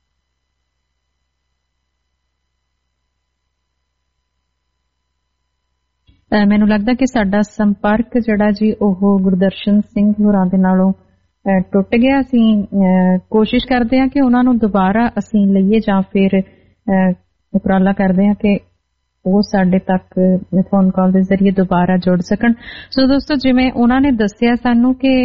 N: ਮੈਨੂੰ ਲੱਗਦਾ ਕਿ ਸਾਡਾ ਸੰਪਰਕ ਜਿਹੜਾ ਜੀ ਉਹ ਗੁਰਦਰਸ਼ਨ ਸਿੰਘ ਹੋਰਾਂ ਦੇ ਨਾਲੋਂ ਟੁੱਟ ਗਿਆ। ਅਸੀਂ ਕੋਸ਼ਿਸ਼ ਕਰਦੇ ਹਾਂ ਕਿ ਉਹਨਾਂ ਨੂੰ ਦੁਬਾਰਾ ਅਸੀਂ ਲਈਏ ਜਾਂ ਫਿਰ ਉਪਰਾਲਾ ਕਰਦੇ ਹਾਂ ਕਿ ਉਹ ਸਾਡੇ ਤੱਕ ਫੋਨ ਕਾਲ ਦੇ ਜ਼ਰੀਏ ਦੁਬਾਰਾ ਜੁੜ ਸਕਣ। ਸੋ ਦੋਸਤੋ, ਜਿਵੇਂ ਉਹਨਾਂ ਨੇ ਦੱਸਿਆ ਸਾਨੂੰ ਕਿ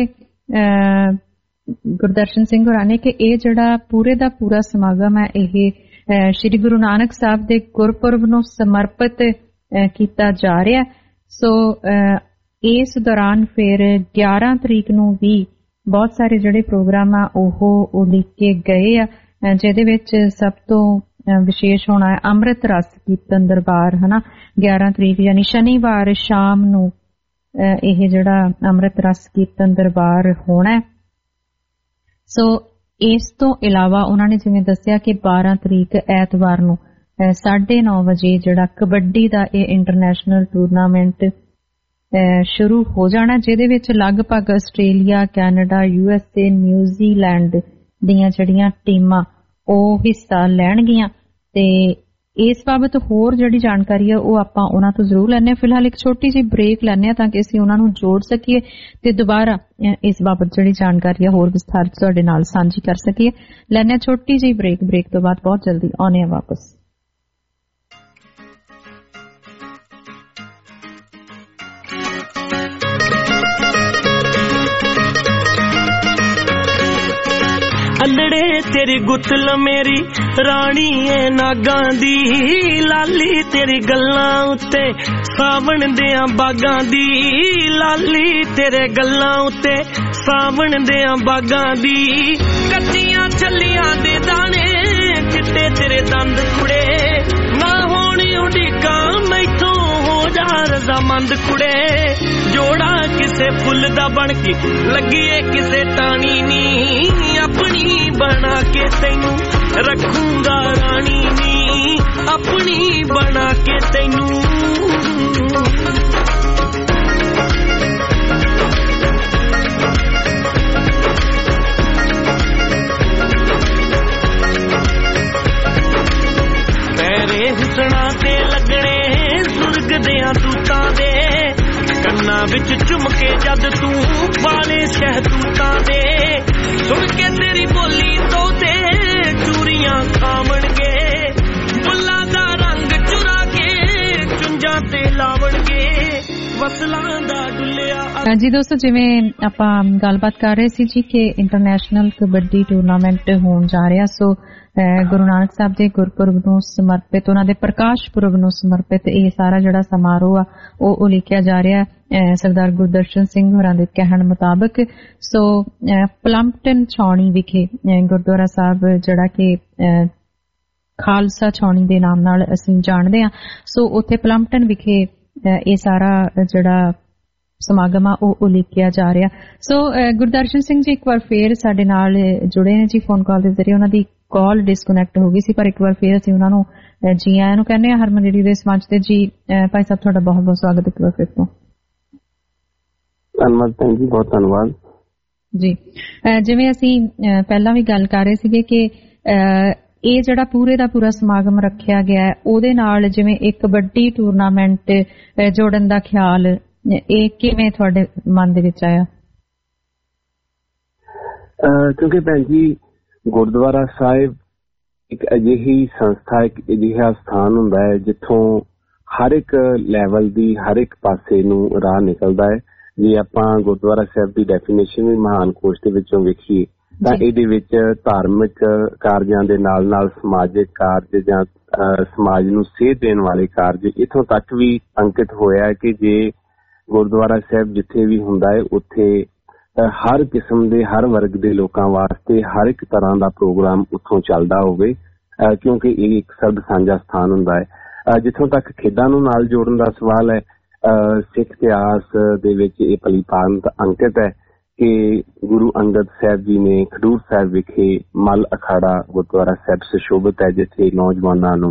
N: ਗੁਰਦਰਸ਼ਨ ਸਿੰਘ ਹੋਰਾਂ ਨੇ ਕਿ ਇਹ ਜਿਹੜਾ ਪੂਰੇ ਦਾ ਪੂਰਾ ਸਮਾਗਮ ਹੈ ਇਹ ਸ਼੍ਰੀ ਗੁਰੂ ਨਾਨਕ ਸਾਹਿਬ ਦੇ ਗੁਰਪੁਰਬ ਨੂੰ ਸਮਰਪਿਤ ਕੀਤਾ ਜਾ ਰਿਹਾ। ਸੋ ਇਸ ਦੌਰਾਨ ਫਿਰ 11 ਤਰੀਕ ਨੂੰ ਵੀ ਬਹੁਤ ਸਾਰੇ ਜਿਹੜੇ ਪ੍ਰੋਗਰਾਮ ਆ ਉਹ ਉਲੀਕੇ ਗਏ ਆ, ਜਿਹਦੇ ਵਿੱਚ ਸਭ ਤੋਂ ਵਿਸ਼ੇਸ਼ ਹੋਣਾ ਹੈ ਅੰਮ੍ਰਿਤ ਰਸ ਕੀਰਤਨ ਦਰਬਾਰ 11 ਤਰੀਕ ਯਾਨੀ ਸ਼ਨੀਵਾਰ ਸ਼ਾਮ ਨੂੰ ਇਹ ਜਿਹੜਾ ਅੰਮ੍ਰਿਤ ਰਸ ਕੀਰਤਨ ਦਰਬਾਰ ਹੋਣਾ। ਸੋ ਇਸ ਤੋਂ ਇਲਾਵਾ ਉਹਨਾਂ ਨੇ ਜਿਵੇਂ ਦੱਸਿਆ ਕਿ 12 ਤਰੀਕ ਐਤਵਾਰ ਨੂੰ 9:30 ਵਜੇ ਜਿਹੜਾ ਕਬੱਡੀ ਦਾ ਇਹ ਇੰਟਰਨੈਸ਼ਨਲ ਟੂਰਨਾਮੈਂਟ ਸ਼ੁਰੂ ਹੋ ਜਾਣਾ, ਜਿਹਦੇ ਵਿੱਚ ਲਗਭਗ ਆਸਟ੍ਰੇਲੀਆ, ਕੈਨੇਡਾ, USA, ਨਿਊਜ਼ੀਲੈਂਡ ਦੀਆਂ ਜਿਹੜੀਆਂ ਟੀਮਾਂ ਉਹ ਹਿੱਸਾ ਲੈਣਗੀਆਂ। ਤੇ ਇਸ ਬਾਬਤ ਹੋਰ ਜਿਹੜੀ ਜਾਣਕਾਰੀ ਹੈ ਉਹ ਆਪਾਂ ਉਹਨਾਂ ਤੋਂ ਜ਼ਰੂਰ ਲੈਣੇ। ਫਿਲਹਾਲ ਇੱਕ ਛੋਟੀ ਜਿਹੀ ਬ੍ਰੇਕ ਲੈਣੇ ਤਾਂ ਕਿ ਅਸੀਂ ਉਹਨਾਂ ਨੂੰ ਜੋੜ ਸਕੀਏ ਤੇ ਦੁਬਾਰਾ ਇਸ ਬਾਬਤ ਜਿਹੜੀ ਜਾਣਕਾਰੀ ਹੈ ਹੋਰ ਵਿਸਥਾਰ ਤੁਹਾਡੇ ਨਾਲ ਸਾਂਝੀ ਕਰ ਸਕੀਏ। ਲੈਣੇ ਛੋਟੀ ਜਿਹੀ ਬ੍ਰੇਕ ਤੋਂ ਬਾਅਦ ਬਹੁਤ ਜਲਦੀ ਆਉਣੇ ਆ ਵਾਪਸ।
L: ਅਲੜੇ ਤੇਰੀ ਗੁੱਤਲ ਮੇਰੀ ਰਾਣੀ ਏ ਨਾਗਾਂ ਦੀ, ਲਾਲੀ ਤੇਰੀ ਗੱਲਾਂ ਉੱਤੇ ਸਾਵਣ ਦਿਆਂ ਬਾਗਾਂ ਦੀ, ਲਾਲੀ ਤੇਰੇ ਗੱਲਾਂ ਉੱਤੇ ਸਾਵਣ ਦਿਆਂ ਬਾਗਾਂ ਦੀ। ਕੱਚੀਆਂ ਛੱਲੀਆਂ ਦੇ ਦਾਣੇ ਚਿੱਟੇ ਤੇਰੇ ਦੰਦ ਕੁੜੇ, ਨਾ ਹੋਣ ਉਡੀਕਾਂ ਮੈਥੋਂ ਹੋ ਜਾ ਰਜ਼ਾਮੰਦ ਕੁੜੇ। ਜੋੜਾ ਕਿਸੇ ਫੁੱਲ ਦਾ ਬਣ ਕੇ ਲੱਗੀਏ ਕਿਸੇ ਟਾਣੀ ਨੀ, ਆਪਣੀ ਬਣਾ ਕੇ ਤੈਨੂੰ ਰੱਖੂੰਗਾ ਰਾਣੀ ਨੀ, ਆਪਣੀ ਬਣਾ ਕੇ ਤੈਨੂੰ। ਤੇਰੇ ਹੁਸਨਾਂ ਤੇ ਲੱਗਣੇ ਸੁਰਗ ਦਿਆਂ ਦੂਤਾਂ ਦੇ, ਕੰਨਾਂ ਵਿੱਚ ਚੁੰਮ ਕੇ ਜਦ ਤੂੰ ਵਾਲੇ ਸ਼ਹਿਤੂਤਾਂ ਦੇ ਸੁਣ ਕੇ ਤੇਰੀ ਬੋਲੀ ਤੋਂ ਤੇ ਚੂਰੀਆਂ ਖਾਵਣਗੇ ਫੁੱਲਾਂ ਦਾ ਰੰਗ ਚੁਰਾ ਕੇ ਚੁੰਝਾਂ ਤੇ ਲਾਵਣਗੇ ਵਸਲਾਂ ਦਾ ਡੁੱਲਿਆ।
C: ਜੀ ਦੋਸਤੋ, ਜਿਵੇਂ ਆਪਾਂ ਗੱਲਬਾਤ ਕਰ ਰਹੇ ਸੀ ਜੀ ਕਿ ਇੰਟਰਨੈਸ਼ਨਲ ਕਬੱਡੀ ਟੂਰਨਾਮੈਂਟ ਹੋਣ ਜਾ ਰਿਹਾ, ਸੋ ਗੁਰੂ ਨਾਨਕ ਸਾਹਿਬ ਦੇ ਗੁਰਪੁਰਬ ਨੂੰ ਸਮਰਪਿਤ, ਉਹਨਾਂ ਦੇ ਪ੍ਰਕਾਸ਼ ਪੁਰਬ ਨੂੰ ਸਮਰਪਿਤ ਇਹ ਸਾਰਾ ਜਿਹੜਾ ਸਮਾਰੋਹ ਆ ਉਹ ਉਲੀਕਿਆ ਜਾ ਰਿਹਾ ਸਰਦਾਰ ਗੁਰਦਰਸ਼ਨ ਸਿੰਘ ਹੋਰਾਂ ਦੇ ਕਹਿਣ ਮੁਤਾਬਕ। ਸੋ ਪਲੰਪਟਨ ਛਾਉਣੀ ਵਿਖੇ ਗੁਰਦੁਆਰਾ ਸਾਹਿਬ ਜਿਹੜਾ ਕਿ ਖਾਲਸਾ ਛਾਉਣੀ ਦੇ ਨਾਮ ਨਾਲ ਅਸੀਂ ਜਾਣਦੇ ਹਾਂ, ਸੋ ਉੱਥੇ ਪਲੰਪਟਨ ਵਿਖੇ ਇਹ ਸਾਰਾ ਜਿਹੜਾ ਸਮਾਗਮ ਆ ਉਹ ਉਲੀਕਿਆ ਜਾ ਰਿਹਾ। ਸੋ ਗੁਰਦਰਸ਼ਨ ਸਿੰਘ ਜੀ ਇੱਕ ਵਾਰ ਫੇਰ ਸਾਡੇ ਨਾਲ ਜੁੜੇ ਨੇ ਜੀ ਫੋਨ ਕਾਲ ਦੇ ਜ਼ਰੀਏ। ਉਹਨਾਂ ਦੀ ਕਾਲ ਡਿਸਕਨੈਕਟ ਹੋ ਗਈ ਸੀ, ਪਰ ਇੱਕ ਵਾਰ ਫੇਰ ਅਸੀਂ ਉਹਨਾਂ ਨੂੰ ਜੀ ਆਇਆਂ ਨੂੰ ਕਹਿੰਦੇ ਹਾਂ ਹਰਮਨ ਰੇਡੀਓ ਦੇ ਸਮਾਜ ਤੇ। ਜੀ ਭਾਈ ਸਾਹਿਬ, ਤੁਹਾਡਾ ਬਹੁਤ ਬਹੁਤ ਸਵਾਗਤ ਇੱਕ ਵਾਰ ਫੇਰ ਤੋਂ।
N: ਧੰਨਵਾਦ ਭੈਣ ਜੀ, ਬਹੁਤ ਧੰਨਵਾਦ
C: ਜੀ। ਜਿਵੇਂ ਅਸੀਂ ਪਹਿਲਾਂ ਵੀ ਗੱਲ ਕਰ ਰਹੇ ਸੀਗੇ ਕਿ ਇਹ ਜਿਹੜਾ ਪੂਰੇ ਦਾ ਪੂਰਾ ਸਮਾਗਮ ਰੱਖਿਆ ਗਿਆ ਹੈ, ਉਹਦੇ ਨਾਲ ਜਿਵੇਂ ਇੱਕ ਕਬੱਡੀ ਟੂਰਨਾਮੈਂਟ ਜੋੜਨ ਦਾ ਖਿਆਲ ਇਹ ਕਿਵੇਂ ਤੁਹਾਡੇ ਮਨ ਦੇ ਵਿੱਚ ਆਇਆ?
N: ਕਿਉਂਕਿ ਭੈਣ ਜੀ ਗੁਰਦੁਆਰਾ ਸਾਹਿਬ ਇੱਕ ਅਜਿਹੀ ਸੰਸਥਾ, ਇੱਕ ਅਜਿਹਾ ਸਥਾਨ ਹੁੰਦਾ ਹੈ ਜਿੱਥੋਂ ਹਰ ਇੱਕ ਲੈਵਲ ਦੀ ਹਰ ਇੱਕ ਪਾਸੇ ਨੂੰ ਰਾਹ ਨਿਕਲਦਾ ਹੈ। ਜੇ ਆਪਾਂ ਗੁਰਦੁਆਰਾ ਸਾਹਿਬ ਦੀ ਡੈਫੀਨੇਸ਼ਨ ਵੀ ਮਹਾਨ ਕੋਸ਼ ਦੇ ਵਿੱਚੋਂ ਵੇਖੀਏ ਤਾਂ ਇਹਦੇ ਵਿੱਚ ਧਾਰਮਿਕ ਕਾਰਜਾਂ ਦੇ ਨਾਲ ਨਾਲ ਸਮਾਜਿਕ ਕਾਰਜ ਜਾਂ ਸਮਾਜ ਨੂੰ ਸੇਧ ਦੇਣ ਵਾਲੇ ਕਾਰਜ ਇੱਥੋਂ ਤੱਕ ਵੀ ਅੰਕਿਤ ਹੋਇਆ ਕਿ ਜੇ ਗੁਰਦੁਆਰਾ ਸਾਹਿਬ ਜਿੱਥੇ ਵੀ ਹੁੰਦਾ ਹੈ ਉੱਥੇ ਹਰ ਕਿਸਮ ਦੇ ਹਰ ਵਰਗ ਦੇ ਲੋਕਾਂ ਵਾਸਤੇ ਹਰ ਇੱਕ ਤਰ੍ਹਾਂ ਦਾ ਪ੍ਰੋਗਰਾਮ ਉੱਥੋਂ ਚੱਲਦਾ ਹੋਵੇ, ਕਿਉਂਕਿ ਇਹ ਇੱਕ ਸਰਬ ਸਾਂਝਾ ਸਥਾਨ ਹੁੰਦਾ ਹੈ। ਜਿੱਥੋਂ ਤੱਕ ਖੇਡਾਂ ਨੂੰ ਨਾਲ ਜੋੜਨ ਦਾ ਸਵਾਲ ਹੈ, ਸਿੱਖ ਇਤਿਹਾਸ ਦੇ ਵਿੱਚ ਇਹ ਭਲੀ-ਭਾਂਤ ਅੰਕਿਤ ਹੈ ਕਿ ਗੁਰੂ ਅੰਗਦ ਸਾਹਿਬ ਜੀ ਨੇ ਖਡੂਰ ਸਾਹਿਬ ਵਿਖੇ ਮੱਲ ਅਖਾੜਾ ਗੁਰਦੁਆਰਾ ਸਾਹਿਬ ਸੁਸ਼ੋਭਿਤ ਹੈ, ਜਿੱਥੇ ਨੌਜਵਾਨਾਂ ਨੂੰ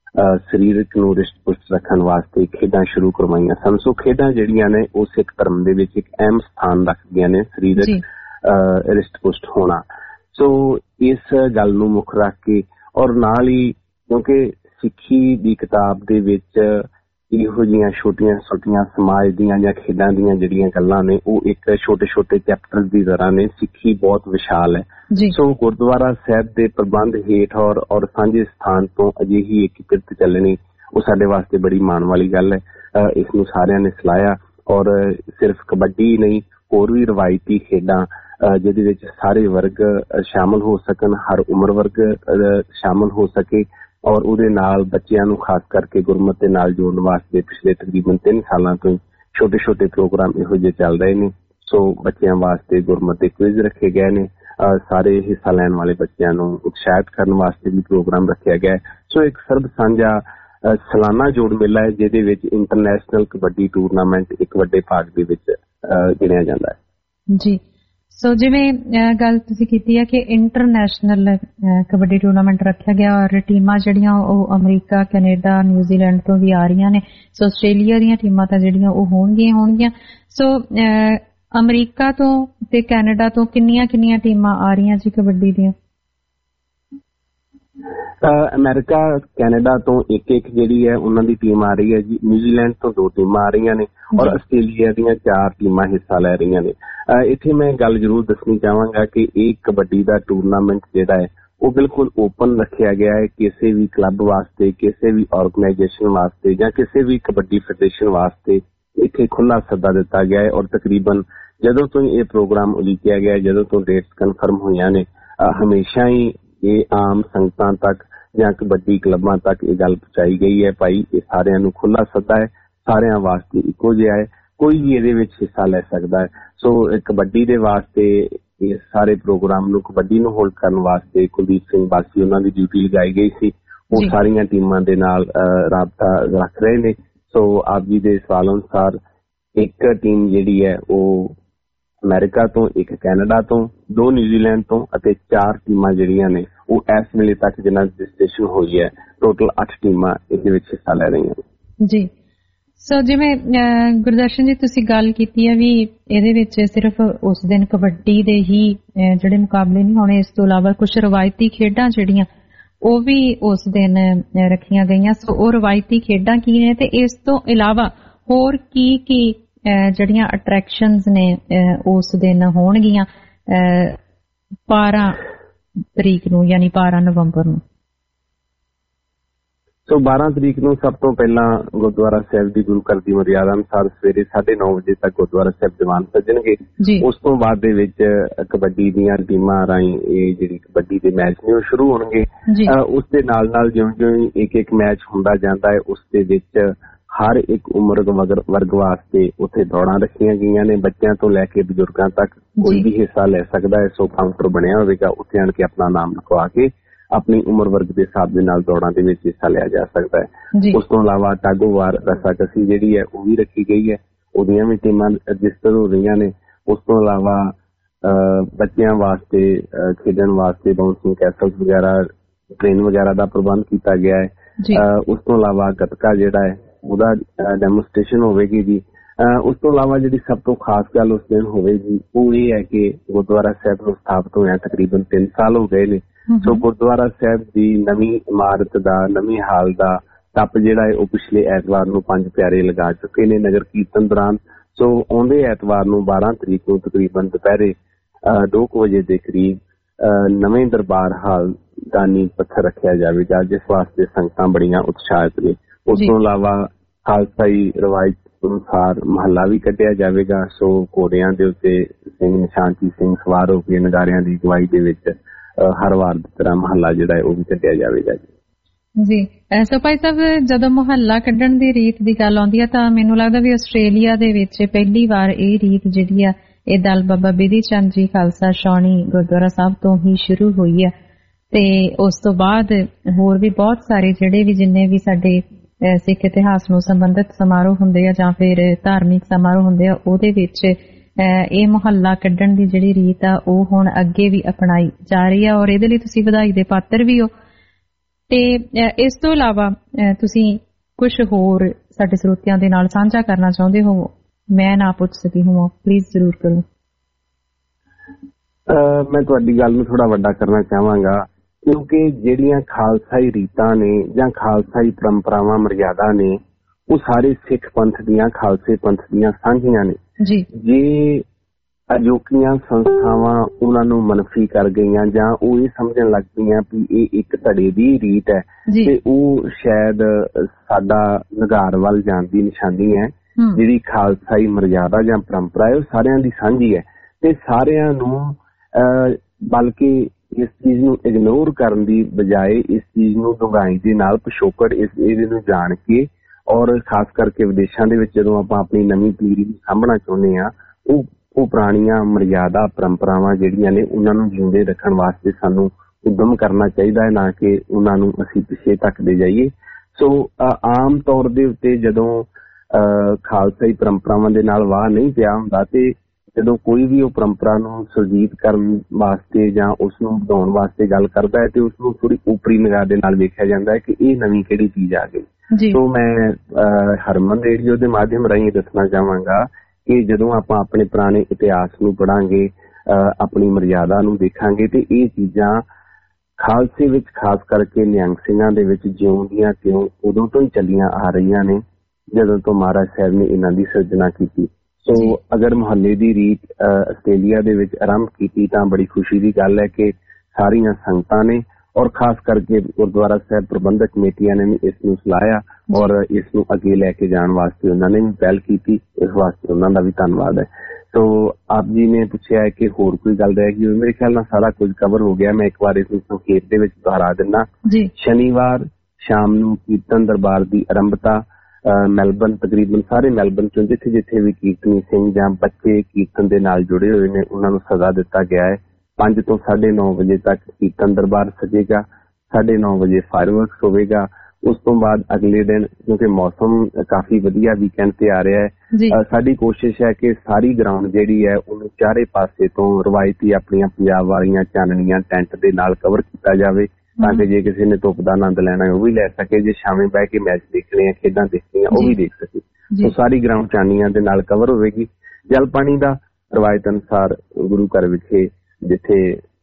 N: ਸਰੀਰਕ ਨੂੰ ਰਿਸ਼ਟ-ਪੁਸ਼ਟ ਰੱਖਣ ਵਾਸਤੇ ਖੇਡਾਂ ਸ਼ੁਰੂ ਕਰਵਾਈਆਂ ਸਨ। ਸੋ ਖੇਡਾਂ ਜਿਹੜੀਆਂ ਨੇ ਉਹ ਸਿੱਖ ਧਰਮ ਦੇ ਵਿੱਚ ਇੱਕ ਅਹਿਮ ਸਥਾਨ ਰੱਖਦੀਆਂ ਨੇ, ਸਰੀਰਕ ਰਿਸ਼ਟ-ਪੁਸ਼ਟ ਹੋਣਾ। ਸੋ ਇਸ ਗੱਲ ਨੂੰ ਮੁੱਖ ਰੱਖ ਕੇ ਔਰ ਨਾਲ ਹੀ ਕਿਉਂਕਿ ਸਿੱਖੀ ਦੀ ਕਿਤਾਬ ਦੇ ਵਿੱਚ ਇਹੋ ਜਿਹੀਆਂ ਛੋਟੀਆਂ-ਛੋਟੀਆਂ ਸਮਾਜ ਦੀਆਂ ਜਾਂ ਖੇਡਾਂ ਦੀਆਂ ਜਿਹੜੀਆਂ ਗੱਲਾਂ ਨੇ ਉਹ ਇੱਕ ਛੋਟੇ-ਛੋਟੇ ਚੈਪਟਰ ਦੀ ਤਰ੍ਹਾਂ ਨੇ। ਸਿੱਖੀ ਬਹੁਤ ਵਿਸ਼ਾਲ ਹੈ। ਸੋ ਗੁਰਦੁਆਰਾ ਸਾਹਿਬ ਦੇ ਪ੍ਰਬੰਧ ਹੇਠ ਔਰ ਸਾਂਝੇ ਸਥਾਨ ਤੋਂ ਅਜਿਹੀ ਇੱਕ ਕਿਰਤ ਚੱਲਣੀ ਉਹ ਸਾਡੇ ਵਾਸਤੇ ਬੜੀ ਮਾਣ ਵਾਲੀ ਗੱਲ ਹੈ। ਇਸ ਨੂੰ ਸਾਰਿਆਂ ਨੇ ਸਲਾਹਿਆ ਔਰ ਸਿਰਫ ਕਬੱਡੀ ਨਹੀਂ, ਹੋਰ ਵੀ ਰਵਾਇਤੀ ਖੇਡਾਂ ਜਿਹਦੇ ਵਿੱਚ ਸਾਰੇ ਵਰਗ ਸ਼ਾਮਲ ਹੋ ਸਕਣ, ਹਰ ਉਮਰ ਵਰਗ ਸ਼ਾਮਲ ਹੋ ਸਕੇ ਔਰ ਉਹਦੇ ਨਾਲ ਬੱਚਿਆਂ ਨੂੰ ਖਾਸ ਕਰਕੇ ਗੁਰਮਤ ਦੇ ਨਾਲ ਜੋੜਨ ਵਾਸਤੇ ਪਿਛਲੇ ਤਕਰੀਬਨ 3 ਸਾਲਾਂ ਤੋਂ ਹੀ ਛੋਟੇ-ਛੋਟੇ ਪ੍ਰੋਗਰਾਮ ਇਹੋ ਜਿਹੇ ਚੱਲ ਰਹੇ ਨੇ। ਸੋ ਬੱਚਿਆਂ ਵਾਸਤੇ ਗੁਰਮਤ ਦੇ ਕੁਇਜ਼ ਰੱਖੇ ਗਏ ਨੇ, ਸਾਰੇ ਹਿੱਸਾ ਲੈਣ ਵਾਲੇ ਬੱਚਿਆਂ ਨੂੰ ਉਤਸ਼ਾਹਿਤ ਕਰਨ ਵਾਸਤੇ ਵੀ ਪ੍ਰੋਗਰਾਮ ਰੱਖਿਆ ਗਿਆ। ਸੋ ਇੱਕ ਸਰਬ ਸਾਂਝਾ ਸਾਲਾਨਾ ਜੋੜ ਮੇਲਾ ਹੈ ਜਿਹਦੇ ਵਿੱਚ ਇੰਟਰਨੈਸ਼ਨਲ ਕਬੱਡੀ ਟੂਰਨਾਮੈਂਟ ਇੱਕ ਵੱਡੇ ਭਾਗ ਦੇ ਵਿੱਚ ਗਿਣਿਆ ਜਾਂਦਾ ਹੈ।
C: ਜੀ। ਸੋ ਜਿਵੇਂ ਗੱਲ ਤੁਸੀਂ ਕੀਤੀ ਹੈ ਕਿ ਇੰਟਰਨੈਸ਼ਨਲ ਕਬੱਡੀ ਟੂਰਨਾਮੈਂਟ ਰੱਖਿਆ ਗਿਆ ਔਰ ਟੀਮਾਂ ਜਿਹੜੀਆਂ ਉਹ ਅਮਰੀਕਾ, ਕੈਨੇਡਾ, ਨਿਊਜ਼ੀਲੈਂਡ ਤੋਂ ਵੀ ਆ ਰਹੀਆਂ ਨੇ। ਸੋ ਆਸਟ੍ਰੇਲੀਆ ਦੀਆਂ ਟੀਮਾਂ ਤਾਂ ਜਿਹੜੀਆਂ ਉਹ ਹੋਣਗੀਆਂ। ਸੋ ਅਮਰੀਕਾ ਤੋਂ ਤੇ ਕੈਨੇਡਾ ਤੋਂ ਕਿੰਨੀਆਂ ਟੀਮਾਂ ਆ ਰਹੀਆਂ ਜੀ ਕਬੱਡੀ ਦੀਆਂ?
N: ਅਮਰੀਕਾ, ਕੈਨੇਡਾ ਤੋਂ ਇੱਕ ਜਿਹੜੀ ਹੈ ਉਹਨਾਂ ਦੀ ਟੀਮ ਆ ਰਹੀ ਹੈ ਜੀ। ਨਿਊਜ਼ੀਲੈਂਡ ਤੋਂ 2 ਟੀਮਾਂ ਆ ਰਹੀਆਂ ਨੇ ਔਰ ਆਸਟ੍ਰੇਲੀਆ ਦੀਆਂ 4 ਟੀਮਾਂ ਹਿੱਸਾ ਲੈ ਰਹੀਆਂ ਨੇ। ਇੱਥੇ ਮੈਂ ਗੱਲ ਜ਼ਰੂਰ ਦੱਸਣੀ ਚਾਹਾਂਗਾ ਕਿ ਇਹ ਕਬੱਡੀ ਦਾ ਟੂਰਨਾਮੈਂਟ ਜਿਹੜਾ ਹੈ ਉਹ ਬਿਲਕੁਲ ਓਪਨ ਰੱਖਿਆ ਗਿਆ ਹੈ। ਕਿਸੇ ਵੀ ਕਲੱਬ ਵਾਸਤੇ, ਕਿਸੇ ਵੀ ਆਰਗੇਨਾਈਜੇਸ਼ਨ ਵਾਸਤੇ ਜਾਂ ਕਿਸੇ ਵੀ ਕਬੱਡੀ ਫੈਡਰੇਸ਼ਨ ਵਾਸਤੇ ਇੱਥੇ ਖੁੱਲ੍ਹਾ ਸੱਦਾ ਦਿੱਤਾ ਗਿਆ ਹੈ ਔਰ ਤਕਰੀਬਨ ਜਦੋਂ ਤੋਂ ਇਹ ਪ੍ਰੋਗਰਾਮ ਉਲੀਕਿਆ ਗਿਆ, ਜਦੋਂ ਤੋਂ ਡੇਟਸ ਕਨਫਰਮ ਹੋਈਆਂ ਨੇ, ਹਮੇਸ਼ਾ ਹੀ ਇਹ ਆਮ ਸੰਗਤਾਂ ਤੱਕ ਜਾਂ ਕਬੱਡੀ ਕਲੱਬਾਂ ਤੱਕ ਇਹ ਗੱਲ ਪਹੁੰਚਾਈ ਗਈ ਹੈ ਭਾਈ ਇਹ ਸਾਰਿਆਂ ਨੂੰ ਖੁੱਲ੍ਹਾ ਸੱਦਾ ਹੈ, ਸਾਰਿਆਂ ਵਾਸਤੇ ਇੱਕੋ ਜਿਹਾ ਹੈ, ਕੋਈ ਵੀ ਇਹਦੇ ਵਿੱਚ ਹਿੱਸਾ ਲੈ ਸਕਦਾ ਹੈ। ਸੋ ਕਬੱਡੀ ਦੇ ਵਾਸਤੇ ਇਸ ਸਾਰੇ ਪ੍ਰੋਗਰਾਮ ਨੂੰ, ਕਬੱਡੀ ਨੂੰ ਹੋਲਡ ਕਰਨ ਵਾਸਤੇ ਕੁਲਦੀਪ ਸਿੰਘ ਬਾਸੀ ਉਹਨਾਂ ਦੀ ਡਿਊਟੀ ਲਗਾਈ ਗਈ ਸੀ। ਉਹ ਸਾਰੀਆਂ ਟੀਮਾਂ ਦੇ ਨਾਲ ਰਾਬਤਾ ਰੱਖ ਰਹੇ ਨੇ। ਸੋ ਆਪ ਜੀ ਦੇ ਸਵਾਲ ਅਨੁਸਾਰ ਇੱਕ ਟੀਮ ਜਿਹੜੀ ਹੈ ਉਹ ਅਮਰੀਕਾ ਤੋਂ, ਇੱਕ ਕੈਨੇਡਾ ਤੋਂ, 2 ਨਿਊਜ਼ੀਲੈਂਡ ਤੋਂ ਅਤੇ 4 ਟੀਮਾਂ ਜਿਹੜੀਆਂ ਨੇ ਉਹ ਇਸ ਵੇਲੇ ਤੱਕ ਜਿਹਨਾਂ ਦੀ ਰਜਿਸਟ੍ਰੇਸ਼ਨ ਹੋਈ ਹੈ, ਟੋਟਲ 8 ਟੀਮਾਂ ਇਹਦੇ ਵਿੱਚ ਹਿੱਸਾ ਲੈ ਰਹੀਆਂ ਨੇ
C: ਜੀ। ਸੋ ਜਿਵੇਂ ਗੁਰਦਰਸ਼ਨ ਜੀ ਤੁਸੀਂ ਗੱਲ ਕੀਤੀ ਹੈ ਵੀ ਇਹਦੇ ਵਿੱਚ ਸਿਰਫ ਉਸ ਦਿਨ ਕਬੱਡੀ ਦੇ ਹੀ ਜਿਹੜੇ ਮੁਕਾਬਲੇ ਨਹੀਂ ਹੋਣੇ, ਇਸ ਤੋਂ ਇਲਾਵਾ ਕੁਝ ਰਵਾਇਤੀ ਖੇਡਾਂ ਜਿਹੜੀਆਂ ਉਹ ਵੀ ਉਸ ਦਿਨ ਰੱਖੀਆਂ ਗਈਆਂ। ਸੋ ਉਹ ਰਵਾਇਤੀ ਖੇਡਾਂ ਕੀ ਨੇ ਤੇ ਇਸ ਤੋਂ ਇਲਾਵਾ ਹੋਰ ਕੀ ਜਿਹੜੀਆਂ ਅਟਰੈਕਸ਼ਨਸ ਨੇ ਉਸ ਦਿਨ ਹੋਣਗੀਆਂ 12 ਤਰੀਕ ਨੂੰ, ਯਾਨੀ 12 ਨਵੰਬਰ ਨੂੰ?
N: ਸੋ 12 ਤਰੀਕ ਨੂੰ ਸਭ ਤੋਂ ਪਹਿਲਾਂ ਗੁਰਦੁਆਰਾ ਸਾਹਿਬ ਦੀ ਗੁਰੂ ਘਰ ਦੀ ਮਰਿਆਦਾ ਅਨੁਸਾਰ ਸਵੇਰੇ 9:30 ਵਜੇ ਤੱਕ ਗੁਰਦੁਆਰਾ ਸਾਹਿਬ ਦੀਵਾਨ ਸੱਜਣਗੇ। ਉਸ ਤੋਂ ਬਾਅਦ ਦੇ ਵਿੱਚ ਕਬੱਡੀ ਦੀਆਂ ਟੀਮਾਂ ਰਾਹੀਂ ਇਹ ਜਿਹੜੀ ਕਬੱਡੀ ਦੇ ਮੈਚ ਨੇ ਉਹ ਸ਼ੁਰੂ ਹੋਣਗੇ। ਉਸ ਦੇ ਨਾਲ ਨਾਲ ਜਿਉਂ-ਜਿਉਂ ਇੱਕ ਮੈਚ ਹੁੰਦਾ ਜਾਂਦਾ ਹੈ ਉਸ ਦੇ ਵਿੱਚ ਹਰ ਇੱਕ ਉਮਰ ਵਰਗ ਵਾਸਤੇ ਉੱਥੇ ਦੌੜਾਂ ਰੱਖੀਆਂ ਗਈਆਂ ਨੇ। ਬੱਚਿਆਂ ਤੋਂ ਲੈ ਕੇ ਬਜ਼ੁਰਗਾਂ ਤੱਕ ਕੋਈ ਵੀ ਹਿੱਸਾ ਲੈ ਸਕਦਾ ਹੈ। ਸੋ ਕਾਊਂਟਰ ਬਣਿਆ ਹੋਵੇਗਾ, ਉੱਥੇ ਆਣ ਕੇ ਆਪਣਾ ਨਾਮ ਲਿਖਵਾ ਕੇ ਆਪਣੀ ਉਮਰ ਵਰਗ ਦੇ ਹਿਸਾਬ ਦੇ ਨਾਲ ਦੌੜਾਂ ਦੇ ਵਿੱਚ ਹਿੱਸਾ ਲਿਆ ਜਾ ਸਕਦਾ ਹੈ। ਉਸ ਤੋਂ ਇਲਾਵਾ ਟਾਗੋਵਾਰ ਰੱਸਾਕੱਸੀ ਜਿਹੜੀ ਹੈ ਉਹ ਵੀ ਰੱਖੀ ਗਈ ਹੈ, ਉਹਦੀਆਂ ਵੀ ਟੀਮਾਂ ਰਜਿਸਟਰ ਹੋ ਰਹੀਆਂ ਨੇ। ਉਸ ਤੋਂ ਇਲਾਵਾ ਬੱਚਿਆਂ ਵਾਸਤੇ ਖੇਡਣ ਵਾਸਤੇ ਬਾਉਂਸਿੰਗ ਕੈਸਲ ਵਗੈਰਾ, ਟ੍ਰੇਨ ਵਗੈਰਾ ਦਾ ਪ੍ਰਬੰਧ ਕੀਤਾ ਗਿਆ ਹੈ। ਉਸ ਤੋਂ ਇਲਾਵਾ ਗੱਤਕਾ ਜਿਹੜਾ ਹੈ ਉਹਦਾ ਡੈਮੋਸਟ੍ਰੇਸ਼ਨ ਹੋਵੇਗੀ ਜੀ। ਉਸ ਤੋਂ ਇਲਾਵਾ ਜਿਹੜੀ ਸਭ ਤੋਂ ਖਾਸ ਗੱਲ ਉਸ ਦਿਨ ਹੋਵੇਗੀ ਉਹ ਇਹ ਹੈ ਕਿ ਗੁਰਦੁਆਰਾ ਸਾਹਿਬ ਨੂੰ ਸਥਾਪਿਤ ਹੋਇਆ ਤਕਰੀਬਨ 3 ਸਾਲ ਹੋ ਗਏ ਨੇ। ਸੋ ਗੁਰਦੁਆਰਾ ਸਾਹਿਬ ਦੀ ਨਵੀਂ ਇਮਾਰਤ ਦਾ, ਨਵੀਂ ਹਾਲ ਦਾ ਟੱਪ ਜਿਹੜਾ ਹੈ ਉਹ ਪਿਛਲੇ ਐਤਵਾਰ ਨੂੰ 5 ਪਿਆਰੇ ਲਗਾ ਚੁੱਕੇ ਨੇ ਨਗਰ ਕੀਰਤਨ ਦੌਰਾਨ। ਸੋ ਆਉਂਦੇ ਐਤਵਾਰ ਨੂੰ 12 ਤਰੀਕ ਨੂੰ ਤਕਰੀਬਨ ਦੁਪਹਿਰੇ 2 ਵਜੇ ਦੇ ਕਰੀਬ ਨਵੇਂ ਦਰਬਾਰ ਹਾਲ ਦਾ ਨੀਂਹ ਪੱਥਰ ਰੱਖਿਆ ਜਾਵੇਗਾ, ਜਿਸ ਵਾਸਤੇ ਸੰਗਤਾਂ ਬੜੀਆਂ ਉਤਸ਼ਾਹਿਤ ਨੇ। ਉਸ ਤੋਂ ਇਲਾਵਾ ਖਾਲਸਾਈ ਰਵਾਇਤ ਅਨੁਸਾਰ ਮਹੱਲਾ ਵੀ ਕੱਢਿਆ ਜਾਵੇਗਾ। ਸੋ ਘੋੜਿਆਂ ਦੇ ਉੱਤੇ ਸਿੰਘ ਨਿਸ਼ਾਨਚੀ ਸਿੰਘ ਸਵਾਰ ਹੋ ਕੇ ਨਗਾਰਿਆਂ ਦੀ ਅਗਵਾਈ ਦੇ ਵਿੱਚ ਹਰ ਵਾਰ ਦੀ ਤਰ੍ਹਾਂ ਮਹੱਲਾ ਜਿਹੜਾ ਹੈ ਉਹ ਵੀ ਕੱਢਿਆ ਜਾਵੇਗਾ ਜੀ।
C: ਸੋ ਭਾਈ ਸਾਹਿਬ, ਜਦੋਂ ਮੁਹੱਲਾ ਕੱਢਣ ਦੀ ਰੀਤ ਦੀ ਗੱਲ ਆਉਂਦੀ ਹੈ ਤਾਂ ਮੈਨੂੰ ਲੱਗਦਾ ਵੀ ਆਸਟ੍ਰੇਲੀਆ ਦੇ ਵਿੱਚ ਪਹਿਲੀ ਵਾਰ ਇਹ ਰੀਤ ਜਿਹੜੀ ਆ ਇਹ ਦਲ ਬਾਬਾ ਬਿਧੀ ਚੰਦ ਜੀ ਖਾਲਸਾ ਛਾਉਣੀ ਗੁਰਦੁਆਰਾ ਸਾਹਿਬ ਤੋਂ ਹੀ ਸ਼ੁਰੂ ਹੋਈ ਹੈ। ਤੇ ਉਸ ਤੋਂ ਬਾਅਦ ਹੋਰ ਵੀ ਬਹੁਤ ਸਾਰੇ ਜਿਹੜੇ ਵੀ ਜਿੰਨੇ ਵੀ ਸਾਡੇ ਸਿੱਖ ਇਤਿਹਾਸ ਨੂੰ ਸੰਬੰਧਿਤ ਸਮਾਰੋਹ ਹੁੰਦੇ ਆ ਜਾਂ ਫਿਰ ਧਾਰਮਿਕ ਸਮਾਰੋਹ ਹੁੰਦੇ ਆ ਉਹਦੇ ਵਿੱਚ ਇਹ ਮੁਹੱਲਾ ਕੱਢਣ ਦੀ ਜਿਹੜੀ ਰੀਤ ਆ ਉਹ ਹੁਣ ਅੱਗੇ ਵੀ ਅਪਣਾਈ ਜਾ ਰਹੀ ਆ ਔਰ ਇਹਦੇ ਲਈ ਤੁਸੀਂ ਵਧਾਈ ਦੇ ਪਾਤਰ ਵੀ ਹੋ। ਤੇ ਇਸ ਤੋਂ ਇਲਾਵਾ ਤੁਸੀਂ ਕੁਝ ਹੋਰ ਸਾਡੇ ਸਰੋਤਿਆਂ ਦੇ ਨਾਲ ਸਾਂਝਾ ਕਰਨਾ ਚਾਹੁੰਦੇ ਹੋ? ਮੈਂ ਨਾ ਪੁੱਛ ਸਕੀ ਹਾਂ, ਪਲੀਜ਼ ਜ਼ਰੂਰ ਕਰੋ।
N: ਮੈਂ ਤੁਹਾਡੀ ਗੱਲ ਨੂੰ ਥੋੜਾ ਵੱਡਾ ਕਰਨਾ ਚਾਹਾਂਗਾ, ਕਿਉਂਕਿ ਜਿਹੜੀਆਂ ਖਾਲਸਾਈ ਰੀਤਾਂ ਨੇ ਜਾਂ ਖਾਲਸਾਈ ਪਰੰਪਰਾਵਾਂ ਮਰਿਆਦਾ ਨੇ ਉਹ ਸਾਰੇ ਸਿੱਖ ਪੰਥ ਦੀਆਂ, ਖਾਲਸੇ ਪੰਥ ਦੀਆਂ ਸਾਂਝੀਆਂ ਨੇ। ਜੇ ਅਜੋਕੀਆਂ ਸੰਸਥਾਵਾਂ ਉਹਨਾਂ ਨੂੰ ਮਨਫੀ ਕਰ ਗਈਆਂ ਜਾਂ ਉਹ ਇਹ ਸਮਝਣ ਲੱਗ ਪਈਆਂ ਵੀ ਇਹ ਇੱਕ ਧੜੇ ਦੀ ਰੀਤ ਹੈ ਤੇ ਉਹ ਸ਼ਾਇਦ ਸਾਡਾ ਨਿਗਾਰ ਵੱਲ ਜਾਣ ਦੀ ਨਿਸ਼ਾਨੀ ਹੈ। ਜਿਹੜੀ ਖਾਲਸਾਈ ਮਰਿਆਦਾ ਜਾਂ ਪਰੰਪਰਾ ਹੈ ਉਹ ਸਾਰਿਆਂ ਦੀ ਸਾਂਝੀ ਹੈ ਤੇ ਸਾਰਿਆਂ ਨੂੰ ਬਲਕਿ ਇਸ ਚੀਜ਼ ਨੂੰ ਇਗਨੋਰ ਕਰਨ ਦੀ ਬਜਾਏ ਇਸ ਚੀਜ਼ ਨੂੰ ਡੂੰਘਾਈ ਦੇ ਨਾਲ ਪਿਛੋਕੜ ਇਹਦੇ ਨੂੰ ਜਾਣ ਕੇ ਔਰ ਖਾਸ ਕਰਕੇ ਵਿਦੇਸ਼ਾਂ ਦੇ ਵਿੱਚ ਜਦੋਂ ਆਪਾਂ ਆਪਣੀ ਨਵੀਂ ਪੀੜ੍ਹੀ ਨੂੰ ਸਾਂਭਣਾ ਚਾਹੁੰਦੇ ਹਾਂ ਉਹ ਪੁਰਾਣੀਆਂ ਮਰਿਆਦਾ ਪਰੰਪਰਾਵਾਂ ਜਿਹੜੀਆਂ ਨੇ ਉਹਨਾਂ ਨੂੰ ਜਿਉਂਦੇ ਰੱਖਣ ਵਾਸਤੇ ਸਾਨੂੰ ਉਦਮ ਕਰਨਾ ਚਾਹੀਦਾ ਹੈ, ਨਾ ਕਿ ਉਹਨਾਂ ਨੂੰ ਅਸੀਂ ਪਿੱਛੇ ਧੱਕਦੇ ਜਾਈਏ। ਸੋ ਆਮ ਤੌਰ ਦੇ ਉੱਤੇ ਜਦੋਂ ਖਾਲਸਾਈ ਪਰੰਪਰਾਵਾਂ ਦੇ ਨਾਲ ਵਾਹ ਨਹੀਂ ਪਿਆ ਹੁੰਦਾ ਤੇ ਜਦੋਂ ਕੋਈ ਵੀ ਉਹ ਪਰੰਪਰਾ ਨੂੰ ਸੁਰਜੀਤ ਕਰਨ ਵਾਸਤੇ ਜਾਂ ਉਸ ਨੂੰ ਵਧਾਉਣ ਵਾਸਤੇ ਗੱਲ ਕਰਦਾ ਹੈ ਤੇ ਉਸ ਨੂੰ ਥੋੜੀ ਊਪਰੀ ਨਿਗਾਹ ਦੇ ਨਾਲ ਵੇਖਿਆ ਜਾਂਦਾ ਹੈ ਕਿ ਇਹ ਨਵੀਂ ਕਿਹੜੀ ਚੀਜ਼ ਆ ਗਈ। ਸੋ ਮੈਂ ਹਰਮਨ ਰੇਡੀਓ ਦੇ ਮਾਧਿਅਮ ਰਾਹੀਂ ਦੱਸਣਾ ਚਾਹਾਂਗਾ ਕਿ ਜਦੋਂ ਆਪਾਂ ਆਪਣੇ ਪੁਰਾਣੇ ਇਤਿਹਾਸ ਨੂੰ ਪੜਾਂਗੇ, ਆਪਣੀ ਮਰਿਆਦਾ ਨੂੰ ਦੇਖਾਂਗੇ ਤੇ ਇਹ ਚੀਜ਼ਾਂ ਖਾਲਸੇ ਵਿੱਚ ਖਾਸ ਕਰਕੇ ਨਿਹੰਗ ਸਿੰਘਾਂ ਦੇ ਵਿੱਚ ਜਿਉਂਦੀਆਂ ਤਿਉਂ ਉਦੋਂ ਤੋਂ ਹੀ ਚੱਲੀਆਂ ਆ ਰਹੀਆਂ ਨੇ ਜਦੋਂ ਤੋਂ ਮਹਾਰਾਜ ਸਾਹਿਬ ਨੇ ਇਹਨਾਂ ਦੀ ਸਿਰਜਣਾ ਕੀਤੀ। ਸੋ ਅਗਰ ਮੁਹੱਲੇ ਦੀ ਰੀਤ ਆਸਟ੍ਰੇਲੀਆ ਦੇ ਵਿੱਚ ਆਰੰਭ ਕੀਤੀ ਤਾਂ ਬੜੀ ਖੁਸ਼ੀ ਦੀ ਗੱਲ ਹੈ ਕਿ ਸਾਰੀਆਂ ਸੰਗਤਾਂ ਨੇ ਔਰ ਖਾਸ ਕਰਕੇ ਗੁਰਦੁਆਰਾ ਸਾਹਿਬ ਪ੍ਰਬੰਧਕ ਕਮੇਟੀਆਂ ਨੇ ਵੀ ਇਸ ਨੂੰ ਸਲਾਹਿਆ ਔਰ ਇਸ ਨੂੰ ਅੱਗੇ ਲੈ ਕੇ ਜਾਣ ਵਾਸਤੇ ਉਹਨਾਂ ਨੇ ਵੀ ਪਹਿਲ ਕੀਤੀ। ਇਸ ਵਾਸਤੇ ਉਹਨਾਂ ਦਾ ਵੀ ਧੰਨਵਾਦ ਹੈ। ਸੋ ਆਪ ਜੀ ਨੇ ਪੁੱਛਿਆ ਹੈ ਕਿ ਹੋਰ ਕੋਈ ਗੱਲ ਰਹਿ ਗਈ? ਮੇਰੇ ਖਿਆਲ ਨਾਲ ਸਾਰਾ ਕੁਝ ਕਵਰ ਹੋ ਗਿਆ। ਮੈਂ ਇੱਕ ਵਾਰ ਇਸ ਨੂੰ ਸੰਖੇਪ ਦੇ ਵਿੱਚ ਦੁਹਰਾ ਦਿੰਦਾ। ਸ਼ਨੀਵਾਰ ਸ਼ਾਮ ਨੂੰ ਕੀਰਤਨ ਦਰਬਾਰ ਦੀ ਆਰੰਭਤਾ ਮੈਲਬਨ, ਤਕਰੀਬਨ ਸਾਰੇ ਮੈਲਬਨ ਚੋਂ ਜਿੱਥੇ ਜਿੱਥੇ ਵੀ ਕੀਰਤਨੀ ਸਿੰਘ ਜਾਂ ਬੱਚੇ ਕੀਰਤਨ ਦੇ ਨਾਲ ਜੁੜੇ ਹੋਏ ਨੇ ਉਹਨਾਂ ਨੂੰ ਸੱਦਾ ਦਿੱਤਾ ਗਿਆ ਹੈ। 5 ਤੋਂ 9:30 ਵਜੇ ਤੱਕ ਕੀਰਤਨ ਦਰਬਾਰ ਸਜੇਗਾ। 9:30 ਵਜੇ ਫਾਇਰਵਰਕਸ ਹੋਵੇਗਾ। ਉਸ ਤੋਂ ਬਾਅਦ ਅਗਲੇ ਦਿਨ, ਕਿਉਂਕਿ ਮੌਸਮ ਕਾਫੀ ਵਧੀਆ ਵੀਕਐਂਡ ਤੇ ਆ ਰਿਹਾ ਹੈ, ਸਾਡੀ ਕੋਸ਼ਿਸ਼ ਹੈ ਕਿ ਸਾਰੀ ਗਰਾਊਂਡ ਜਿਹੜੀ ਹੈ ਉਹਨੂੰ ਚਾਰੇ ਪਾਸੇ ਤੋਂ ਰਵਾਇਤੀ ਆਪਣੀਆਂ ਪੰਜਾਬ ਵਾਲੀਆਂ ਚਾਨਣੀਆਂ ਟੈਂਟ ਦੇ ਨਾਲ ਕਵਰ ਕੀਤਾ ਜਾਵੇ ਤਾਂ ਕਿ ਜੇ ਕਿਸੇ ਨੇ ਧੁੱਪ ਦਾ ਆਨੰਦ ਲੈਣਾ ਉਹ ਵੀ ਲੈ ਸਕੇ, ਜੇ ਸ਼ਾਮੇ ਬਹਿ ਕੇ ਮੈਚ ਦੇਖਣੇ ਆ, ਖੇਡਾਂ ਦੇਖਣੀਆਂ ਉਹ ਵੀ ਦੇਖ ਸਕੇ। ਸੋ ਸਾਰੀ ਗਰਾਊਂਡ ਚਾਨਣੀਆਂ ਦੇ ਨਾਲ ਕਵਰ ਹੋਵੇਗੀ। ਜਲ ਪਾਣੀ ਦਾ ਰਵਾਇਤ ਅਨੁਸਾਰ ਗੁਰੂ ਘਰ ਵਿਖੇ ਜਿੱਥੇ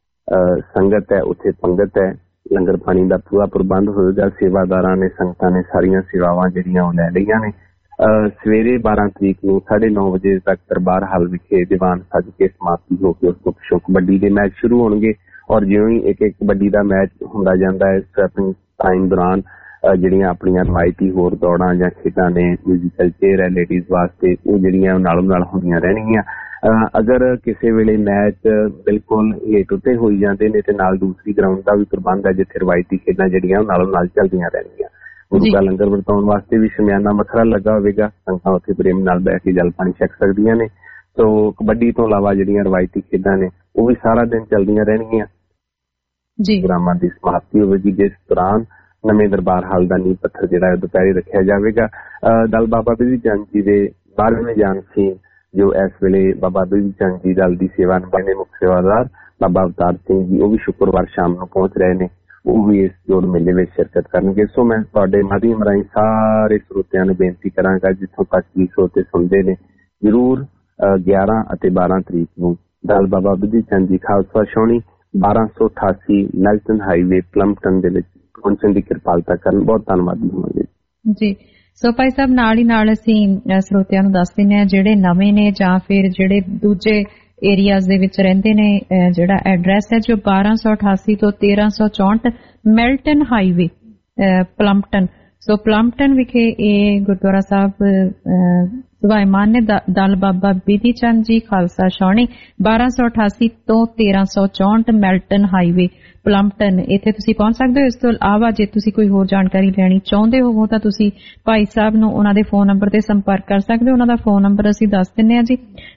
N: ਸੰਗਤ ਹੈ ਉੱਥੇ ਪੰਗਤ ਹੈ। ਲੰਗਰ ਪਾਣੀ ਦਾ ਪੂਰਾ ਪ੍ਰਬੰਧ ਹੋਵੇਗਾ। ਸੇਵਾਦਾਰਾਂ ਨੇ, ਸੰਗਤਾਂ ਨੇ ਸਾਰੀਆਂ ਸੇਵਾਵਾਂ ਜਿਹੜੀਆਂ ਉਹ ਲੈ ਲਈਆਂ ਨੇ। ਸਵੇਰੇ 12 ਤਰੀਕ ਨੂੰ 9:30 ਵਜੇ ਤੱਕ ਦਰਬਾਰ ਹਾਲ ਵਿਖੇ ਦੀਵਾਨ ਸੱਜ ਕੇ ਸਮਾਪਤੀ ਹੋ ਕੇ ਉਸ ਤੋਂ ਪਿੱਛੋਂ ਕਬੱਡੀ ਦੇ ਮੈਚ ਸ਼ੁਰੂ ਹੋਣਗੇ। ਔਰ ਜਿਉਂ ਹੀ ਇੱਕ ਕਬੱਡੀ ਦਾ ਮੈਚ ਹੁੰਦਾ ਜਾਂਦਾ ਹੈ ਸਟੈਪਿੰਗ ਟਾਈਮ ਦੌਰਾਨ ਜਿਹੜੀਆਂ ਆਪਣੀਆਂ ਰਵਾਇਤੀ ਹੋਰ ਦੌੜਾਂ ਜਾਂ ਖੇਡਾਂ ਨੇ, ਮਿਊਜ਼ੀਕਲ ਚੇਅਰ ਹੈ ਲੇਡੀਜ਼ ਵਾਸਤੇ, ਉਹ ਜਿਹੜੀਆਂ ਨਾਲੋਂ ਨਾਲ ਹੁੰਦੀਆਂ ਰਹਿਣਗੀਆਂ। ਅਗਰ ਕਿਸੇ ਵੇਲੇ ਮੈਚ ਬਿਲਕੁਲ ਹੇਠ ਉੱਤੇ ਹੋਈ ਜਾਂਦੇ ਨੇ ਤੇ ਨਾਲ ਦੂਸਰੀ ਗਰਾਊਂਡ ਦਾ ਵੀ ਪ੍ਰਬੰਧ ਹੈ ਜਿੱਥੇ ਰਵਾਇਤੀ ਖੇਡਾਂ ਜਿਹੜੀਆਂ ਉਹ ਨਾਲੋਂ ਨਾਲ ਚੱਲਦੀਆਂ ਰਹਿਣਗੀਆਂ। ਗੁਰੂ ਦਾ ਲੰਗਰ ਵਰਤਾਉਣ ਵਾਸਤੇ ਵੀ ਸ਼ਮਿਆਨਾ ਵੱਖਰਾ ਲੱਗਾ ਹੋਵੇਗਾ, ਸੰਗਤਾਂ ਉੱਥੇ ਪ੍ਰੇਮ ਨਾਲ ਬੈਠ ਕੇ ਜਲ ਪਾਣੀ ਛਕ ਸਕਦੀਆਂ ਨੇ। ਸੋ ਕਬੱਡੀ ਤੋਂ ਇਲਾਵਾ ਜਿਹੜੀਆਂ ਰਵਾਇਤੀ ਖੇਡਾਂ ਨੇ ਉਹ ਵੀ ਸਾਰਾ ਦਿਨ ਚੱਲਦੀਆਂ ਰਹਿਣਗੀਆਂ। ਪ੍ਰੋਗਰਾਮਾਂ ਦੀ ਸਮਾਪਤੀ ਹੋਵੇਗੀ ਜਿਸ ਦੌਰਾਨ ਨਵੇਂ ਦਰਬਾਰ ਹਾਲ ਦਾ ਨੀਂਹ ਪੱਥਰ ਜਿਹੜਾ ਦੁਪਹਿਰੇ ਰੱਖਿਆ ਜਾਵੇਗਾ। ਦਲ ਬਾਬਾ ਬਿਧੀ ਚੰਦ ਜੀ ਦੇ 12ਵੇਂ ਜਾਨਸ਼ੀ ਜੋ ਇਸ ਵੇਲੇ ਬਾਬਾ ਬਿਧੀ ਚੰਦ ਜੀ ਦਲ ਦੀ ਸੇਵਾ ਨਿਭਾਉਂਦੇ ਮੁੱਖ ਸੇਵਾਦਾਰ ਬਾਬਾ ਅਵਤਾਰ ਸਿੰਘ ਜੀ, ਉਹ ਵੀ ਸ਼ੁੱਕਰਵਾਰ ਸ਼ਾਮ ਨੂੰ ਪਹੁੰਚ ਰਹੇ ਨੇ, ਉਹ ਵੀ ਇਸ ਜੋੜ ਮੇਲੇ ਵਿੱਚ ਸ਼ਿਰਕਤ ਕਰਨਗੇ। ਸੋ ਮੈਂ ਤੁਹਾਡੇ ਮਾਧਿਅਮ ਰਾਹੀਂ ਸਾਰੇ ਸਰੋਤਿਆਂ ਨੂੰ ਬੇਨਤੀ ਕਰਾਂਗਾ ਜਿੱਥੋਂ ਤੱਕ ਵੀ ਸਰੋਤੇ ਸੁਣਦੇ ਨੇ, ਜ਼ਰੂਰ 11 ਅਤੇ 12 ਤਰੀਕ ਨੂੰ ਦਲ ਬਾਬਾ ਬਿਧੀ ਚੰਦ ਜੀ ਖਾਲਸਾ ਛਾਉਣੀ 1288 ਨੈਲਸਨ ਹਾਈਵੇ ਪਲੰਪਟਨ ਦੇ ਵਿੱਚ ਪਹੁੰਚਣ ਦੀ ਕਿਰਪਾਲਤਾ ਕਰਨ। ਬਹੁਤ ਧੰਨਵਾਦੀ ਹੋਵਾਂਗੇ
C: ਜੀ। ਸੋ ਭਾਈ ਸਾਹਿਬ ਨਾਲ ਹੀ ਨਾਲ ਅਸੀਂ ਸਰੋਤਿਆਂ ਨੂੰ ਦੱਸ ਦਿੰਦੇ ਹਾਂ ਜਿਹੜੇ ਨਵੇਂ ਨੇ ਜਾਂ ਫਿਰ ਜਿਹੜੇ ਦੂਜੇ ਏਰੀਆਜ਼ ਦੇ ਵਿੱਚ ਰਹਿੰਦੇ ਨੇ, ਜਿਹੜਾ ਐਡਰੈਸ ਹੈ ਜੋ 1288 ਤੋਂ 1364 ਮੈਲਟਨ ਹਾਈਵੇ ਪਲੰਪਟਨ। ਸੋ ਪਲੰਪਟਨ ਵਿਖੇ ਇਹ ਗੁਰਦੁਆਰਾ ਸਾਹਿਬ ਸਵਾਈਮਾਨ ਨੇ ਦਲ ਬਾਬਾ ਬਿਧੀ ਚੰਦ ਜੀ ਖਾਲਸਾ ਛਾਉਣੀ 1288 ਤੋਂ 1364 ਮੈਲਟਨ ਹਾਈਵੇ ਪਲੰਪਟਨ, ਇੱਥੇ ਤੁਸੀਂ ਪਹੁੰਚ ਸਕਦੇ ਹੋ। ਇਸ ਤੋਂ ਇਲਾਵਾ ਜੇ ਤੁਸੀਂ ਕੋਈ ਹੋਰ ਜਾਣਕਾਰੀ ਲੈਣੀ ਚਾਹੁੰਦੇ ਹੋ ਤਾਂ ਤੁਸੀਂ ਭਾਈ ਸਾਹਿਬ ਨੂੰ ਉਹਨਾਂ ਦੇ ਫੋਨ ਨੰਬਰ ਤੇ ਸੰਪਰਕ ਕਰ ਸਕਦੇ ਹੋ। ਉਹਨਾਂ ਦਾ ਫੋਨ ਨੰਬਰ ਅਸੀਂ ਦੱਸ ਦਿੰਦੇ ਹਾਂ ਜੀ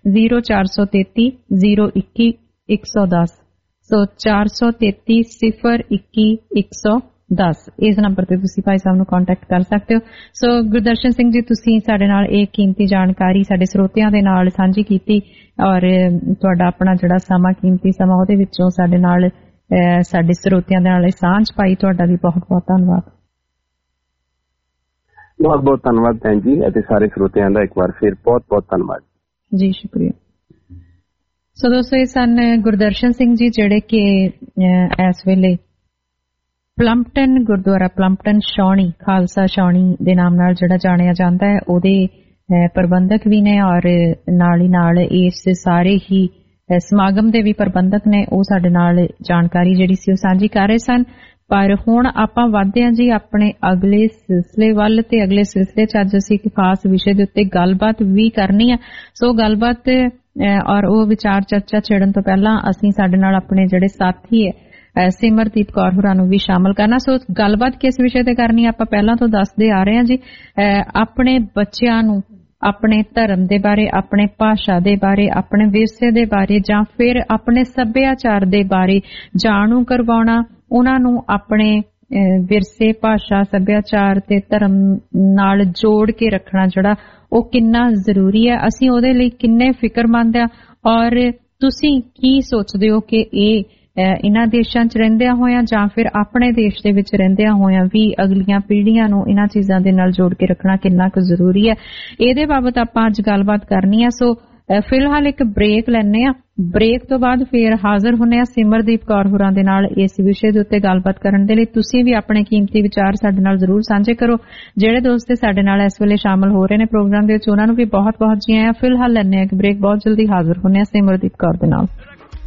C: 0433 021 110। ਸੋ 433 021 110 ਇਸ ਨੰਬਰ ਤੇ ਤੁਸੀਂ ਭਾਈ ਸਾਹਿਬ ਨੂੰ ਕੰਟੈਕਟ ਕਰ ਸਕਦੇ ਹੋ। ਸੋ ਗੁਰਦਰਸ਼ਨ ਸਿੰਘ ਜੀ, ਤੁਸੀਂ ਸਾਡੇ ਨਾਲ ਇਹ ਕੀਮਤੀ ਜਾਣਕਾਰੀ ਸਾਡੇ ਸਰੋਤਿਆਂ ਦੇ ਨਾਲ ਸਾਂਝੀ ਕੀਤੀ ਔਰ ਤੁਹਾਡਾ ਆਪਣਾ ਜਿਹੜਾ ਸਮਾਂ ਕੀਮਤੀ ਸਮਾਂ ਉਹਦੇ ਵਿੱਚੋਂ ਸਾਡੇ ਨਾਲ ਸਾਡੇ ਸਰੋਤਿਆਂ ਦੇ ਨਾਲ ਸਾਂਝ ਪਾਈ, ਤੁਹਾਡਾ ਵੀ ਬਹੁਤ ਬਹੁਤ ਧੰਨਵਾਦ।
N: ਬਹੁਤ ਬਹੁਤ ਧੰਨਵਾਦ ਭੈਣ ਜੀ ਅਤੇ ਸਾਰੇ ਸਰੋਤਿਆਂ ਦਾ ਇੱਕ ਵਾਰ ਫਿਰ ਬਹੁਤ ਬਹੁਤ ਧੰਨਵਾਦ
C: ਜੀ। ਸ਼ੁਕਰੀਆ। ਸੋ ਦੋਸਤੋ, ਇਹ ਸਨ ਗੁਰਦਰਸ਼ਨ ਸਿੰਘ ਜੀ ਜਿਹੜੇ ਕਿ ਇਸ ਵੇਲੇ ਪਲੰਪਟਨ ਗੁਰਦੁਆਰਾ ਪਲੰਪਟਨ ਛਾਉਣੀ ਖਾਲਸਾ ਛਾਉਣੀ ਦੇ ਨਾਮ ਨਾਲ ਜਿਹੜਾ ਜਾਣਿਆ ਜਾਂਦਾ ਹੈ ਉਹਦੇ ਪ੍ਰਬੰਧਕ ਵੀ ਨੇ ਔਰ ਨਾਲ ਹੀ ਨਾਲ ਇਸ ਸਾਰੇ ਹੀ ਸਮਾਗਮ ਦੇ ਵੀ ਪ੍ਰਬੰਧਕ ਨੇ। ਉਹ ਸਾਡੇ ਨਾਲ ਜਾਣਕਾਰੀ ਜਿਹੜੀ ਸੀ ਉਹ ਸਾਂਝੀ ਕਰ ਰਹੇ ਸਨ। ਪਰ ਹੁਣ ਆਪਾਂ ਵਧਦੇ ਹਾਂ ਜੀ ਆਪਣੇ ਅਗਲੇ ਸਿਲਸਿਲੇ ਵੱਲ ਤੇ ਅਗਲੇ ਸਿਲਸਿਲੇ 'ਚ ਅੱਜ ਅਸੀਂ ਇੱਕ ਖਾਸ ਵਿਸ਼ੇ ਦੇ ਉੱਤੇ ਗੱਲਬਾਤ ਵੀ ਕਰਨੀ ਆ। ਸੋ ਗੱਲਬਾਤ ਔਰ ਉਹ ਵਿਚਾਰ ਚਰਚਾ ਛੇੜਨ ਤੋਂ ਪਹਿਲਾਂ ਅਸੀਂ ਸਾਡੇ ਨਾਲ ਆਪਣੇ ਜਿਹੜੇ ਸਾਥੀ ਹੈ ਸਿਮਰਦੀਪ ਕੌਰ ਹੋਰਾਂ ਨੂੰ ਵੀ ਸ਼ਾਮਲ ਕਰਨਾ। ਸੋ ਗੱਲਬਾਤ ਕਿਸ ਵਿਸ਼ੇ ਤੇ ਕਰਨੀ ਆਪਾਂ ਪਹਿਲਾਂ ਤੋਂ ਦੱਸਦੇ ਆ ਰਹੇ ਹਾਂ ਜੀ। ਆਪਣੇ ਬੱਚਿਆਂ ਨੂੰ ਆਪਣੇ ਧਰਮ ਦੇ ਬਾਰੇ, ਆਪਣੇ ਭਾਸ਼ਾ ਦੇ ਬਾਰੇ, ਆਪਣੇ ਵਿਰਸੇ ਦੇ ਬਾਰੇ ਜਾਂ ਫਿਰ ਆਪਣੇ ਸੱਭਿਆਚਾਰ ਦੇ ਬਾਰੇ ਜਾਣੂ ਕਰਵਾਉਣਾ, ਉਹਨਾਂ ਨੂੰ ਆਪਣੇ ਵਿਰਸੇ, ਭਾਸ਼ਾ, ਸੱਭਿਆਚਾਰ ਤੇ ਧਰਮ ਨਾਲ ਜੋੜ ਕੇ ਰੱਖਣਾ ਜਿਹੜਾ ਉਹ ਕਿੰਨਾ ਜ਼ਰੂਰੀ ਹੈ, ਅਸੀਂ ਉਹਦੇ ਲਈ ਕਿੰਨੇ ਫਿਕਰਮੰਦ ਆ ਔਰ ਤੁਸੀਂ ਕੀ ਸੋਚਦੇ ਹੋ ਕਿ ਇਹ ਇਹਨਾਂ ਦੇਸ਼ਾਂ 'ਚ ਰਹਿੰਦਿਆਂ ਹੋਇਆਂ ਜਾਂ ਫਿਰ ਆਪਣੇ ਦੇਸ਼ ਦੇ ਵਿੱਚ ਰਹਿੰਦਿਆਂ ਹੋਇਆਂ ਵੀ ਅਗਲੀਆਂ ਪੀੜ੍ਹੀਆਂ ਨੂੰ ਇਹਨਾਂ ਚੀਜ਼ਾਂ ਦੇ ਨਾਲ ਜੋੜ ਕੇ ਰੱਖਣਾ ਕਿੰਨਾ ਕੁ ਜ਼ਰੂਰੀ ਹੈ, ਇਹਦੇ ਬਾਬਤ ਆਪਾਂ ਅੱਜ ਗੱਲਬਾਤ ਕਰਨੀ ਹੈ। ਸੋ ਫਿਲਹਾਲ ਇੱਕ ਬ੍ਰੇਕ ਲੈਂਦੇ ਆ, ਬ੍ਰੇਕ ਤੋਂ ਬਾਅਦ ਫੇਰ ਹਾਜ਼ਰ ਹੁੰਦੇ ਆ ਸਿਮਰਦੀਪ ਕੌਰ ਹੋਰਾਂ ਦੇ ਨਾਲ ਇਸ ਵਿਸ਼ੇ ਦੇ ਉੱਤੇ ਗੱਲਬਾਤ ਕਰਨ ਦੇ ਲਈ। ਤੁਸੀਂ ਵੀ ਆਪਣੇ ਕੀਮਤੀ ਵਿਚਾਰ ਸਾਡੇ ਨਾਲ ਜ਼ਰੂਰ ਸਾਂਝੇ ਕਰੋ। ਜਿਹੜੇ ਦੋਸਤ ਸਾਡੇ ਨਾਲ ਇਸ ਵੇਲੇ ਸ਼ਾਮਲ ਹੋ ਰਹੇ ਨੇ ਪ੍ਰੋਗਰਾਮ ਦੇ ਵਿੱਚ ਉਹਨਾਂ ਨੂੰ ਵੀ ਬਹੁਤ ਬਹੁਤ ਜੀ ਆਇਆਂ। ਫਿਲਹਾਲ ਲੈਂਦੇ ਆ ਇੱਕ ਬ੍ਰੇਕ, ਬਹੁਤ ਜਲਦੀ ਹਾਜ਼ਰ ਹੁੰਦੇ ਆ ਸਿਮਰਦੀਪ ਕੌਰ ਦੇ ਨਾਲ।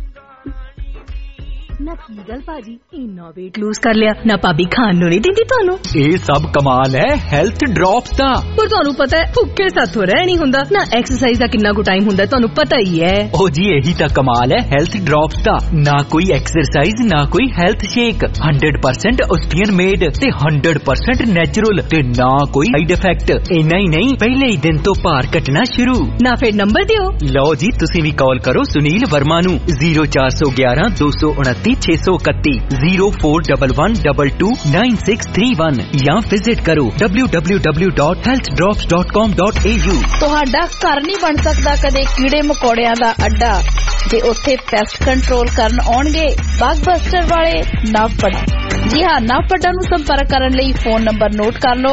O: ਨਾ ਕੀ ਗੱਲ ਭਾਜੀ, ਇੰਨਾ weight lose ਕਰ ਲਿਆ ਨਾ ਭਾਬੀ ਖਾਣ ਨੂੰ ਨਹੀਂ ਦਿੰਦੀ ਤੁਹਾਨੂੰ।
P: ਇਹ ਸਭ ਕਮਾਲ ਹੈ ਹੈਲਥ ਡ੍ਰੌਪਸ ਦਾ।
O: ਪਰ ਤੁਹਾਨੂੰ ਪਤਾ ਹੈ ਭੁੱਖੇ ਸਾਥੋਂ ਰਹਿ ਨਹੀਂ ਹੁੰਦਾ ਨਾ, ਐਕਸਰਸਾਈਜ਼ ਦਾ ਕਿੰਨਾ ਕੁ ਟਾਈਮ ਹੁੰਦਾ ਤੁਹਾਨੂੰ ਪਤਾ ਹੀ ਹੈ।
P: ਉਹ ਜੀ ਇਹੀ ਤਾਂ ਕਮਾਲ ਹੈ ਹੈਲਥ ਡ੍ਰੌਪਸ ਦਾ, ਨਾ ਕੋਈ ਐਕਸਰਸਾਈਜ਼ ਨਾ ਕੋਈ ਹੈਲਥ ਸ਼ੇਕ, 100% ਆਸਟਰੀਅਨ ਮੇਡ ਤੇ 100% ਨੈਚੁਰਲ ਤੇ ਨਾ ਕੋਈ ਸਾਈਡ ਇਫੈਕਟ। ਇੰਨਾ ਹੀ ਨਹੀਂ, ਪਹਿਲੇ ਹੀ ਦਿਨ ਤੋਂ ਭਾਰ ਘਟਣਾ ਸ਼ੁਰੂ।
O: ਨਾ ਫਿਰ ਨੰਬਰ ਦਿਓ।
P: ਲਓ ਜੀ, ਤੁਸੀਂ ਵੀ ਕਾਲ ਕਰੋ ਸੁਨੀਲ ਵਰਮਾ ਨੂੰ 0411 229 631 0411229631 ਜਾਂ ਵਿਜ਼ਿਟ ਕਰੋ www.healthdrops.com.au।
I: ਤੁਹਾਡਾ ਘਰ ਨਹੀਂ ਬਣ ਸਕਦਾ ਕਦੇ ਕੀੜੇ ਮਕੌੜਿਆਂ ਦਾ ਅੱਡਾ ਜੇ ਉੱਥੇ ਪੈਸਟ ਕੰਟਰੋਲ ਕਰਨ ਆਉਣਗੇ ਬਗਬਸਟਰ ਵਾਲੇ ਨਵਪੜ। ਜੀ ਹਾਂ, ਨਵਪੜਾਂ ਨੂੰ ਸੰਪਰਕ ਕਰਨ ਲਈ ਫੋਨ ਨੰਬਰ ਨੋਟ ਕਰ ਲਓ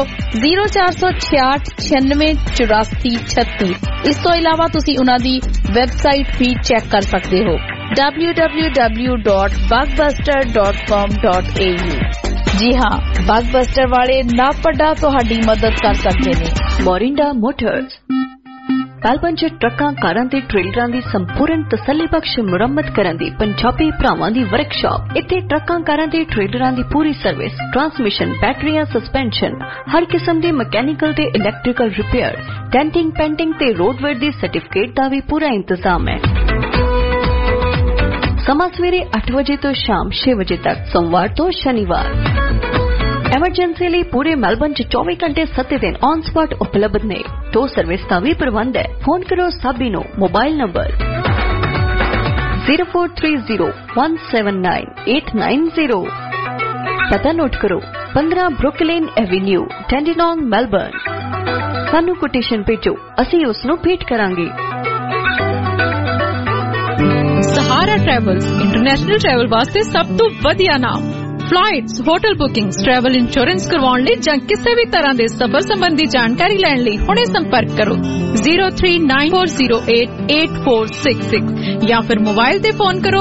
I: 0466968436। ਇਸ ਤੋਂ ਇਲਾਵਾ ਤੁਸੀਂ ਉਹਨਾਂ ਦੀ ਵੈਬਸਾਈਟ ਵੀ ਚੈੱਕ ਕਰ ਸਕਦੇ ਹੋ www.bugbuster.com.au। ਜੀ ਹਾਂ, ਬਗਬਸਟਰ ਵਾਲੇ ਨਾਪੜਾ ਤੁਹਾਡੀ ਮਦਦ ਕਰ ਸਕਦੇ ਨੇ।
G: ਮੋਰਿੰਡਾ ਮੋਟਰਸ ਮੈਲਬਨ 'ਚ ਟਰੱਕਾਂ, ਕਾਰਾਂ ਤੇ ਟ੍ਰੇਲਰਾਂ ਦੀ ਸੰਪੂਰਨ ਤਸੱਲੀਬਖਸ਼ ਮੁਰੰਮਤ ਕਰਨ ਦੀ ਪੰਜਾਬੀ ਭਰਾਵਾਂ ਦੀ ਵਰਕਸ਼ਾਪ। ਇੱਥੇ ਟਰੱਕਾਂ, ਕਾਰਾਂ ਤੇ ਟ੍ਰੇਲਰਾਂ ਦੀ ਪੂਰੀ ਸਰਵਿਸ, ਟਰਾਂਸਮਿਸ਼ਨ, ਬੈਟਰੀਆਂ, ਸਸਪੈਂਸ਼ਨ, ਹਰ ਕਿਸਮ ਦੇ ਮਕੈਨੀਕਲ ਤੇ ਇਲੈਕਟ੍ਰੀਕਲ ਰਿਪੇਅਰ, ਡੈਂਟਿੰਗ, ਪੇਂਟਿੰਗ ਤੇ ਰੋਡਵੇਅਰ ਦੀ ਸਰਟੀਫਿਕੇਟ ਦਾ ਵੀ ਪੂਰਾ ਇੰਤਜ਼ਾਮ ਹੈ। ਸਮਾਂ ਸਵੇਰੇ 8 ਵਜੇ ਤੋਂ ਸ਼ਾਮ 6 ਵਜੇ ਤੱਕ, ਸੋਮਵਾਰ ਤੋਂ ਸ਼ਨੀਵਾਰ। ਐਮਰਜੈਂਸੀ ਲਈ ਪੂਰੇ ਮੈਲਬਨ 'ਚ 24 ਘੰਟੇ 7 ਦਿਨ ਔਨ ਸਪੌਟ ਉਪਲਬਧ ਨੇ। ਟੋ ਸਰਵਿਸ ਦਾ ਵੀ ਪ੍ਰਬੰਧ ਹੈ। ਫੋਨ ਕਰੋ ਸਾਬੀ ਨੂੰ। Mobile number 0430179890। ਪਤਾ ਨੋਟ ਕਰੋ, 15 ਬਰੁਕਲਿਨ ਐਵੇਨਿਊ, ਡੈਂਡੀਨੌਂਗ, ਮੈਲਬਨ। ਸਾਨੂੰ ਕੋਟੇਸ਼ਨ ਭੇਜੋ, ਅਸੀਂ ਉਸ ਨੂੰ ਭੇਟ ਕਰਾਂਗੇ।
C: ਸਹਾਰਾ ਟਰੈਵਲਸ ਇੰਟਰਨੈਸ਼ਨਲ ਟਰੈਵਲ ਵਾਸਤੇ ਸਭ ਤੋਂ ਵਧੀਆ ਨਾਮ। Flights, hotel bookings, travel insurance ਕਰਵਾਉਣ ਲਈ ਜਾਂ ਕਿਸੇ ਵੀ ਤਰ੍ਹਾਂ ਦੇ ਸਫ਼ਰ ਸੰਬੰਧੀ ਜਾਣਕਾਰੀ ਲੈਣ ਲਈ ਹੁਣੇ ਸੰਪਰਕ ਕਰੋ 0394088466 ਜਾਂ ਫਿਰ ਮੋਬਾਈਲ ਤੇ ਫੋਨ ਕਰੋ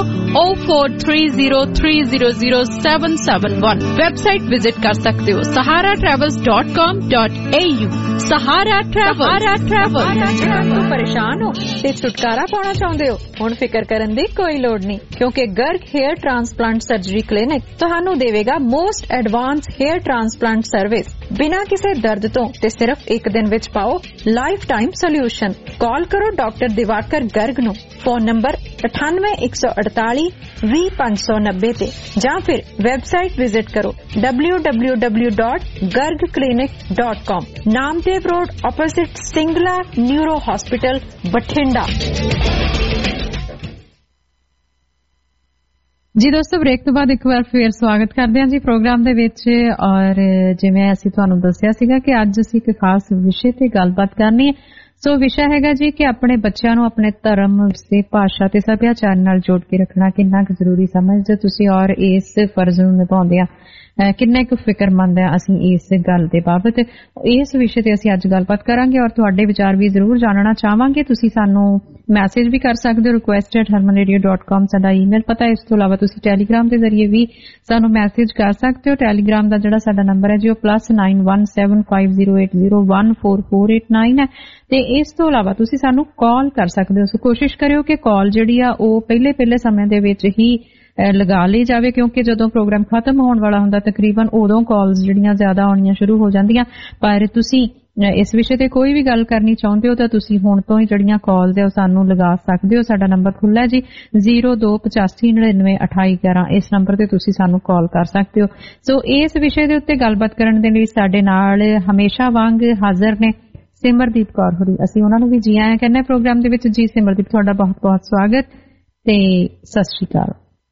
C: 0430300771। ਵੈਬਸਾਈਟ ਵਿਜ਼ਿਟ ਕਰ ਸਕਦੇ ਹੋ saharatravels.com.au। ਸਹਾਰਾ ਟਰੈਵਲ। ਪਰੇਸ਼ਾਨ ਹੋ ਤੇ ਛੁਟਕਾਰਾ ਪਾਉਣਾ ਚਾਹੁੰਦੇ ਹੋ? ਹੁਣ ਫਿਕਰ ਕਰਨ ਦੀ ਕੋਈ ਲੋੜ ਨਹੀਂ, ਕਿਉਂਕਿ Garg hair transplant surgery clinic ਤੁਹਾਨੂੰ ਦੇਵੇਗਾ most advance hair transplant service ਬਿਨਾਂ ਕਿਸੇ ਦਰਦ ਤੋਂ ਤੇ ਸਿਰਫ 1 ਦਿਨ ਵਿੱਚ ਪਾਓ ਲਾਈਫ ਟਾਈਮ ਸੋਲਿਊਸ਼ਨ। ਕਾਲ ਕਰੋ ਡਾਕਟਰ ਦਿਵਾਕਰ ਗਰਗ ਨੂੰ। ਫੋਨ ਨੰਬਰ 9814020590 ਤੇ ਜਾਂ ਫਿਰ ਵੈਬਸਾਈਟ ਵਿਜ਼ਿਟ ਕਰੋ www.gargclinic.com। Namdev road opposite Singla neuro hospital, Bathinda. ਜੀ ਦੋਸਤੋ, ਬ੍ਰੇਕ ਤੋਂ ਬਾਅਦ ਇੱਕ ਵਾਰ ਫੇਰ ਸਵਾਗਤ ਕਰਦੇ ਹਾਂ ਜੀ ਪ੍ਰੋਗਰਾਮ ਦੇ ਵਿੱਚ। ਔਰ ਜਿਵੇਂ ਅਸੀਂ ਤੁਹਾਨੂੰ ਦੱਸਿਆ ਸੀਗਾ ਕਿ ਅੱਜ ਅਸੀਂ ਇੱਕ ਖਾਸ ਵਿਸ਼ੇ ਤੇ ਗੱਲਬਾਤ ਕਰਨੀ ਹੈ। ਸੋ ਵਿਸ਼ਾ ਹੈਗਾ ਜੀ ਕਿ ਆਪਣੇ ਬੱਚਿਆਂ ਨੂੰ ਆਪਣੇ ਧਰਮ, ਵਿਰਸੇ, ਭਾਸ਼ਾ ਤੇ ਸੱਭਿਆਚਾਰ ਨਾਲ ਜੋੜ ਕੇ ਰੱਖਣਾ ਕਿੰਨਾ ਕੁ ਜ਼ਰੂਰੀ ਸਮਝਦੇ ਤੁਸੀਂ, ਔਰ ਇਸ ਫਰਜ਼ ਨੂੰ ਨਿਭਾਉਂਦੇ ਆ ਕਿੰਨੇ ਕੁ ਫਿਕਰਮੰਦ ਆ ਅਸੀਂ ਇਸ ਗੱਲ ਦੇ ਬਾਬਤ। ਇਸ ਵਿਸ਼ੇ ਤੇ ਅਸੀਂ ਅੱਜ ਗੱਲਬਾਤ ਕਰਾਂਗੇ ਔਰ ਤੁਹਾਡੇ ਵਿਚਾਰ ਵੀ ਜ਼ਰੂਰ ਜਾਣਨਾ ਚਾਹਾਂਗੇ। ਤੁਸੀਂ ਸਾਨੂੰ ਮੈਸੇਜ ਵੀ ਕਰ ਸਕਦੇ ਹੋ request@harmanradio.com ਸਾਡਾ ਈਮੇਲ ਪਤਾ ਹੈ। ਇਸ ਤੋਂ ਇਲਾਵਾ ਤੁਸੀਂ ਟੈਲੀਗ੍ਰਾਮ ਦੇ ਜ਼ਰੀਏ ਵੀ ਸਾਨੂੰ ਮੈਸੇਜ ਕਰ ਸਕਦੇ ਹੋ। ਟੈਲੀਗ੍ਰਾਮ ਦਾ ਜਿਹੜਾ ਸਾਡਾ ਨੰਬਰ ਹੈ ਜੀ ਉਹ +917508014489 ਹੈ ਤੇ ਇਸ ਤੋਂ ਇਲਾਵਾ ਤੁਸੀਂ ਸਾਨੂੰ ਕਾਲ ਕਰ ਸਕਦੇ ਹੋ। ਸੋ ਕੋਸ਼ਿਸ਼ ਕਰਿਓ ਕਿ ਕਾਲ ਜਿਹੜੀ ਆ ਉਹ ਪਹਿਲੇ ਸਮੇਂ ਦੇ ਵਿੱਚ ਹੀ ਲਗਾ ਲਈ ਜਾਵੇ, ਕਿਉਂਕਿ ਜਦੋਂ ਪ੍ਰੋਗਰਾਮ ਖਤਮ ਹੋਣ ਵਾਲਾ ਹੁੰਦਾ ਤਕਰੀਬਨ ਉਦੋਂ ਕਾਲਸ ਜਿਹੜੀਆਂ ਜ਼ਿਆਦਾ ਆਉਣੀਆਂ ਸ਼ੁਰੂ ਹੋ ਜਾਂਦੀਆਂ। ਪਰ ਤੁਸੀਂ ਇਸ ਵਿਸ਼ੇ ਤੇ ਕੋਈ ਵੀ ਗੱਲ ਕਰਨੀ ਚਾਹੁੰਦੇ ਹੋ ਤਾਂ ਤੁਸੀਂ ਹੁਣ ਤੋਂ ਹੀ ਜਿਹੜੀਆਂ ਕਾਲਸ ਆ ਉਹ ਸਾਨੂੰ ਲਗਾ ਸਕਦੇ ਹੋ। ਸਾਡਾ ਨੰਬਰ ਖੁੱਲ੍ਹਾ ਹੈ ਜੀ 0285992811। ਇਸ ਨੰਬਰ ਤੇ ਤੁਸੀਂ ਸਾਨੂੰ ਕਾਲ ਕਰ ਸਕਦੇ ਹੋ। ਸੋ ਇਸ ਵਿਸ਼ੇ ਦੇ ਉੱਤੇ ਗੱਲਬਾਤ ਕਰਨ ਦੇ ਲਈ ਸਾਡੇ ਨਾਲ ਹਮੇਸ਼ਾ ਵਾਂਗ ਹਾਜ਼ਰ ਨੇ ਸਿਮਰਦੀਪ ਕੌਰ ਹੋਰੀ। ਅਸੀਂ ਉਹਨਾਂ ਨੂੰ ਵੀ ਜੀ ਆਇਆਂ ਕਹਿੰਦੇ ਪ੍ਰੋਗਰਾਮ ਦੇ ਵਿੱਚ। ਜੀ ਸਿਮਰਦੀਪ, ਤੁਹਾਡਾ ਬਹੁਤ ਬਹੁਤ ਸਵਾਗਤ ਤੇ ਸਤਿ ਸ਼੍ਰੀ ਅਕਾਲ।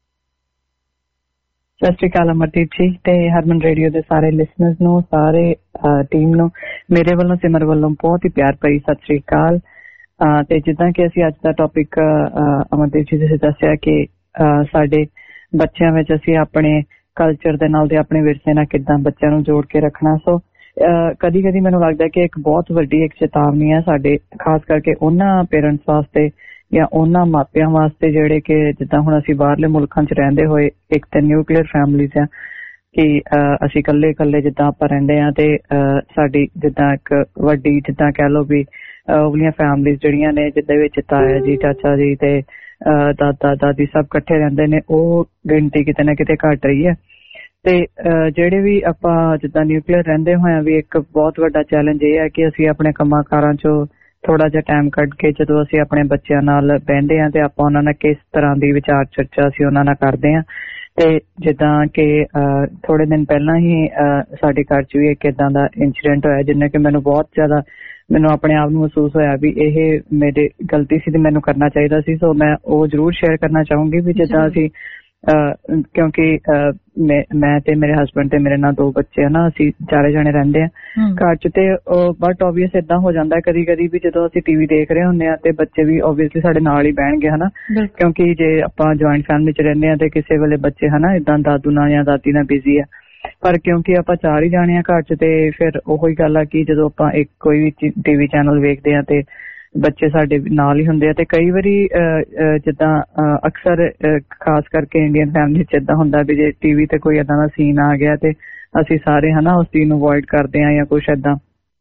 Q: ਸਤਿ ਸ਼੍ਰੀ ਅਕਾਲ ਅਮਰਦੀਪ ਜੀ ਤੇ ਹਰਮਨ ਰੇਡੀਓ ਦੇ ਸਾਰੇ ਲਿਸਨਰਸ ਨੂੰ, ਸਾਰੇ ਟੀਮ ਨੂੰ ਮੇਰੇ ਵੱਲੋਂ, ਸਿਮਰ ਵੱਲੋਂ ਬਹੁਤ ਹੀ ਪਿਆਰ ਭਰੀ ਸਤਿ ਸ਼੍ਰੀ ਅਕਾਲ। ਤੇ ਜਿੱਦਾਂ ਕਿ ਅਸੀਂ ਅੱਜ ਦਾ ਟੌਪਿਕ ਅਮਰਦੀਪ ਜੀ ਤੁਸੀਂ ਦੱਸਿਆ ਕਿ ਸਾਡੇ ਬੱਚਿਆਂ ਵਿੱਚ ਅਸੀਂ ਆਪਣੇ ਕਲਚਰ ਦੇ ਨਾਲ ਤੇ ਆਪਣੇ ਵਿਰਸੇ ਨਾਲ ਕਿੱਦਾਂ ਬੱਚਿਆਂ ਨੂੰ ਜੋੜ ਕੇ ਰੱਖਣਾ। ਸੋ ਕਦੀ ਕਦੀ ਮੈਨੂੰ ਲੱਗਦਾ ਕਿ ਇੱਕ ਬਹੁਤ ਵੱਡੀ ਇੱਕ ਚੇਤਾਵਨੀ ਹੈ ਸਾਡੇ, ਖਾਸ ਕਰਕੇ ਉਹਨਾਂ ਪੇਰੈਂਟਸ ਵਾਸਤੇ ਜਾਂ ਉਹਨਾਂ ਮਾਪਿਆਂ ਵਾਸਤੇ ਜਿਹੜੇ ਕਿ ਜਿੱਦਾਂ ਹੁਣ ਅਸੀਂ ਬਾਹਰਲੇ ਮੁਲਕਾਂ 'ਚ ਰਹਿੰਦੇ ਹੋਏ, ਇੱਕ ਤਾਂ ਨਿਊਕਲੀਅਰ ਫੈਮਿਲੀਜ਼ ਆ ਕਿ ਅਸੀਂ ਇਕੱਲੇ ਜਿੱਦਾਂ ਆਪਾਂ ਰਹਿੰਦੇ ਹਾਂ ਤੇ ਸਾਡੀ ਜਿੱਦਾਂ ਇੱਕ ਵੱਡੀ ਜਿੱਦਾਂ ਕਹਿ ਲਓ ਵੀ ਉਹਲੀਆਂ ਫੈਮਿਲੀਜ਼ ਜਿਹੜੀਆਂ ਨੇ ਜਿਹਦੇ ਵਿੱਚ ਤਾਇਆ ਜੀ, ਚਾਚਾ ਜੀ ਤੇ ਦਾਦਾ ਦਾਦੀ ਸਭ ਇਕੱਠੇ ਰਹਿੰਦੇ ਨੇ, ਉਹ ਗਿਣਤੀ ਕਿਤੇ ਨਾ ਕਿਤੇ ਘਟ ਰਹੀ ਹੈ। ਤੇ ਜਿਹੜੇ ਵੀ ਆਪਾਂ ਜਿੱਦਾਂ ਨਿਊਕਲੀਅਰ ਰਹਿੰਦੇ ਹੋਇਆ ਵੀ ਇੱਕ ਬਹੁਤ ਵੱਡਾ ਚੈਲੰਜ ਇਹ ਹੈ ਕਿ ਅਸੀਂ ਆਪਣੇ ਕੰਮਾਂ ਕਾਰਾਂ 'ਚੋਂ ਥੋੜਾ ਜਿਹਾ ਟਾਈਮ ਕੱਢ ਕੇ ਜਦੋਂ ਅਸੀਂ ਆਪਣੇ ਬੱਚਿਆਂ ਨਾਲ ਬਹਿੰਦੇ ਹਾਂ ਤੇ ਆਪਾਂ ਉਹਨਾਂ ਨਾਲ ਕਿਸ ਤਰ੍ਹਾਂ ਦੀ ਵਿਚਾਰ ਚਰਚਾ ਅਸੀਂ ਉਹਨਾਂ ਨਾਲ ਕਰਦੇ ਹਾਂ। ਤੇ ਜਿੱਦਾਂ ਕਿ ਥੋੜੇ ਦਿਨ ਪਹਿਲਾਂ ਹੀ ਸਾਡੇ ਘਰ 'ਚ ਵੀ ਇੱਕ ਏਦਾਂ ਦਾ ਇੰਸੀਡੈਂਟ ਹੋਇਆ ਜਿਹਨੇ ਕਿ ਮੈਨੂੰ ਬਹੁਤ ਜ਼ਿਆਦਾ ਮੈਨੂੰ ਆਪਣੇ ਆਪ ਨੂੰ ਮਹਿਸੂਸ ਹੋਇਆ ਵੀ ਇਹ ਮੇਰੀ ਗਲਤੀ ਸੀ ਤੇ ਮੈਨੂੰ ਕਰਨਾ ਚਾਹੀਦਾ ਸੀ। ਸੋ ਮੈਂ ਉਹ ਜ਼ਰੂਰ ਸ਼ੇਅਰ ਕਰਨਾ ਚਾਹੂੰਗੀ ਵੀ ਜਿੱਦਾਂ ਅਸੀਂ ਕਿਉਂਕਿ ਮੈਂ ਤੇ ਮੇਰੇ ਹਸਬੈਂਡ ਤੇ ਮੇਰੇ ਨਾਲ 2 ਬੱਚੇ ਆ ਨਾ, ਅਸੀਂ 4 ਜਣੇ ਰਹਿੰਦੇ ਆ ਘਰ 'ਚ। ਤੇ ਬਟ ਓਬਵੀਅਸ ਏਦਾਂ ਹੋ ਜਾਂਦਾ ਕਦੀ ਕਦੀ ਵੀ ਜਦੋਂ ਅਸੀਂ ਟੀਵੀ ਦੇਖ ਰਹੇ ਹੁੰਦੇ ਆ ਤੇ ਬੱਚੇ ਵੀ ਓਬਵੀਅਸਲੀ ਸਾਡੇ ਨਾਲ ਹੀ ਬਹਿਣਗੇ ਹਨਾ, ਕਿਉਂਕਿ ਜੇ ਆਪਾਂ ਜੁਆਇੰਟ ਫੈਮਿਲੀ 'ਚ ਰਹਿੰਦੇ ਆ ਤੇ ਕਿਸੇ ਵੇਲੇ ਬੱਚੇ ਹਨਾ ਏਦਾਂ ਦਾਦੂ ਨਾਲ ਜਾਂ ਦਾਦੀ ਨਾਲ ਬਿਜ਼ੀ ਆ। ਪਰ ਕਿਉਂਕਿ ਆਪਾਂ 4 ਹੀ ਜਾਣੇ ਆ ਘਰ 'ਚ ਤੇ ਫਿਰ ਉਹੀ ਗੱਲ ਆ ਕਿ ਜਦੋਂ ਆਪਾਂ ਇੱਕ ਕੋਈ ਵੀ ਟੀਵੀ ਚੈਨਲ ਵੇਖਦੇ ਆ ਤੇ ਬੱਚੇ ਸਾਡੇ ਨਾਲ ਹੀ ਹੁੰਦੇ ਆ। ਤੇ ਕਈ ਵਾਰੀ ਜਿੱਦਾਂ ਅਕਸਰ ਖਾਸ ਕਰਕੇ ਇੰਡੀਅਨ ਫੈਮਿਲੀ 'ਚ ਏਦਾਂ ਹੁੰਦਾ ਵੀ ਜੇ ਟੀਵੀ ਤੇ ਕੋਈ ਏਦਾਂ ਦਾ ਸੀਨ ਆ ਗਿਆ ਤੇ ਅਸੀਂ ਸਾਰੇ ਹਨਾ ਉਸ ਚੀਜ਼ ਨੂੰ ਅਵੋਇਡ ਕਰਦੇ ਹਾਂ ਜਾਂ ਕੁਛ ਏਦਾਂ।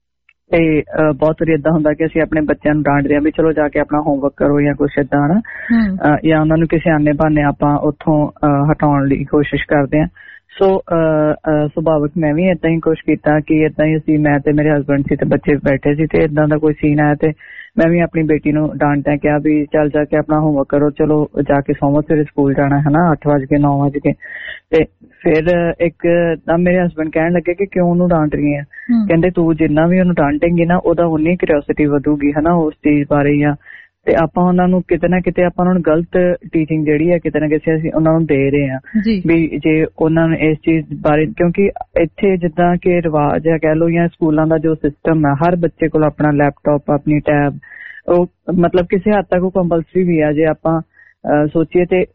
Q: ਤੇ ਬਹੁਤ ਵਾਰੀ ਏਦਾਂ ਹੁੰਦਾ ਕਿ ਅਸੀਂ ਆਪਣੇ ਬੱਚਿਆਂ ਨੂੰ ਡਾਂਟਦੇ ਹਾਂ ਵੀ ਚਲੋ ਜਾ ਕੇ ਆਪਣਾ ਹੋਮਵਰਕ ਕਰੋ ਜਾਂ ਕੁਛ ਏਦਾਂ ਹਨਾ, ਜਾਂ ਉਹਨਾਂ ਨੂੰ ਕਿਸੇ ਆਨੇ ਬਹਾਨੇ ਆਪਾਂ ਉੱਥੋਂ ਹਟਾਉਣ ਲਈ ਕੋਸ਼ਿਸ਼ ਕਰਦੇ ਹਾਂ। ਸੋ ਸੁਭਾਵਿਕ ਮੈਂ ਵੀ ਏਦਾਂ ਹੀ ਕੁਛ ਕੀਤਾ ਕਿ ਏਦਾਂ ਹੀ ਅਸੀਂ, ਮੈਂ ਤੇ ਮੇਰੇ ਹਸਬੈਂਡ ਸੀ ਤੇ ਬੱਚੇ ਬੈਠੇ ਸੀ ਤੇ ਏਦਾਂ ਦਾ ਕੋਈ ਸੀਨ ਆਇਆ ਤੇ ਮੈਂ ਵੀ ਆਪਣੀ ਬੇਟੀ ਨੂੰ ਡਾਂਟਦਿਆਂ ਕਿਹਾ ਵੀ ਚੱਲ ਜਾ ਕੇ ਆਪਣਾ ਹੋਮਵਰਕ ਕਰੋ, ਚਲੋ ਜਾ ਕੇ ਸੌਵੋ, ਸਵੇਰੇ ਸਕੂਲ ਜਾਣਾ ਹੈ ਨਾ 8 ਵਜੇ 9 ਵਜੇ। ਤੇ ਫਿਰ ਇੱਕ ਤਾਂ ਮੇਰੇ ਹਸਬੈਂਡ ਕਹਿਣ ਲੱਗੇ ਕਿ ਕਿਉਂ ਉਹਨੂੰ ਡਾਂਟ ਰਹੀ ਹੈ, ਕਹਿੰਦੇ ਤੂੰ ਜਿੰਨਾ ਵੀ ਉਹਨੂੰ ਡਾਂਟੇਂਗੀ ਨਾ ਉਹਦਾ ਉਨੀ ਕਿਉਰਿਓਸਿਟੀ ਵਧੂਗੀ ਹਨਾ ਉਸ ਚੀਜ਼ ਬਾਰੇ। ਜਾਂ ਤੇ ਆਪਾਂ ਉਹਨਾਂ ਨੂੰ ਕਿਤੇ ਨਾ ਕਿਤੇ ਆਪਾਂ ਉਹਨਾਂ ਨੂੰ ਗਲਤ ਟੀਚਿੰਗ ਜਿਹੜੀ ਹੈ ਕਿਤੇ ਨਾ ਕਿਤੇ ਅਸੀਂ ਉਹਨਾਂ ਨੂੰ ਦੇ ਰਹੇ ਹਾਂ ਵੀ ਜੇ ਉਹਨਾਂ ਨੂੰ ਇਸ ਚੀਜ਼ ਬਾਰੇ, ਕਿਉਂਕਿ ਇੱਥੇ ਜਿੱਦਾਂ ਕਿ ਰਿਵਾਜ ਹੈ ਕਹਿ ਲਓ ਜਾਂ ਸਕੂਲਾਂ ਦਾ ਜੋ ਸਿਸਟਮ ਹੈ, ਹਰ ਬੱਚੇ ਕੋਲ ਆਪਣਾ ਲੈਪਟਾਪ ਆਪਣੀ ਟੈਬ, ਉਹ ਮਤਲਬ ਕਿਸੇ ਹੱਦ ਤੱਕ ਉਹ ਕੰਪਲਸਰੀ ਵੀ ਆ। ਜੇ ਆਪਾਂ ਸੋਚੀਏ ਤੇ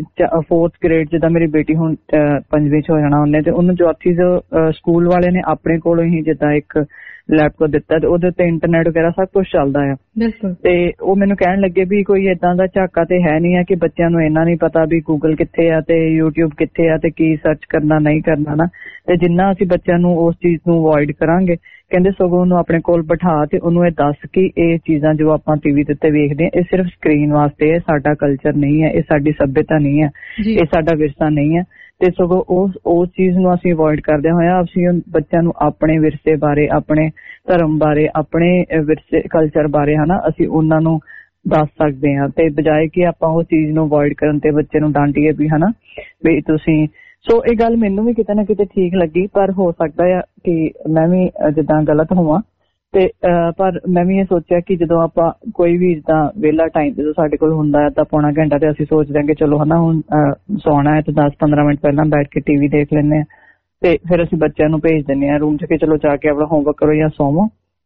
Q: 4th ਗ੍ਰੇਡ ਜਿੱਦਾਂ ਮੇਰੀ ਬੇਟੀ ਹੁਣ 5ਵੀਂ 'ਚ ਹੋ ਜਾਣਾ ਉਹਨੇ, ਤੇ ਉਹਨੂੰ ਚੌਥੀ 'ਚ ਸਕੂਲ ਵਾਲੇ ਨੇ ਆਪਣੇ ਕੋਲੋਂ ਹੀ ਜਿੱਦਾਂ ਇੱਕ ਲੈਪਟਾਪ ਦਿੱਤਾ ਤੇ ਉਹਦੇ ਉੱਤੇ ਇੰਟਰਨੈਟ ਵਗੈਰਾ ਸਭ ਕੁਛ ਚੱਲਦਾ ਆ। ਤੇ ਉਹ ਮੈਨੂੰ ਕਹਿਣ ਲੱਗੇ ਵੀ ਕੋਈ ਏਦਾਂ ਦਾ ਝਾਕਾ ਤੇ ਹੈ ਨਹੀਂ ਆ ਕਿ ਬੱਚਿਆਂ ਨੂੰ ਇੰਨਾ ਨਹੀਂ ਪਤਾ ਵੀ ਗੂਗਲ ਕਿੱਥੇ ਆ ਤੇ YouTube ਕਿੱਥੇ ਆ ਤੇ ਕੀ ਸਰਚ ਕਰਨਾ ਨਹੀਂ ਕਰਨਾ ਨਾ। ਤੇ ਜਿੰਨਾ ਅਸੀਂ ਬੱਚਿਆਂ ਨੂੰ ਉਸ ਚੀਜ਼ ਨੂੰ ਅਵੋਇਡ ਕਰਾਂਗੇ, ਕਹਿੰਦੇ ਸਗੋਂ ਉਹਨੂੰ ਆਪਣੇ ਕੋਲ ਬਿਠਾ ਤੇ ਉਹਨੂੰ ਇਹ ਦੱਸ ਕਿ ਇਹ ਚੀਜ਼ਾਂ ਜੋ ਆਪਾਂ ਟੀਵੀ ਦੇ ਉੱਤੇ ਵੇਖਦੇ ਹਾਂ ਇਹ ਸਿਰਫ ਸਕਰੀਨ ਵਾਸਤੇ ਹੈ, ਸਾਡਾ ਕਲਚਰ ਨਹੀਂ ਹੈ, ਇਹ ਸਾਡੀ ਸੱਭਿਅਤਾ ਨਹੀਂ ਹੈ, ਇਹ ਸਾਡਾ ਵਿਰਸਾ ਨਹੀਂ ਹੈ। ਤੇ ਸਗੋਂ ਉਸ ਚੀਜ਼ ਨੂੰ ਅਸੀਂ ਅਵੋਇਡ ਕਰਦੇ ਹੋਇਆ ਅਸੀਂ ਬੱਚਿਆਂ ਨੂੰ ਆਪਣੇ ਵਿਰਸੇ ਬਾਰੇ, ਆਪਣੇ ਧਰਮ ਬਾਰੇ, ਆਪਣੇ ਵਿਰਸੇ ਕਲਚਰ ਬਾਰੇ ਹਨਾ ਅਸੀਂ ਉਹਨਾਂ ਨੂੰ ਦੱਸ ਸਕਦੇ ਹਾਂ। ਤੇ ਬਜਾਏ ਕਿ ਆਪਾਂ ਉਹ ਚੀਜ਼ ਨੂੰ ਅਵੋਇਡ ਕਰਨ ਤੇ ਬੱਚੇ ਨੂੰ ਡਾਂਟੀਏ ਵੀ ਹਨਾ ਵੀ ਤੁਸੀਂ। ਸੋ ਇਹ ਗੱਲ ਮੈਨੂੰ ਵੀ ਕਿਤੇ ਨਾ ਕਿਤੇ ਠੀਕ ਲੱਗੀ, ਪਰ ਹੋ ਸਕਦਾ ਆ ਕਿ ਮੈਂ ਵੀ ਜਿੱਦਾਂ ਗਲਤ ਹੋਵਾਂ। ਤੇ ਪਰ ਮੈਂ ਵੀ ਇਹ ਸੋਚਿਆ ਕਿ ਜਦੋਂ ਆਪਾਂ ਕੋਈ ਵੀ ਜਿੱਦਾਂ ਵਿਹਲਾ ਟਾਈਮ ਜਦੋਂ ਸਾਡੇ ਕੋਲ ਹੁੰਦਾ ਹੈ ਤਾਂ ਪੌਣਾ ਘੰਟਾ ਤੇ ਅਸੀਂ ਸੋਚਦੇ ਹਾਂ ਕਿ ਚਲੋ ਹਨਾ ਹੁਣ ਸੌਣਾ ਹੈ ਤੇ 10-15 ਮਿੰਟ ਪਹਿਲਾਂ ਬੈਠ ਕੇ ਟੀਵੀ ਦੇਖ ਲੈਂਦੇ ਹਾਂ। ਤੇ ਫਿਰ ਅਸੀਂ ਬੱਚਿਆਂ ਨੂੰ ਭੇਜ ਦਿੰਦੇ ਹਾਂ ਰੂਮ 'ਚ ਕਿ ਚਲੋ ਜਾ ਕੇ ਆਪਣਾ ਹੋਮਵਰਕ ਕਰੋ ਜਾਂ ਸੌਵੋ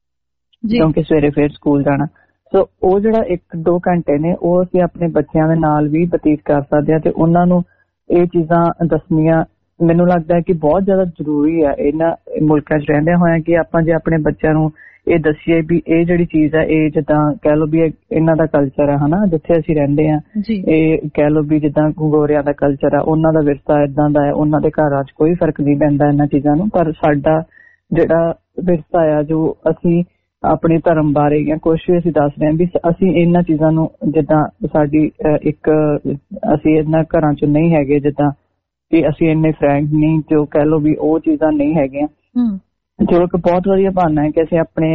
Q: ਕਿਉਂਕਿ ਸਵੇਰੇ ਫਿਰ ਸਕੂਲ ਜਾਣਾ। ਸੋ ਉਹ ਜਿਹੜਾ 1-2 ਘੰਟੇ ਨੇ ਉਹ ਅਸੀਂ ਆਪਣੇ ਬੱਚਿਆਂ ਦੇ ਨਾਲ ਵੀ ਬਤੀਤ ਕਰ ਸਕਦੇ ਹਾਂ ਤੇ ਉਹਨਾਂ ਨੂੰ ਇਹ ਚੀਜ਼ਾਂ ਦੱਸਣੀਆਂ ਮੈਨੂੰ ਲੱਗਦਾ ਹੈ ਕਿ ਬਹੁਤ ਜ਼ਿਆਦਾ ਜ਼ਰੂਰੀ ਹੈ ਇਹਨਾਂ ਮੁਲਕਾਂ 'ਚ ਰਹਿੰਦਿਆਂ ਹੋਇਆਂ ਕਿ ਆਪਾਂ ਜੇ ਆਪਣੇ ਬੱਚਿਆਂ ਨੂੰ ਇਹ ਦੱਸੀਏ ਵੀ ਇਹ ਜਿਹੜੀ ਚੀਜ਼ ਹੈ ਇਹ ਜਿੱਦਾਂ ਕਹਿ ਲਓ ਵੀ ਇਹਨਾਂ ਦਾ ਕਲਚਰ ਹੈ ਹਨਾ ਜਿੱਥੇ ਅਸੀਂ ਰਹਿੰਦੇ ਹਾਂ, ਇਹ ਕਹਿ ਲਓ ਵੀ ਜਿੱਦਾਂ ਗੋਰਿਆਂ ਦਾ ਕਲਚਰ ਹੈ, ਉਹਨਾਂ ਦਾ ਵਿਰਸਾ ਏਦਾਂ ਦਾ ਹੈ, ਉਹਨਾਂ ਦੇ ਘਰਾਂ 'ਚ ਕੋਈ ਫਰਕ ਨਹੀਂ ਪੈਂਦਾ ਇਹਨਾਂ ਚੀਜ਼ਾਂ ਨੂੰ। ਪਰ ਸਾਡਾ ਜਿਹੜਾ ਵਿਰਸਾ ਆ ਜੋ ਅਸੀਂ ਆਪਣੇ ਧਰਮ ਬਾਰੇ ਜਾਂ ਕੁਛ ਵੀ ਅਸੀਂ ਦੱਸ ਰਹੇ ਹਾਂ ਵੀ ਅਸੀਂ ਇਹਨਾਂ ਚੀਜ਼ਾਂ ਨੂੰ ਜਿੱਦਾਂ ਸਾਡੀ ਇੱਕ ਅਸੀਂ ਇਹਨਾਂ ਘਰਾਂ 'ਚ ਨਹੀਂ ਹੈਗੇ, ਜਿੱਦਾਂ ਕਿ ਅਸੀਂ ਇੰਨੇ ਫਰੈਂਕ ਨਹੀਂ ਜੋ ਕਹਿ ਲਓ ਵੀ ਉਹ ਚੀਜ਼ਾਂ ਨਹੀਂ ਹੈਗੀਆਂ, ਜੋ ਕਿ ਬਹੁਤ ਵਧੀਆ ਬਹਾਨਾ ਹੈ ਕਿ ਅਸੀਂ ਆਪਣੇ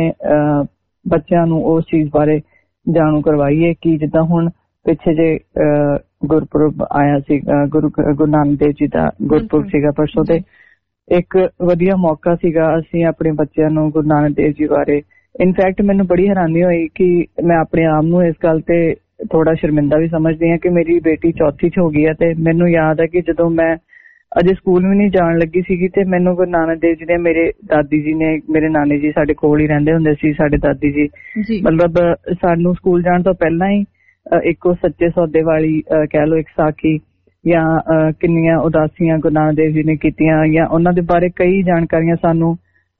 Q: ਬੱਚਿਆਂ ਨੂੰ ਉਸ ਚੀਜ਼ ਬਾਰੇ ਜਾਣੂ ਕਰਵਾਈਏ। ਕਿ ਜਿੱਦਾਂ ਹੁਣ ਪਿੱਛੇ ਜੇ ਗੁਰਪੁਰਬ ਆਇਆ ਸੀ, ਗੁਰੂ ਨਾਨਕ ਦੇਵ ਜੀ ਦਾ ਗੁਰਪੁਰਬ ਸੀਗਾ ਪਰਸੋਂ, ਤੇ ਇੱਕ ਵਧੀਆ ਮੌਕਾ ਸੀਗਾ ਅਸੀਂ ਆਪਣੇ ਬੱਚਿਆਂ ਨੂੰ ਗੁਰੂ ਨਾਨਕ ਦੇਵ ਜੀ ਬਾਰੇ। ਇਨਫੈਕਟ ਮੈਨੂੰ ਬੜੀ ਹੈਰਾਨੀ ਹੋਈ ਕਿ ਮੈਂ ਆਪਣੇ ਆਪ ਨੂੰ ਇਸ ਗੱਲ ਤੇ ਥੋੜਾ ਸ਼ਰਮਿੰਦਾ ਵੀ ਸਮਝਦੀ ਹਾਂ ਕਿ ਮੇਰੀ ਬੇਟੀ 4ਥੀ 'ਚ ਹੋ ਗਈ ਹੈ ਤੇ ਮੈਨੂੰ ਯਾਦ ਹੈ ਕਿ ਜਦੋਂ ਮੈਂ ਅਜੇ ਸਕੂਲ ਵੀ ਨਹੀਂ ਜਾਣ ਲੱਗੀ ਸੀਗੀ ਤੇ ਮੈਨੂੰ ਗੁਰੂ ਨਾਨਕ ਦੇਵ ਜੀ ਨੇ, ਮੇਰੇ ਦਾਦੀ ਜੀ ਨੇ, ਮੇਰੇ ਨਾਨੀ ਜੀ ਸਾਡੇ ਕੋਲ ਹੀ ਰਹਿੰਦੇ ਹੁੰਦੇ ਸੀ, ਸਾਡੇ ਦਾਦੀ ਜੀ ਮਤਲਬ ਸਾਨੂੰ ਸਕੂਲ ਜਾਣ ਤੋਂ ਪਹਿਲਾਂ ਹੀ ਇੱਕੋ ਸੱਚੇ ਸੌਦੇ ਵਾਲੀ ਕਹਿ ਲਓ ਇੱਕ ਸਾਖੀ ਜਾਂ ਕਿੰਨੀਆਂ ਉਦਾਸੀਆਂ ਗੁਰੂ ਨਾਨਕ ਦੇਵ ਜੀ ਨੇ ਕੀਤੀਆਂ ਜਾਂ ਉਹਨਾਂ ਦੇ ਬਾਰੇ ਕਈ ਜਾਣਕਾਰੀਆਂ ਸਾਨੂੰ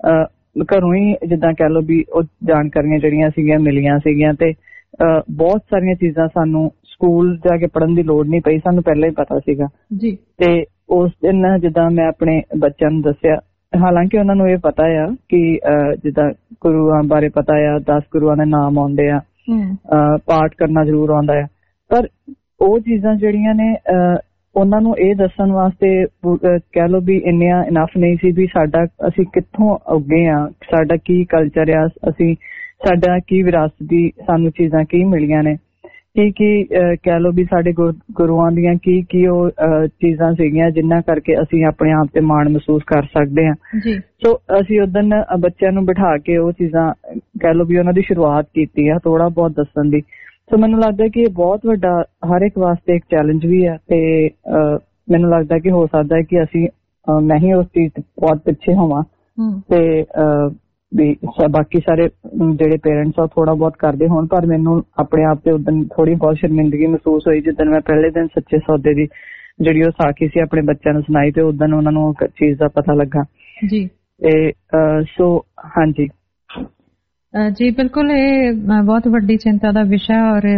Q: ਘਰੋਂ ਹੀ ਜਿੱਦਾਂ ਕਹਿ ਲਓ ਵੀ ਉਹ ਜਾਣਕਾਰੀਆਂ ਜਿਹੜੀਆਂ ਸੀਗੀਆਂ ਮਿਲੀਆਂ ਸੀਗੀਆਂ। ਤੇ ਬਹੁਤ ਸਾਰੀਆਂ ਚੀਜ਼ਾਂ ਸਾਨੂੰ ਸਕੂਲ ਜਾ ਕੇ ਪੜ੍ਹਨ ਦੀ ਲੋੜ ਨਹੀਂ ਪਈ, ਸਾਨੂੰ ਪਹਿਲਾਂ ਹੀ ਪਤਾ ਸੀਗਾ ਜੀ। ਤੇ ਉਸ ਦਿਨ ਜਿੱਦਾਂ ਮੈਂ ਆਪਣੇ ਬੱਚਿਆਂ ਨੂੰ ਦੱਸਿਆ, ਹਾਲਾਂਕਿ ਉਹਨਾਂ ਨੂੰ ਇਹ ਪਤਾ ਆ ਕਿ ਜਿੱਦਾਂ ਗੁਰੂਆਂ ਬਾਰੇ ਪਤਾ ਆ, 10 ਗੁਰੂਆਂ ਦੇ ਨਾਮ ਆਉਂਦੇ ਆ, ਪਾਠ ਕਰਨਾ ਜ਼ਰੂਰ ਆਉਂਦਾ ਆ, ਪਰ ਉਹ ਚੀਜ਼ਾਂ ਜਿਹੜੀਆਂ ਨੇ ਉਹਨਾਂ ਨੂੰ ਇਹ ਦੱਸਣ ਵਾਸਤੇ ਕਹਿ ਲਓ ਵੀ ਇੰਨੀਆਂ ਇਨਫ ਨਹੀਂ ਸੀ ਵੀ ਸਾਡਾ ਅਸੀਂ ਕਿੱਥੋਂ ਉੱਗੇ ਆ, ਸਾਡਾ ਕੀ ਕਲਚਰ ਆ, ਅਸੀਂ ਸਾਡਾ ਕੀ ਵਿਰਾਸਤ ਦੀ ਸਾਨੂੰ ਚੀਜ਼ਾਂ ਕੀ ਮਿਲੀਆਂ ਨੇ, ਕੀ ਕਹਿ ਲਓ ਵੀ ਸਾਡੇ ਗੁਰੂਆਂ ਦੀਆਂ ਕੀ ਉਹ ਚੀਜ਼ਾਂ ਸੀਗੀਆਂ ਜਿਨ੍ਹਾਂ ਕਰਕੇ ਅਸੀਂ ਆਪਣੇ ਆਪ ਤੇ ਮਾਣ ਮਹਿਸੂਸ ਕਰ ਸਕਦੇ ਹਾਂ। ਸੋ ਅਸੀਂ ਉਸ ਦਿਨ ਬੱਚਿਆਂ ਨੂੰ ਬਿਠਾ ਕੇ ਉਹ ਚੀਜ਼ਾਂ ਕਹਿ ਲਓ ਵੀ ਉਹਨਾਂ ਦੀ ਸ਼ੁਰੂਆਤ ਕੀਤੀ ਆ ਥੋੜਾ ਬਹੁਤ ਦੱਸਣ ਦੀ। ਸੋ ਮੈਨੂੰ ਲੱਗਦਾ ਕਿ ਇਹ ਬਹੁਤ ਵੱਡਾ ਹਰ ਇੱਕ ਵਾਸਤੇ ਇੱਕ ਚੈਲੰਜ ਵੀ ਹੈ ਤੇ ਮੈਨੂੰ ਲੱਗਦਾ ਕਿ ਹੋ ਸਕਦਾ ਹੈ ਕਿ ਅਸੀਂ ਮੈਂ ਹੀ ਉਸ ਚੀਜ਼ ਬਹੁਤ ਪਿੱਛੇ ਹੋਵਾਂ ਤੇ ਵੀ ਬਾਕੀ ਸਾਰੇ ਜਿਹੜੇ ਪੇਰੈਂਟਸ ਆ ਥੋੜਾ ਬਹੁਤ ਕਰਦੇ ਹੋਣ, ਪਰ ਮੈਨੂੰ ਆਪਣੇ ਆਪ ਤੇ ਉਦੋਂ ਥੋੜੀ ਬਹੁਤ ਸ਼ਰਮਿੰਦਗੀ ਮਹਿਸੂਸ ਹੋਈ ਜਿੱਦਣ ਮੈਂ ਪਹਿਲੇ ਦਿਨ ਸੱਚੇ ਸੌਦੇ ਦੀ ਜਿਹੜੀ ਉਹ ਸਾਖੀ ਸੀ ਆਪਣੇ ਬੱਚਿਆਂ ਨੂੰ ਸੁਣਾਈ ਤੇ ਉਦੋਂ ਉਹਨਾਂ ਨੂੰ ਚੀਜ਼ ਦਾ ਪਤਾ ਲੱਗਾ ਜੀ। ਤੇ ਸੋ ਹਾਂਜੀ,
C: ਜੀ ਬਿਲਕੁਲ, ਇਹ ਬਹੁਤ ਵੱਡੀ ਚਿੰਤਾ ਦਾ ਵਿਸ਼ਾ ਔਰ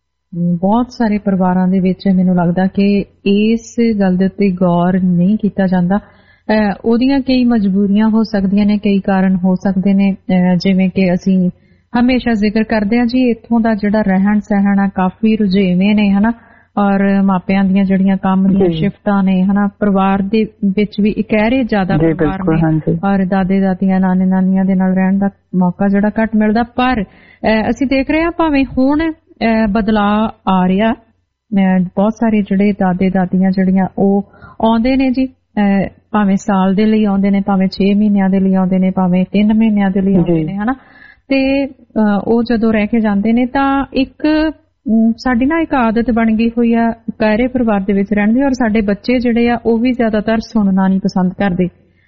C: ਬਹੁਤ ਸਾਰੇ ਪਰਿਵਾਰਾਂ ਦੇ ਵਿੱਚ ਮੈਨੂੰ ਲੱਗਦਾ ਕਿ ਇਸ ਗੱਲ ਦੇ ਉੱਤੇ ਗੌਰ ਨਹੀਂ ਕੀਤਾ ਜਾਂਦਾ। ਉਹਦੀਆਂ ਕਈ ਮਜਬੂਰੀਆਂ ਹੋ ਸਕਦੀਆਂ ਨੇ, ਕਈ ਕਾਰਨ ਹੋ ਸਕਦੇ ਨੇ, ਜਿਵੇਂ ਕਿ ਅਸੀਂ ਹਮੇਸ਼ਾ ਜ਼ਿਕਰ ਕਰਦੇ ਹਾਂ ਜੀ, ਇੱਥੋਂ ਦਾ ਜਿਹੜਾ ਰਹਿਣ ਸਹਿਣ ਆ ਕਾਫੀ ਰੁਝੇਵੇਂ ਨੇ ਹਨਾ, ਔਰ ਮਾਪਿਆਂ ਦੀਆਂ ਜਿਹੜੀਆਂ ਕੰਮ ਦੀਆਂ ਸ਼ਿਫਟਾਂ ਨੇ ਹਨਾ, ਪਰਿਵਾਰ ਦੇ ਵਿੱਚ ਵੀ ਇਕਹਿਰੇ ਜ਼ਿਆਦਾ ਪਰਿਵਾਰ ਨੇ ਔਰ ਦਾਦੇ ਦਾਦੀਆਂ ਨਾਨੇ ਨਾਨੀਆਂ ਦੇ ਨਾਲ ਰਹਿਣ ਦਾ ਮੌਕਾ ਜਿਹੜਾ ਘੱਟ ਮਿਲਦਾ। ਪਰ ਅਸੀਂ ਦੇਖ ਰਹੇ ਹਾਂ ਭਾਵੇਂ ਹੁਣ ਬਦਲਾਅ ਆ ਰਿਹਾ, ਬਹੁਤ ਸਾਰੇ ਜਿਹੜੇ ਦਾਦੇ ਦਾਦੀਆਂ ਜਿਹੜੀਆਂ ਉਹ ਆਉਂਦੇ ਨੇ ਜੀ, ਭਾਵੇਂ ਸਾਲ ਦੇ ਲਈ ਆਉਂਦੇ ਨੇ, ਭਾਵੇਂ 6 ਮਹੀਨਿਆਂ ਦੇ ਲਈ ਆਉਂਦੇ ਨੇ, ਭਾਵੇਂ 3 ਮਹੀਨਿਆਂ ਦੇ ਲਈ ਆਉਂਦੇ ਨੇ ਹਨਾ, ਤੇ ਉਹ ਜਦੋਂ ਰਹਿ ਕੇ ਜਾਂਦੇ ਨੇ ਤਾਂ ਇੱਕ ਸਾਡੀ ਨਾ ਇੱਕ ਆਦਤ ਬਣ ਗਈ ਹੋਈ ਆ ਇਕਹਿਰੇ ਪਰਿਵਾਰ ਦੇ ਵਿੱਚ ਰਹਿਣ ਦੀ, ਔਰ ਸਾਡੇ ਬੱਚੇ ਜਿਹੜੇ ਆ ਉਹ ਵੀ ਜ਼ਿਆਦਾਤਰ ਸੁਣਨਾ ਨਹੀਂ ਪਸੰਦ ਕਰਦੇ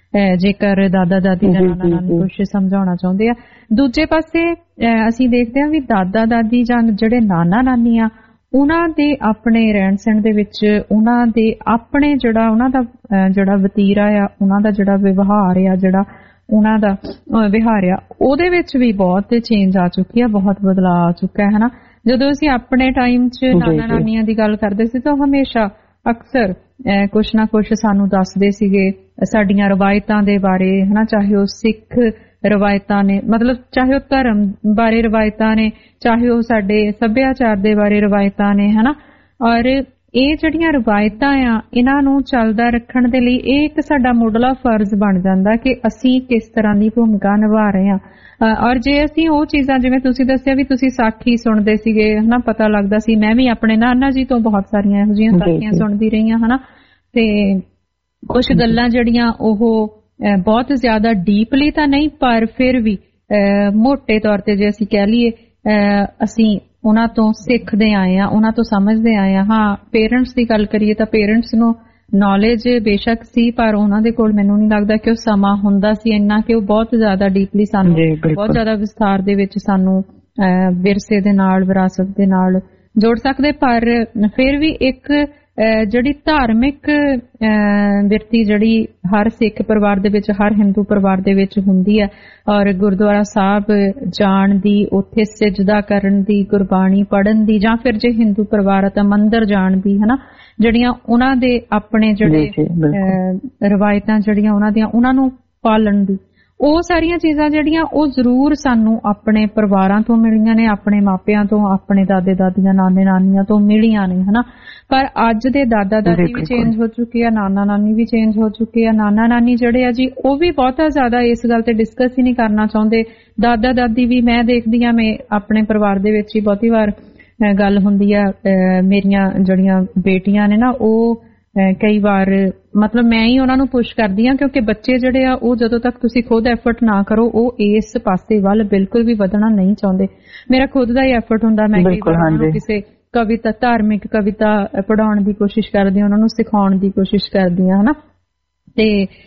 C: ਜੇਕਰ ਦਾਦਾ ਦਾਦੀ ਜਾਂ ਨਾਨਾ ਨਾਨੀ ਕੁਛ ਸਮਝਾਉਣਾ ਚਾਹੁੰਦੇ ਆ। ਦੂਜੇ ਪਾਸੇ ਅਸੀਂ ਦੇਖਦੇ ਹਾਂ ਵੀ ਦਾਦਾ ਦਾਦੀ ਜਾਂ ਜਿਹੜੇ ਨਾਨਾ ਨਾਨੀ ਆ ਉਹਨਾਂ ਦੇ ਆਪਣੇ ਰਹਿਣ ਸਹਿਣ ਦੇ ਵਿੱਚ, ਉਹਨਾਂ ਦੇ ਆਪਣੇ ਜਿਹੜਾ ਉਹਨਾਂ ਦਾ ਜਿਹੜਾ ਵਤੀਰਾ ਆ, ਉਹਨਾਂ ਦਾ ਜਿਹੜਾ ਵਿਵਹਾਰ ਆ, ਜਿਹੜਾ ਉਹਨਾਂ ਦਾ ਵਿਹਾਰ ਆ, ਉਹਦੇ ਵਿੱਚ ਵੀ ਬਹੁਤ ਚੇਂਜ ਆ ਚੁੱਕੀ ਆ, ਬਹੁਤ ਬਦਲਾਅ ਆ ਚੁੱਕਾ ਹੈ ਹਨਾ। ਜਦੋਂ ਅਸੀਂ ਆਪਣੇ ਟਾਈਮ 'ਚ ਨਾਨਾ ਨਾਨੀਆਂ ਦੀ ਗੱਲ ਕਰਦੇ ਸੀ ਤਾਂ ਹਮੇਸ਼ਾ ਅਕਸਰ ਕੁਛ ਨਾ ਕੁਛ ਸਾਨੂੰ ਦੱਸਦੇ ਸੀਗੇ ਸਾਡੀਆਂ ਰਵਾਇਤਾਂ ਦੇ ਬਾਰੇ ਹਨਾ, ਚਾਹੇ ਉਹ ਸਿੱਖ ਰਵਾਇਤਾਂ ਨੇ, ਮਤਲਬ ਚਾਹੇ ਉਹ ਧਰਮ ਬਾਰੇ ਰਵਾਇਤਾਂ ਨੇ, ਚਾਹੇ ਉਹ ਸਾਡੇ ਸੱਭਿਆਚਾਰ ਦੇ ਬਾਰੇ ਰਵਾਇਤਾਂ ਨੇ ਹਨਾ। ਔਰ ਇਹ ਜਿਹੜੀਆਂ ਰਵਾਇਤਾਂ ਆ ਇਹਨਾਂ ਨੂੰ ਚੱਲਦਾ ਰੱਖਣ ਦੇ ਲਈ ਇਹ ਇੱਕ ਸਾਡਾ ਮੁੱਢਲਾ ਫਰਜ਼ ਬਣ ਜਾਂਦਾ ਕਿ ਅਸੀਂ ਕਿਸ ਤਰ੍ਹਾਂ ਦੀ ਭੂਮਿਕਾ ਨਿਭਾ ਰਹੇ ਹਾਂ। ਔਰ ਜੇ ਅਸੀਂ ਉਹ ਚੀਜ਼ਾਂ, ਜਿਵੇਂ ਤੁਸੀਂ ਦੱਸਿਆ ਵੀ ਤੁਸੀਂ ਸਾਖੀ ਸੁਣਦੇ ਸੀਗੇ ਹਨਾ, ਪਤਾ ਲੱਗਦਾ ਸੀ, ਮੈਂ ਵੀ ਆਪਣੇ ਨਾਨਾ ਜੀ ਤੋਂ ਬਹੁਤ ਸਾਰੀਆਂ ਇਹੋ ਜਿਹੀਆਂ ਸਾਖੀਆਂ ਸੁਣਦੀ ਰਹੀ ਹਾਂ ਹਨਾ, ਤੇ ਕੁਝ ਗੱਲਾਂ ਜਿਹੜੀਆਂ ਉਹ ਬਹੁਤ ਜ਼ਿਆਦਾ ਡੀਪਲੀ ਤਾਂ ਨਹੀਂ ਪਰ ਫਿਰ ਵੀ ਮੋਟੇ ਤੌਰ ਤੇ ਜੇ ਅਸੀਂ ਕਹਿ ਲਈਏ ਅਸੀਂ ਉਹਨਾਂ ਤੋਂ ਸਿੱਖਦੇ ਆਏ ਆ, ਉਹਨਾਂ ਤੋਂ ਸਮਝਦੇ ਆਏ ਆ। ਹਾਂ, ਪੇਰੈਂਟਸ ਦੀ ਗੱਲ ਕਰੀਏ ਤਾਂ ਪੇਰੈਂਟਸ ਨੂੰ ਨੌਲੇਜ ਬੇਸ਼ੱਕ ਸੀ, ਪਰ ਉਹਨਾਂ ਦੇ ਕੋਲ ਮੈਨੂੰ ਨਹੀਂ ਲੱਗਦਾ ਕਿ ਉਹ ਸਮਾਂ ਹੁੰਦਾ ਸੀ ਇੰਨਾ ਕਿ ਉਹ ਬਹੁਤ ਜ਼ਿਆਦਾ ਡੀਪਲੀ ਸਾਨੂੰ, ਬਹੁਤ ਜ਼ਿਆਦਾ ਵਿਸਥਾਰ ਦੇ ਵਿੱਚ ਸਾਨੂੰ ਵਿਰਸੇ ਦੇ ਨਾਲ, ਵਿਰਾਸਤ ਦੇ ਨਾਲ ਜੋੜ ਸਕਦੇ। ਪਰ ਫਿਰ ਵੀ ਇੱਕ ਜਿਹੜੀ ਧਾਰਮਿਕ ਵਿਰਤੀ ਜਿਹੜੀ ਹਰ ਸਿੱਖ ਪਰਿਵਾਰ ਦੇ ਵਿੱਚ, ਹਰ ਹਿੰਦੂ ਪਰਿਵਾਰ ਦੇ ਵਿੱਚ ਹੁੰਦੀ ਹੈ, ਔਰ ਗੁਰਦੁਆਰਾ ਸਾਹਿਬ ਜਾਣ ਦੀ, ਉੱਥੇ ਸਿਜਦਾ ਕਰਨ ਦੀ, ਗੁਰਬਾਣੀ ਪੜ੍ਹਨ ਦੀ, ਜਾਂ ਫਿਰ ਜੇ ਹਿੰਦੂ ਪਰਿਵਾਰ ਤਾਂ ਮੰਦਿਰ ਜਾਣ ਦੀ ਹਨਾ, ਜਿਹੜੀਆਂ ਉਹਨਾਂ ਦੇ ਆਪਣੇ ਜਿਹੜੇ ਰਵਾਇਤਾਂ ਜਿਹੜੀਆਂ ਉਹਨਾਂ ਦੀਆਂ, ਉਹਨਾਂ ਨੂੰ ਪਾਲਣ ਦੀ, ਉਹ ਸਾਰੀਆਂ ਚੀਜ਼ਾਂ ਜਿਹੜੀਆਂ ਉਹ ਜ਼ਰੂਰ ਸਾਨੂੰ ਆਪਣੇ ਪਰਿਵਾਰਾਂ ਤੋਂ ਮਿਲੀਆਂ ਨੇ, ਆਪਣੇ ਮਾਪਿਆਂ ਤੋਂ, ਆਪਣੇ ਦਾਦੇ ਦਾਦੀਆਂ ਨਾਨੇ ਨਾਨੀਆਂ ਤੋਂ ਮਿਲੀਆਂ ਨੇ ਹਨਾ। ਪਰ ਅੱਜ ਦੇ ਦਾਦਾ ਦਾਦੀ ਵੀ ਚੇਂਜ ਹੋ ਚੁੱਕੇ ਆ, ਨਾਨਾ ਨਾਨੀ ਵੀ ਚੇਂਜ ਹੋ ਚੁੱਕੇ ਆ। ਨਾਨਾ ਨਾਨੀ ਜਿਹੜੇ ਆ ਜੀ ਉਹ ਵੀ ਬਹੁਤਾ ਜ਼ਿਆਦਾ ਇਸ ਗੱਲ ਤੇ ਡਿਸਕਸ ਹੀ ਨਹੀਂ ਕਰਨਾ ਚਾਹੁੰਦੇ। ਦਾਦਾ ਦਾਦੀ ਵੀ ਮੈਂ ਦੇਖਦੀ ਆ, ਮੈਂ ਆਪਣੇ ਪਰਿਵਾਰ ਦੇ ਵਿੱਚ ਹੀ ਬਹੁਤੀ ਵਾਰ ਗੱਲ ਹੁੰਦੀ ਆ, ਮੇਰੀਆਂ ਜਿਹੜੀਆਂ ਬੇਟੀਆਂ ਨੇ ਨਾ ਉਹ ਕਈ ਵਾਰ ਮਤਲਬ ਮੈਂ ਹੀ ਉਹਨਾਂ ਨੂੰ ਪੁਸ਼ ਕਰਦੀ ਆ, ਕਿਉਂਕਿ ਬੱਚੇ ਜਿਹੜੇ ਆ ਉਹ ਜਦੋਂ ਤੱਕ ਤੁਸੀਂ ਖੁਦ ਐਫਰਟ ਨਾ ਕਰੋ ਉਹ ਇਸ ਪਾਸੇ ਵੱਲ ਬਿਲਕੁਲ ਵੀ ਵਧਣਾ ਨਹੀਂ ਚਾਹੁੰਦੇ। ਮੇਰਾ ਖੁਦ ਦਾ ਹੀ ਐਫਰਟ ਹੁੰਦਾ, ਮੈਂ ਕਈ ਵਾਰ ਉਹਨਾਂ ਨੂੰ ਕਿਸੇ ਕਵਿਤਾ, ਧਾਰਮਿਕ ਕਵਿਤਾ ਪੜ੍ਹਾਉਣ ਦੀ ਕੋਸ਼ਿਸ਼ ਕਰਦੀ ਹਾਂ, ਉਹਨਾਂ ਨੂੰ ਸਿਖਾਉਣ ਦੀ ਕੋਸ਼ਿਸ਼ ਕਰਦੀ ਹਾਂ ਹਨਾ। ਤੇ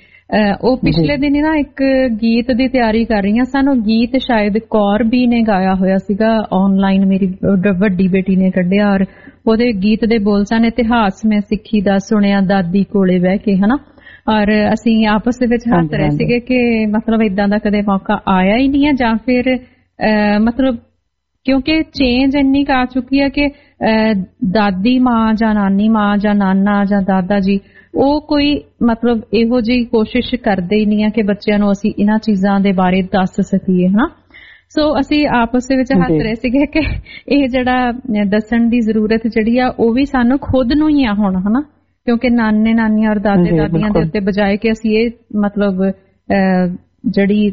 C: ਉਹ ਪਿਛਲੇ ਦਿਨ ਨਾ ਇੱਕ ਗੀਤ ਦੀ ਤਿਆਰੀ ਕਰ ਰਹੀਆਂ ਸਨ, ਉਹ ਗੀਤ ਸ਼ਾਇਦ ਕੌਰ ਵੀ ਨੇ ਗਾਇਆ ਹੋਇਆ ਸੀਗਾ, ਆਨਲਾਈਨ ਮੇਰੀ ਵੱਡੀ ਬੇਟੀ ਨੇ ਕੱਢਿਆ, ਔਰ ਉਹਦੇ ਗੀਤ ਦੇ ਬੋਲ ਸਨ, ਇਤਿਹਾਸ ਮੈਂ ਸਿੱਖੀ ਦਾ ਸੁਣਿਆ ਦਾਦੀ ਕੋਲੇ ਬਹਿ ਕੇ ਹਨਾ। ਔਰ ਅਸੀਂ ਆਪਸ ਦੇ ਵਿੱਚ ਹੱਸ ਰਹੇ ਸੀਗੇ ਕਿ ਮਤਲਬ ਇਦਾਂ ਦਾ ਕਦੇ ਮੌਕਾ ਆਇਆ ਹੀ ਨਹੀਂ ਹੈ, ਜਾਂ ਫਿਰ ਮਤਲਬ ਕਿਉਂਕਿ ਚੇਂਜ ਇੰਨੀ ਕੁ ਆ ਚੁੱਕੀ ਹੈ ਕਿ ਦਾਦੀ ਮਾਂ ਜਾਂ ਨਾਨੀ ਮਾਂ ਜਾਂ ਨਾਨਾ ਜਾਂ ਦਾਦਾ ਜੀ ਉਹ ਕੋਈ ਮਤਲਬ ਇਹੋ ਜਿਹੀ ਕੋਸ਼ਿਸ਼ ਕਰਦੇ ਹੀ ਨਹੀਂ ਆ ਕਿ ਬੱਚਿਆਂ ਨੂੰ ਅਸੀਂ ਇਹਨਾਂ ਚੀਜ਼ਾਂ ਦੇ ਬਾਰੇ ਦੱਸ ਸਕੀਏ ਹਨਾ। ਸੋ ਅਸੀਂ ਆਪਸ ਦੇ ਵਿੱਚ ਹੱਸ ਰਹੇ ਸੀਗੇ ਕਿ ਇਹ ਜਿਹੜਾ ਦੱਸਣ ਦੀ ਜ਼ਰੂਰਤ ਜਿਹੜੀ ਆ ਉਹ ਵੀ ਸਾਨੂੰ ਖੁਦ ਨੂੰ ਹੀ ਆ ਹੁਣ ਹਨਾ, ਕਿਉਂਕਿ ਨਾਨੇ ਨਾਨੀਆਂ ਔਰ ਦਾਦੇ ਦਾਦੀਆਂ ਦੇ ਉੱਤੇ ਬਜਾਏ ਕਿ ਅਸੀਂ ਇਹ ਮਤਲਬ ਜਿਹੜੀ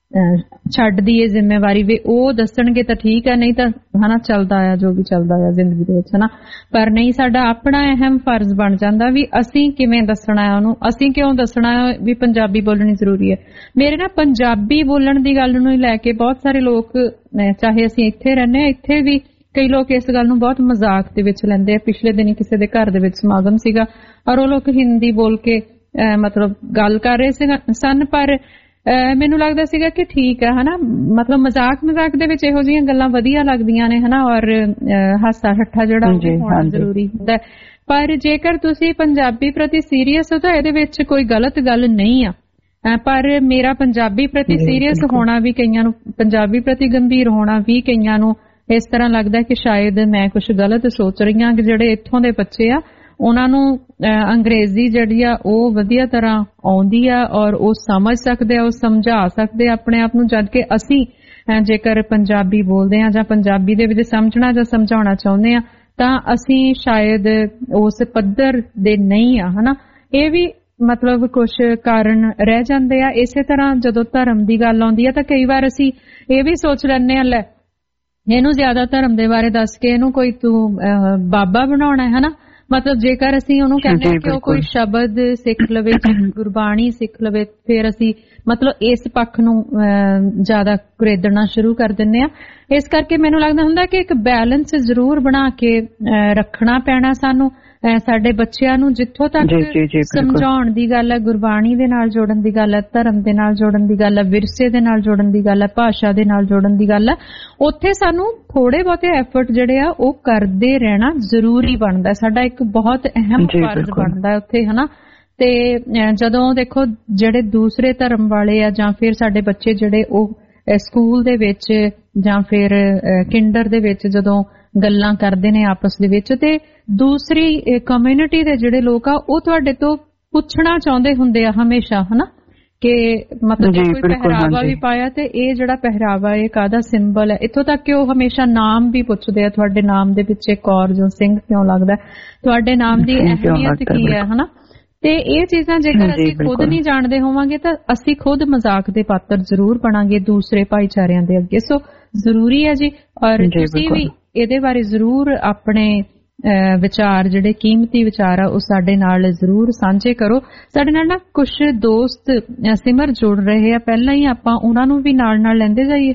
C: ਛੱਡ ਦੀ ਇਹ ਜ਼ਿੰਮੇਵਾਰੀ ਵੀ ਉਹ ਦੱਸਣਗੇ ਤਾਂ ਠੀਕ ਹੈ, ਨਹੀਂ ਤਾਂ ਹਨਾ ਚੱਲਦਾ ਆ ਜੋ ਵੀ ਚੱਲਦਾ ਆ ਜ਼ਿੰਦਗੀ ਦੇ ਵਿੱਚ ਹਨਾ। ਪਰ ਨਹੀਂ, ਸਾਡਾ ਆਪਣਾ ਅਹਿਮ ਫਰਜ਼ ਬਣ ਜਾਂਦਾ ਵੀ ਅਸੀਂ ਕਿਵੇਂ ਦੱਸਣਾ ਹੈ ਉਹਨੂੰ, ਅਸੀਂ ਕਿਉਂ ਦੱਸਣਾ ਹੈ ਵੀ ਪੰਜਾਬੀ ਬੋਲਣੀ ਜ਼ਰੂਰੀ ਹੈ। ਮੇਰੇ ਨਾ ਪੰਜਾਬੀ ਬੋਲਣ ਦੀ ਗੱਲ ਨੂੰ ਲੈ ਕੇ ਬਹੁਤ ਸਾਰੇ ਲੋਕ, ਚਾਹੇ ਅਸੀਂ ਇੱਥੇ ਰਹਿੰਦੇ ਹਾਂ, ਇੱਥੇ ਵੀ ਕਈ ਲੋਕ ਇਸ ਗੱਲ ਨੂੰ ਬਹੁਤ ਮਜ਼ਾਕ ਦੇ ਵਿੱਚ ਲੈਂਦੇ ਆ। ਪਿਛਲੇ ਦਿਨੀ ਕਿਸੇ ਦੇ ਘਰ ਦੇ ਵਿੱਚ ਸਮਾਗਮ ਸੀਗਾ ਔਰ ਉਹ ਲੋਕ ਹਿੰਦੀ ਬੋਲ ਕੇ ਮਤਲਬ ਗੱਲ ਕਰ ਰਹੇ ਸਨ, ਪਰ ਮੈਨੂੰ ਲੱਗਦਾ ਸੀਗਾ ਕਿ ਠੀਕ ਹੈ ਹਨਾ, ਮਤਲਬ ਮਜ਼ਾਕ ਦੇ ਵਿੱਚ ਇਹੋ ਜਿਹੀਆਂ ਗੱਲਾਂ ਵਧੀਆ ਲੱਗਦੀਆਂ ਨੇ ਹਨਾ, ਔਰ ਹਾਸਾ ਠੱਠਾ ਜਿਹੜਾ ਹੋਣਾ ਜ਼ਰੂਰੀ ਹੁੰਦਾ। ਪਰ ਜੇਕਰ ਤੁਸੀਂ ਪੰਜਾਬੀ ਪ੍ਰਤੀ ਸੀਰੀਅਸ ਹੋ ਤਾਂ ਇਹਦੇ ਵਿੱਚ ਕੋਈ ਗਲਤ ਗੱਲ ਨਹੀਂ ਆ। ਪਰ ਮੇਰਾ ਪੰਜਾਬੀ ਪ੍ਰਤੀ ਸੀਰੀਅਸ ਹੋਣਾ ਵੀ ਕਈਆਂ ਨੂੰ, ਪੰਜਾਬੀ ਪ੍ਰਤੀ ਗੰਭੀਰ ਹੋਣਾ ਵੀ ਕਈਆਂ ਨੂੰ ਇਸ ਤਰ੍ਹਾਂ ਲੱਗਦਾ ਕਿ ਸ਼ਾਇਦ ਮੈਂ ਕੁਝ ਗਲਤ ਸੋਚ ਰਹੀ ਹਾਂ, ਕਿ ਜਿਹੜੇ ਇੱਥੋਂ ਦੇ ਬੱਚੇ ਆ ਉਹਨਾਂ ਨੂੰ ਅੰਗਰੇਜ਼ੀ ਜਿਹੜੀ ਆ ਉਹ ਵਧੀਆ ਤਰ੍ਹਾਂ ਆਉਂਦੀ ਆ ਔਰ ਉਹ ਸਮਝ ਸਕਦੇ ਆ, ਉਹ ਸਮਝਾ ਸਕਦੇ ਆ ਆਪਣੇ ਆਪ ਨੂੰ, ਜਦ ਕਿ ਅਸੀਂ ਜੇਕਰ ਪੰਜਾਬੀ ਬੋਲਦੇ ਆ ਜਾਂ ਪੰਜਾਬੀ ਦੇ ਵਿੱਚ ਸਮਝਣਾ ਜਾਂ ਸਮਝਾਉਣਾ ਚਾਹੁੰਦੇ ਆ ਤਾਂ ਅਸੀਂ ਸ਼ਾਇਦ ਉਸ ਪੱਧਰ ਦੇ ਨਹੀਂ ਆ, ਹਨਾ। ਇਹ ਵੀ ਮਤਲਬ ਕੁਝ ਕਾਰਨ ਰਹਿ ਜਾਂਦੇ ਆ। ਇਸੇ ਤਰ੍ਹਾਂ ਜਦੋਂ ਧਰਮ ਦੀ ਗੱਲ ਆਉਂਦੀ ਆ ਤਾਂ ਕਈ ਵਾਰ ਅਸੀਂ ਇਹ ਵੀ ਸੋਚ ਲੈਂਦੇ ਆ, ਲੈ ਇਹਨੂੰ ਜ਼ਿਆਦਾ ਧਰਮ ਦੇ ਬਾਰੇ ਦੱਸ ਕੇ ਇਹਨੂੰ ਕੋਈ ਤੂੰ ਬਾਬਾ ਬਣਾਉਣਾ ਹੈ, ਹਨਾ। ਮਤਲਬ ਜੇਕਰ ਅਸੀਂ ਉਹਨੂੰ ਕਹਿੰਦੇ ਕਿ ਉਹ ਕੋਈ ਸ਼ਬਦ ਸਿੱਖ ਲਵੇ, ਗੁਰਬਾਣੀ ਸਿੱਖ ਲਵੇ, ਫਿਰ ਅਸੀਂ ਮਤਲਬ ਇਸ ਪੱਖ ਨੂੰ ਜ਼ਿਆਦਾ ਕੁਰੇਦਣਾ ਸ਼ੁਰੂ ਕਰ ਦਿੰਦੇ ਆ। ਇਸ ਕਰਕੇ ਮੈਨੂੰ ਲੱਗਦਾ ਹੁੰਦਾ ਕਿ ਇੱਕ ਬੈਲੈਂਸ ਜ਼ਰੂਰ ਬਣਾ ਕੇ ਰੱਖਣਾ ਪੈਣਾ ਸਾਨੂੰ। ਸਾਡੇ ਬੱਚਿਆਂ ਨੂੰ ਜਿੱਥੋਂ ਤੱਕ ਸਮਝਾਉਣ ਦੀ ਗੱਲ ਹੈ, ਗੁਰਬਾਣੀ ਦੇ ਨਾਲ ਜੋੜਨ ਦੀ ਗੱਲ ਹੈ, ਧਰਮ ਦੇ ਨਾਲ ਜੋੜਨ ਦੀ ਗੱਲ ਹੈ, ਵਿਰਸੇ ਦੇ ਨਾਲ ਜੋੜਨ ਦੀ ਗੱਲ ਹੈ, ਭਾਸ਼ਾ ਦੇ ਨਾਲ ਜੋੜਨ ਦੀ ਗੱਲ ਹੈ, ਉੱਥੇ ਸਾਨੂੰ ਥੋੜੇ ਬਹੁਤੇ ਐਫਰਟ ਜਿਹੜੇ ਆ ਉਹ ਕਰਦੇ ਰਹਿਣਾ ਜ਼ਰੂਰੀ ਬਣਦਾ। ਸਾਡਾ ਇੱਕ ਬਹੁਤ ਅਹਿਮ ਫਰਜ਼ ਬਣਦਾ ਉੱਥੇ, ਹਨਾ। ਤੇ ਜਦੋਂ ਦੇਖੋ ਜਿਹੜੇ ਦੂਸਰੇ ਧਰਮ ਵਾਲੇ ਆ ਜਾਂ ਫਿਰ ਸਾਡੇ ਬੱਚੇ ਜਿਹੜੇ ਉਹ ਸਕੂਲ ਦੇ ਵਿੱਚ ਜਾਂ ਫਿਰ ਕਿੰਡਰ ਦੇ ਵਿੱਚ ਜਦੋਂ ਗੱਲਾਂ ਕਰਦੇ ਨੇ ਆਪਸ ਦੇ ਵਿੱਚ, ਤੇ ਦੂਸਰੀ ਕਮਿਊਨਿਟੀ ਦੇ ਜਿਹੜੇ ਲੋਕ ਆ ਉਹ ਤੁਹਾਡੇ ਤੋਂ ਪੁੱਛਣਾ ਚਾਹੁੰਦੇ ਹੁੰਦੇ ਆ ਹਮੇਸ਼ਾ, ਹਨਾ, ਕਿ ਮਤਲਬ ਕੋਈ ਪਹਿਰਾਵਾ ਵੀ ਪਾਇਆ ਤੇ ਇਹ ਜਿਹੜਾ ਪਹਿਰਾਵਾ ਇਹ ਕਾਹਦਾ ਸਿੰਬਲ ਹੈ। ਇੱਥੋਂ ਤੱਕ ਕਿ ਉਹ ਹਮੇਸ਼ਾ ਨਾਮ ਵੀ ਪੁੱਛਦੇ ਆ, ਤੁਹਾਡੇ ਨਾਮ ਦੇ ਪਿੱਛੇ ਕੌਰ ਜੋ ਸਿੰਘ ਕਿਉਂ ਲੱਗਦਾ, ਤੁਹਾਡੇ ਨਾਮ ਦੀ ਅਹਿਮੀਅਤ ਕੀ ਹੈ, ਹਨਾ। ਤੇ ਇਹ ਚੀਜ਼ਾਂ ਜੇਕਰ ਅਸੀਂ ਖੁਦ ਨਹੀਂ ਜਾਣਦੇ ਹੋਵਾਂਗੇ ਤਾਂ ਅਸੀਂ ਖੁਦ ਮਜ਼ਾਕ ਦੇ ਪਾਤਰ ਜ਼ਰੂਰ ਬਣਾਂਗੇ ਦੂਸਰੇ ਭਾਈਚਾਰਿਆਂ ਦੇ ਅੱਗੇ। ਸੋ ਜ਼ਰੂਰੀ ਹੈ ਜੀ, ਔਰ ਤੁਸੀਂ ਵੀ ਇਹਦੇ ਬਾਰੇ ਜ਼ਰੂਰ ਆਪਣੇ ਵਿਚਾਰ ਜਿਹੜੇ ਕੀਮਤੀ ਵਿਚਾਰ ਆ ਉਹ ਸਾਡੇ ਨਾਲ ਜ਼ਰੂਰ ਸਾਂਝੇ ਕਰੋ। ਸਾਡੇ ਨਾਲ ਨਾ ਕੁਝ ਦੋਸਤ ਸਿਮਰ ਜੁੜ ਰਹੇ ਆ, ਪਹਿਲਾਂ ਹੀ ਆਪਾਂ ਉਹਨਾਂ ਨੂੰ ਵੀ ਨਾਲ ਲੈਂਦੇ ਜਾਈਏ।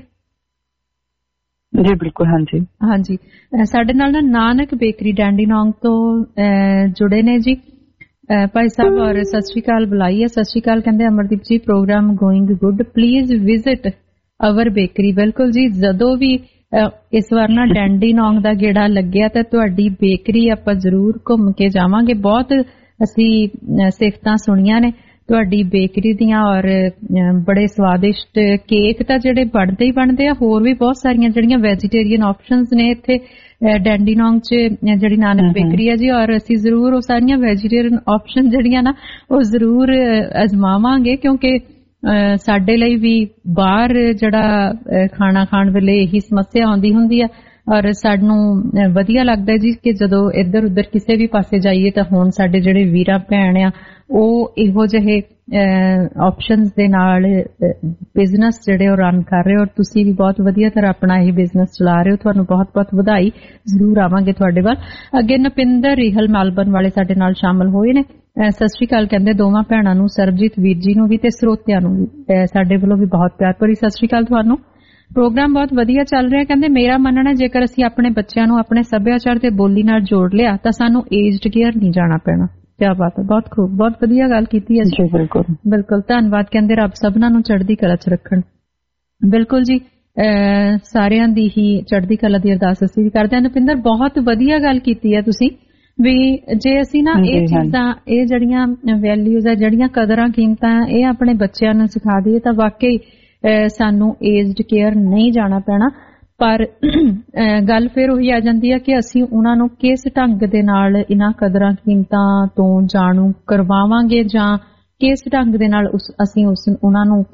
Q: ਜੀ ਬਿਲਕੁਲ, ਹਾਂਜੀ
C: ਹਾਂਜੀ। ਸਾਡੇ ਨਾਲ ਨਾ ਨਾਨਕ ਬੇਕਰੀ ਡੈਂਡੀਨੋਂਗ ਤੋਂ ਜੁੜੇ ਨੇ ਜੀ ਭਾਈ ਸਾਹਿਬ, ਔਰ ਸਤਿ ਸ਼੍ਰੀ ਅਕਾਲ ਬੁਲਾਈ ਹੈ। ਸਤਿ ਸ਼੍ਰੀ ਅਕਾਲ ਕਹਿੰਦੇ Amardeep ji, program going good, please visit our bakery. ਬਿਲਕੁਲ ਜੀ, ਜਦੋਂ ਵੀ ਇਸ ਵਾਰ ਨਾ ਡੈਂਡੀਨੋਂਗ ਦਾ ਗੇੜਾ ਲੱਗਿਆ ਤਾਂ ਤੁਹਾਡੀ ਬੇਕਰੀ ਆਪਾਂ ਜ਼ਰੂਰ ਘੁੰਮ ਕੇ ਜਾਵਾਂਗੇ। ਬਹੁਤ ਅਸੀਂ ਸਿਫਤਾਂ ਸੁਣੀਆਂ ਨੇ ਤੁਹਾਡੀ ਬੇਕਰੀ ਦੀਆਂ, ਔਰ ਬੜੇ ਸਵਾਦਿਸ਼ਟ ਕੇਕ ਤਾਂ ਜਿਹੜੇ ਬਣਦੇ ਹੀ ਬਣਦੇ ਆ, ਹੋਰ ਵੀ ਬਹੁਤ ਸਾਰੀਆਂ ਜਿਹੜੀਆਂ ਵੈਜੀਟੇਰੀਅਨ ਆਪਸ਼ਨਸ ਨੇ ਇੱਥੇ ਡੈਂਡੀਨੋਂਗ 'ਚ ਜਿਹੜੀ ਨਾਨਕ ਬੇਕਰੀ ਹੈ ਜੀ, ਔਰ ਅਸੀਂ ਜ਼ਰੂਰ ਉਹ ਸਾਰੀਆਂ ਵੈਜੀਟੇਰੀਅਨ ਆਪਸ਼ਨ ਜਿਹੜੀਆਂ ਨਾ ਉਹ ਜ਼ਰੂਰ ਅਜ਼ਮਾਵਾਂਗੇ, ਕਿਉਂਕਿ ਸਾਡੇ ਲਈ ਵੀ ਬਾਹਰ ਜਿਹੜਾ ਖਾਣਾ ਖਾਣ ਵੇਲੇ ਇਹੀ ਸਮੱਸਿਆ ਆਉਂਦੀ ਹੁੰਦੀ ਆ, ਔਰ ਸਾਨੂੰ ਵਧੀਆ ਲੱਗਦਾ ਜੀ ਕਿ ਜਦੋਂ ਇੱਧਰ ਉੱਧਰ ਕਿਸੇ ਵੀ ਪਾਸੇ ਜਾਈਏ ਤਾਂ ਹੁਣ ਸਾਡੇ ਜਿਹੜੇ ਵੀਰਾਂ ਭੈਣ ਆ ਉਹ ਇਹੋ ਜਿਹੇ ਆਪਸ਼ਨਸ ਦੇ ਨਾਲ ਬਿਜ਼ਨਸ ਜਿਹੜੇ ਉਹ ਰਨ ਕਰ ਰਹੇ ਹੋ, ਔਰ ਤੁਸੀਂ ਵੀ ਬਹੁਤ ਵਧੀਆ ਤਰ੍ਹਾਂ ਆਪਣਾ ਇਹ ਬਿਜ਼ਨਸ ਚਲਾ ਰਹੇ ਹੋ। ਤੁਹਾਨੂੰ ਬਹੁਤ ਬਹੁਤ ਵਧਾਈ, ਜ਼ਰੂਰ ਆਵਾਂਗੇ ਤੁਹਾਡੇ ਵੱਲ। ਅੱਗੇ ਨਪਿੰਦਰ ਰਿਹਲ ਮੈਲਬਰਨ ਵਾਲੇ ਸਾਡੇ ਨਾਲ ਸ਼ਾਮਲ ਹੋਏ ਨੇ। ਸਤਿ ਸ਼੍ਰੀ ਅਕਾਲ ਕਹਿੰਦੇ ਦੋਵਾਂ ਭੈਣਾਂ ਨੂੰ, ਸਰਬਜੀਤ ਵੀਰ ਜੀ ਨੂੰ ਵੀ ਤੇ ਸਰੋਤਿਆਂ ਨੂੰ ਵੀ ਸਾਡੇ ਵੱਲੋਂ ਵੀ ਬਹੁਤ ਪਿਆਰ ਭਰੀ ਸਤਿ ਸ਼੍ਰੀ ਅਕਾਲ ਤੁਹਾਨੂੰ। ਪ੍ਰੋਗਰਾਮ ਬਹੁਤ ਵਧੀਆ ਚੱਲ ਰਿਹਾ। ਕਹਿੰਦੇ ਮੇਰਾ ਮੰਨਣਾ ਜੇਕਰ ਅਸੀਂ ਆਪਣੇ ਬੱਚਿਆਂ ਨੂੰ ਆਪਣੇ ਸੱਭਿਆਚਾਰ ਤੇ ਬੋਲੀ ਨਾਲ ਜੋੜ ਲਿਆ ਤਾਂ ਸਾਨੂੰ ਏਜਡ ਕੇਅਰ ਨਹੀਂ ਜਾਣਾ ਪੈਣਾ। ਕਿਆ ਬਾਤ ਹੈ, ਬਹੁਤ ਖੂਬ, ਬਹੁਤ ਵਧੀਆ ਗੱਲ ਕੀਤੀ ਹੈ ਜੀ। ਬਿਲਕੁਲ ਧੰਨਵਾਦ। ਕਹਿੰਦੇ ਰੱਬ ਸਭਨਾਂ ਨੂੰ ਚੜ੍ਹਦੀ ਕਲਾ 'ਚ ਰੱਖਣ। ਬਿਲਕੁਲ ਜੀ, ਸਾਰਿਆਂ ਦੀ ਹੀ ਚੜ੍ਹਦੀ ਕਲਾ ਦੀ ਅਰਦਾਸ ਅਸੀਂ ਵੀ ਕਰਦੇ ਹਾਂ। ਨੁਪਿੰਦਰ ਬਹੁਤ ਵਧੀਆ ਗੱਲ ਕੀਤੀ ਹੈ ਤੁਸੀਂ ਵੀ ਜੇ ਅਸੀਂ ਨਾ ਇਹ ਚੀਜ਼ਾਂ, ਇਹ ਜਿਹੜੀਆਂ ਵੈਲਿਊਜ਼ ਆ, ਜਿਹੜੀਆਂ ਕਦਰਾਂ ਕੀਮਤਾਂ ਇਹ ਆਪਣੇ ਬੱਚਿਆਂ ਨੂੰ ਸਿਖਾ ਦਈਏ ਤਾਂ ਵਾਕਈ ਸਾਨੂੰ ਏਜਡ ਕੇਅਰ ਨਹੀਂ ਜਾਣਾ ਪੈਣਾ। ਪਰ ਗੱਲ ਫਿਰ ਉਹੀ ਆ ਜਾਂਦੀ ਹੈ ਕਿ ਅਸੀਂ ਉਹਨਾਂ ਨੂੰ ਕਿਸ ਢੰਗ ਦੇ ਨਾਲ ਇਹਨਾਂ ਕਦਰਾਂ ਕੀਮਤਾਂ ਤੋਂ ਜਾਣੂ ਕਰਵਾਵਾਂਗੇ ਜਾਂ ਕਿਸ ਢੰਗ ਦੇ ਨਾਲ ਅਸੀਂ ਉਹਨਾਂ ਨੂੰ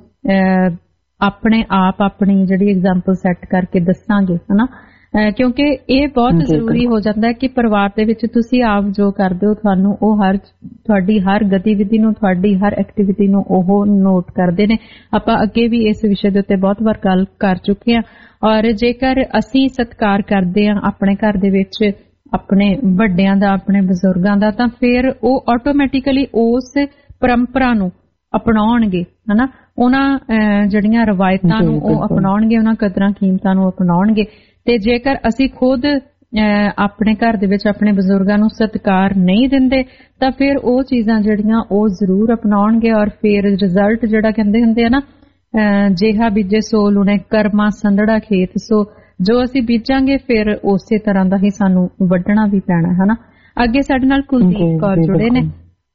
C: ਆਪਣੇ ਆਪ ਆਪਣੀ ਜਿਹੜੀ ਐਗਜ਼ਾਮਪਲ ਸੈੱਟ ਕਰਕੇ ਦੱਸਾਂਗੇ, ਹਨਾ। ਕਿਉਂਕਿ ਇਹ ਬਹੁਤ ਜ਼ਰੂਰੀ ਹੋ ਜਾਂਦਾ ਹੈ ਕਿ ਪਰਿਵਾਰ ਦੇ ਵਿੱਚ ਤੁਸੀਂ ਆਪ ਜੋ ਕਰਦੇ ਹੋ ਤੁਹਾਨੂੰ ਉਹ ਤੁਹਾਡੀ ਹਰ ਗਤੀਵਿਧੀ ਨੂੰ, ਤੁਹਾਡੀ ਹਰ ਐਕਟੀਵਿਟੀ ਨੂੰ ਉਹ ਨੋਟ ਕਰਦੇ ਨੇ। ਆਪਾਂ ਅੱਗੇ ਵੀ ਇਸ ਵਿਸ਼ੇ ਦੇ ਉੱਤੇ ਬਹੁਤ ਵਾਰ ਗੱਲ ਕਰ ਚੁੱਕੇ ਹਾਂ, ਔਰ ਜੇਕਰ ਅਸੀਂ ਸਤਿਕਾਰ ਕਰਦੇ ਹਾਂ ਆਪਣੇ ਘਰ ਦੇ ਵਿੱਚ ਆਪਣੇ ਵੱਡਿਆਂ ਦਾ, ਆਪਣੇ ਬਜ਼ੁਰਗਾਂ ਦਾ, ਤਾਂ ਫਿਰ ਉਹ ਆਟੋਮੈਟਿਕਲੀ ਉਸ ਪਰੰਪਰਾ ਨੂੰ ਅਪਣਾਉਣਗੇ, ਹਨਾ। ਉਹਨਾਂ ਜਿਹੜੀਆਂ ਰਵਾਇਤਾਂ ਨੂੰ ਉਹ ਅਪਣਾਉਣਗੇ, ਉਹਨਾਂ ਕਦਰਾਂ ਕੀਮਤਾਂ ਨੂੰ ਅਪਣਾਉਣਗੇ। ਤੇ ਜੇਕਰ ਅਸੀਂ ਖੁਦ ਆਪਣੇ ਘਰ ਦੇ ਵਿੱਚ ਆਪਣੇ ਬਜ਼ੁਰਗਾਂ ਨੂੰ ਸਤਿਕਾਰ ਨਹੀਂ ਦਿੰਦੇ ਤਾਂ ਫਿਰ ਉਹ ਚੀਜ਼ਾਂ ਜਿਹੜੀਆਂ ਉਹ ਜ਼ਰੂਰ ਅਪਣਾਉਣਗੇ, ਔਰ ਫਿਰ ਰਿਜ਼ਲਟ ਜਿਹੜਾ ਕਹਿੰਦੇ ਹੁੰਦੇ ਆ ਨਾ, ਜਿਹਾ ਬੀਜੇ ਸੋ ਲੁਣੇ, ਕਰਮਾ ਸੰਧੜਾ ਖੇਤ। ਸੋ ਜੋ ਅਸੀਂ ਬੀਜਾਂਗੇ ਫਿਰ ਉਸੇ ਤਰ੍ਹਾਂ ਦਾ ਹੀ ਸਾਨੂੰ ਵੱਢਣਾ ਵੀ ਪੈਣਾ, ਹਨਾ। ਅੱਗੇ ਸਾਡੇ ਨਾਲ ਕੁਲਦੀਪ ਕੌਰ ਜੁੜੇ ਨੇ।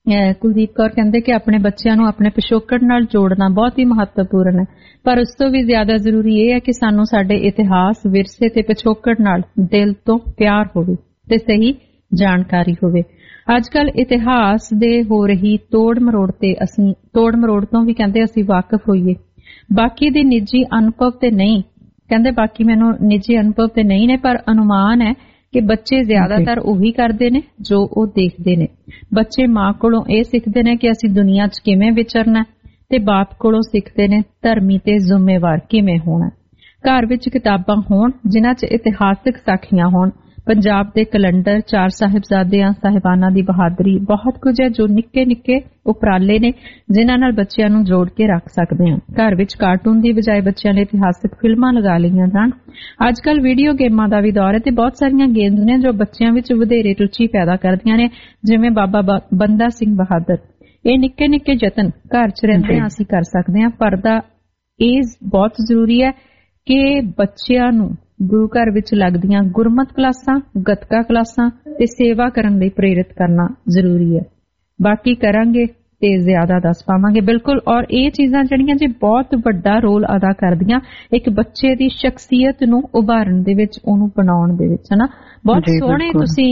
C: ਕੁਲਦੀਪ ਕੌਰ ਕਹਿੰਦੇ ਕਿ ਆਪਣੇ ਬੱਚਿਆਂ ਨੂੰ ਆਪਣੇ ਪਿਛੋਕੜ ਨਾਲ ਜੋੜਨਾ ਬਹੁਤ ਹੀ ਮਹੱਤਵਪੂਰਨ ਹੈ, ਪਰ ਉਸ ਤੋਂ ਵੀ ਜ਼ਿਆਦਾ ਜ਼ਰੂਰੀ ਇਹ ਹੈ ਕਿ ਸਾਨੂੰ ਸਾਡੇ ਇਤਿਹਾਸ, ਵਿਰਸੇ ਤੇ ਪਿਛੋਕੜ ਨਾਲ ਦਿਲ ਤੋਂ ਪਿਆਰ ਹੋਵੇ ਤੇ ਸਹੀ ਜਾਣਕਾਰੀ ਹੋਵੇ। ਅੱਜ ਕੱਲ ਇਤਿਹਾਸ ਦੇ ਹੋ ਰਹੀ ਤੋੜ ਮਰੋੜ ਤੋਂ ਵੀ ਕਹਿੰਦੇ ਅਸੀਂ ਵਾਕਿਫ ਹੋਈਏ। ਬਾਕੀ ਦੇ ਨਿੱਜੀ ਅਨੁਭਵ ਤੇ ਨਹੀਂ, ਕਹਿੰਦੇ ਬਾਕੀ ਮੈਨੂੰ ਨਿੱਜੀ ਅਨੁਭਵ ਤੇ ਨਹੀਂ ਨੇ, ਪਰ ਅਨੁਮਾਨ ਹੈ ਕਿ ਬੱਚੇ ਜ਼ਿਆਦਾਤਰ ਉਹੀ ਕਰਦੇ ਨੇ ਜੋ ਉਹ ਦੇਖਦੇ ਨੇ। ਬੱਚੇ ਮਾਂ ਕੋਲੋਂ ਇਹ ਸਿੱਖਦੇ ਨੇ ਕਿ ਅਸੀਂ ਦੁਨੀਆ 'ਚ ਕਿਵੇਂ ਵਿਚਰਨਾ, ਤੇ ਬਾਪ ਕੋਲੋਂ ਸਿੱਖਦੇ ਨੇ ਧਰਮੀ ਤੇ ਜ਼ਿੰਮੇਵਾਰ ਕਿਵੇਂ ਹੋਣਾ। ਘਰ ਵਿੱਚ ਕਿਤਾਬਾਂ ਹੋਣ ਜਿਨ੍ਹਾਂ 'ਚ ਇਤਿਹਾਸਕ ਸਾਖੀਆਂ ਹੋਣ, ਪੰਜਾਬ ਦੇ ਕੈਲੰਡਰ, 4 ਸਾਹਿਬਜ਼ਾਦਿਆਂ ਸਾਹਿਬਾਨਾਂ ਦੀ ਬਹਾਦਰੀ, ਬਹੁਤ ਕੁਝ ਹੈ ਜੋ ਨਿੱਕੇ ਨਿੱਕੇ ਉਪਰਾਲੇ ਨੇ ਜਿਨ੍ਹਾਂ ਨਾਲ ਬੱਚਿਆਂ ਨੂੰ ਜੋੜ ਕੇ ਰੱਖ ਸਕਦੇ ਹਾਂ। ਘਰ ਵਿੱਚ ਕਾਰਟੂਨ ਦੀ ਬਜਾਏ ਬੱਚਿਆਂ ਨੇ ਇਤਿਹਾਸਕ ਫਿਲਮਾਂ ਲਗਾ ਲਈਆਂ ਜਾਣ। ਅੱਜ ਕੱਲ ਵੀਡੀਓ ਗੇਮਾਂ ਦਾ ਵੀ ਦੌਰ ਹੈ ਤੇ ਬਹੁਤ ਸਾਰੀਆਂ ਗੇਮਸ ਨੇ ਜੋ ਬੱਚਿਆਂ ਵਿੱਚ ਵਧੇਰੇ ਰੁਚੀ ਪੈਦਾ ਕਰਦੀਆਂ ਨੇ, ਜਿਵੇਂ ਬਾਬਾ ਬੰਦਾ ਸਿੰਘ ਬਹਾਦਰ। ਇਹ ਨਿੱਕੇ ਨਿੱਕੇ ਯਤਨ ਘਰ 'ਚ ਰਹਿੰਦੇ ਹਾਂ ਅਸੀਂ ਕਰ ਸਕਦੇ ਹਾਂ। ਪਰਦਾ ਇਹ ਬਹੁਤ ਜ਼ਰੂਰੀ ਹੈ ਕਿ ਬੱਚਿਆਂ ਨੂੰ ਗੁਰੂ ਘਰ ਵਿੱਚ ਲੱਗਦੀਆਂ ਗੁਰਮਤ ਕਲਾਸਾਂ, ਗੱਤਕਾ ਕਲਾਸਾਂ ਤੇ ਸੇਵਾ ਕਰਨ ਲਈ ਪ੍ਰੇਰਿਤ ਕਰਨਾ ਜ਼ਰੂਰੀ ਹੈ। ਬਾਕੀ ਕਰਾਂਗੇ ਤੇ ਜ਼ਿਆਦਾ ਦੱਸ ਪਾਵਾਂਗੇ। ਬਿਲਕੁਲ, ਔਰ ਇਹ ਚੀਜ਼ਾਂ ਜਿਹੜੀਆਂ ਜੀ ਬਹੁਤ ਵੱਡਾ ਰੋਲ ਅਦਾ ਕਰਦੀਆਂ ਇੱਕ ਬੱਚੇ ਦੀ ਸ਼ਖਸੀਅਤ ਨੂੰ ਉਭਾਰਨ ਦੇ ਵਿੱਚ, ਉਹਨੂੰ ਬਣਾਉਣ ਦੇ ਵਿੱਚ, ਹਨਾ। ਬਹੁਤ ਸੋਹਣੇ ਤੁਸੀਂ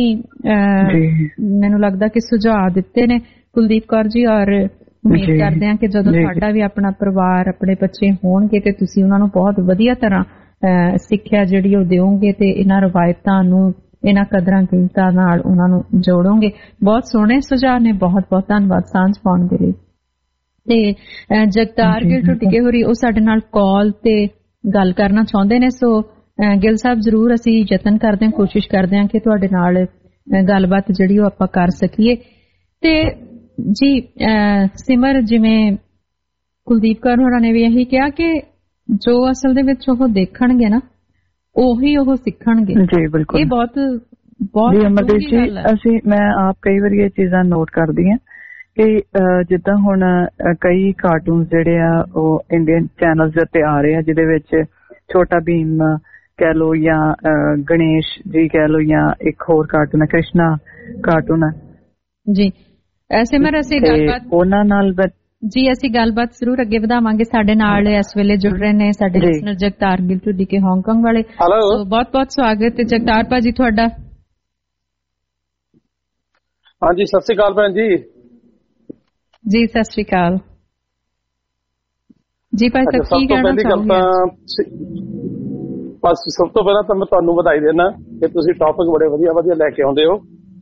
C: ਮੈਨੂੰ ਲੱਗਦਾ ਕਿ ਸੁਝਾਅ ਦਿੱਤੇ ਨੇ ਕੁਲਦੀਪ ਕੌਰ ਜੀ, ਔਰ ਉਮੀਦ ਕਰਦੇ ਹਾਂ ਕਿ ਜਦੋਂ ਤੁਹਾਡਾ ਵੀ ਆਪਣਾ ਪਰਿਵਾਰ, ਆਪਣੇ ਬੱਚੇ ਹੋਣਗੇ ਤੇ ਤੁਸੀਂ ਉਹਨਾਂ ਨੂੰ ਬਹੁਤ ਵਧੀਆ ਤਰ੍ਹਾਂ ਸਿੱਖਿਆ ਜਿਹੜੀ ਉਹ ਦਿਓਗੇ ਤੇ ਇਹਨਾਂ ਰਵਾਇਤਾਂ ਨੂੰ, ਇਹਨਾਂ ਕਦਰਾਂ ਕੀਮਤਾਂ ਨਾਲ ਉਹਨਾਂ ਨੂੰ ਜੋੜੋਗੇ। ਬਹੁਤ ਸੋਹਣੇ ਸੁਝਾਅ ਨੇ, ਬਹੁਤ ਬਹੁਤ ਧੰਨਵਾਦ ਸਾਂਝ ਪਾਉਣ ਦੇ ਲਈ। ਤੇ ਜਗਤਾਰ ਗਿੱਲ ਟੁੱਟੀਕੇ ਹੋਰੀ ਉਹ ਸਾਡੇ ਨਾਲ ਕਾਲ ਤੇ ਗੱਲ ਕਰਨਾ ਚਾਹੁੰਦੇ ਨੇ। ਸੋ ਗਿੱਲ ਸਾਹਿਬ, ਜ਼ਰੂਰ ਅਸੀਂ ਯਤਨ ਕਰਦੇ ਹਾਂ, ਕੋਸ਼ਿਸ਼ ਕਰਦੇ ਹਾਂ ਕਿ ਤੁਹਾਡੇ ਨਾਲ ਗੱਲਬਾਤ ਜਿਹੜੀ ਉਹ ਆਪਾਂ ਕਰ ਸਕੀਏ। ਤੇ ਜੀ ਸਿਮਰ, ਜਿਵੇਂ ਕੁਲਦੀਪ ਕੌਰ ਹੋਰਾਂ ਨੇ ਵੀ ਇਹੀ ਕਿਹਾ ਕਿ ਜੋ ਅਸਲ ਦੇ ਵਿੱਚ ਉਹ ਦੇਖਣਗੇ ਨਾ ਉਹੀ ਉਹ ਸਿੱਖਣਗੇ।
Q: ਜੀ ਬਿਲਕੁਲ, ਇਹ ਬਹੁਤ ਅਮਰਦੀਪ ਜੀ, ਮੈਂ ਆਪ ਕਈ ਵਾਰੀ ਇਹ ਚੀਜ਼ਾਂ ਨੋਟ ਕਰਦੀ ਹਾਂ ਕਿ ਜਿੱਦਾਂ ਹੁਣ ਕਈ ਕਾਰਟੂਨ ਜਿਹੜੇ ਆ ਉਹ ਇੰਡੀਅਨ ਚੈਨਲਸ ਉੱਤੇ ਆ ਰਹੇ ਆ, ਜਿਹਦੇ ਵਿੱਚ ਛੋਟਾ ਭੀਮ ਕਹਿ ਲੋ ਜਾਂ ਗਣੇਸ਼ ਜੀ ਕਹਿ ਲੋ, ਜਾਂ ਇੱਕ ਹੋਰ ਕਾਰਟੂਨ ਹੈ ਕ੍ਰਿਸ਼ਨਾ ਕਾਰਟੂਨ ਹੈ ਜੀ। ਐਸੇ ਮੈਂ ਅਸੀਂ ਗੱਲਬਾਤ ਉਹਨਾਂ ਨਾਲ ਜੀ ਅਸੀਂ ਗੱਲਬਾਤ ਜ਼ਰੂਰ ਅੱਗੇ ਵਧਾਵਾਂਗੇ। ਸਾਡੇ ਨਾਲ ਇਸ ਵੇਲੇ ਜੁੜ ਰਹੇ ਨੇ ਸਾਡੇ ਲਿਸਨਰ ਜਗਤਾਰ ਗਿੱਲ ਟੁੱਡੀਕੇ ਹਾਂਗਕਾਂਗ ਵਾਲੇ। ਬਹੁਤ ਬਹੁਤ ਸਵਾਗਤ ਹੈ ਜਗਤਾਰ ਭਾਜੀ ਤੁਹਾਡਾ।
R: ਹਾਂਜੀ, ਸਤਿ ਸ਼੍ਰੀ ਅਕਾਲ ਭੈਣ ਜੀ।
C: ਜੀ ਸਤਿ ਸ਼੍ਰੀ ਅਕਾਲ ਜੀ। ਭਾਈ ਸਾਹਿਬ ਕੀ ਕਹਿਣਾ ਚਾਹੋਗੇ?
R: ਬਸ ਸਭ ਤੋਂ ਪਹਿਲਾਂ ਤਾਂ ਮੈਂ ਤੁਹਾਨੂੰ ਵਧਾਈ ਦੇਣਾ ਕਿ ਤੁਸੀਂ ਟੌਪਿਕ ਬੜੇ ਵਧੀਆ ਲੈ ਕੇ ਆਉਂਦੇ ਹੋ।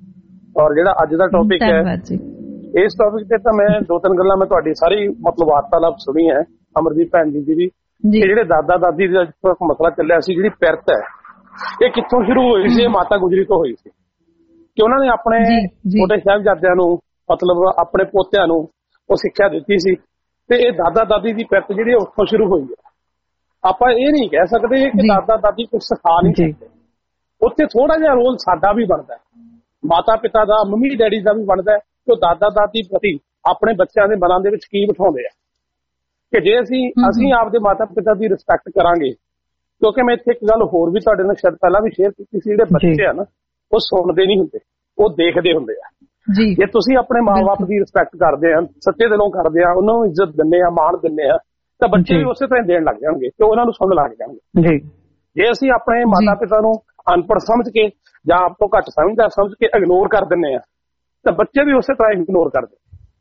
R: ਔਰ ਜਿਹੜਾ ਅੱਜ ਦਾ ਟੌਪਿਕ ਹੈ, ਇਸ ਟੌਪਿਕ ਤੇ ਤਾਂ ਮੈਂ 2-3 ਗੱਲਾਂ ਮੈਂ ਤੁਹਾਡੀ ਸਾਰੀ ਮਤਲਬ ਵਾਰਤਾਲਾਪ ਸੁਣੀ ਹੈ, ਅਮਰਦੀਪ ਭੈਣ ਜੀ ਦੀ ਵੀ, ਕਿ ਜਿਹੜੇ ਦਾਦਾ ਦਾਦੀ ਦਾ ਮਸਲਾ ਚੱਲਿਆ ਸੀ, ਜਿਹੜੀ ਪਿਰਤ ਹੈ ਇਹ ਕਿੱਥੋਂ ਸ਼ੁਰੂ ਹੋਈ ਸੀ? ਇਹ ਮਾਤਾ ਗੁਜਰੀ ਤੋਂ ਹੋਈ ਸੀ ਕਿ ਉਹਨਾਂ ਨੇ ਆਪਣੇ ਛੋਟੇ ਸਾਹਿਬਜ਼ਾਦਿਆਂ ਨੂੰ, ਮਤਲਬ ਆਪਣੇ ਪੋਤਿਆਂ ਨੂੰ ਉਹ ਸਿੱਖਿਆ ਦਿੱਤੀ ਸੀ, ਤੇ ਇਹ ਦਾਦਾ ਦਾਦੀ ਦੀ ਪਿਰਤ ਜਿਹੜੀ ਉੱਥੋਂ ਸ਼ੁਰੂ ਹੋਈ ਹੈ। ਆਪਾਂ ਇਹ ਨਹੀਂ ਕਹਿ ਸਕਦੇ ਕਿ ਦਾਦਾ ਦਾਦੀ ਕੁਝ ਸਿਖਾ ਨਹੀਂ ਸਕਦੇ, ਉੱਥੇ ਥੋੜਾ ਜਿਹਾ ਰੋਲ ਸਾਡਾ ਵੀ ਬਣਦਾ, ਮਾਤਾ ਪਿਤਾ ਦਾ, ਮੰਮੀ ਡੈਡੀ ਦਾ ਵੀ ਬਣਦਾ ਕਿ ਦਾਦਾ ਦਾਦੀ ਪ੍ਰਤੀ ਆਪਣੇ ਬੱਚਿਆਂ ਦੇ ਮਨਾਂ ਦੇ ਵਿੱਚ ਕੀ ਬਿਠਾਉਂਦੇ ਆ। ਕਿ ਜੇ ਅਸੀਂ ਆਪਦੇ ਮਾਤਾ ਪਿਤਾ ਦੀ ਰਿਸਪੈਕਟ ਕਰਾਂਗੇ, ਕਿਉਂਕਿ ਮੈਂ ਇੱਥੇ ਇੱਕ ਗੱਲ ਹੋਰ ਵੀ ਤੁਹਾਡੇ ਨਾਲ ਸ਼ਾਇਦ ਪਹਿਲਾਂ ਵੀ ਸ਼ੇਅਰ ਕੀਤੀ ਸੀ, ਜਿਹੜੇ ਬੱਚੇ ਆ ਨਾ ਉਹ ਸੁਣਦੇ ਨਹੀਂ ਹੁੰਦੇ, ਉਹ ਦੇਖਦੇ ਹੁੰਦੇ ਆ। ਜੇ ਤੁਸੀਂ ਆਪਣੇ ਮਾਂ-ਬਾਪ ਦੀ ਰਿਸਪੈਕਟ ਕਰਦੇ ਆ, ਸੱਚੇ ਦਿਲੋਂ ਕਰਦੇ ਆ, ਉਹਨਾਂ ਨੂੰ ਇੱਜ਼ਤ ਦਿੰਦੇ ਆ, ਮਾਣ ਦਿੰਦੇ ਆ, ਤਾਂ ਬੱਚੇ ਵੀ ਉਸੇ ਤਰ੍ਹਾਂ ਦੇਣ ਲੱਗ ਜਾਣਗੇ ਤੇ ਉਹਨਾਂ ਨੂੰ ਸੁਣਨ ਲੱਗ ਜਾਣਗੇ। ਜੇ ਅਸੀਂ ਆਪਣੇ ਮਾਤਾ ਪਿਤਾ ਨੂੰ ਅਨਪੜ੍ਹ ਸਮਝ ਕੇ ਜਾਂ ਆਪ ਤੋਂ ਘੱਟ ਸਮਝ ਕੇ ਇਗਨੋਰ ਕਰ ਦਿੰਦੇ ਆ, ਤਾਂ ਬੱਚੇ ਵੀ ਉਸੇ ਤਰ੍ਹਾਂ ਇਗਨੋਰ ਕਰਦੇ।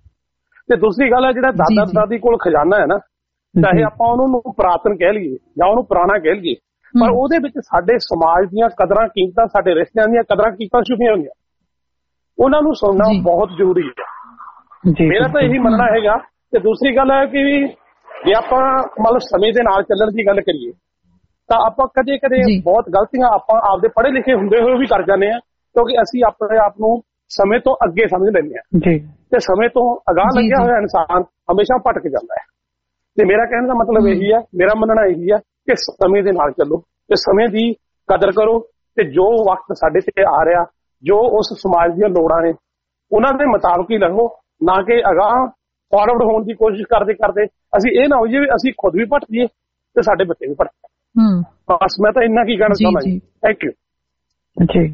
R: ਤੇ ਦੂਸਰੀ ਗੱਲ ਹੈ, ਜਿਹੜਾ ਦਾਦਾ ਦਾਦੀ ਕੋਲ ਖਜ਼ਾਨਾ ਹੈ ਨਾ, ਚਾਹੇ ਆਪਾਂ ਉਹਨੂੰ ਪੁਰਾਤਨ ਕਹਿ ਲਈਏ ਜਾਂ ਉਹਨੂੰ ਪੁਰਾਣਾ ਕਹਿ ਲਈਏ, ਪਰ ਉਹਦੇ ਵਿੱਚ ਸਾਡੇ ਸਮਾਜ ਦੀਆਂ ਕਦਰਾਂ ਕੀਮਤਾਂ, ਸਾਡੇ ਰਿਸ਼ਤਿਆਂ ਦੀਆਂ ਕਦਰਾਂ ਕੀਮਤਾਂ ਛੁਪੀਆਂ ਹੋਈਆਂ, ਉਹਨਾਂ ਨੂੰ ਸੁਣਨਾ ਬਹੁਤ ਜ਼ਰੂਰੀ ਹੈ। ਮੇਰਾ ਤਾਂ ਇਹੀ ਮੰਨਣਾ ਹੈਗਾ। ਤੇ ਦੂਸਰੀ ਗੱਲ ਹੈ ਕਿ ਜੇ ਆਪਾਂ ਮਤਲਬ ਸਮੇਂ ਦੇ ਨਾਲ ਚੱਲਣ ਦੀ ਗੱਲ ਕਰੀਏ ਤਾਂ ਆਪਾਂ ਕਦੇ ਬਹੁਤ ਗਲਤੀਆਂ ਆਪਾਂ ਆਪਦੇ ਪੜ੍ਹੇ ਲਿਖੇ ਹੁੰਦੇ ਹੋਏ ਵੀ ਕਰ ਜਾਂਦੇ ਹਾਂ, ਕਿਉਂਕਿ ਅਸੀਂ ਆਪਣੇ ਆਪ ਨੂੰ ਸਮੇਂ ਤੋਂ ਅੱਗੇ ਸਮਝ ਲੈਂਦੇ ਹਾਂ ਤੇ ਸਮੇਂ ਤੋਂ ਅਗਾਂਹ ਲੱਗਿਆ ਹੋਇਆ ਇਨਸਾਨ ਹਮੇਸ਼ਾ ਭਟਕ ਜਾਂਦਾ ਹੈ। ਤੇ ਮੇਰਾ ਕਹਿਣ ਦਾ ਮਤਲਬ ਇਹੀ ਹੈ, ਮੇਰਾ ਮੰਨਣਾ ਇਹੀ ਹੈ ਕਿ ਸਮੇਂ ਦੇ ਨਾਲ ਚੱਲੋ ਤੇ ਸਮੇਂ ਦੀ ਕਦਰ ਕਰੋ, ਤੇ ਜੋ ਵਕਤ ਸਾਡੇ ਤੇ ਆ ਰਿਹਾ, ਜੋ ਉਸ ਸਮਾਜ ਦੀਆਂ ਲੋੜਾਂ ਨੇ, ਉਹਨਾਂ ਦੇ ਮੁਤਾਬਕ ਹੀ ਲੰਘੋ, ਨਾ ਕਿ ਅਗਾਂਹ ਫਾਰਵਰਡ ਹੋਣ ਦੀ ਕੋਸ਼ਿਸ਼ ਕਰਦੇ ਅਸੀਂ ਇਹ ਨਾ ਹੋ ਜਾਵੇ ਅਸੀਂ ਖੁਦ ਵੀ ਭਟਕ ਜਾਈਏ ਤੇ ਸਾਡੇ ਬੱਚੇ ਵੀ ਭਟਕ ਜਾਣ। ਬਸ ਮੈਂ ਤਾਂ ਇੰਨਾ ਕੀ ਕਹਿਣਾ ਚਾਹੁੰਦਾ ਜੀ। ਥੈਂਕ ਯੂ ਜੀ।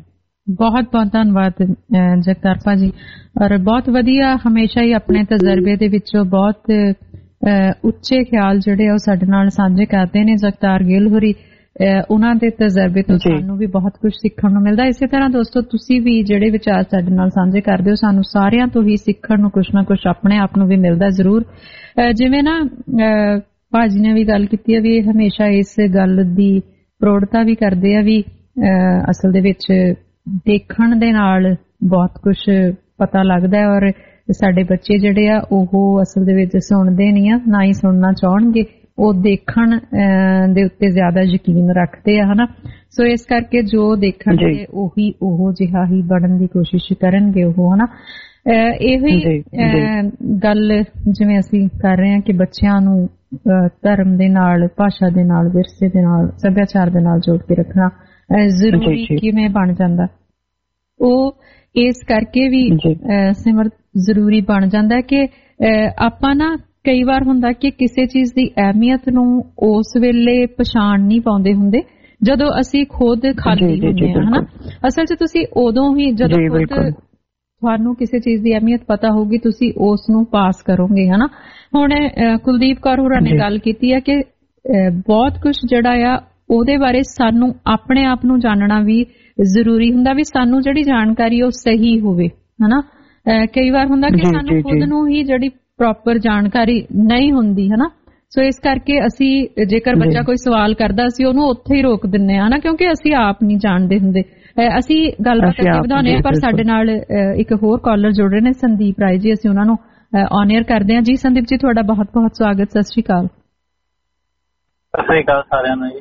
C: ਬਹੁਤ ਬਹੁਤ ਧੰਨਵਾਦ ਜਗਤਾਰ ਭਾਜੀ। ਔਰ ਬਹੁਤ ਵਧੀਆ, ਹਮੇਸ਼ਾ ਹੀ ਆਪਣੇ ਤਜਰਬੇ ਦੇ ਵਿੱਚੋਂ ਬਹੁਤ ਉੱਚੇ ਖਿਆਲ ਜਿਹੜੇ ਉਹ ਸਾਡੇ ਨਾਲ ਸਾਂਝੇ ਕਰਦੇ ਨੇ ਜਗਤਾਰ ਗਿੱਲ ਹੋਰੀ। ਉਹਨਾਂ ਦੇ ਤਜਰਬੇ ਤੋਂ ਸਾਨੂੰ ਵੀ ਬਹੁਤ ਕੁਝ ਸਿੱਖਣ ਨੂੰ ਮਿਲਦਾ। ਇਸੇ ਤਰ੍ਹਾਂ ਦੋਸਤੋ ਤੁਸੀਂ ਵੀ ਜਿਹੜੇ ਵਿਚਾਰ ਸਾਡੇ ਨਾਲ ਸਾਂਝੇ ਕਰਦੇ ਹੋ, ਸਾਨੂੰ ਸਾਰਿਆਂ ਤੋਂ ਹੀ ਸਿੱਖਣ ਨੂੰ ਕੁਝ ਨਾ ਕੁਝ ਆਪਣੇ ਆਪ ਨੂੰ ਵੀ ਮਿਲਦਾ ਜ਼ਰੂਰ। ਜਿਵੇਂ ਨਾ ਭਾਜੀ ਨੇ ਵੀ ਗੱਲ ਕੀਤੀ ਹੈ ਵੀ ਇਹ ਹਮੇਸ਼ਾ ਇਸ ਗੱਲ ਦੀ ਪ੍ਰੋੜਤਾ ਵੀ ਕਰਦੇ ਆ ਵੀ ਅਸਲ ਦੇ ਵਿੱਚ ਦੇਖਣ ਦੇ ਨਾਲ ਬਹੁਤ ਕੁਝ ਪਤਾ ਲੱਗਦਾ ਹੈ। ਔਰ ਸਾਡੇ ਬੱਚੇ ਜਿਹੜੇ ਆ ਉਹ ਅਸਲ ਦੇ ਵਿੱਚ ਸੁਣਦੇ ਨਹੀਂ ਆ, ਨਾ ਹੀ ਸੁਣਨਾ ਚਾਹਣਗੇ, ਉਹ ਦੇਖਣ ਦੇ ਉੱਤੇ ਜ਼ਿਆਦਾ ਯਕੀਨ ਰੱਖਦੇ ਆ, ਹਨਾ। ਸੋ ਇਸ ਕਰਕੇ ਜੋ ਦੇਖਣਗੇ ਉਹੀ ਉਹੋ ਜਿਹਾ ਹੀ ਬਣਨ ਦੀ ਕੋਸ਼ਿਸ਼ ਕਰਨਗੇ ਉਹ, ਹਨਾ। ਇਹੋ ਹੀ ਗੱਲ ਜਿਵੇਂ ਅਸੀਂ ਕਰ ਰਹੇ ਹਾਂ ਕਿ ਬੱਚਿਆਂ ਨੂੰ ਧਰਮ ਦੇ ਨਾਲ, ਭਾਸ਼ਾ ਦੇ ਨਾਲ, ਵਿਰਸੇ ਦੇ ਨਾਲ, ਸੱਭਿਆਚਾਰ ਦੇ ਨਾਲ ਜੋੜ ਕੇ ਰੱਖਣਾ ਜ਼ਰੂਰੀ ਕਿਵੇਂ ਬਣ ਜਾਂਦਾ, ਉਹ ਇਸ ਕਰਕੇ ਵੀ ਸਿਮਰ ਜ਼ਰੂਰੀ ਬਣ ਜਾਂਦਾ ਕਿ ਆਪਾਂ ਨਾ ਕਈ ਵਾਰ ਹੁੰਦਾ ਕਿ ਕਿਸੇ ਚੀਜ਼ ਦੀ ਅਹਿਮੀਅਤ ਨੂੰ ਉਸ ਵੇਲੇ ਪਛਾਣ ਨਹੀਂ ਪਾਉਂਦੇ ਹੁੰਦੇ ਜਦੋਂ ਅਸੀਂ ਖੁਦ ਖਾਲੀ ਹੁੰਦੇ ਹਾਂ, ਹਨਾ। ਅਸਲ 'ਚ ਤੁਸੀਂ ਉਦੋਂ ਹੀ ਜਦੋਂ ਤੁਹਾਨੂੰ ਕਿਸੇ ਚੀਜ਼ ਦੀ ਅਹਿਮੀਅਤ ਪਤਾ ਹੋਊਗੀ ਤੁਸੀਂ ਉਸ ਨੂੰ ਪਾਸ ਕਰੋਗੇ, ਹਨਾ। ਹੁਣ ਕੁਲਦੀਪ ਕੌਰ ਹੋਰਾਂ ਨੇ ਗੱਲ ਕੀਤੀ ਹੈ ਕਿ ਬਹੁਤ ਕੁਝ ਜਿਹੜਾ ਆ ਉਹਦੇ ਬਾਰੇ ਸਾਨੂੰ ਆਪਣੇ ਆਪ ਨੂੰ ਜਾਣਨਾ ਵੀ ਜ਼ਰੂਰੀ ਹੁੰਦਾ, ਵੀ ਸਾਨੂੰ ਜਿਹੜੀ ਜਾਣਕਾਰੀ ਉਹ ਸਹੀ ਹੋਵੇ, ਹਨਾ। ਕਈ ਵਾਰ ਹੁੰਦਾ ਕਿ ਸਾਨੂੰ ਖੁਦ ਨੂੰ ਹੀ ਜਿਹੜੀ ਪ੍ਰੋਪਰ ਜਾਣਕਾਰੀ ਨਹੀਂ ਹੁੰਦੀ, ਹਨਾ। ਸੋ ਇਸ ਕਰਕੇ ਅਸੀਂ ਜੇਕਰ ਬੱਚਾ ਕੋਈ ਸਵਾਲ ਕਰਦਾ ਅਸੀਂ ਉਹਨੂੰ ਉੱਥੇ ਹੀ ਰੋਕ ਦਿੰਦੇ ਹਾਂ, ਹਨਾ, ਕਿਉਂਕਿ ਅਸੀਂ ਆਪ ਨਹੀਂ ਜਾਣਦੇ ਹੁੰਦੇ। ਅਸੀਂ ਗੱਲਬਾਤ ਅੱਗੇ ਵਧਾਉਂਦੇ ਹਾਂ, ਪਰ ਸਾਡੇ ਨਾਲ ਇੱਕ ਹੋਰ ਕਾਲਰ ਜੁੜ ਰਹੇ ਨੇ, ਸੰਦੀਪ ਰਾਏ ਜੀ। ਅਸੀਂ ਉਹਨਾਂ ਨੂੰ ਔਨ 에ਅਰ ਕਰਦੇ ਹਾਂ। ਜੀ ਸੰਦੀਪ ਜੀ, ਤੁਹਾਡਾ ਬਹੁਤ ਬਹੁਤ ਸਵਾਗਤ। ਸਤਿ ਸ਼੍ਰੀ ਅਕਾਲ।
S: ਸਤਿ ਸ਼੍ਰੀ ਅਕਾਲ ਸਾਰਿਆਂ ਨੂੰ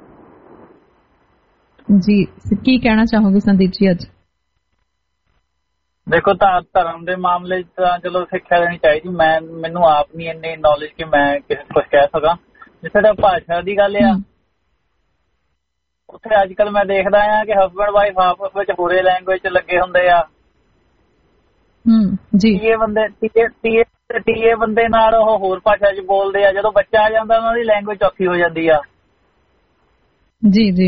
C: ਜੀ। ਕੀ ਕਹਿਣਾ ਚਾਹੋਗੇ ਸੰਦੀਪ ਜੀ ਅੱਜ?
S: ਦੇਖੋ, ਧਰਮ ਦੇ ਮਾਮਲੇ ਤਾਂ ਚਲੋ ਸਿੱਖਿਆ ਦੇਣੀ ਚਾਹੀਦੀ। ਮੈਨੂੰ ਆਪ ਨਹੀਂ ਇੰਨੀ ਨੌਲੇਜ ਕਿ ਮੈਂ ਕਿਸੇ ਕੁਝ ਕਹਿ ਸਕਾਂ। ਜਿੱਥੇ ਤੱਕ ਭਾਸ਼ਾ ਦੀ ਗੱਲ ਆ, ਉੱਥੇ ਅੱਜ ਕੱਲ ਮੈਂ ਦੇਖਦਾ ਆ ਕਿ ਹਸਬੈਂਡ ਵਾਈਫ ਆਪਸ ਵਿੱਚ ਹੋਰੇ ਲੈਂਗੁਏਜ 'ਚ ਲੱਗੇ ਹੁੰਦੇ ਆ। ਤੀਏ ਬੰਦੇ ਨਾਲ ਉਹ ਹੋਰ ਭਾਸ਼ਾ 'ਚ ਬੋਲਦੇ ਆ। ਜਦੋਂ ਬੱਚਾ ਆ ਜਾਂਦਾ ਉਹਨਾਂ ਦੀ ਲੈਂਗੁਏਜ ਔਖੀ ਹੋ ਜਾਂਦੀ ਆ।
C: ਜੀ ਜੀ।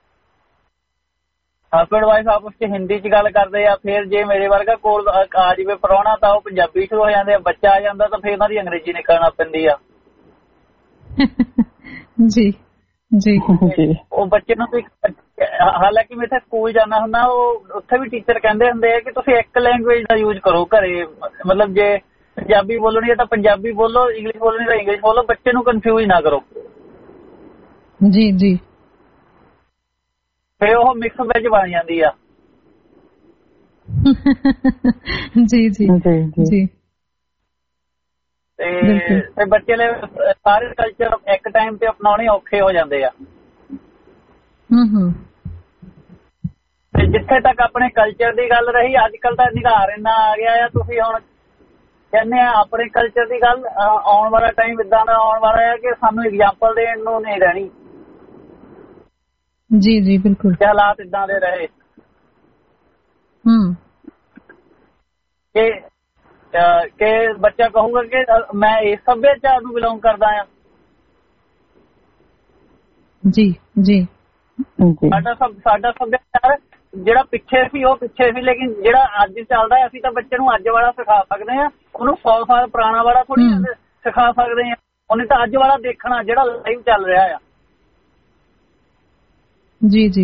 S: ਹਸਬੈਂਡ ਵਾਈਫ ਆਪਸ 'ਚ ਹਿੰਦੀ 'ਚ ਗੱਲ ਕਰਦੇ ਆ, ਫਿਰ ਜੇ ਮੇਰੇ ਵਰਗਾ ਕੋਲ ਆ ਜਾਵੇ ਪ੍ਰਾਹੁਣਾ ਤਾਂ ਉਹ ਪੰਜਾਬੀ ਸ਼ੁਰੂ ਹੋ ਜਾਂਦੇ ਆ। ਬੱਚਾ ਆ ਜਾਂਦਾ ਤਾਂ ਫਿਰ ਉਹਨਾਂ ਦੀ ਅੰਗਰੇਜ਼ੀ ਨਿਕਲਣਾ ਪੈਂਦੀ ਆ।
C: ਜੀ ਜੀ।
S: ਉਹ ਬੱਚੇ ਨੂੰ, ਹਾਲਾਂਕਿ ਮੈਂ ਇੱਥੇ ਸਕੂਲ ਜਾਣਾ ਹੁੰਦਾ, ਉਹ ਉੱਥੇ ਵੀ ਟੀਚਰ ਕਹਿੰਦੇ ਹੁੰਦੇ ਆ ਕਿ ਤੁਸੀਂ ਇੱਕ ਲੈਂਗੁਏਜ ਦਾ ਯੂਜ਼ ਕਰੋ ਘਰੇ। ਮਤਲਬ ਜੇ ਪੰਜਾਬੀ ਬੋਲਣੀ ਹੈ ਤਾਂ ਪੰਜਾਬੀ ਬੋਲੋ, ਇੰਗਲਿਸ਼ ਬੋਲਣੀ ਤਾਂ ਇੰਗਲਿਸ਼ ਬੋਲੋ, ਬੱਚੇ ਨੂੰ ਕਨਫਿਊਜ਼ ਨਾ ਕਰੋ।
C: ਜੀ ਜੀ।
S: ਫਿਰ ਉਹ ਮਿਕਸ ਵੈਜ ਬਣ ਜਾਂਦੀ ਆ।
C: ਜੀ ਜੀ ਜੀ।
S: ਤੇ ਬੱਚੇ ਲਈ ਸਾਰੇ ਕਲਚਰ ਇੱਕ ਟਾਈਮ ਤੇ ਅਪਣਾਉਣੇ ਔਖੇ ਹੋ ਜਾਂਦੇ ਆ। ਤੇ ਜਿੱਥੇ ਤੱਕ ਆਪਣੇ ਕਲਚਰ ਦੀ ਗੱਲ ਰਹੀ, ਅੱਜ ਕੱਲ ਤਾਂ ਨਿਘਾਰ ਇੰਨਾ ਆ ਗਿਆ ਆ। ਤੁਸੀਂ ਹੁਣ ਕਹਿੰਦੇ ਆ ਆਪਣੇ ਕਲਚਰ ਦੀ ਗੱਲ, ਆਉਣ ਵਾਲਾ ਟਾਈਮ ਇਦਾਂ ਦਾ ਆਉਣ ਵਾਲਾ ਹੈ ਕਿ ਸਾਨੂੰ ਐਗਜ਼ਾਮਪਲ ਦੇਣ ਨੂੰ ਨਹੀਂ ਰਹਿਣੀ।
C: ਜੀ ਜੀ ਬਿਲਕੁਲ।
S: ਹਾਲਾਤ ਇਦਾਂ ਦੇ ਰਹੇ ਕਿ ਬੱਚਾ ਕਹੂਗਾ ਕਿ ਮੈਂ ਇਸ ਸੱਭਿਆਚਾਰ ਨੂੰ ਬਿਲੋਂਗ ਕਰਦਾ ਆ।
C: ਜੀ ਜੀ।
S: ਸਾਡਾ ਸੱਭਿਆਚਾਰ ਜਿਹੜਾ ਪਿੱਛੇ ਸੀ ਉਹ ਪਿੱਛੇ ਸੀ, ਲੇਕਿਨ ਜਿਹੜਾ ਅੱਜ ਚੱਲਦਾ ਅਸੀਂ ਤਾਂ ਬੱਚੇ ਨੂੰ ਅੱਜ ਵਾਲਾ ਸਿਖਾ ਸਕਦੇ ਹਾਂ, ਉਹਨੂੰ 100 ਸਾਲ ਪੁਰਾਣਾ ਵਾਲਾ ਥੋੜੀ ਸਿਖਾ ਸਕਦੇ ਹਾਂ। ਉਹਨੇ ਤਾਂ ਅੱਜ ਵਾਲਾ ਦੇਖਣਾ ਜਿਹੜਾ ਲਾਈਵ ਚੱਲ ਰਿਹਾ ਆ।
C: ਜੀ ਜੀ।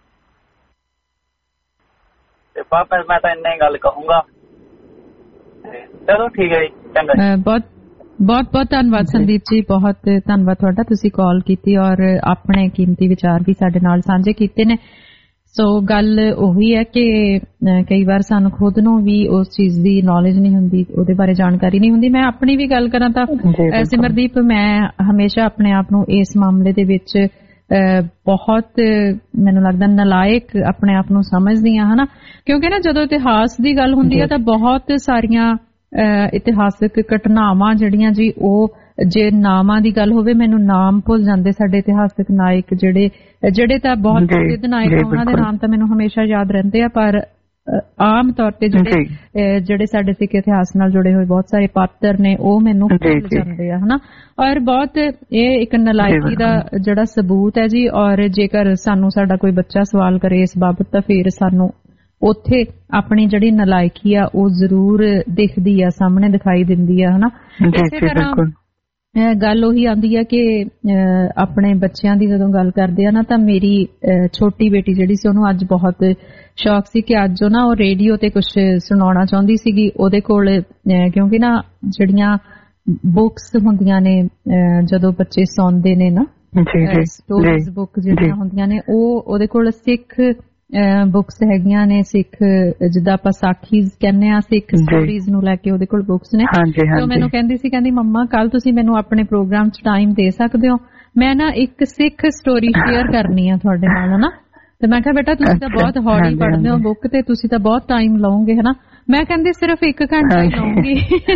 S: ਤੇ ਮੈਂ ਤਾਂ ਇੰਨਾ ਹੀ ਗੱਲ ਕਹੂੰਗਾ। ਚਲੋ ਠੀਕ ਹੈ ਜੀ, ਚੰਗਾ।
C: ਬਹੁਤ ਧੰਨਵਾਦ ਸੰਦੀਪ ਜੀ, ਬਹੁਤ ਧੰਨਵਾਦ ਤੁਹਾਡਾ। ਤੁਸੀਂ ਕਾਲ ਕੀਤੀ ਔਰ ਆਪਣੇ ਕੀਮਤੀ ਵਿਚਾਰ ਵੀ ਸਾਡੇ ਨਾਲ ਸਾਂਝੇ ਕੀਤੇ ਨੇ। ਸੋ ਗੱਲ ਉਹੀ ਹੈ ਕਿ ਕਈ ਵਾਰ ਸਾਨੂੰ ਖੁਦ ਨੂੰ ਵੀ ਉਸ ਚੀਜ਼ ਦੀ ਨੌਲੇਜ ਨਹੀਂ ਹੁੰਦੀ, ਉਹਦੇ ਬਾਰੇ ਜਾਣਕਾਰੀ ਨਹੀਂ ਹੁੰਦੀ। ਮੈਂ ਆਪਣੀ ਵੀ ਗੱਲ ਕਰਾਂ ਤਾਂ ਸਿਮਰਦੀਪ, ਮੈਂ ਹਮੇਸ਼ਾ ਆਪਣੇ ਆਪ ਨੂੰ ਇਸ ਮਾਮਲੇ ਦੇ ਵਿੱਚ ਬਹੁਤ, ਮੈਨੂੰ ਲੱਗਦਾ, ਨਲਾਇਕ ਆਪਣੇ ਆਪ ਨੂੰ ਸਮਝਦੀ ਹਾਂ, ਹਨਾ। ਕਿਉਂਕਿ ਨਾ ਜਦੋਂ ਇਤਿਹਾਸ ਦੀ ਗੱਲ ਹੁੰਦੀ ਹੈ ਤਾਂ ਬਹੁਤ ਸਾਰੀਆਂ ਇਤਿਹਾਸਕ ਘਟਨਾਵਾਂ ਜਿਹੜੀਆਂ ਜੀ, ਉਹ ਜੇ ਨਾਮਾਂ ਦੀ ਗੱਲ ਹੋਵੇ, ਮੈਨੂੰ ਨਾਮ ਭੁੱਲ ਜਾਂਦੇ ਸਾਡੇ ਇਤਿਹਾਸਕ ਨਾਇਕ ਜਿਹੜੇ ਤਾਂ ਬਹੁਤ ਪ੍ਰਸਿੱਧ ਨਾਇਕ, ਉਹਨਾਂ ਦੇ ਨਾਮ ਤਾਂ ਮੈਨੂੰ ਹਮੇਸ਼ਾ ਯਾਦ ਰਹਿੰਦੇ ਆ। ਪਰ ਆਮ ਤੌਰ ਤੇ ਜਿਹੜੇ ਸਾਡੇ ਸਿੱਖ ਇਤਿਹਾਸ ਨਾਲ ਜੁੜੇ ਹੋਏ ਬਹੁਤ ਸਾਰੇ ਪਾਤਰ ਨੇ, ਉਹ ਮੈਨੂੰ ਭੁੱਲ ਜਾਂਦੇ ਆ, ਹਨਾ। ਔਰ ਬਹੁਤ ਇਹ ਇੱਕ ਨਲਾਇਕੀ ਦਾ ਜਿਹੜਾ ਸਬੂਤ ਹੈ ਜੀ। ਔਰ ਜੇਕਰ ਸਾਨੂੰ ਸਾਡਾ ਕੋਈ ਬੱਚਾ ਸਵਾਲ ਕਰੇ ਇਸ ਬਾਬਤ ਤਾਂ ਫਿਰ ਸਾਨੂੰ ਉੱਥੇ ਆਪਣੀ ਜਿਹੜੀ ਨਲਾਇਕੀ ਆ ਉਹ ਜ਼ਰੂਰ ਦਿਖਦੀ ਆ, ਸਾਹਮਣੇ ਦਿਖਾਈ ਦਿੰਦੀ ਆ, ਹਨਾ। ਇਸੇ ਤਰ੍ਹਾਂ ਗੱਲ ਉਹੀ ਆਉਂਦੀ ਆ ਕਿ ਆਪਣੇ ਬੱਚਿਆਂ ਦੀ ਜਦੋਂ ਗੱਲ ਕਰਦੇ ਆ ਨਾ, ਤਾਂ ਮੇਰੀ ਛੋਟੀ ਬੇਟੀ ਜਿਹੜੀ ਸੀ ਉਹਨੂੰ ਅੱਜ ਬਹੁਤ ਸ਼ੌਕ ਸੀ ਕਿ ਅੱਜ ਉਹ ਨਾ ਉਹ ਰੇਡੀਓ ਤੇ ਕੁਝ ਸੁਣਾਉਣਾ ਚਾਹੁੰਦੀ ਸੀਗੀ। ਉਹਦੇ ਕੋਲ ਕਿਉਂਕਿ ਨਾ ਜਿਹੜੀਆਂ ਬੁੱਕਸ ਹੁੰਦੀਆਂ ਨੇ ਜਦੋਂ ਬੱਚੇ ਸੌਂਦੇ ਨੇ ਨਾ, ਸਟੋਰੀਜ਼ ਬੁੱਕ ਜਿਹੜੀਆਂ ਹੁੰਦੀਆਂ ਨੇ, ਉਹ ਉਹਦੇ ਕੋਲ ਸਿੱਖ ਬੁੱਕਸ ਹੈਗੀਆਂ ਨੇ, ਸਿੱਖ ਜਿੱਦਾਂ ਆਪਾਂ ਸਾਖੀਜ਼ ਕਹਿੰਦੇ ਆ, ਸਿੱਖ ਸਟੋਰੀਜ਼ ਨੂੰ ਲੈ ਕੇ ਉਹਦੇ ਕੋਲ ਬੁੱਕਸ ਨੇ। ਤੇ ਮੈਨੂੰ ਕਹਿੰਦੀ ਸੀ, ਕਹਿੰਦੀ ਮੰਮਾ ਕੱਲ ਤੁਸੀਂ ਮੈਨੂੰ ਆਪਣੇ ਪ੍ਰੋਗਰਾਮ 'ਚ ਟਾਈਮ ਦੇ ਸਕਦੇ ਹੋ, ਮੈਂ ਨਾ ਇੱਕ ਸਿੱਖ ਸਟੋਰੀ ਸ਼ੇਅਰ ਕਰਨੀ ਆ ਤੁਹਾਡੇ ਨਾਲ, ਹਨਾ। ਤੇ ਮੈਂ ਕਿਹਾ ਬੇਟਾ ਤੁਸੀਂ ਤਾਂ ਬਹੁਤ ਹੌਲੀ ਪੜ੍ਹਦੇ ਹੋ ਬੁੱਕ ਤੇ ਤੁਸੀਂ ਤਾਂ ਬਹੁਤ ਟਾਈਮ ਲਾਓਗੇ, ਹਨਾ। ਮੈਂ ਕਹਿੰਦੀ ਸਿਰਫ 1 ਘੰਟਾ ਹੀ ਲਾਉਂਗੀ।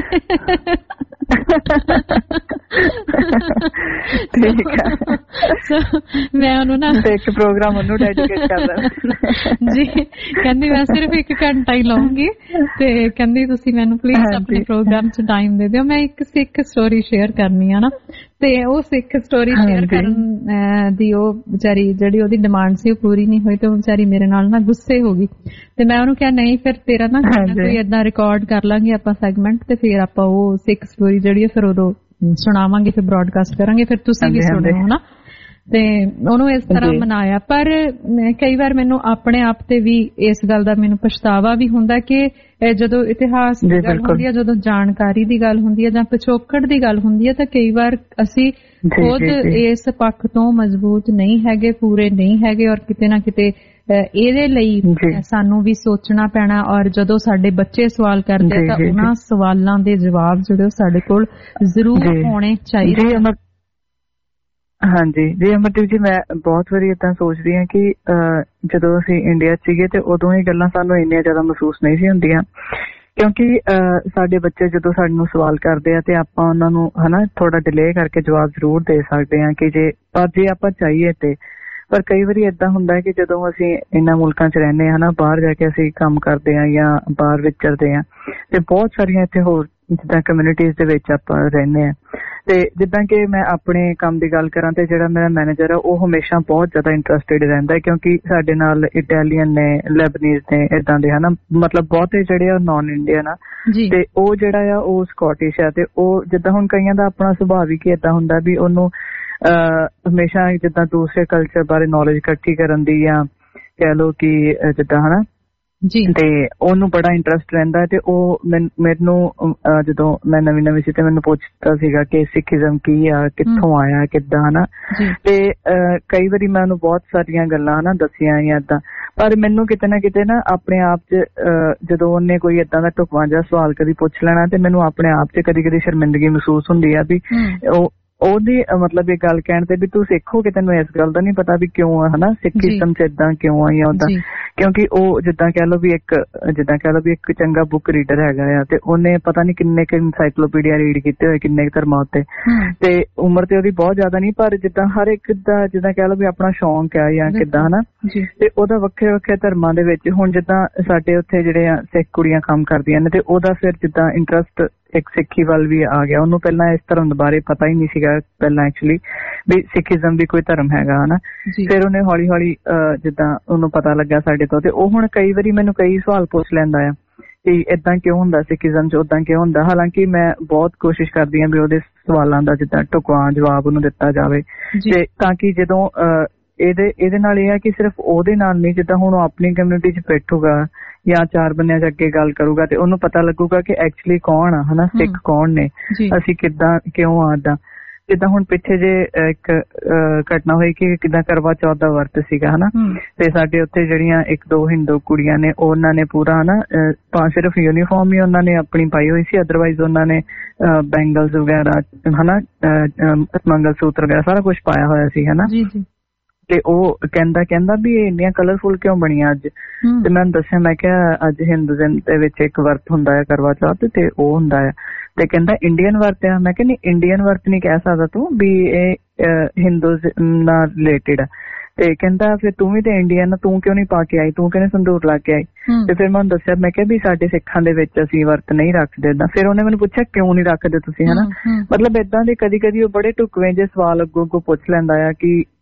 Q: ਠੀਕ ਹੈ,
C: ਮੈਂ ਉਹਨੂੰ ਨਾ
Q: ਇੱਕ ਪ੍ਰੋਗਰਾਮ ਉਹਨੂੰ ਡੈਡੀਕੇਟ ਕਰ ਦੇਣਾ
C: ਜੀ। ਕਹਿੰਦੀ ਮੈਂ ਸਿਰਫ 1 ਘੰਟਾ ਹੀ ਲਾਉਂਗੀ ਤੇ ਕਹਿੰਦੀ ਤੁਸੀਂ ਮੈਨੂੰ ਪਲੀਜ਼ ਆਪਣੇ ਪ੍ਰੋਗਰਾਮ 'ਚ ਟਾਈਮ ਦੇ ਦਿਓ, ਮੈਂ ਇੱਕ ਸਿੱਖ ਸਟੋਰੀ ਸ਼ੇਅਰ ਕਰਨੀ ਆ ਨਾ। ਤੇ ਉਹ ਸਿੱਖ ਸਟੋਰੀ ਸ਼ੇਅਰ ਕਰਨ ਦੀ ਉਹ ਵਿਚਾਰੀ ਜਿਹੜੀ ਉਹਦੀ ਡਿਮਾਂਡ ਸੀ ਉਹ ਪੂਰੀ ਨਹੀਂ ਹੋਈ, ਤੇ ਉਹ ਵਿਚਾਰੀ ਮੇਰੇ ਨਾਲ ਨਾ ਗੁੱਸੇ ਹੋ ਗਈ। ਤੇ ਮੈਂ ਉਹਨੂੰ ਕਿਹਾ ਨਹੀਂ, ਫਿਰ ਤੇਰਾ ਨਾ ਕੋਈ ਏਦਾਂ ਰਿਕਾਰਡ ਕਰ ਲਾਂਗੇ ਆਪਾਂ ਸੈਗਮੈਂਟ, ਤੇ ਫਿਰ ਆਪਾਂ ਉਹ ਸਿੱਖ ਸਟੋਰੀ ਜਿਹੜੀ ਹੈ ਫਿਰ ਉਦੋਂ ਸੁਣਾਵਾਂਗੇ, ਫਿਰ ਬ੍ਰੌਡਕਾਸਟ ਕਰਾਂਗੇ, ਫਿਰ ਤੁਸੀਂ ਵੀ ਸੁਣਿਓ, ਹਨਾ। ਤੇ ਉਹਨੂੰ ਇਸ ਤਰ੍ਹਾਂ ਮਨਾਇਆ। ਪਰ ਕਈ ਵਾਰ ਮੈਨੂੰ ਆਪਣੇ ਆਪ ਤੇ ਵੀ ਇਸ ਗੱਲ ਦਾ ਮੈਨੂੰ ਪਛਤਾਵਾ ਵੀ ਹੁੰਦਾ ਕਿ ਜਦੋਂ ਇਤਿਹਾਸ ਦੀ ਗੱਲ ਹੁੰਦੀ ਹੈ, ਜਦੋਂ ਜਾਣਕਾਰੀ ਦੀ ਗੱਲ ਹੁੰਦੀ ਹੈ ਜਾਂ ਪਿਛੋਕੜ ਦੀ ਗੱਲ ਹੁੰਦੀ ਹੈ, ਤਾਂ ਕਈ ਵਾਰ ਅਸੀਂ ਖੁਦ ਇਸ ਪੱਖ ਤੋਂ ਮਜ਼ਬੂਤ ਨਹੀਂ ਹੈਗੇ, ਪੂਰੇ ਨਹੀਂ ਹੈਗੇ, ਔਰ ਕਿਤੇ ਨਾ ਕਿਤੇ ਇਹਦੇ ਲਈ ਸਾਨੂੰ ਵੀ ਸੋਚਣਾ ਪੈਣਾ। ਔਰ ਜਦੋਂ ਸਾਡੇ ਬੱਚੇ ਸਵਾਲ ਕਰਦੇ ਤਾਂ ਉਹਨਾਂ ਸਵਾਲਾਂ ਦੇ ਜਵਾਬ ਜਿਹੜੇ ਸਾਡੇ ਕੋਲ ਜ਼ਰੂਰ ਹੋਣੇ ਚਾਹੀਦੇ।
Q: ਹਾਂਜੀ ਜੀ ਅਮਰਦੀਪ ਜੀ, ਮੈਂ ਬਹੁਤ ਵਾਰੀ ਏਦਾਂ ਸੋਚਦੀ ਹਾਂ ਕਿ ਜਦੋਂ ਅਸੀਂ ਇੰਡੀਆ 'ਚ ਸੀਗੇ ਤੇ ਉਦੋਂ ਇਹ ਗੱਲਾਂ ਸਾਨੂੰ ਇੰਨੀਆਂ ਜ਼ਿਆਦਾ ਮਹਿਸੂਸ ਨਹੀਂ ਸੀ ਹੁੰਦੀਆਂ, ਕਿਉਂਕਿ ਸਾਡੇ ਬੱਚੇ ਜਦੋਂ ਸਾਨੂੰ ਸਵਾਲ ਕਰਦੇ ਆ ਤੇ ਆਪਾਂ ਉਹਨਾਂ ਨੂੰ ਹਨਾ ਥੋੜਾ ਡਿਲੇ ਕਰਕੇ ਜਵਾਬ ਜ਼ਰੂਰ ਦੇ ਸਕਦੇ ਹਾਂ ਕਿ ਜੇ ਆਪਾਂ ਚਾਹੀਏ ਤੇ। ਪਰ ਕਈ ਵਾਰੀ ਏਦਾਂ ਹੁੰਦਾ ਕਿ ਜਦੋਂ ਅਸੀਂ ਇਹਨਾਂ ਮੁਲਕਾਂ 'ਚ ਰਹਿੰਦੇ ਹਾਂ, ਬਾਹਰ ਜਾ ਕੇ ਅਸੀਂ ਕੰਮ ਕਰਦੇ ਹਾਂ ਜਾਂ ਬਾਹਰ ਵਿਚਰਦੇ ਹਾਂ, ਤੇ ਬਹੁਤ ਸਾਰੀਆਂ ਇੱਥੇ ਹੋਰ ਜਿੱਦਾਂ ਕਮਿਊਨਿਟੀਜ਼ ਦੇ ਵਿੱਚ ਆਪਾਂ ਰਹਿੰਦੇ ਹਾਂ। ਤੇ ਜਿੱਦਾਂ ਕਿ ਮੈਂ ਆਪਣੇ ਕੰਮ ਦੀ ਗੱਲ ਕਰਾਂ ਤੇ ਜਿਹੜਾ ਮੇਰਾ ਮੈਨੇਜਰ ਹੈ ਉਹ ਹਮੇਸ਼ਾ ਬਹੁਤ ਜ਼ਿਆਦਾ ਇੰਟਰਸਟਿਡ ਰਹਿੰਦਾ ਹੈ, ਕਿਉਂਕਿ ਸਾਡੇ ਨਾਲ ਇਟਾਲੀਅਨ ਨੇ, ਲੈਬਨੀਜ਼ ਨੇ, ਏਦਾਂ ਦੇ ਹਨਾ, ਮਤਲਬ ਬਹੁਤੇ ਜਿਹੜੇ ਆ ਨੌਨ ਇੰਡੀਅਨ ਆ, ਤੇ ਉਹ ਜਿਹੜਾ ਆ ਉਹ ਸਕਾਟਿਸ਼ ਆ। ਤੇ ਉਹ ਜਿੱਦਾਂ ਹੁਣ ਕਈਆਂ ਦਾ ਆਪਣਾ ਸੁਭਾਅ ਵੀ ਕਿ ਏਦਾਂ ਹੁੰਦਾ ਵੀ ਉਹਨੂੰ ਹਮੇਸ਼ਾ ਜਿੱਦਾਂ ਦੂਸਰੇ ਕਲਚਰ ਬਾਰੇ ਨੌਲੇਜ ਇਕੱਠੀ ਕਰਨ ਦੀ, ਜਾਂ ਕਹਿ ਲਓ ਕਿ ਜਿੱਦਾਂ ਹਨਾ ਤੇ ਉਹਨੂੰ ਬੜਾ ਇੰਟਰਸਟ ਰਹਿੰਦਾ ਹੈ। ਤੇ ਉਹ ਮੈਨੂੰ ਜਦੋਂ ਮੈਂ ਨਵੀਂ ਸੀ ਤੇ ਮੈਨੂੰ ਪੁੱਛਦਾ ਸੀਗਾ ਕਿ ਸਿੱਖੀਜ਼ਮ ਕੀ ਆ, ਕਿੱਥੋਂ ਆਇਆ, ਕਿੱਦਾਂ ਹਨਾ। ਤੇ ਕਈ ਵਾਰੀ ਮੈਂ ਉਹਨੂੰ ਬਹੁਤ ਸਾਰੀਆਂ ਗੱਲਾਂ ਹਨਾ ਦੱਸੀਆਂ ਜਾਂ ਏਦਾਂ, ਪਰ ਮੈਨੂੰ ਕਿਤੇ ਨਾ ਕਿਤੇ ਨਾ ਆਪਣੇ ਆਪ 'ਚ ਜਦੋਂ ਉਹਨੇ ਕੋਈ ਏਦਾਂ ਦਾ ਢੁਕਵਾਂ ਜਿਹਾ ਸਵਾਲ ਕਦੀ ਪੁੱਛ ਲੈਣਾ ਤੇ ਮੈਨੂੰ ਆਪਣੇ ਆਪ 'ਚ ਕਦੀ ਸ਼ਰਮਿੰਦਗੀ ਮਹਿਸੂਸ ਹੁੰਦੀ ਆ ਵੀ ਉਹਦੀ ਮਤਲਬ ਇਹ ਗੱਲ ਕਹਿਣ ਤੇ ਵੀ ਤੂੰ ਸਿੱਖੋ ਕਿ ਤੈਨੂੰ ਇਸ ਗੱਲ ਦਾ ਨਹੀਂ ਪਤਾ ਵੀ ਕਿਉਂ ਆ ਹਨਾ, ਸਿੱਖੀਜ਼ਮ 'ਚ ਏਦਾਂ ਕਿਉਂ ਆ ਜਾਂ ਓਦਾਂ। ਕਿਉਂਕਿ ਉਹ ਜਿੱਦਾਂ ਕਹਿ ਲਓ ਵੀ ਇੱਕ ਚੰਗਾ ਬੁੱਕ ਰੀਡਰ ਹੈਗਾ ਆ, ਤੇ ਉਹਨੇ ਪਤਾ ਨਹੀਂ ਕਿੰਨੇ ਕੁ ਇਨਸਾਈਕਲੋਪੀਡੀਆ ਰੀਡ ਕੀਤੇ ਹੋਏ, ਕਿੰਨੇ ਧਰਮਾਂ ਉੱਤੇ, ਤੇ ਉਮਰ ਤੇ ਉਹਦੀ ਬਹੁਤ ਜ਼ਿਆਦਾ ਨਹੀਂ, ਪਰ ਜਿੱਦਾਂ ਹਰ ਇੱਕ ਦਾ ਜਿੱਦਾਂ ਕਹਿ ਲਓ ਵੀ ਆਪਣਾ ਸ਼ੌਂਕ ਆ ਜਾਂ ਕਿੱਦਾਂ ਹਨਾ, ਤੇ ਉਹਦਾ ਵੱਖਰੇ ਧਰਮਾਂ ਦੇ ਵਿੱਚ ਹੁਣ ਜਿੱਦਾਂ ਸਾਡੇ ਉੱਥੇ ਜਿਹੜੇ ਆ ਸਿੱਖ ਕੁੜੀਆਂ ਕੰਮ ਕਰਦੀਆਂ ਨੇ, ਤੇ ਉਹਦਾ ਫਿਰ ਜਿੱਦਾਂ ਇੰਟਰਸਟ ਇੱਕ ਸਿੱਖੀ ਵੱਲ ਵੀ ਆ ਗਿਆ। ਉਹਨੂੰ ਪਹਿਲਾਂ ਇਸ ਧਰਮ ਬਾਰੇ ਪਤਾ ਹੀ ਨਹੀਂ ਸੀਗਾ ਪਹਿਲਾਂ ਐਕਚੁਅਲੀ ਵੀ ਸਿੱਖੀਜ਼ਮ ਵੀ ਕੋਈ ਧਰਮ ਹੈਗਾ ਹਨਾ। ਫਿਰ ਉਹਨੇ ਹੌਲੀ ਹੌਲੀ ਜਿੱਦਾਂ ਉਹਨੂੰ ਪਤਾ ਲੱਗਾ ਸਾਡੇ ਤੋਂ, ਤੇ ਉਹ ਹੁਣ ਕਈ ਵਾਰੀ ਮੈਨੂੰ ਕਈ ਸਵਾਲ ਪੁੱਛ ਲੈਂਦਾ ਆ ਕਿ ਏਦਾਂ ਕਿਉਂ ਹੁੰਦਾ ਸਿੱਖੀਜ਼ਮ 'ਚ, ਓਦਾਂ ਕਿਉਂ ਹੁੰਦਾ। ਹਾਲਾਂਕਿ ਮੈਂ ਬਹੁਤ ਕੋਸ਼ਿਸ਼ ਕਰਦੀ ਹਾਂ ਵੀ ਉਹਦੇ ਸਵਾਲਾਂ ਦਾ ਜਿੱਦਾਂ ਢੁਕਵਾਂ ਜਵਾਬ ਉਹਨੂੰ ਦਿੱਤਾ ਜਾਵੇ, ਤੇ ਤਾਂ ਕਿ ਜਦੋਂ ਇਹਦੇ ਨਾਲ ਇਹ ਆ ਕਿ ਸਿਰਫ ਉਹਦੇ ਨਾਲ ਨਹੀਂ, ਜਿੱਦਾਂ ਹੁਣ ਉਹ ਆਪਣੀ ਕਮਿਊਨਿਟੀ 'ਚ ਬੈਠੂਗਾ ਜਾਂ 4 ਬੰਦਿਆਂ 'ਚ ਅੱਗੇ ਗੱਲ ਕਰੂਗਾ ਤੇ ਉਹਨੂੰ ਪਤਾ ਲੱਗੂਗਾ ਕਿ ਐਕਚੁਅਲੀ ਕੌਣ ਆ ਹਨਾ, ਸਿੱਖ ਕੌਣ ਨੇ, ਅਸੀਂ ਕਿੱਦਾਂ ਕਿਉਂ ਆ ਏਦਾਂ। ਜਿੱਦਾਂ ਹੁਣ ਪਿੱਛੇ ਜੇ ਇੱਕ ਘਟਨਾ ਹੋਈ ਕਿ ਕਿੱਦਾਂ ਕਰਵਾ ਚੌਥ ਦਾ ਵਰਤ ਸੀਗਾ ਹਨਾ, ਤੇ ਸਾਡੇ ਉੱਥੇ ਜਿਹੜੀਆਂ 1-2 ਹਿੰਦੂ ਕੁੜੀਆਂ ਨੇ ਉਹਨਾਂ ਨੇ ਪੂਰਾ ਹਨਾ ਸਿਰਫ ਯੂਨੀਫਾਰਮ ਹੀ ਉਹਨਾਂ ਨੇ ਆਪਣੀ ਪਾਈ ਹੋਈ ਸੀ, ਅਦਰਵਾਈਜ਼ ਉਹਨਾਂ ਨੇ ਬੈਂਗਲਸ ਵਗੈਰਾ ਹਨਾ, ਮੰਗਲ ਸੂਤਰ ਵਗੈਰਾ ਸਾਰਾ ਕੁਛ ਪਾਇਆ ਹੋਇਆ ਸੀ ਹਨਾ। ਤੇ ਉਹ ਕਹਿੰਦਾ ਵੀ ਇਹ ਇੰਨੀਆਂ ਕਲਰਫੁਲ ਕਿਉਂ ਬਣੀਆਂ ਅੱਜ। ਤੇ ਮੈਂ ਦੱਸਿਆ, ਮੈਂ ਕਿਹਾ ਅੱਜ ਹਿੰਦੂਜ਼ਮ ਦੇ ਵਿੱਚ ਇੱਕ ਵਰਤ ਹੁੰਦਾ ਹੈ ਕਰਵਾ ਚੌਥ, ਤੇ ਉਹ ਹੁੰਦਾ ਹੈ। ਤੇ ਕਹਿੰਦਾ ਇੰਡੀਅਨ ਵਰਤ ਆ। ਮੈਂ ਕਿਹਾ ਨਹੀਂ, ਇੰਡੀਅਨ ਵਰਤ ਨਹੀਂ ਕਹਿ ਸਕਦਾ ਤੂੰ ਵੀ ਇਹ ਹਿੰਦੂਜ਼ਮ ਨਾਲ ਰਿਲੇਟਿਡ ਆ। ਤੇ ਕਹਿੰਦਾ ਫਿਰ ਤੂੰ ਵੀ ਤੇ ਇੰਡੀਅਨ, ਤੂੰ ਕਿਉਂ ਨਹੀਂ ਪਾ ਕੇ ਆਈ, ਤੂੰ ਕਿਹਨੇ ਸੰਦੂਰ ਲਾ ਕੇ ਆਈ। ਤੇ ਫਿਰ ਮੈਂ ਉਹਨੂੰ ਦੱਸਿਆ, ਮੈਂ ਕਿਹਾ ਵੀ ਸਾਡੇ ਸਿੱਖਾਂ ਦੇ ਵਿੱਚ ਅਸੀਂ ਵਰਤ ਨਹੀਂ ਰੱਖਦੇ ਏਦਾਂ। ਫਿਰ ਉਹਨੇ ਮੈਨੂੰ ਪੁੱਛਿਆ ਕਿਉਂ ਨਹੀਂ ਰੱਖਦੇ ਤੁਸੀਂ ਹਨਾ। ਮਤਲਬ ਏਦਾਂ ਦੇ ਕਦੀ ਉਹ ਬੜੇ ਢੁਕਵੇਂ ਜਿਹੇ ਸਵਾਲ ਅੱਗੋਂ ਪੁੱਛ ਲੈਂਦਾ ਆ ਕਿ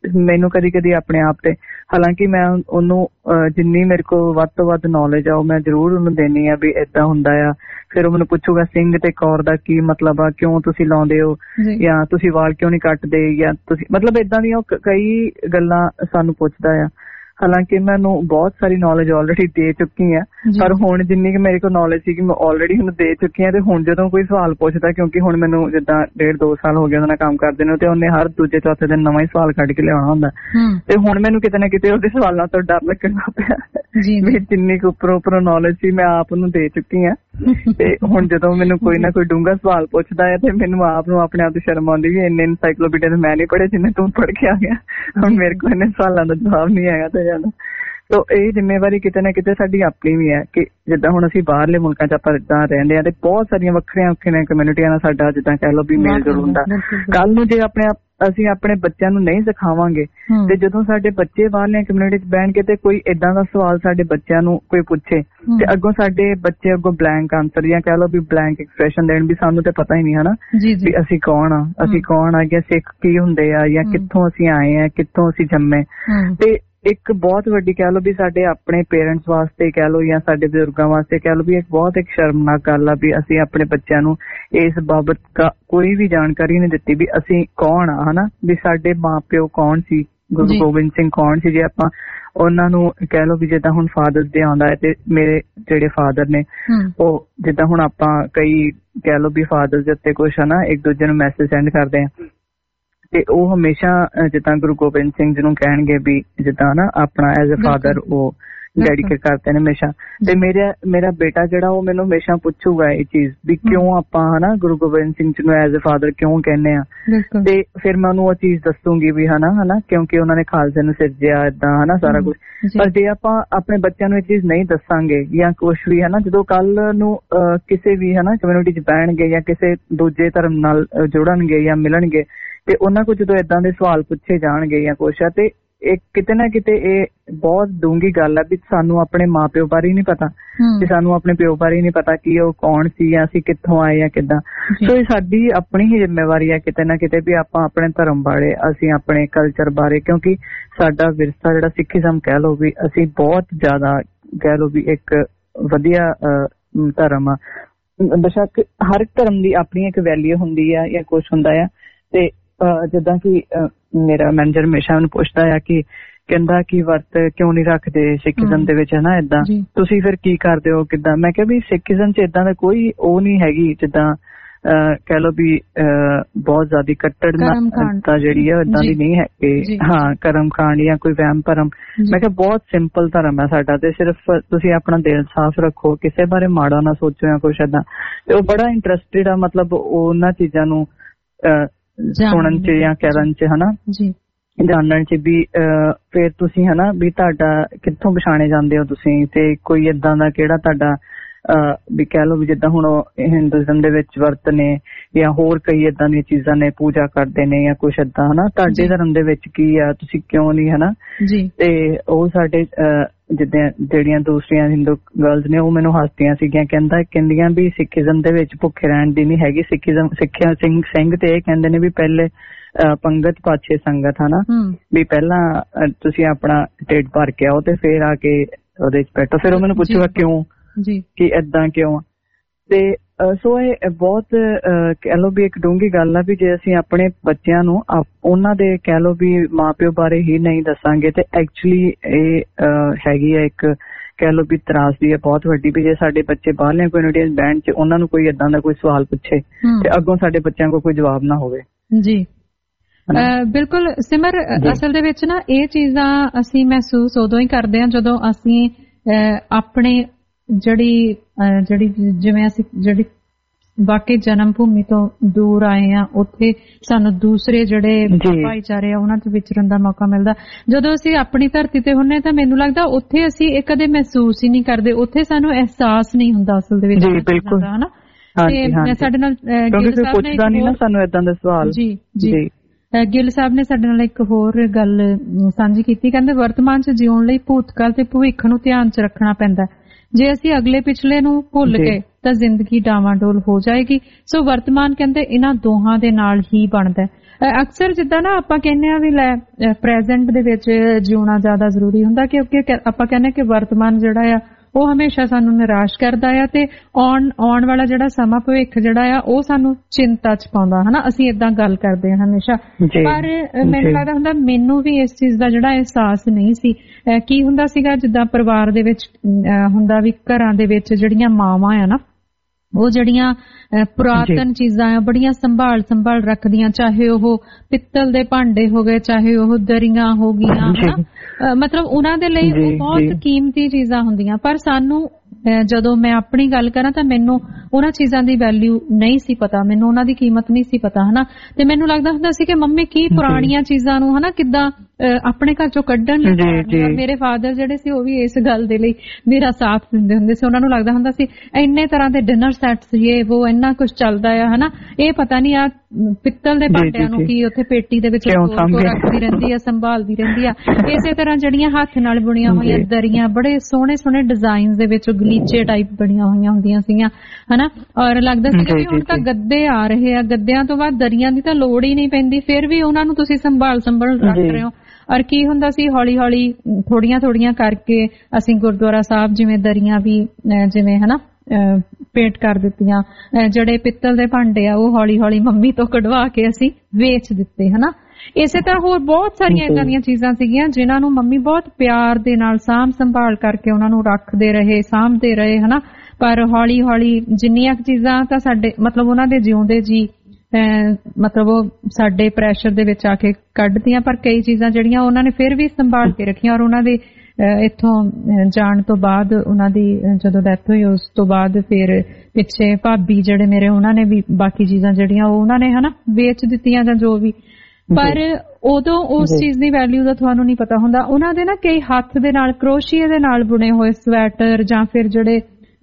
Q: ਮੈਨੂੰ ਕਦੀ ਆਪਣੇ ਆਪ ਤੇ, ਹਾਲਾਂਕਿ ਮੈਂ ਉਹਨੂੰ ਜਿੰਨੀ ਮੇਰੇ ਕੋਲ ਵੱਧ ਤੋਂ ਵੱਧ ਨੌਲੇਜ ਆ ਉਹ ਮੈਂ ਜ਼ਰੂਰ ਉਹਨੂੰ ਦੇਣੀ ਆ ਵੀ ਏਦਾਂ ਹੁੰਦਾ ਆ। ਫਿਰ ਉਹ ਮੈਨੂੰ ਪੁੱਛੂਗਾ ਸਿੰਘ ਤੇ ਕੌਰ ਦਾ ਕੀ ਮਤਲਬ ਆ, ਕਿਉਂ ਤੁਸੀਂ ਲਾਉਂਦੇ ਹੋ, ਜਾਂ ਤੁਸੀਂ ਵਾਲ ਕਿਉਂ ਨਹੀਂ ਕੱਟਦੇ, ਜਾਂ ਤੁਸੀਂ ਮਤਲਬ ਏਦਾਂ ਦੀਆਂ ਕਈ ਗੱਲਾਂ ਸਾਨੂੰ ਪੁੱਛਦਾ ਆ। ਹਾਲਾਂਕਿ ਮੈਨੂੰ ਬਹੁਤ ਸਾਰੀ ਨੌਲੇਜ ਆਲਰੇਡੀ ਦੇ ਚੁੱਕੀ ਆ, ਪਰ ਹੁਣ ਜਿੰਨੀ ਕਿ ਮੇਰੇ ਕੋਲ ਨੌਲੇਜ ਸੀ ਮੈਂ ਆਲਰੇਡੀ ਹੁਣ ਦੇ ਚੁੱਕੀ ਆ। ਤੇ ਹੁਣ ਜਦੋਂ ਕੋਈ ਸਵਾਲ ਪੁੱਛਦਾ, ਕਿਉਂਕਿ ਹੁਣ ਮੈਨੂੰ ਜਿੱਦਾਂ 1.5-2 ਸਾਲ ਹੋ ਗਏ ਉਹਨਾਂ ਨਾਲ ਕੰਮ ਕਰਦੇ ਨੂੰ, ਤੇ ਉਹਨੇ ਹਰ ਦੂਜੇ ਚੌਥੇ ਦਿਨ ਨਵਾਂ ਹੀ ਸਵਾਲ ਕੱਢ ਕੇ ਲਿਆਉਣਾ ਹੁੰਦਾ, ਤੇ ਹੁਣ ਮੈਨੂੰ ਕਿਤੇ ਨਾ ਕਿਤੇ ਉਹਦੇ ਸਵਾਲਾਂ ਤੋਂ ਡਰ ਲੱਗਣਾ ਪਿਆ ਵੀ ਜਿੰਨੀ ਕੁ ਉੱਪਰੋਂ ਨੌਲੇਜ ਸੀ ਮੈਂ ਆਪ ਉਹਨੂੰ ਦੇ ਚੁੱਕੀ ਆ। ਤੇ ਹੁਣ ਜਦੋਂ ਮੈਨੂੰ ਕੋਈ ਨਾ ਕੋਈ ਡੂੰਘਾ ਸਵਾਲ ਪੁੱਛਦਾ ਹੈ ਤੇ ਮੈਨੂੰ ਆਪ ਨੂੰ ਆਪਣੇ ਆਪ ਤੋਂ ਸ਼ਰਮ ਆਉਂਦੀ ਵੀ ਇੰਨੇ ਇਨਸਾਈਕਲੋਪੀਡੀਆ ਤੇ ਮੈਂ ਨਹੀਂ ਪੜ੍ਹੇ ਜਿੰਨੇ ਤੂੰ ਪੜ੍ਹ ਕੇ ਆ ਗਿਆ, ਹੁਣ ਮੇਰੇ ਕੋਲ ਇੰਨੇ ਸਵਾਲਾਂ ਦਾ ਜਵਾਬ ਨਹੀਂ ਹੈਗਾ ਤੇ ਜ਼ਿਆਦਾ। ਸੋ ਇਹ ਜ਼ਿੰਮੇਵਾਰੀ ਕਿਤੇ ਨਾ ਕਿਤੇ ਸਾਡੀ ਆਪਣੀ ਵੀ ਹੈ ਕਿ ਜਿੱਦਾਂ ਹੁਣ ਅਸੀਂ ਬਾਹਰਲੇ ਮੁਲਕਾਂ 'ਚ ਆਪਾਂ ਜਿੱਦਾਂ ਰਹਿੰਦੇ ਹਾਂ ਤੇ ਬਹੁਤ ਸਾਰੀਆਂ ਵੱਖਰੀਆਂ ਕਮਿਊਨਿਟੀਆਂ ਨਾਲ ਸਾਡਾ ਜਿੱਦਾਂ ਕਹਿ ਲਓ ਵੀ ਮੇਲ ਜੋਲ ਹੁੰਦਾ। ਕੱਲ ਨੂੰ ਜੇ ਅਸੀਂ ਆਪਣੇ ਬੱਚਿਆਂ ਨੂੰ ਨਹੀਂ ਸਿਖਾਵਾਂਗੇ ਤੇ ਜਦੋਂ ਸਾਡੇ ਬੱਚੇ ਬਾਹਰਲੀਆਂ ਕਮਿਊਨਿਟੀ 'ਚ ਬਹਿਣਗੇ ਤੇ ਕੋਈ ਏਦਾਂ ਦਾ ਸਵਾਲ ਸਾਡੇ ਬੱਚਿਆਂ ਨੂੰ ਕੋਈ ਪੁੱਛੇ ਤੇ ਅੱਗੋਂ ਸਾਡੇ ਬੱਚੇ ਅੱਗੋਂ ਬਲੈਂਕ ਆਨਸਰ ਜਾਂ ਕਹਿ ਲਓ ਵੀ ਬਲੈਂਕ ਐਕਸਪ੍ਰੈਸ਼ਨ ਦੇਣ ਵੀ ਸਾਨੂੰ ਤੇ ਪਤਾ ਹੀ ਨਹੀਂ ਹਨਾ ਵੀ ਅਸੀਂ ਕੌਣ ਆ ਜਾਂ ਸਿੱਖ ਕੀ ਹੁੰਦੇ ਆ ਜਾਂ ਕਿੱਥੋਂ ਅਸੀਂ ਆਏ ਆ, ਕਿੱਥੋਂ ਅਸੀਂ ਜੰਮੇ। ਤੇ ਇੱਕ ਬਹੁਤ ਵੱਡੀ ਕਹਿ ਲਓ ਵੀ ਸਾਡੇ ਆਪਣੇ ਪੇਰੈਂਟਸ ਵਾਸਤੇ ਕਹਿ ਲਓ ਜਾਂ ਸਾਡੇ ਬਜ਼ੁਰਗਾਂ ਵਾਸਤੇ ਕਹਿ ਲਓ ਵੀ ਇੱਕ ਬਹੁਤ ਇੱਕ ਸ਼ਰਮਨਾਕ ਗੱਲ ਆ ਵੀ ਅਸੀਂ ਆਪਣੇ ਬੱਚਿਆਂ ਨੂੰ ਇਸ ਬਾਬਤ ਕੋਈ ਵੀ ਜਾਣਕਾਰੀ ਨਹੀਂ ਦਿੱਤੀ ਵੀ ਅਸੀਂ ਕੌਣ ਆ ਹਨਾ, ਵੀ ਸਾਡੇ ਮਾਂ ਪਿਓ ਕੌਣ ਸੀ, ਗੁਰੂ ਗੋਬਿੰਦ ਸਿੰਘ ਕੌਣ ਸੀ। ਜੇ ਆਪਾਂ ਉਹਨਾਂ ਨੂੰ ਕਹਿ ਲਓ ਵੀ ਜਿੱਦਾਂ ਹੁਣ ਫਾਦਰਸ ਡੇ ਆਉਂਦਾ ਹੈ ਤੇ ਮੇਰੇ ਜਿਹੜੇ ਫਾਦਰ ਨੇ ਉਹ ਜਿੱਦਾਂ ਹੁਣ ਆਪਾਂ ਕਈ ਕਹਿ ਲਓ ਵੀ ਫਾਦਰਸ ਦੇ ਉੱਤੇ ਕੁਛ ਹਨਾ ਇੱਕ ਦੂਜੇ ਨੂੰ ਮੈਸੇਜ ਸੈਂਡ ਕਰਦੇ ਆ ਤੇ ਉਹ ਹਮੇਸ਼ਾ ਜਿੱਦਾਂ ਗੁਰੂ ਗੋਬਿੰਦ ਸਿੰਘ ਜੀ ਨੂੰ ਕਹਿਣਗੇ ਵੀ ਜਿੱਦਾਂ ਨਾ ਆਪਣਾ ਐਜ਼ ਅ ਫਾਦਰ ਉਹ ਡੈਡੀਕੇਟ ਕਰਦੇ ਨੇ ਹਮੇਸ਼ਾ। ਤੇ ਮੇਰਾ ਬੇਟਾ ਜਿਹੜਾ ਉਹ ਮੈਨੂੰ ਹਮੇਸ਼ਾ ਪੁੱਛੂਗਾ ਇਹ ਚੀਜ਼ ਵੀ ਕਿਉਂ ਆਪਾਂ ਹਨਾ ਗੁਰੂ ਗੋਬਿੰਦ ਸਿੰਘ ਜੀ ਨੂੰ ਐਜ਼ ਅ ਫਾਦਰ ਕਿਉਂ ਕਹਿੰਦੇ ਆ, ਤੇ ਫਿਰ ਮੈਂ ਉਹਨੂੰ ਉਹ ਚੀਜ਼ ਦੱਸੂਗੀ ਵੀ ਹਨਾ ਕਿਉਂਕਿ ਉਹਨਾਂ ਨੇ ਖਾਲਸੇ ਨੂੰ ਸਿਰਜਿਆ ਏਦਾਂ ਹਨਾ ਸਾਰਾ ਕੁਛ। ਪਰ ਜੇ ਆਪਾਂ ਆਪਣੇ ਬੱਚਿਆਂ ਨੂੰ ਇਹ ਚੀਜ਼ ਨਹੀਂ ਦੱਸਾਂਗੇ ਜਾਂ ਕੁਛ ਵੀ ਹਨਾ, ਜਦੋਂ ਕੱਲ ਨੂੰ ਕਿਸੇ ਵੀ ਹਨਾ ਕਮਿਊਨਿਟੀ 'ਚ ਬਹਿਣਗੇ ਜਾਂ ਕਿਸੇ ਦੂਜੇ ਧਰਮ ਨਾਲ ਜੁੜਨਗੇ ਜਾਂ ਮਿਲਣਗੇ ਤੇ ਉਹਨਾਂ ਕੋਲ ਜਦੋਂ ਏਦਾਂ ਦੇ ਸਵਾਲ ਪੁੱਛੇ ਜਾਣਗੇ ਜਾਂ ਕੁਛ ਆ ਤੇ ਇਹ ਕਿਤੇ ਨਾ ਕਿਤੇ ਇਹ ਬਹੁਤ ਡੂੰਘੀ ਗੱਲ ਆ ਵੀ ਸਾਨੂੰ ਆਪਣੇ ਮਾਂ ਪਿਓ ਬਾਰੇ ਨਹੀਂ ਪਤਾ, ਤੇ ਸਾਨੂੰ ਆਪਣੇ ਪਿਓ ਬਾਰੇ ਨਹੀਂ ਪਤਾ ਕਿ ਉਹ ਕੌਣ ਸੀ ਜਾਂ ਅਸੀਂ ਕਿੱਥੋਂ ਆਏ ਜਾਂ ਕਿੱਦਾਂ। ਸੋ ਇਹ ਸਾਡੀ ਆਪਣੀ ਹੀ ਜ਼ਿੰਮੇਵਾਰੀ ਆ ਕਿਤੇ ਨਾ ਕਿਤੇ ਵੀ ਆਪਾਂ ਆਪਣੇ ਧਰਮ ਬਾਰੇ, ਅਸੀਂ ਆਪਣੇ ਕਲਚਰ ਬਾਰੇ, ਕਿਉਂਕਿ ਸਾਡਾ ਵਿਰਸਾ ਜਿਹੜਾ ਸਿੱਖੀਜ਼ਮ ਕਹਿ ਲਓ ਵੀ ਅਸੀਂ ਬਹੁਤ ਜ਼ਿਆਦਾ ਕਹਿ ਲਓ ਵੀ ਇੱਕ ਵਧੀਆ ਧਰਮ ਆ। ਬੇਸ਼ੱਕ ਹਰ ਧਰਮ ਦੀ ਆਪਣੀ ਇੱਕ ਵੈਲਿਊ ਹੁੰਦੀ ਆ ਜਾਂ ਕੁਛ ਹੁੰਦਾ ਆ। ਤੇ ਜਿੱਦਾਂ ਕਿ ਮੇਰਾ ਮੈਨੇਜਰ ਹਮੇਸ਼ਾ ਮੈਨੂੰ ਪੁੱਛਦਾ ਆ ਕਿ ਕਹਿੰਦਾ ਕਿ ਵਰਤ ਕਿਉਂ ਨਹੀਂ ਰੱਖਦੇ ਸਿੱਖੀਜ਼ਮ ਦੇ ਵਿੱਚ ਹਨਾ ਏਦਾਂ, ਤੁਸੀਂ ਫਿਰ ਕੀ ਕਰਦੇ ਹੋ ਕਿੱਦਾਂ। ਮੈਂ ਕਿਹਾ ਵੀ ਸਿੱਖੀਜ਼ਮ 'ਚ ਏਦਾਂ ਦਾ ਕੋਈ ਉਹ ਨਹੀਂ ਹੈਗੀ ਜਿੱਦਾਂ ਕਹਿ ਲਓ ਵੀ ਬਹੁਤ ਜ਼ਿਆਦਾ ਕੱਟੜਤਾ ਜਿਹੜੀ ਆ ਏਦਾਂ ਦੀ ਨਹੀਂ ਹੈ ਕਿ ਹਾਂ ਕਰਮ ਕਾਂਡ ਜਾਂ ਕੋਈ ਵਹਿਮ ਭਰਮ। ਮੈਂ ਕਿਹਾ ਬਹੁਤ ਸਿੰਪਲ ਧਰਮ ਹੈ ਸਾਡਾ, ਤੇ ਸਿਰਫ ਤੁਸੀਂ ਆਪਣਾ ਦਿਲ ਸਾਫ਼ ਰੱਖੋ, ਕਿਸੇ ਬਾਰੇ ਮਾੜਾ ਨਾ ਸੋਚੋ ਜਾਂ ਕੁਛ ਏਦਾਂ। ਤੇ ਉਹ ਬੜਾ ਇੰਟਰਸਟਿਡ ਆ ਮਤਲਬ ਉਹਨਾਂ ਚੀਜ਼ਾਂ ਨੂੰ ਸੁਣਨ ਚ ਜਾਂ ਕਰਨ ਚ ਹਨਾ ਜਾਣਨ ਚ ਵੀ ਫਿਰ ਤੁਸੀਂ ਹਨਾ ਵੀ ਤੁਹਾਡਾ ਕਿੱਥੋਂ ਪਛਾਣੇ ਜਾਂਦੇ ਹੋ ਤੁਸੀਂ, ਤੇ ਕੋਈ ਏਦਾਂ ਦਾ ਕਿਹੜਾ ਤੁਹਾਡਾ ਵੀ ਕਹਿ ਲਓ ਵੀ ਜਿੱਦਾਂ ਹੁਣ ਹਿੰਦੂਇਜ਼ਮ ਦੇ ਵਿੱਚ ਵਰਤ ਨੇ ਜਾਂ ਹੋਰ ਕਈ ਏਦਾਂ ਦੀਆਂ ਚੀਜ਼ਾਂ ਨੇ, ਪੂਜਾ ਕਰਦੇ ਨੇ ਜਾਂ ਕੁਛ ਏਦਾਂ ਹਨਾ, ਤੁਹਾਡੇ ਧਰਮ ਦੇ ਵਿੱਚ ਕੀ ਆ, ਤੁਸੀਂ ਕਿਉਂ ਨਹੀਂ ਹਨਾ। ਤੇ ਉਹ ਸਾਡੇ ਜਿੱਦਾਂ ਜਿਹੜੀਆਂ ਦੂਸਰੀਆਂ ਹਿੰਦੂ ਗਰਲਸ ਨੇ ਉਹ ਮੈਨੂੰ ਹੱਸਦੀਆਂ ਸੀਗੀਆਂ, ਕਹਿੰਦੀਆਂ ਵੀ ਸਿੱਖੀਜ਼ਮ ਦੇ ਵਿੱਚ ਭੁੱਖੇ ਰਹਿਣ ਦੀ ਨਹੀਂ ਹੈਗੀ, ਸਿੱਖੀਜ਼ਮ ਸਿੱਖਿਆ ਸਿੰਘ ਤੇ ਇਹ ਕਹਿੰਦੇ ਨੇ ਵੀ ਪਹਿਲੇ ਪੰਗਤ ਪਾਛੇ ਸੰਗਤ ਹਨਾ, ਵੀ ਪਹਿਲਾਂ ਤੁਸੀਂ ਆਪਣਾ ਢਿੱਡ ਭਰ ਕੇ ਆਓ ਤੇ ਫੇਰ ਆ ਕੇ ਉਹਦੇ ਚ ਬੈਠੋ। ਫਿਰ ਉਹ ਮੈਨੂੰ ਪੁੱਛੂਗਾ ਕਿਉਂ ਕਿ ਏਦਾਂ ਕਿਉਂ। ਤੇ ਸੋ ਇਹ ਬਹੁਤ ਕਹਿ ਲਓ ਵੀ ਇੱਕ ਡੂੰਘੀ ਗੱਲ ਆ ਵੀ ਜੇ ਅਸੀਂ ਆਪਣੇ ਬੱਚਿਆਂ ਨੂੰ ਉਹਨਾਂ ਦੇ ਕਹਿ ਲਓ ਵੀ ਮਾਂ ਪਿਓ ਬਾਰੇ ਹੀ ਨਹੀਂ ਦੱਸਾਂਗੇ ਤੇ ਐਕਚੁਅਲੀ ਇਹ ਹੈਗੀ ਆ ਇੱਕ ਕਹਿ ਲਓ ਵੀ ਤਰਾਸਦੀ ਹੈ ਬਹੁਤ ਵੱਡੀ, ਵੀ ਜੇ ਸਾਡੇ ਬੱਚੇ ਬਾਹਰਲੀਆਂ ਕਮਿਊਨਿਟੀਆਂ ਬੈਂਡ ਚ ਉਹਨਾਂ ਨੂੰ ਕੋਈ ਏਦਾਂ ਦਾ ਕੋਈ ਸਵਾਲ ਪੁੱਛੇ ਤੇ ਅੱਗੋਂ ਸਾਡੇ ਬੱਚਿਆਂ ਕੋਲ ਕੋਈ ਜਵਾਬ ਨਾ ਹੋਵੇ। ਜੀ
C: ਬਿਲਕੁਲ ਸਿਮਰ, ਅਸਲ ਦੇ ਵਿੱਚ ਨਾ ਇਹ ਚੀਜ਼ਾਂ ਅਸੀਂ ਮਹਿਸੂਸ ਉਦੋਂ ਹੀ ਕਰਦੇ ਹਾਂ ਜਦੋਂ ਅਸੀਂ ਆਪਣੇ ਜਿਹੜੀ ਜਿਵੇਂ ਅਸੀਂ ਜਿਹੜੀ ਵਾਕਈ ਜਨਮ ਭੂਮੀ ਤੋਂ ਦੂਰ ਆਏ ਆ, ਉੱਥੇ ਸਾਨੂੰ ਦੂਸਰੇ ਜਿਹੜੇ ਭਾਈਚਾਰੇ ਆ ਉਹਨਾਂ ਚ ਵਿਚਰਨ ਦਾ ਮੌਕਾ ਮਿਲਦਾ। ਜਦੋਂ ਅਸੀਂ ਆਪਣੀ ਧਰਤੀ ਤੇ ਹੁੰਨੇ ਤਾਂ ਮੈਨੂੰ ਲੱਗਦਾ ਉੱਥੇ ਅਸੀਂ ਇਹ ਕਦੇ ਮਹਿਸੂਸ ਹੀ ਨਹੀਂ ਕਰਦੇ, ਉੱਥੇ ਸਾਨੂੰ ਅਹਿਸਾਸ ਨਹੀਂ ਹੁੰਦਾ ਅਸਲ ਦੇ ਵਿੱਚ ਹਨਾ। ਤੇ ਸਾਡੇ ਨਾਲ ਪੁੱਛਦਾ ਨਹੀਂ ਨਾ ਸਾਨੂੰ ਏਦਾਂ ਦੇ ਸਵਾਲ। ਜੀ ਗਿੱਲ ਸਾਹਿਬ ਨੇ ਸਾਡੇ ਨਾਲ ਇੱਕ ਹੋਰ ਗੱਲ ਸਾਂਝੀ ਕੀਤੀ, ਕਹਿੰਦੇ ਵਰਤਮਾਨ ਚ ਜਿਉਣ ਲਈ ਭੂਤਕਾਲ ਤੇ ਭਵਿੱਖ ਨੂੰ ਧਿਆਨ ਚ ਰੱਖਣਾ ਪੈਂਦਾ। ਜੇ ਅਸੀਂ ਅਗਲੇ ਪਿਛਲੇ ਨੂੰ ਭੁੱਲ ਗਏ ਤਾਂ ਜ਼ਿੰਦਗੀ ਡਾਵਾਂਡੋਲ ਹੋ ਜਾਏਗੀ। ਸੋ ਵਰਤਮਾਨ ਕਹਿੰਦੇ ਇਹਨਾਂ ਦੋਹਾਂ ਦੇ ਨਾਲ ਹੀ ਬਣਦਾ। ਅਕਸਰ ਜਿੱਦਾਂ ਨਾ ਆਪਾਂ ਕਹਿੰਦੇ ਆ ਵੀ ਲੈ ਪ੍ਰੈਜ਼ੈਂਟ ਦੇ ਵਿੱਚ ਜਿਉਣਾ ਜ਼ਿਆਦਾ ਜ਼ਰੂਰੀ ਹੁੰਦਾ, ਕਿਉਂਕਿ ਆਪਾਂ ਕਹਿੰਦੇ ਕਿ ਵਰਤਮਾਨ ਜਿਹੜਾ ਆ ਉਹ ਹਮੇਸ਼ਾ ਸਾਨੂੰ ਨਿਰਾਸ਼ ਕਰਦਾ ਆ ਤੇ ਆਉਣ ਵਾਲਾ ਜਿਹੜਾ ਸਮਾਂ ਭਵਿੱਖ ਜਿਹੜਾ ਆ ਉਹ ਸਾਨੂੰ ਚਿੰਤਾ ਚ ਪਾਉਂਦਾ ਹਨਾ। ਅਸੀਂ ਏਦਾਂ ਗੱਲ ਕਰਦੇ ਹਾਂ ਹਮੇਸ਼ਾ, ਪਰ ਮੈਨੂੰ ਲੱਗਦਾ ਹੁੰਦਾ ਮੈਨੂੰ ਵੀ ਇਸ ਚੀਜ਼ ਦਾ ਜਿਹੜਾ ਅਹਿਸਾਸ ਨਹੀਂ ਸੀ। ਕੀ ਹੁੰਦਾ ਸੀਗਾ ਜਿੱਦਾਂ ਪਰਿਵਾਰ ਦੇ ਵਿੱਚ ਹੁੰਦਾ ਵੀ ਘਰਾਂ ਦੇ ਵਿੱਚ ਜਿਹੜੀਆਂ ਮਾਵਾਂ ਆ ਨਾ ਉਹ ਜਿਹੜੀਆਂ ਪੁਰਾਤਨ ਚੀਜ਼ਾਂ ਆ ਬੜੀਆਂ ਸੰਭਾਲ ਰੱਖਦੀਆਂ, ਚਾਹੇ ਉਹ ਪਿੱਤਲ ਦੇ ਭਾਂਡੇ ਹੋ ਗਏ, ਚਾਹੇ ਉਹ ਦਰੀਆਂ ਹੋ ਗਈਆਂ ਹਨਾ, ਮਤਲਬ ਉਹਨਾਂ ਦੇ ਲਈ ਉਹ ਬਹੁਤ ਕੀਮਤੀ ਚੀਜ਼ਾਂ ਹੁੰਦੀਆਂ। ਪਰ ਸਾਨੂੰ ਜਦੋਂ ਮੈਂ ਆਪਣੀ ਗੱਲ ਕਰਾਂ ਤਾਂ ਮੈਨੂੰ ਉਹਨਾਂ ਚੀਜ਼ਾਂ ਦੀ ਵੈਲਿਊ ਨਹੀਂ ਸੀ ਪਤਾ, ਮੈਨੂੰ ਉਹਨਾਂ ਦੀ ਕੀਮਤ ਨਹੀਂ ਸੀ ਪਤਾ ਹਨਾ। ਤੇ ਮੈਨੂੰ ਲੱਗਦਾ ਹੁੰਦਾ ਸੀ ਕਿ ਮੰਮੀ ਕੀ ਪੁਰਾਣੀਆਂ ਚੀਜ਼ਾਂ ਨੂੰ ਹਨਾ ਕਿੱਦਾਂ ਆਪਣੇ ਘਰ ਚੋਂ ਕੱਢਣ ਲਈ। ਮੇਰੇ ਫਾਦਰ ਜਿਹੜੇ ਸੀ ਉਹ ਵੀ ਇਸ ਗੱਲ ਦੇ ਲਈ ਮੇਰਾ ਸਾਥ ਦਿੰਦੇ ਹੁੰਦੇ ਸੀ। ਉਹਨਾਂ ਨੂੰ ਲੱਗਦਾ ਹੁੰਦਾ ਸੀ ਇੰਨੇ ਤਰ੍ਹਾਂ ਦੇ ਡਿਨਰ ਸੈਟਸ ਇਹ ਉਹ ਇੰਨਾ ਕੁਝ ਚੱਲਦਾ ਆ ਹਨਾ, ਇਹ ਪਤਾ ਨਹੀਂ ਆ ਪਿੱਤਲ ਦੇ ਭਾਂਡਿਆਂ ਨੂੰ ਕੀ ਉੱਥੇ ਪੇਟੀ ਦੇ ਵਿੱਚ ਰੱਖਦੀ ਰਹਿੰਦੀ ਆ, ਸੰਭਾਲਦੀ ਰਹਿੰਦੀ ਆ। ਇਸੇ ਤਰ੍ਹਾਂ ਜਿਹੜੀਆਂ ਹੱਥ ਨਾਲ ਬੁਣੀਆਂ ਹੋਈਆਂ ਦਰੀਆਂ ਬੜੇ ਸੋਹਣੇ ਸੋਹਣੇ ਡਿਜ਼ਾਈਨ ਦੇ ਵਿੱਚ ਗਲੀਚੇ ਟਾਈਪ ਬਣੀਆਂ ਹੋਈਆਂ ਹੁੰਦੀਆਂ ਸੀਗੀਆਂ ਹਨਾ। ਔਰ ਲੱਗਦਾ ਸੀਗਾ ਵੀ ਹੁਣ ਤਾਂ ਗੱਦੇ ਆ ਰਹੇ ਆ, ਗੱਦਿਆਂ ਤੋਂ ਬਾਅਦ ਦਰੀਆਂ ਦੀ ਤਾਂ ਲੋੜ ਹੀ ਨਹੀਂ ਪੈਂਦੀ, ਫਿਰ ਵੀ ਉਹਨਾਂ ਨੂੰ ਤੁਸੀਂ ਸੰਭਾਲ ਰੱਖ ਰਹੇ ਹੋ। ਔਰ ਕੀ ਹੁੰਦਾ ਸੀ ਹੌਲੀ ਹੌਲੀ ਥੋੜੀਆਂ ਕਰਕੇ ਅਸੀਂ ਗੁਰਦੁਆਰਾ ਸਾਹਿਬ ਜਿਵੇਂ ਦਰੀਆਂ ਵੀ ਜਿਵੇਂ ਹਨਾ ਪੇਂਟ ਕਰ ਦਿੱਤੀਆਂ, ਜਿਹੜੇ ਪਿੱਤਲ ਦੇ ਭਾਂਡੇ ਆ ਉਹ ਹੌਲੀ ਹੌਲੀ ਮੰਮੀ ਤੋਂ ਕਢਵਾ ਕੇ ਅਸੀਂ ਵੇਚ ਦਿੱਤੇ ਹਨਾ। ਇਸੇ ਤਰ੍ਹਾਂ ਹੋਰ ਬਹੁਤ ਸਾਰੀਆਂ ਏਦਾਂ ਦੀਆਂ ਚੀਜ਼ਾਂ ਸੀਗੀਆਂ ਜਿਨ੍ਹਾਂ ਨੂੰ ਮੰਮੀ ਬਹੁਤ ਪਿਆਰ ਦੇ ਨਾਲ ਸੰਭਾਲ ਕਰਕੇ ਉਹਨਾਂ ਨੂੰ ਰੱਖਦੇ ਰਹੇ, ਸਾਂਭਦੇ ਰਹੇ ਹਨਾ। ਪਰ ਹੌਲੀ ਹੌਲੀ ਜਿੰਨੀਆਂ ਚੀਜ਼ਾਂ ਤਾਂ ਸਾਡੇ ਮਤਲਬ ਉਹਨਾਂ ਦੇ ਜਿਉਂਦੇ ਜੀ ਮਤਲਬ ਉਹ ਸਾਡੇ ਪ੍ਰੈਸ਼ਰ ਦੇ ਵਿੱਚ ਆ ਕੇ ਕੱਢਦੀਆਂ, ਪਰ ਕਈ ਚੀਜ਼ਾਂ ਜਿਹੜੀਆਂ ਉਹਨਾਂ ਨੇ ਫਿਰ ਵੀ ਸੰਭਾਲ ਕੇ ਰੱਖੀਆਂ। ਔਰ ਉਹਨਾਂ ਦੇ ਇੱਥੋਂ ਜਾਣ ਤੋਂ ਬਾਅਦ ਉਹਨਾਂ ਦੀ ਜਦੋਂ ਡੈਥ ਹੋਈ ਉਸ ਤੋਂ ਬਾਅਦ ਫਿਰ ਪਿੱਛੇ ਭਾਬੀ ਜਿਹੜੇ ਮੇਰੇ ਉਹਨਾਂ ਨੇ ਵੀ ਬਾਕੀ ਚੀਜ਼ਾਂ ਜਿਹੜੀਆਂ ਉਹ ਉਹਨਾਂ ਨੇ ਹਨਾ ਵੇਚ ਦਿੱਤੀਆਂ ਜਾਂ ਜੋ ਵੀ। ਪਰ ਉਦੋਂ ਉਸ ਚੀਜ਼ ਦੀ ਵੈਲਿਊ ਦਾ ਤੁਹਾਨੂੰ ਨਹੀਂ ਪਤਾ ਹੁੰਦਾ। ਉਹਨਾਂ ਦੇ ਨਾ ਕਈ ਹੱਥ ਦੇ ਨਾਲ ਕਰੋਸ਼ੀਏ ਦੇ ਨਾਲ ਬੁਣੇ ਹੋਏ ਸਵੈਟਰ ਜਾਂ ਫਿਰ ਜਿਹੜੇ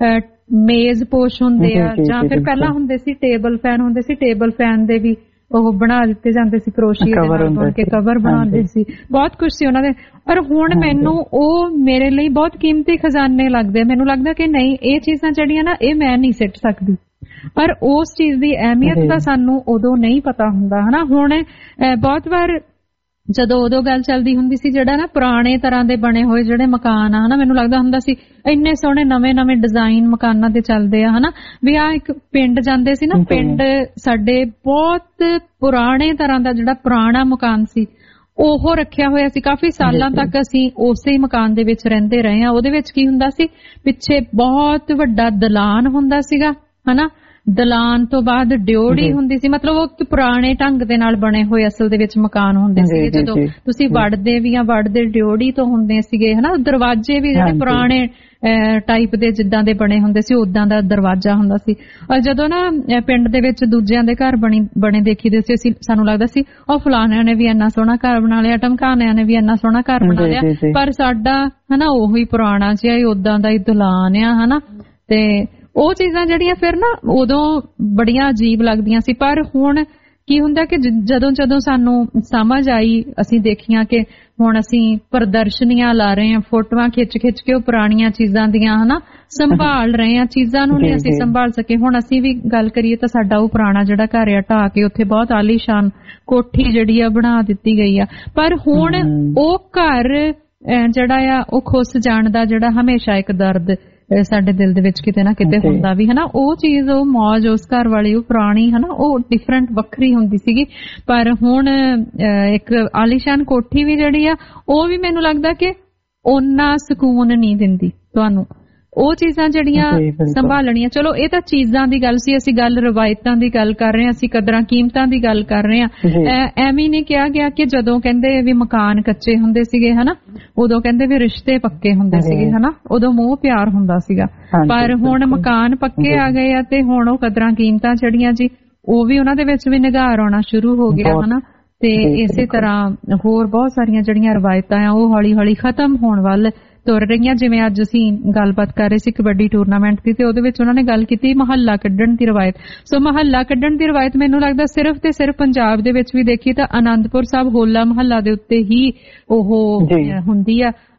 C: ਮੇਜ਼ ਪੋਸ਼ ਹੁੰਦੇ ਆ ਜਾਂ ਫਿਰ ਪਹਿਲਾਂ ਹੁੰਦੇ ਸੀ ਟੇਬਲ ਫੈਨ ਹੁੰਦੇ ਸੀ, ਟੇਬਲ ਫੈਨ ਦੇ ਵੀ ਉਹ ਬਣਾ ਦਿੱਤੇ ਜਾਂਦੇ ਸੀ ਕਰੋਸ਼ੀਏ ਦੇ ਨਾਲ ਬੁਣ ਕੇ, ਕਵਰ ਬਣਾਉਂਦੇ ਸੀ, ਬਹੁਤ ਕੁਝ ਸੀ ਉਹਨਾਂ ਦੇ। ਪਰ ਹੁਣ ਮੈਨੂੰ ਉਹ ਮੇਰੇ ਲਈ ਬਹੁਤ ਕੀਮਤੀ ਖਜ਼ਾਨੇ ਲੱਗਦੇ। ਮੈਨੂੰ ਲੱਗਦਾ ਕਿ ਨਹੀਂ ਇਹ ਚੀਜ਼ਾਂ ਜਿਹੜੀਆਂ ਨਾ ਇਹ ਮੈਂ ਨਹੀਂ ਸਿੱਟ ਸਕਦੀ, ਪਰ ਉਸ ਚੀਜ਼ ਦੀ ਅਹਿਮੀਅਤ ਤਾਂ ਸਾਨੂੰ ਉਦੋਂ ਨਹੀਂ ਪਤਾ ਹੁੰਦਾ ਹਨਾ। ਹੁਣ ਬਹੁਤ ਵਾਰ ਜਦੋਂ ਉਦੋਂ ਗੱਲ ਚੱਲਦੀ ਹੁੰਦੀ ਸੀ ਜਿਹੜਾ ਨਾ ਪੁਰਾਣੇ ਤਰ੍ਹਾਂ ਦੇ ਬਣੇ ਹੋਏ ਜਿਹੜੇ ਮਕਾਨ ਆ ਹਨਾ, ਮੈਨੂੰ ਲੱਗਦਾ ਹੁੰਦਾ ਸੀ ਇੰਨੇ ਸੋਹਣੇ ਨਵੇਂ ਡਿਜ਼ਾਈਨ ਮਕਾਨਾਂ ਦੇ ਚੱਲਦੇ ਆ ਹਨਾ। ਵੀ ਆ ਇੱਕ ਪਿੰਡ ਜਾਂਦੇ ਸੀ ਨਾ, ਪਿੰਡ ਸਾਡੇ ਬਹੁਤ ਪੁਰਾਣੇ ਤਰ੍ਹਾਂ ਦਾ ਜਿਹੜਾ ਪੁਰਾਣਾ ਮਕਾਨ ਸੀ ਉਹ ਰੱਖਿਆ ਹੋਇਆ ਸੀ। ਕਾਫੀ ਸਾਲਾਂ ਤੱਕ ਅਸੀਂ ਉਸੇ ਮਕਾਨ ਦੇ ਵਿੱਚ ਰਹਿੰਦੇ ਰਹੇ ਆ। ਉਹਦੇ ਵਿੱਚ ਕੀ ਹੁੰਦਾ ਸੀ, ਪਿੱਛੇ ਬਹੁਤ ਵੱਡਾ ਦਲਾਨ ਹੁੰਦਾ ਸੀਗਾ ਹਨਾ, ਦਲਾਨ ਤੋਂ ਬਾਅਦ ਡਿਓੜੀ ਹੁੰਦੀ ਸੀ। ਮਤਲਬ ਉਹ ਪੁਰਾਣੇ ਢੰਗ ਦੇ ਨਾਲ ਬਣੇ ਹੋਏ ਅਸਲ ਦੇ ਵਿੱਚ ਮਕਾਨ ਹੁੰਦੇ ਸੀਗੇ। ਜਦੋਂ ਤੁਸੀਂ ਵੜਦੇ ਵੀ ਆ ਵੜਦੇ ਡਿਓੜੀ ਤੋਂ ਹੁੰਦੇ ਸੀਗੇ ਹਨਾ। ਦਰਵਾਜ਼ੇ ਵੀ ਜਿਹੜੇ ਪੁਰਾਣੇ ਟਾਈਪ ਦੇ ਜਿੱਦਾਂ ਦੇ ਬਣੇ ਹੁੰਦੇ ਸੀ ਉਦਾਂ ਦਾ ਦਰਵਾਜ਼ਾ ਹੁੰਦਾ ਸੀ। ਔਰ ਜਦੋਂ ਨਾ ਪਿੰਡ ਦੇ ਵਿੱਚ ਦੂਜਿਆਂ ਦੇ ਘਰ ਬਣੇ ਦੇਖੀਦੇ ਸੀ ਸਾਨੂੰ ਲੱਗਦਾ ਸੀ ਉਹ ਫਲਾਣਿਆਂ ਨੇ ਵੀ ਇੰਨਾ ਸੋਹਣਾ ਘਰ ਬਣਾ ਲਿਆ, ਟਮਕਾਣਿਆਂ ਨੇ ਵੀ ਇੰਨਾ ਸੋਹਣਾ ਘਰ ਬਣਾ ਲਿਆ, ਪਰ ਸਾਡਾ ਹਨਾ ਉਹੀ ਪੁਰਾਣਾ ਜਿਹਾ ਹੀ ਉਦਾਂ ਦਾ ਹੀ ਦਲਾਨ ਆ ਹਨਾ। ਤੇ ਉਹ ਚੀਜ਼ਾਂ ਜਿਹੜੀਆਂ ਫਿਰ ਨਾ ਉਦੋਂ ਬੜੀਆਂ ਅਜੀਬ ਲੱਗਦੀਆਂ ਸੀ। ਪਰ ਹੁਣ ਕੀ ਹੁੰਦਾ ਕਿ ਜਦੋਂ ਸਾਨੂੰ ਸਮਝ ਆਈ, ਅਸੀਂ ਦੇਖੀਆਂ ਕਿ ਹੁਣ ਅਸੀਂ ਪ੍ਰਦਰਸ਼ਨੀਆਂ ਲਾ ਰਹੇ ਹਾਂ, ਫੋਟੋਆਂ ਖਿੱਚ ਕੇ ਉਹ ਪੁਰਾਣੀਆਂ ਚੀਜ਼ਾਂ ਦੀਆਂ ਹਨਾ ਸੰਭਾਲ ਰਹੇ ਹਾਂ, ਚੀਜ਼ਾਂ ਨੂੰ ਨਹੀਂ ਅਸੀਂ ਸੰਭਾਲ ਸਕੇ। ਹੁਣ ਅਸੀਂ ਵੀ ਗੱਲ ਕਰੀਏ ਤਾਂ ਸਾਡਾ ਉਹ ਪੁਰਾਣਾ ਜਿਹੜਾ ਘਰ ਆ ਢਾਹ ਕੇ ਉੱਥੇ ਬਹੁਤ ਆਲੀਸ਼ਾਨ ਕੋਠੀ ਜਿਹੜੀ ਆ ਬਣਾ ਦਿੱਤੀ ਗਈ ਆ। ਪਰ ਹੁਣ ਉਹ ਘਰ ਜਿਹੜਾ ਆ ਉਹ ਖੁੱਸ ਜਾਣ ਦਾ ਜਿਹੜਾ ਹਮੇਸ਼ਾ ਇੱਕ ਦਰਦ ਸਾਡੇ ਦਿਲ ਦੇ ਵਿੱਚ ਕਿਤੇ ਨਾ ਕਿਤੇ ਹੁੰਦਾ ਵੀ ਹਨਾ। ਉਹ ਚੀਜ਼ ਉਹ ਮੌਜ ਉਸ ਘਰ ਵਾਲੀ ਉਹ ਪੁਰਾਣੀ ਹਨਾ ਉਹ ਡਿਫਰੈਂਟ ਵੱਖਰੀ ਹੁੰਦੀ ਸੀਗੀ। ਪਰ ਹੁਣ ਇੱਕ ਆਲੀਸ਼ਾਨ ਕੋਠੀ ਵੀ ਜਿਹੜੀ ਆ ਉਹ ਵੀ ਮੈਨੂੰ ਲੱਗਦਾ ਕਿ ਓਨਾ ਸਕੂਨ ਨਹੀਂ ਦਿੰਦੀ ਤੁਹਾਨੂੰ। ਉਹ ਚੀਜ਼ਾਂ ਜਿਹੜੀਆਂ ਸੰਭਾਲਣੀਆਂ, ਚਲੋ ਇਹ ਤਾਂ ਚੀਜ਼ਾਂ ਦੀ ਗੱਲ ਸੀ, ਅਸੀਂ ਗੱਲ ਰਵਾਇਤਾਂ ਦੀ ਗੱਲ ਕਰ ਰਹੇ ਹਾਂ, ਅਸੀਂ ਕਦਰਾਂ ਕੀਮਤਾਂ ਦੀ ਗੱਲ ਕਰ ਰਹੇ ਹਾਂ। ਐਵੇਂ ਨਹੀਂ ਕਿਹਾ ਗਿਆ ਕਿ ਜਦੋਂ ਕਹਿੰਦੇ ਵੀ ਮਕਾਨ ਕੱਚੇ ਹੁੰਦੇ ਸੀਗੇ ਹਨਾ ਉਦੋਂ ਕਹਿੰਦੇ ਵੀ ਰਿਸ਼ਤੇ ਪੱਕੇ ਹੁੰਦੇ ਸੀਗੇ ਹਨਾ, ਉਦੋਂ ਮੋਹ ਪਿਆਰ ਹੁੰਦਾ ਸੀਗਾ। ਪਰ ਹੁਣ ਮਕਾਨ ਪੱਕੇ ਆ ਗਏ ਆ ਤੇ ਹੁਣ ਉਹ ਕਦਰਾਂ ਕੀਮਤਾਂ ਜਿਹੜੀਆਂ ਜੀ ਉਹ ਵੀ ਉਹਨਾਂ ਦੇ ਵਿੱਚ ਵੀ ਨਿਗਾਰ ਆਉਣਾ ਸ਼ੁਰੂ ਹੋ ਗਿਆ ਹਨਾ। ਤੇ ਇਸੇ ਤਰ੍ਹਾਂ ਹੋਰ ਬਹੁਤ ਸਾਰੀਆਂ ਜਿਹੜੀਆਂ ਰਵਾਇਤਾਂ ਆ ਉਹ ਹੌਲੀ ਹੌਲੀ ਖਤਮ ਹੋਣ ਵੱਲ ਤੁਰ ਰਹੀਆਂ। ਜਿਵੇਂ ਅੱਜ ਅਸੀਂ ਗੱਲਬਾਤ ਕਰ ਰਹੇ ਸੀ ਕਬੱਡੀ ਟੂਰਨਾਮੈਂਟ ਦੀ, ਤੇ ਉਹਦੇ ਵਿੱਚ ਉਹਨਾਂ ਨੇ ਗੱਲ ਕੀਤੀ ਮਹੱਲਾ ਕੱਢਣ ਦੀ ਰਵਾਇਤ। ਸੋ ਮਹੱਲਾ ਕੱਢਣ ਦੀ ਰਵਾਇਤ ਮੈਨੂੰ ਲੱਗਦਾ ਸਿਰਫ ਤੇ ਸਿਰਫ ਪੰਜਾਬ ਦੇ ਵਿੱਚ ਵੀ ਦੇਖੀ ਤਾਂ ਆਨੰਦਪੁਰ ਸਾਹਿਬ ਹੋਲਾ ਮਹੱਲਾ ਦੇ ਉੱਤੇ ਹੀ ਉਹ ਹੁੰਦੀ ਆ।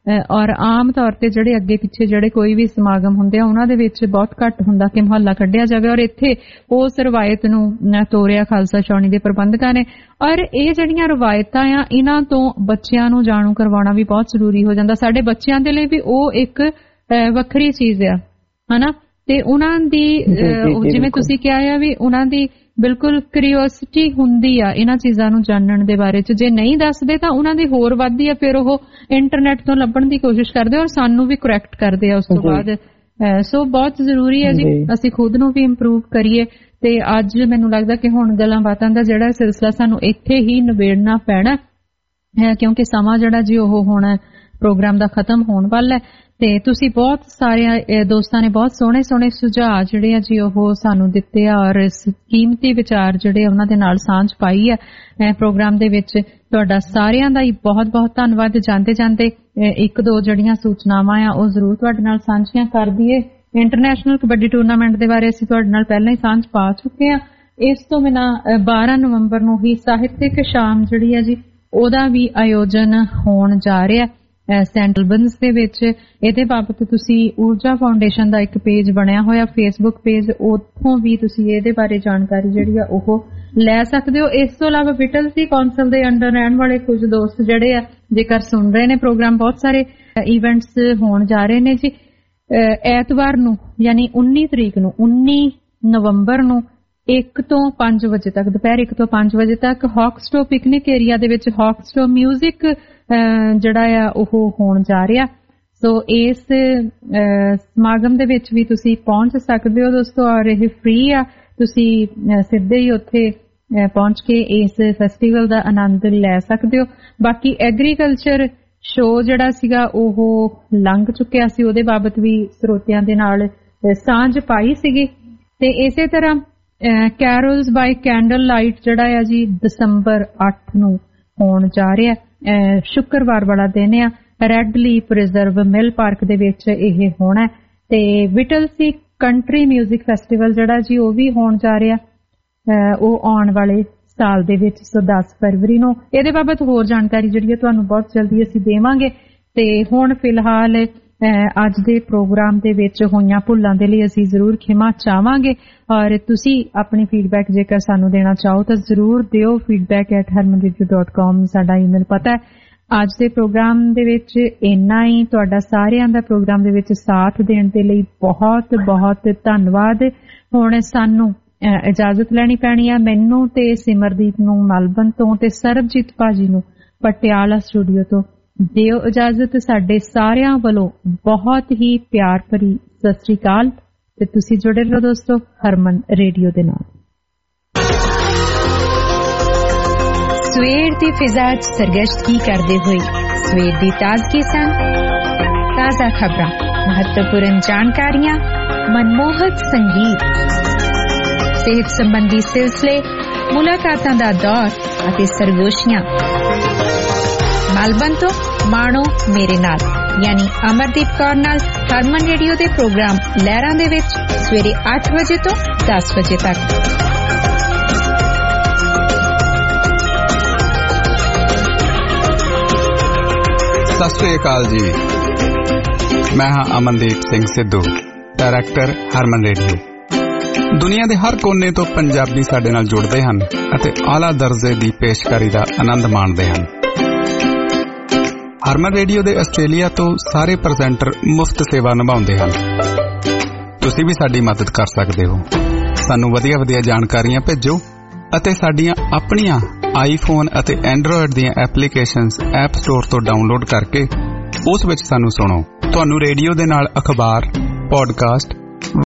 C: ਔਰ ਆਮ ਤੌਰ ਤੇ ਜਿਹੜੇ ਅੱਗੇ ਪਿੱਛੇ ਜਿਹੜੇ ਕੋਈ ਵੀ ਸਮਾਗਮ ਹੁੰਦੇ ਆ ਉਹਨਾਂ ਦੇ ਵਿੱਚ ਬਹੁਤ ਘੱਟ ਹੁੰਦਾ ਕਿ ਮੁਹੱਲਾ ਕੱਢਿਆ ਜਾਵੇ, ਔਰ ਇੱਥੇ ਉਸ ਰਵਾਇਤ ਨੂੰ ਤੋਰਿਆ ਖਾਲਸਾ ਛਾਉਣੀ ਦੇ ਪ੍ਰਬੰਧਕਾਂ ਨੇ। ਔਰ ਇਹ ਜਿਹੜੀਆਂ ਰਵਾਇਤਾਂ ਆ ਇਹਨਾਂ ਤੋਂ ਬੱਚਿਆਂ ਨੂੰ ਜਾਣੂ ਕਰਵਾਉਣਾ ਵੀ ਬਹੁਤ ਜ਼ਰੂਰੀ ਹੋ ਜਾਂਦਾ। ਸਾਡੇ ਬੱਚਿਆਂ ਦੇ ਲਈ ਵੀ ਉਹ ਇੱਕ ਵੱਖਰੀ ਚੀਜ਼ ਆ, ਹਨਾ। ਤੇ ਉਹਨਾਂ ਦੀ ਜਿਵੇਂ ਤੁਸੀਂ ਕਿਹਾ ਆ ਵੀ ਉਹਨਾਂ ਦੀ ਬਿਲਕੁਲ ਕਿਉਰਿਓਸਿਟੀ ਹੁੰਦੀ ਆ ਇਹਨਾਂ ਚੀਜ਼ਾਂ ਨੂੰ ਜਾਣਨ ਦੇ ਬਾਰੇ ਚ। ਜੇ ਨਹੀਂ ਦੱਸਦੇ ਤਾਂ ਉਹਨਾਂ ਦੀ ਹੋਰ ਵੱਧਦੀ ਆ, ਫਿਰ ਉਹ ਇੰਟਰਨੈਟ ਤੋਂ ਲੱਭਣ ਦੀ ਕੋਸ਼ਿਸ਼ ਕਰਦੇ ਔਰ ਸਾਨੂੰ ਵੀ ਕਰੈਕਟ ਕਰਦੇ ਆ ਉਸ ਤੋਂ ਬਾਅਦ। ਸੋ ਬਹੁਤ ਜ਼ਰੂਰੀ ਹੈ ਜੀ ਅਸੀਂ ਖੁਦ ਨੂੰ ਵੀ ਇੰਪਰੂਵ ਕਰੀਏ। ਤੇ ਅੱਜ ਮੈਨੂੰ ਲੱਗਦਾ ਕਿ ਹੁਣ ਗੱਲਾਂ ਬਾਤਾਂ ਦਾ ਜਿਹੜਾ ਸਿਲਸਿਲਾ ਸਾਨੂੰ ਇੱਥੇ ਹੀ ਨਿਬੇੜਨਾ ਪੈਣਾ ਹੈ, ਕਿਉਂਕਿ ਸਮਾਂ ਜਿਹੜਾ ਜੀ ਉਹ ਹੁਣ ਪ੍ਰੋਗਰਾਮ ਦਾ ਖਤਮ ਹੋਣ ਵਾਲਾ ਹੈ। ਤੇ ਤੁਸੀਂ ਬਹੁਤ ਸਾਰੇ ਦੋਸਤਾਂ ਨੇ ਬਹੁਤ ਸੋਹਣੇ ਸੋਹਣੇ ਸੁਝਾਅ ਜਿਹੜੇ ਆ ਜੀ ਉਹ ਸਾਨੂੰ ਦਿੱਤੇ ਆ ਔਰ ਕੀਮਤੀ ਵਿਚਾਰ ਜਿਹੜੇ ਉਹਨਾਂ ਦੇ ਨਾਲ ਸਾਂਝ ਪਾਈ ਆ ਪ੍ਰੋਗਰਾਮ ਦੇ ਵਿੱਚ। ਤੁਹਾਡਾ ਸਾਰਿਆਂ ਦਾ ਹੀ ਬਹੁਤ ਬਹੁਤ ਧੰਨਵਾਦ। ਜਾਂਦੇ ਜਾਂਦੇ ਇੱਕ ਦੋ ਜਿਹੜੀਆਂ ਸੂਚਨਾਵਾਂ ਆ ਉਹ ਜ਼ਰੂਰ ਤੁਹਾਡੇ ਨਾਲ ਸਾਂਝੀਆਂ ਕਰ ਦਈਏ। ਇੰਟਰਨੈਸ਼ਨਲ ਕਬੱਡੀ ਟੂਰਨਾਮੈਂਟ ਦੇ ਬਾਰੇ ਅਸੀਂ ਤੁਹਾਡੇ ਨਾਲ ਪਹਿਲਾਂ ਹੀ ਸਾਂਝ ਪਾ ਚੁੱਕੇ ਆ। ਇਸ ਤੋਂ ਬਿਨਾਂ 12 ਨਵੰਬਰ ਨੂੰ ਹੀ ਸਾਹਿਤਕ ਸ਼ਾਮ ਜਿਹੜੀ ਆ ਜੀ ਉਹਦਾ ਵੀ ਆਯੋਜਨ ਹੋਣ ਜਾ ਰਿਹਾ ਸੈਂਟ ਐਲਬਨਸ ਦੇ ਵਿੱਚ। ਇਹਦੇ ਬਾਬਤ ਤੁਸੀਂ ਊਰਜਾ ਫਾਊਂਡੇਸ਼ਨ ਦਾ ਇੱਕ ਪੇਜ ਬਣਿਆ ਹੋਇਆ ਫੇਸਬੁੱਕ ਪੇਜ, ਉੱਥੋਂ ਵੀ ਤੁਸੀਂ ਇਹਦੇ ਬਾਰੇ ਜਾਣਕਾਰੀ ਜਿਹੜੀ ਆ ਉਹ ਲੈ ਸਕਦੇ ਹੋ। ਇਸ ਤੋਂ ਇਲਾਵਾ ਵਿਟਲਸੀ ਕੌਂਸਲ ਦੇ ਅੰਡਰ ਰਹਿਣ ਵਾਲੇ ਕੁਝ ਦੋਸਤ ਜਿਹੜੇ ਆ ਜੇਕਰ ਸੁਣ ਰਹੇ ਨੇ ਪ੍ਰੋਗਰਾਮ, ਬਹੁਤ ਸਾਰੇ ਇਵੈਂਟਸ ਹੋਣ ਜਾ ਰਹੇ ਨੇ ਜੀ। ਐਤਵਾਰ ਨੂੰ ਯਾਨੀ 19 ਤਰੀਕ ਨੂੰ 19 ਨਵੰਬਰ ਨੂੰ 1 ਤੋਂ 5 ਵਜੇ ਤੱਕ, ਦੁਪਹਿਰ 1 ਤੋਂ 5 ਵਜੇ ਤੱਕ ਹੌਕਸਟੋ ਪਿਕਨਿਕ ਏਰੀਆ ਦੇ ਵਿੱਚ ਹੌਕਸਟੋ ਮਿਊਜ਼ਿਕ ਜਿਹੜਾ ਆ ਉਹ ਹੋਣ ਜਾ ਰਿਹਾ। ਸੋ ਇਸ ਸਮਾਗਮ ਦੇ ਵਿੱਚ ਵੀ ਤੁਸੀਂ ਪਹੁੰਚ ਸਕਦੇ ਹੋ ਦੋਸਤੋ, ਔਰ ਇਹ ਫ੍ਰੀ ਆ। ਤੁਸੀਂ ਸਿੱਧੇ ਹੀ ਉੱਥੇ ਪਹੁੰਚ ਕੇ ਇਸ ਫੈਸਟੀਵਲ ਦਾ ਆਨੰਦ ਲੈ ਸਕਦੇ ਹੋ। ਬਾਕੀ ਐਗਰੀਕਲਚਰ ਸ਼ੋਅ ਜਿਹੜਾ ਸੀਗਾ ਉਹ ਲੰਘ ਚੁੱਕਿਆ ਸੀ, ਉਹਦੇ ਬਾਬਤ ਵੀ ਸਰੋਤਿਆਂ ਦੇ ਨਾਲ ਸਾਂਝ ਪਾਈ ਸੀਗੀ। ਤੇ ਇਸੇ ਤਰ੍ਹਾਂ ਕੈਰੋਲਸ ਬਾਈ ਕੈਂਡਲ ਲਾਈਟ ਜਿਹੜਾ ਆ ਜੀ ਦਸੰਬਰ 8 ਨੂੰ ਹੋਣ ਜਾ ਰਿਹਾ। ਸ਼ੁੱਕਰਵਾਰ ਵਾਲਾ ਦਿਨ ਆ। Red leap reserve mill park ਦੇ ਵਿੱਚ ਇਹ ਹੋਣਾ। ਤੇ ਵਿਟਲਸੀ ਕੰਟਰੀ ਮਿਊਜ਼ਿਕ ਫੈਸਟੀਵਲ ਜਿਹੜਾ ਜੀ ਉਹ ਵੀ ਹੋਣ ਜਾ ਰਿਹਾ, ਉਹ ਆਉਣ ਵਾਲੇ ਸਾਲ ਦੇ ਵਿੱਚ, ਸੋ 10 ਫਰਵਰੀ ਨੂੰ। ਇਹਦੇ ਬਾਬਤ ਹੋਰ ਜਾਣਕਾਰੀ ਜਿਹੜੀ ਹੈ ਤੁਹਾਨੂੰ ਬਹੁਤ ਜਲਦੀ ਅਸੀਂ ਦੇਵਾਂਗੇ। ਤੇ ਹੁਣ ਫਿਲਹਾਲ ਅੱਜ ਦੇ ਪ੍ਰੋਗਰਾਮ ਦੇ ਵਿੱਚ ਹੋਈਆਂ ਭੁੱਲਾਂ ਦੇ ਲਈ ਅਸੀਂ ਜ਼ਰੂਰ ਖਿਮਾ ਚਾਹਾਂਗੇ। ਔਰ ਤੁਸੀਂ ਆਪਣੀ ਫੀਡਬੈਕ ਜੇਕਰ ਸਾਨੂੰ ਦੇਣਾ ਚਾਹੋ ਤਾਂ ਜ਼ਰੂਰ ਦਿਓ। feedback@harmanradio.com ਸਾਡਾ ਈਮੇਲ ਪਤਾ ਹੈ। ਅੱਜ ਦੇ ਪ੍ਰੋਗਰਾਮ ਦੇ ਵਿੱਚ ਇੰਨਾ ਹੀ। ਤੁਹਾਡਾ ਸਾਰਿਆਂ ਦਾ ਪ੍ਰੋਗਰਾਮ ਦੇ ਵਿੱਚ ਸਾਥ ਦੇਣ ਦੇ ਲਈ ਬਹੁਤ ਬਹੁਤ ਧੰਨਵਾਦ। ਹੁਣ ਸਾਨੂੰ ਇਜਾਜ਼ਤ ਲੈਣੀ ਪੈਣੀ ਆ, ਮੈਨੂੰ ਤੇ ਸਿਮਰਦੀਪ ਨੂੰ ਮੈਲਬਨ ਤੋਂ ਤੇ ਸਰਬਜੀਤ ਭਾਜੀ ਨੂੰ ਪਟਿਆਲਾ ਸਟੂਡੀਓ ਤੋਂ। ਦਿਓ ਇਜਾਜ਼ਤ। ਸਾਡੇ ਸਾਰਿਆਂ ਵੱਲੋਂ ਬਹੁਤ ਹੀ ਪਿਆਰ ਭਰੀ ਸਤਿ ਸ੍ਰੀ ਅਕਾਲ ਤੇ ਤੁਸੀਂ ਜੁੜੇ ਰਹੋ ਦੋਸਤੋ ਹਰਮਨ ਰੇਡੀਓ ਦੇ ਨਾਲ।
T: ਸਵੇਰ ਦੀ ਫਿਜ਼ਾ 'ਚ ਸਰਗਸ਼ਤਗੀ ਕਰਦੇ ਹੋਏ ਸਵੇਰ ਦੀ ਤਾਜ਼ਗੀ ਸੰਗ ਤਾਜ਼ਾ ਖਬਰਾਂ, ਮਹੱਤਵਪੂਰਨ ਜਾਣਕਾਰੀਆਂ, ਮਨਮੋਹਕ ਸੰਗੀਤ, ਸਿਹਤ ਸੰਬੰਧੀ ਸਿਲਸਿਲੇ, ਮੁਲਾਕਾਤਾਂ ਦਾ ਦੌਰ ਅਤੇ ਸਰਗੋਸ਼ੀਆਂ। ਮੈਲਬਨ ਤੋਂ ਮਾਣੋ ਮੇਰੇ ਨਾਲ ਯਾਨੀ ਅਮਰਦੀਪ ਕੌਰ ਨਾਲ ਹਰਮਨ ਰੇਡੀਓ ਦੇ ਪ੍ਰੋਗਰਾਮ ਲਹਿਰਾਂ ਦੇ ਵਿੱਚ ਸਵੇਰੇ 8 ਵਜੇ ਤੋਂ 10 ਵਜੇ ਤੱਕ।
F: ਸਤਿ ਸ਼੍ਰੀ ਅਕਾਲ ਜੀ, ਮੈਂ ਹਾਂ ਅਮਨਦੀਪ ਸਿੰਘ ਸਿੱਧੂ, ਡਾਇਰੈਕਟਰ ਹਰਮਨ ਰੇਡੀਓ। ਦੁਨੀਆ ਦੇ ਹਰ ਕੋਨੇ ਤੋਂ ਪੰਜਾਬੀ ਸਾਡੇ ਨਾਲ ਜੁੜਦੇ ਹਨ ਅਤੇ ਆਲਾ ਦਰਜੇ ਦੀ ਪੇਸ਼ਕਾਰੀ ਦਾ ਆਨੰਦ ਮਾਣਦੇ ਹਨ। ਹਰਮਨ ਰੇਡੀਓ ਦੇ ਆਸਟ੍ਰੇਲੀਆ ਤੋਂ ਸਾਰੇ ਪ੍ਰੈਜ਼ੈਂਟਰ ਮੁਫਤ ਸੇਵਾ ਨਿਭਾਉਂਦੇ ਹਨ। ਤੁਸੀਂ ਵੀ ਸਾਡੀ ਮਦਦ ਕਰ ਸਕਦੇ ਹੋ। ਸਾਨੂੰ ਵਧੀਆ ਜਾਣਕਾਰੀਆਂ ਭੇਜੋ ਅਤੇ ਸਾਡੀਆਂ ਆਪਣੀਆਂ ਆਈਫੋਨ ਅਤੇ ਐਂਡਰੋਇਡ ਦੀਆਂ ਐਪਲੀਕੇਸ਼ਨਸ ਐਪ ਸਟੋਰ ਤੋਂ ਡਾਊਨਲੋਡ ਕਰਕੇ ਉਸ ਵਿੱਚ ਸਾਨੂੰ ਸੁਣੋ। ਤੁਹਾਨੂੰ ਰੇਡੀਓ ਦੇ ਨਾਲ ਅਖਬਾਰ, ਪੋਡਕਾਸਟ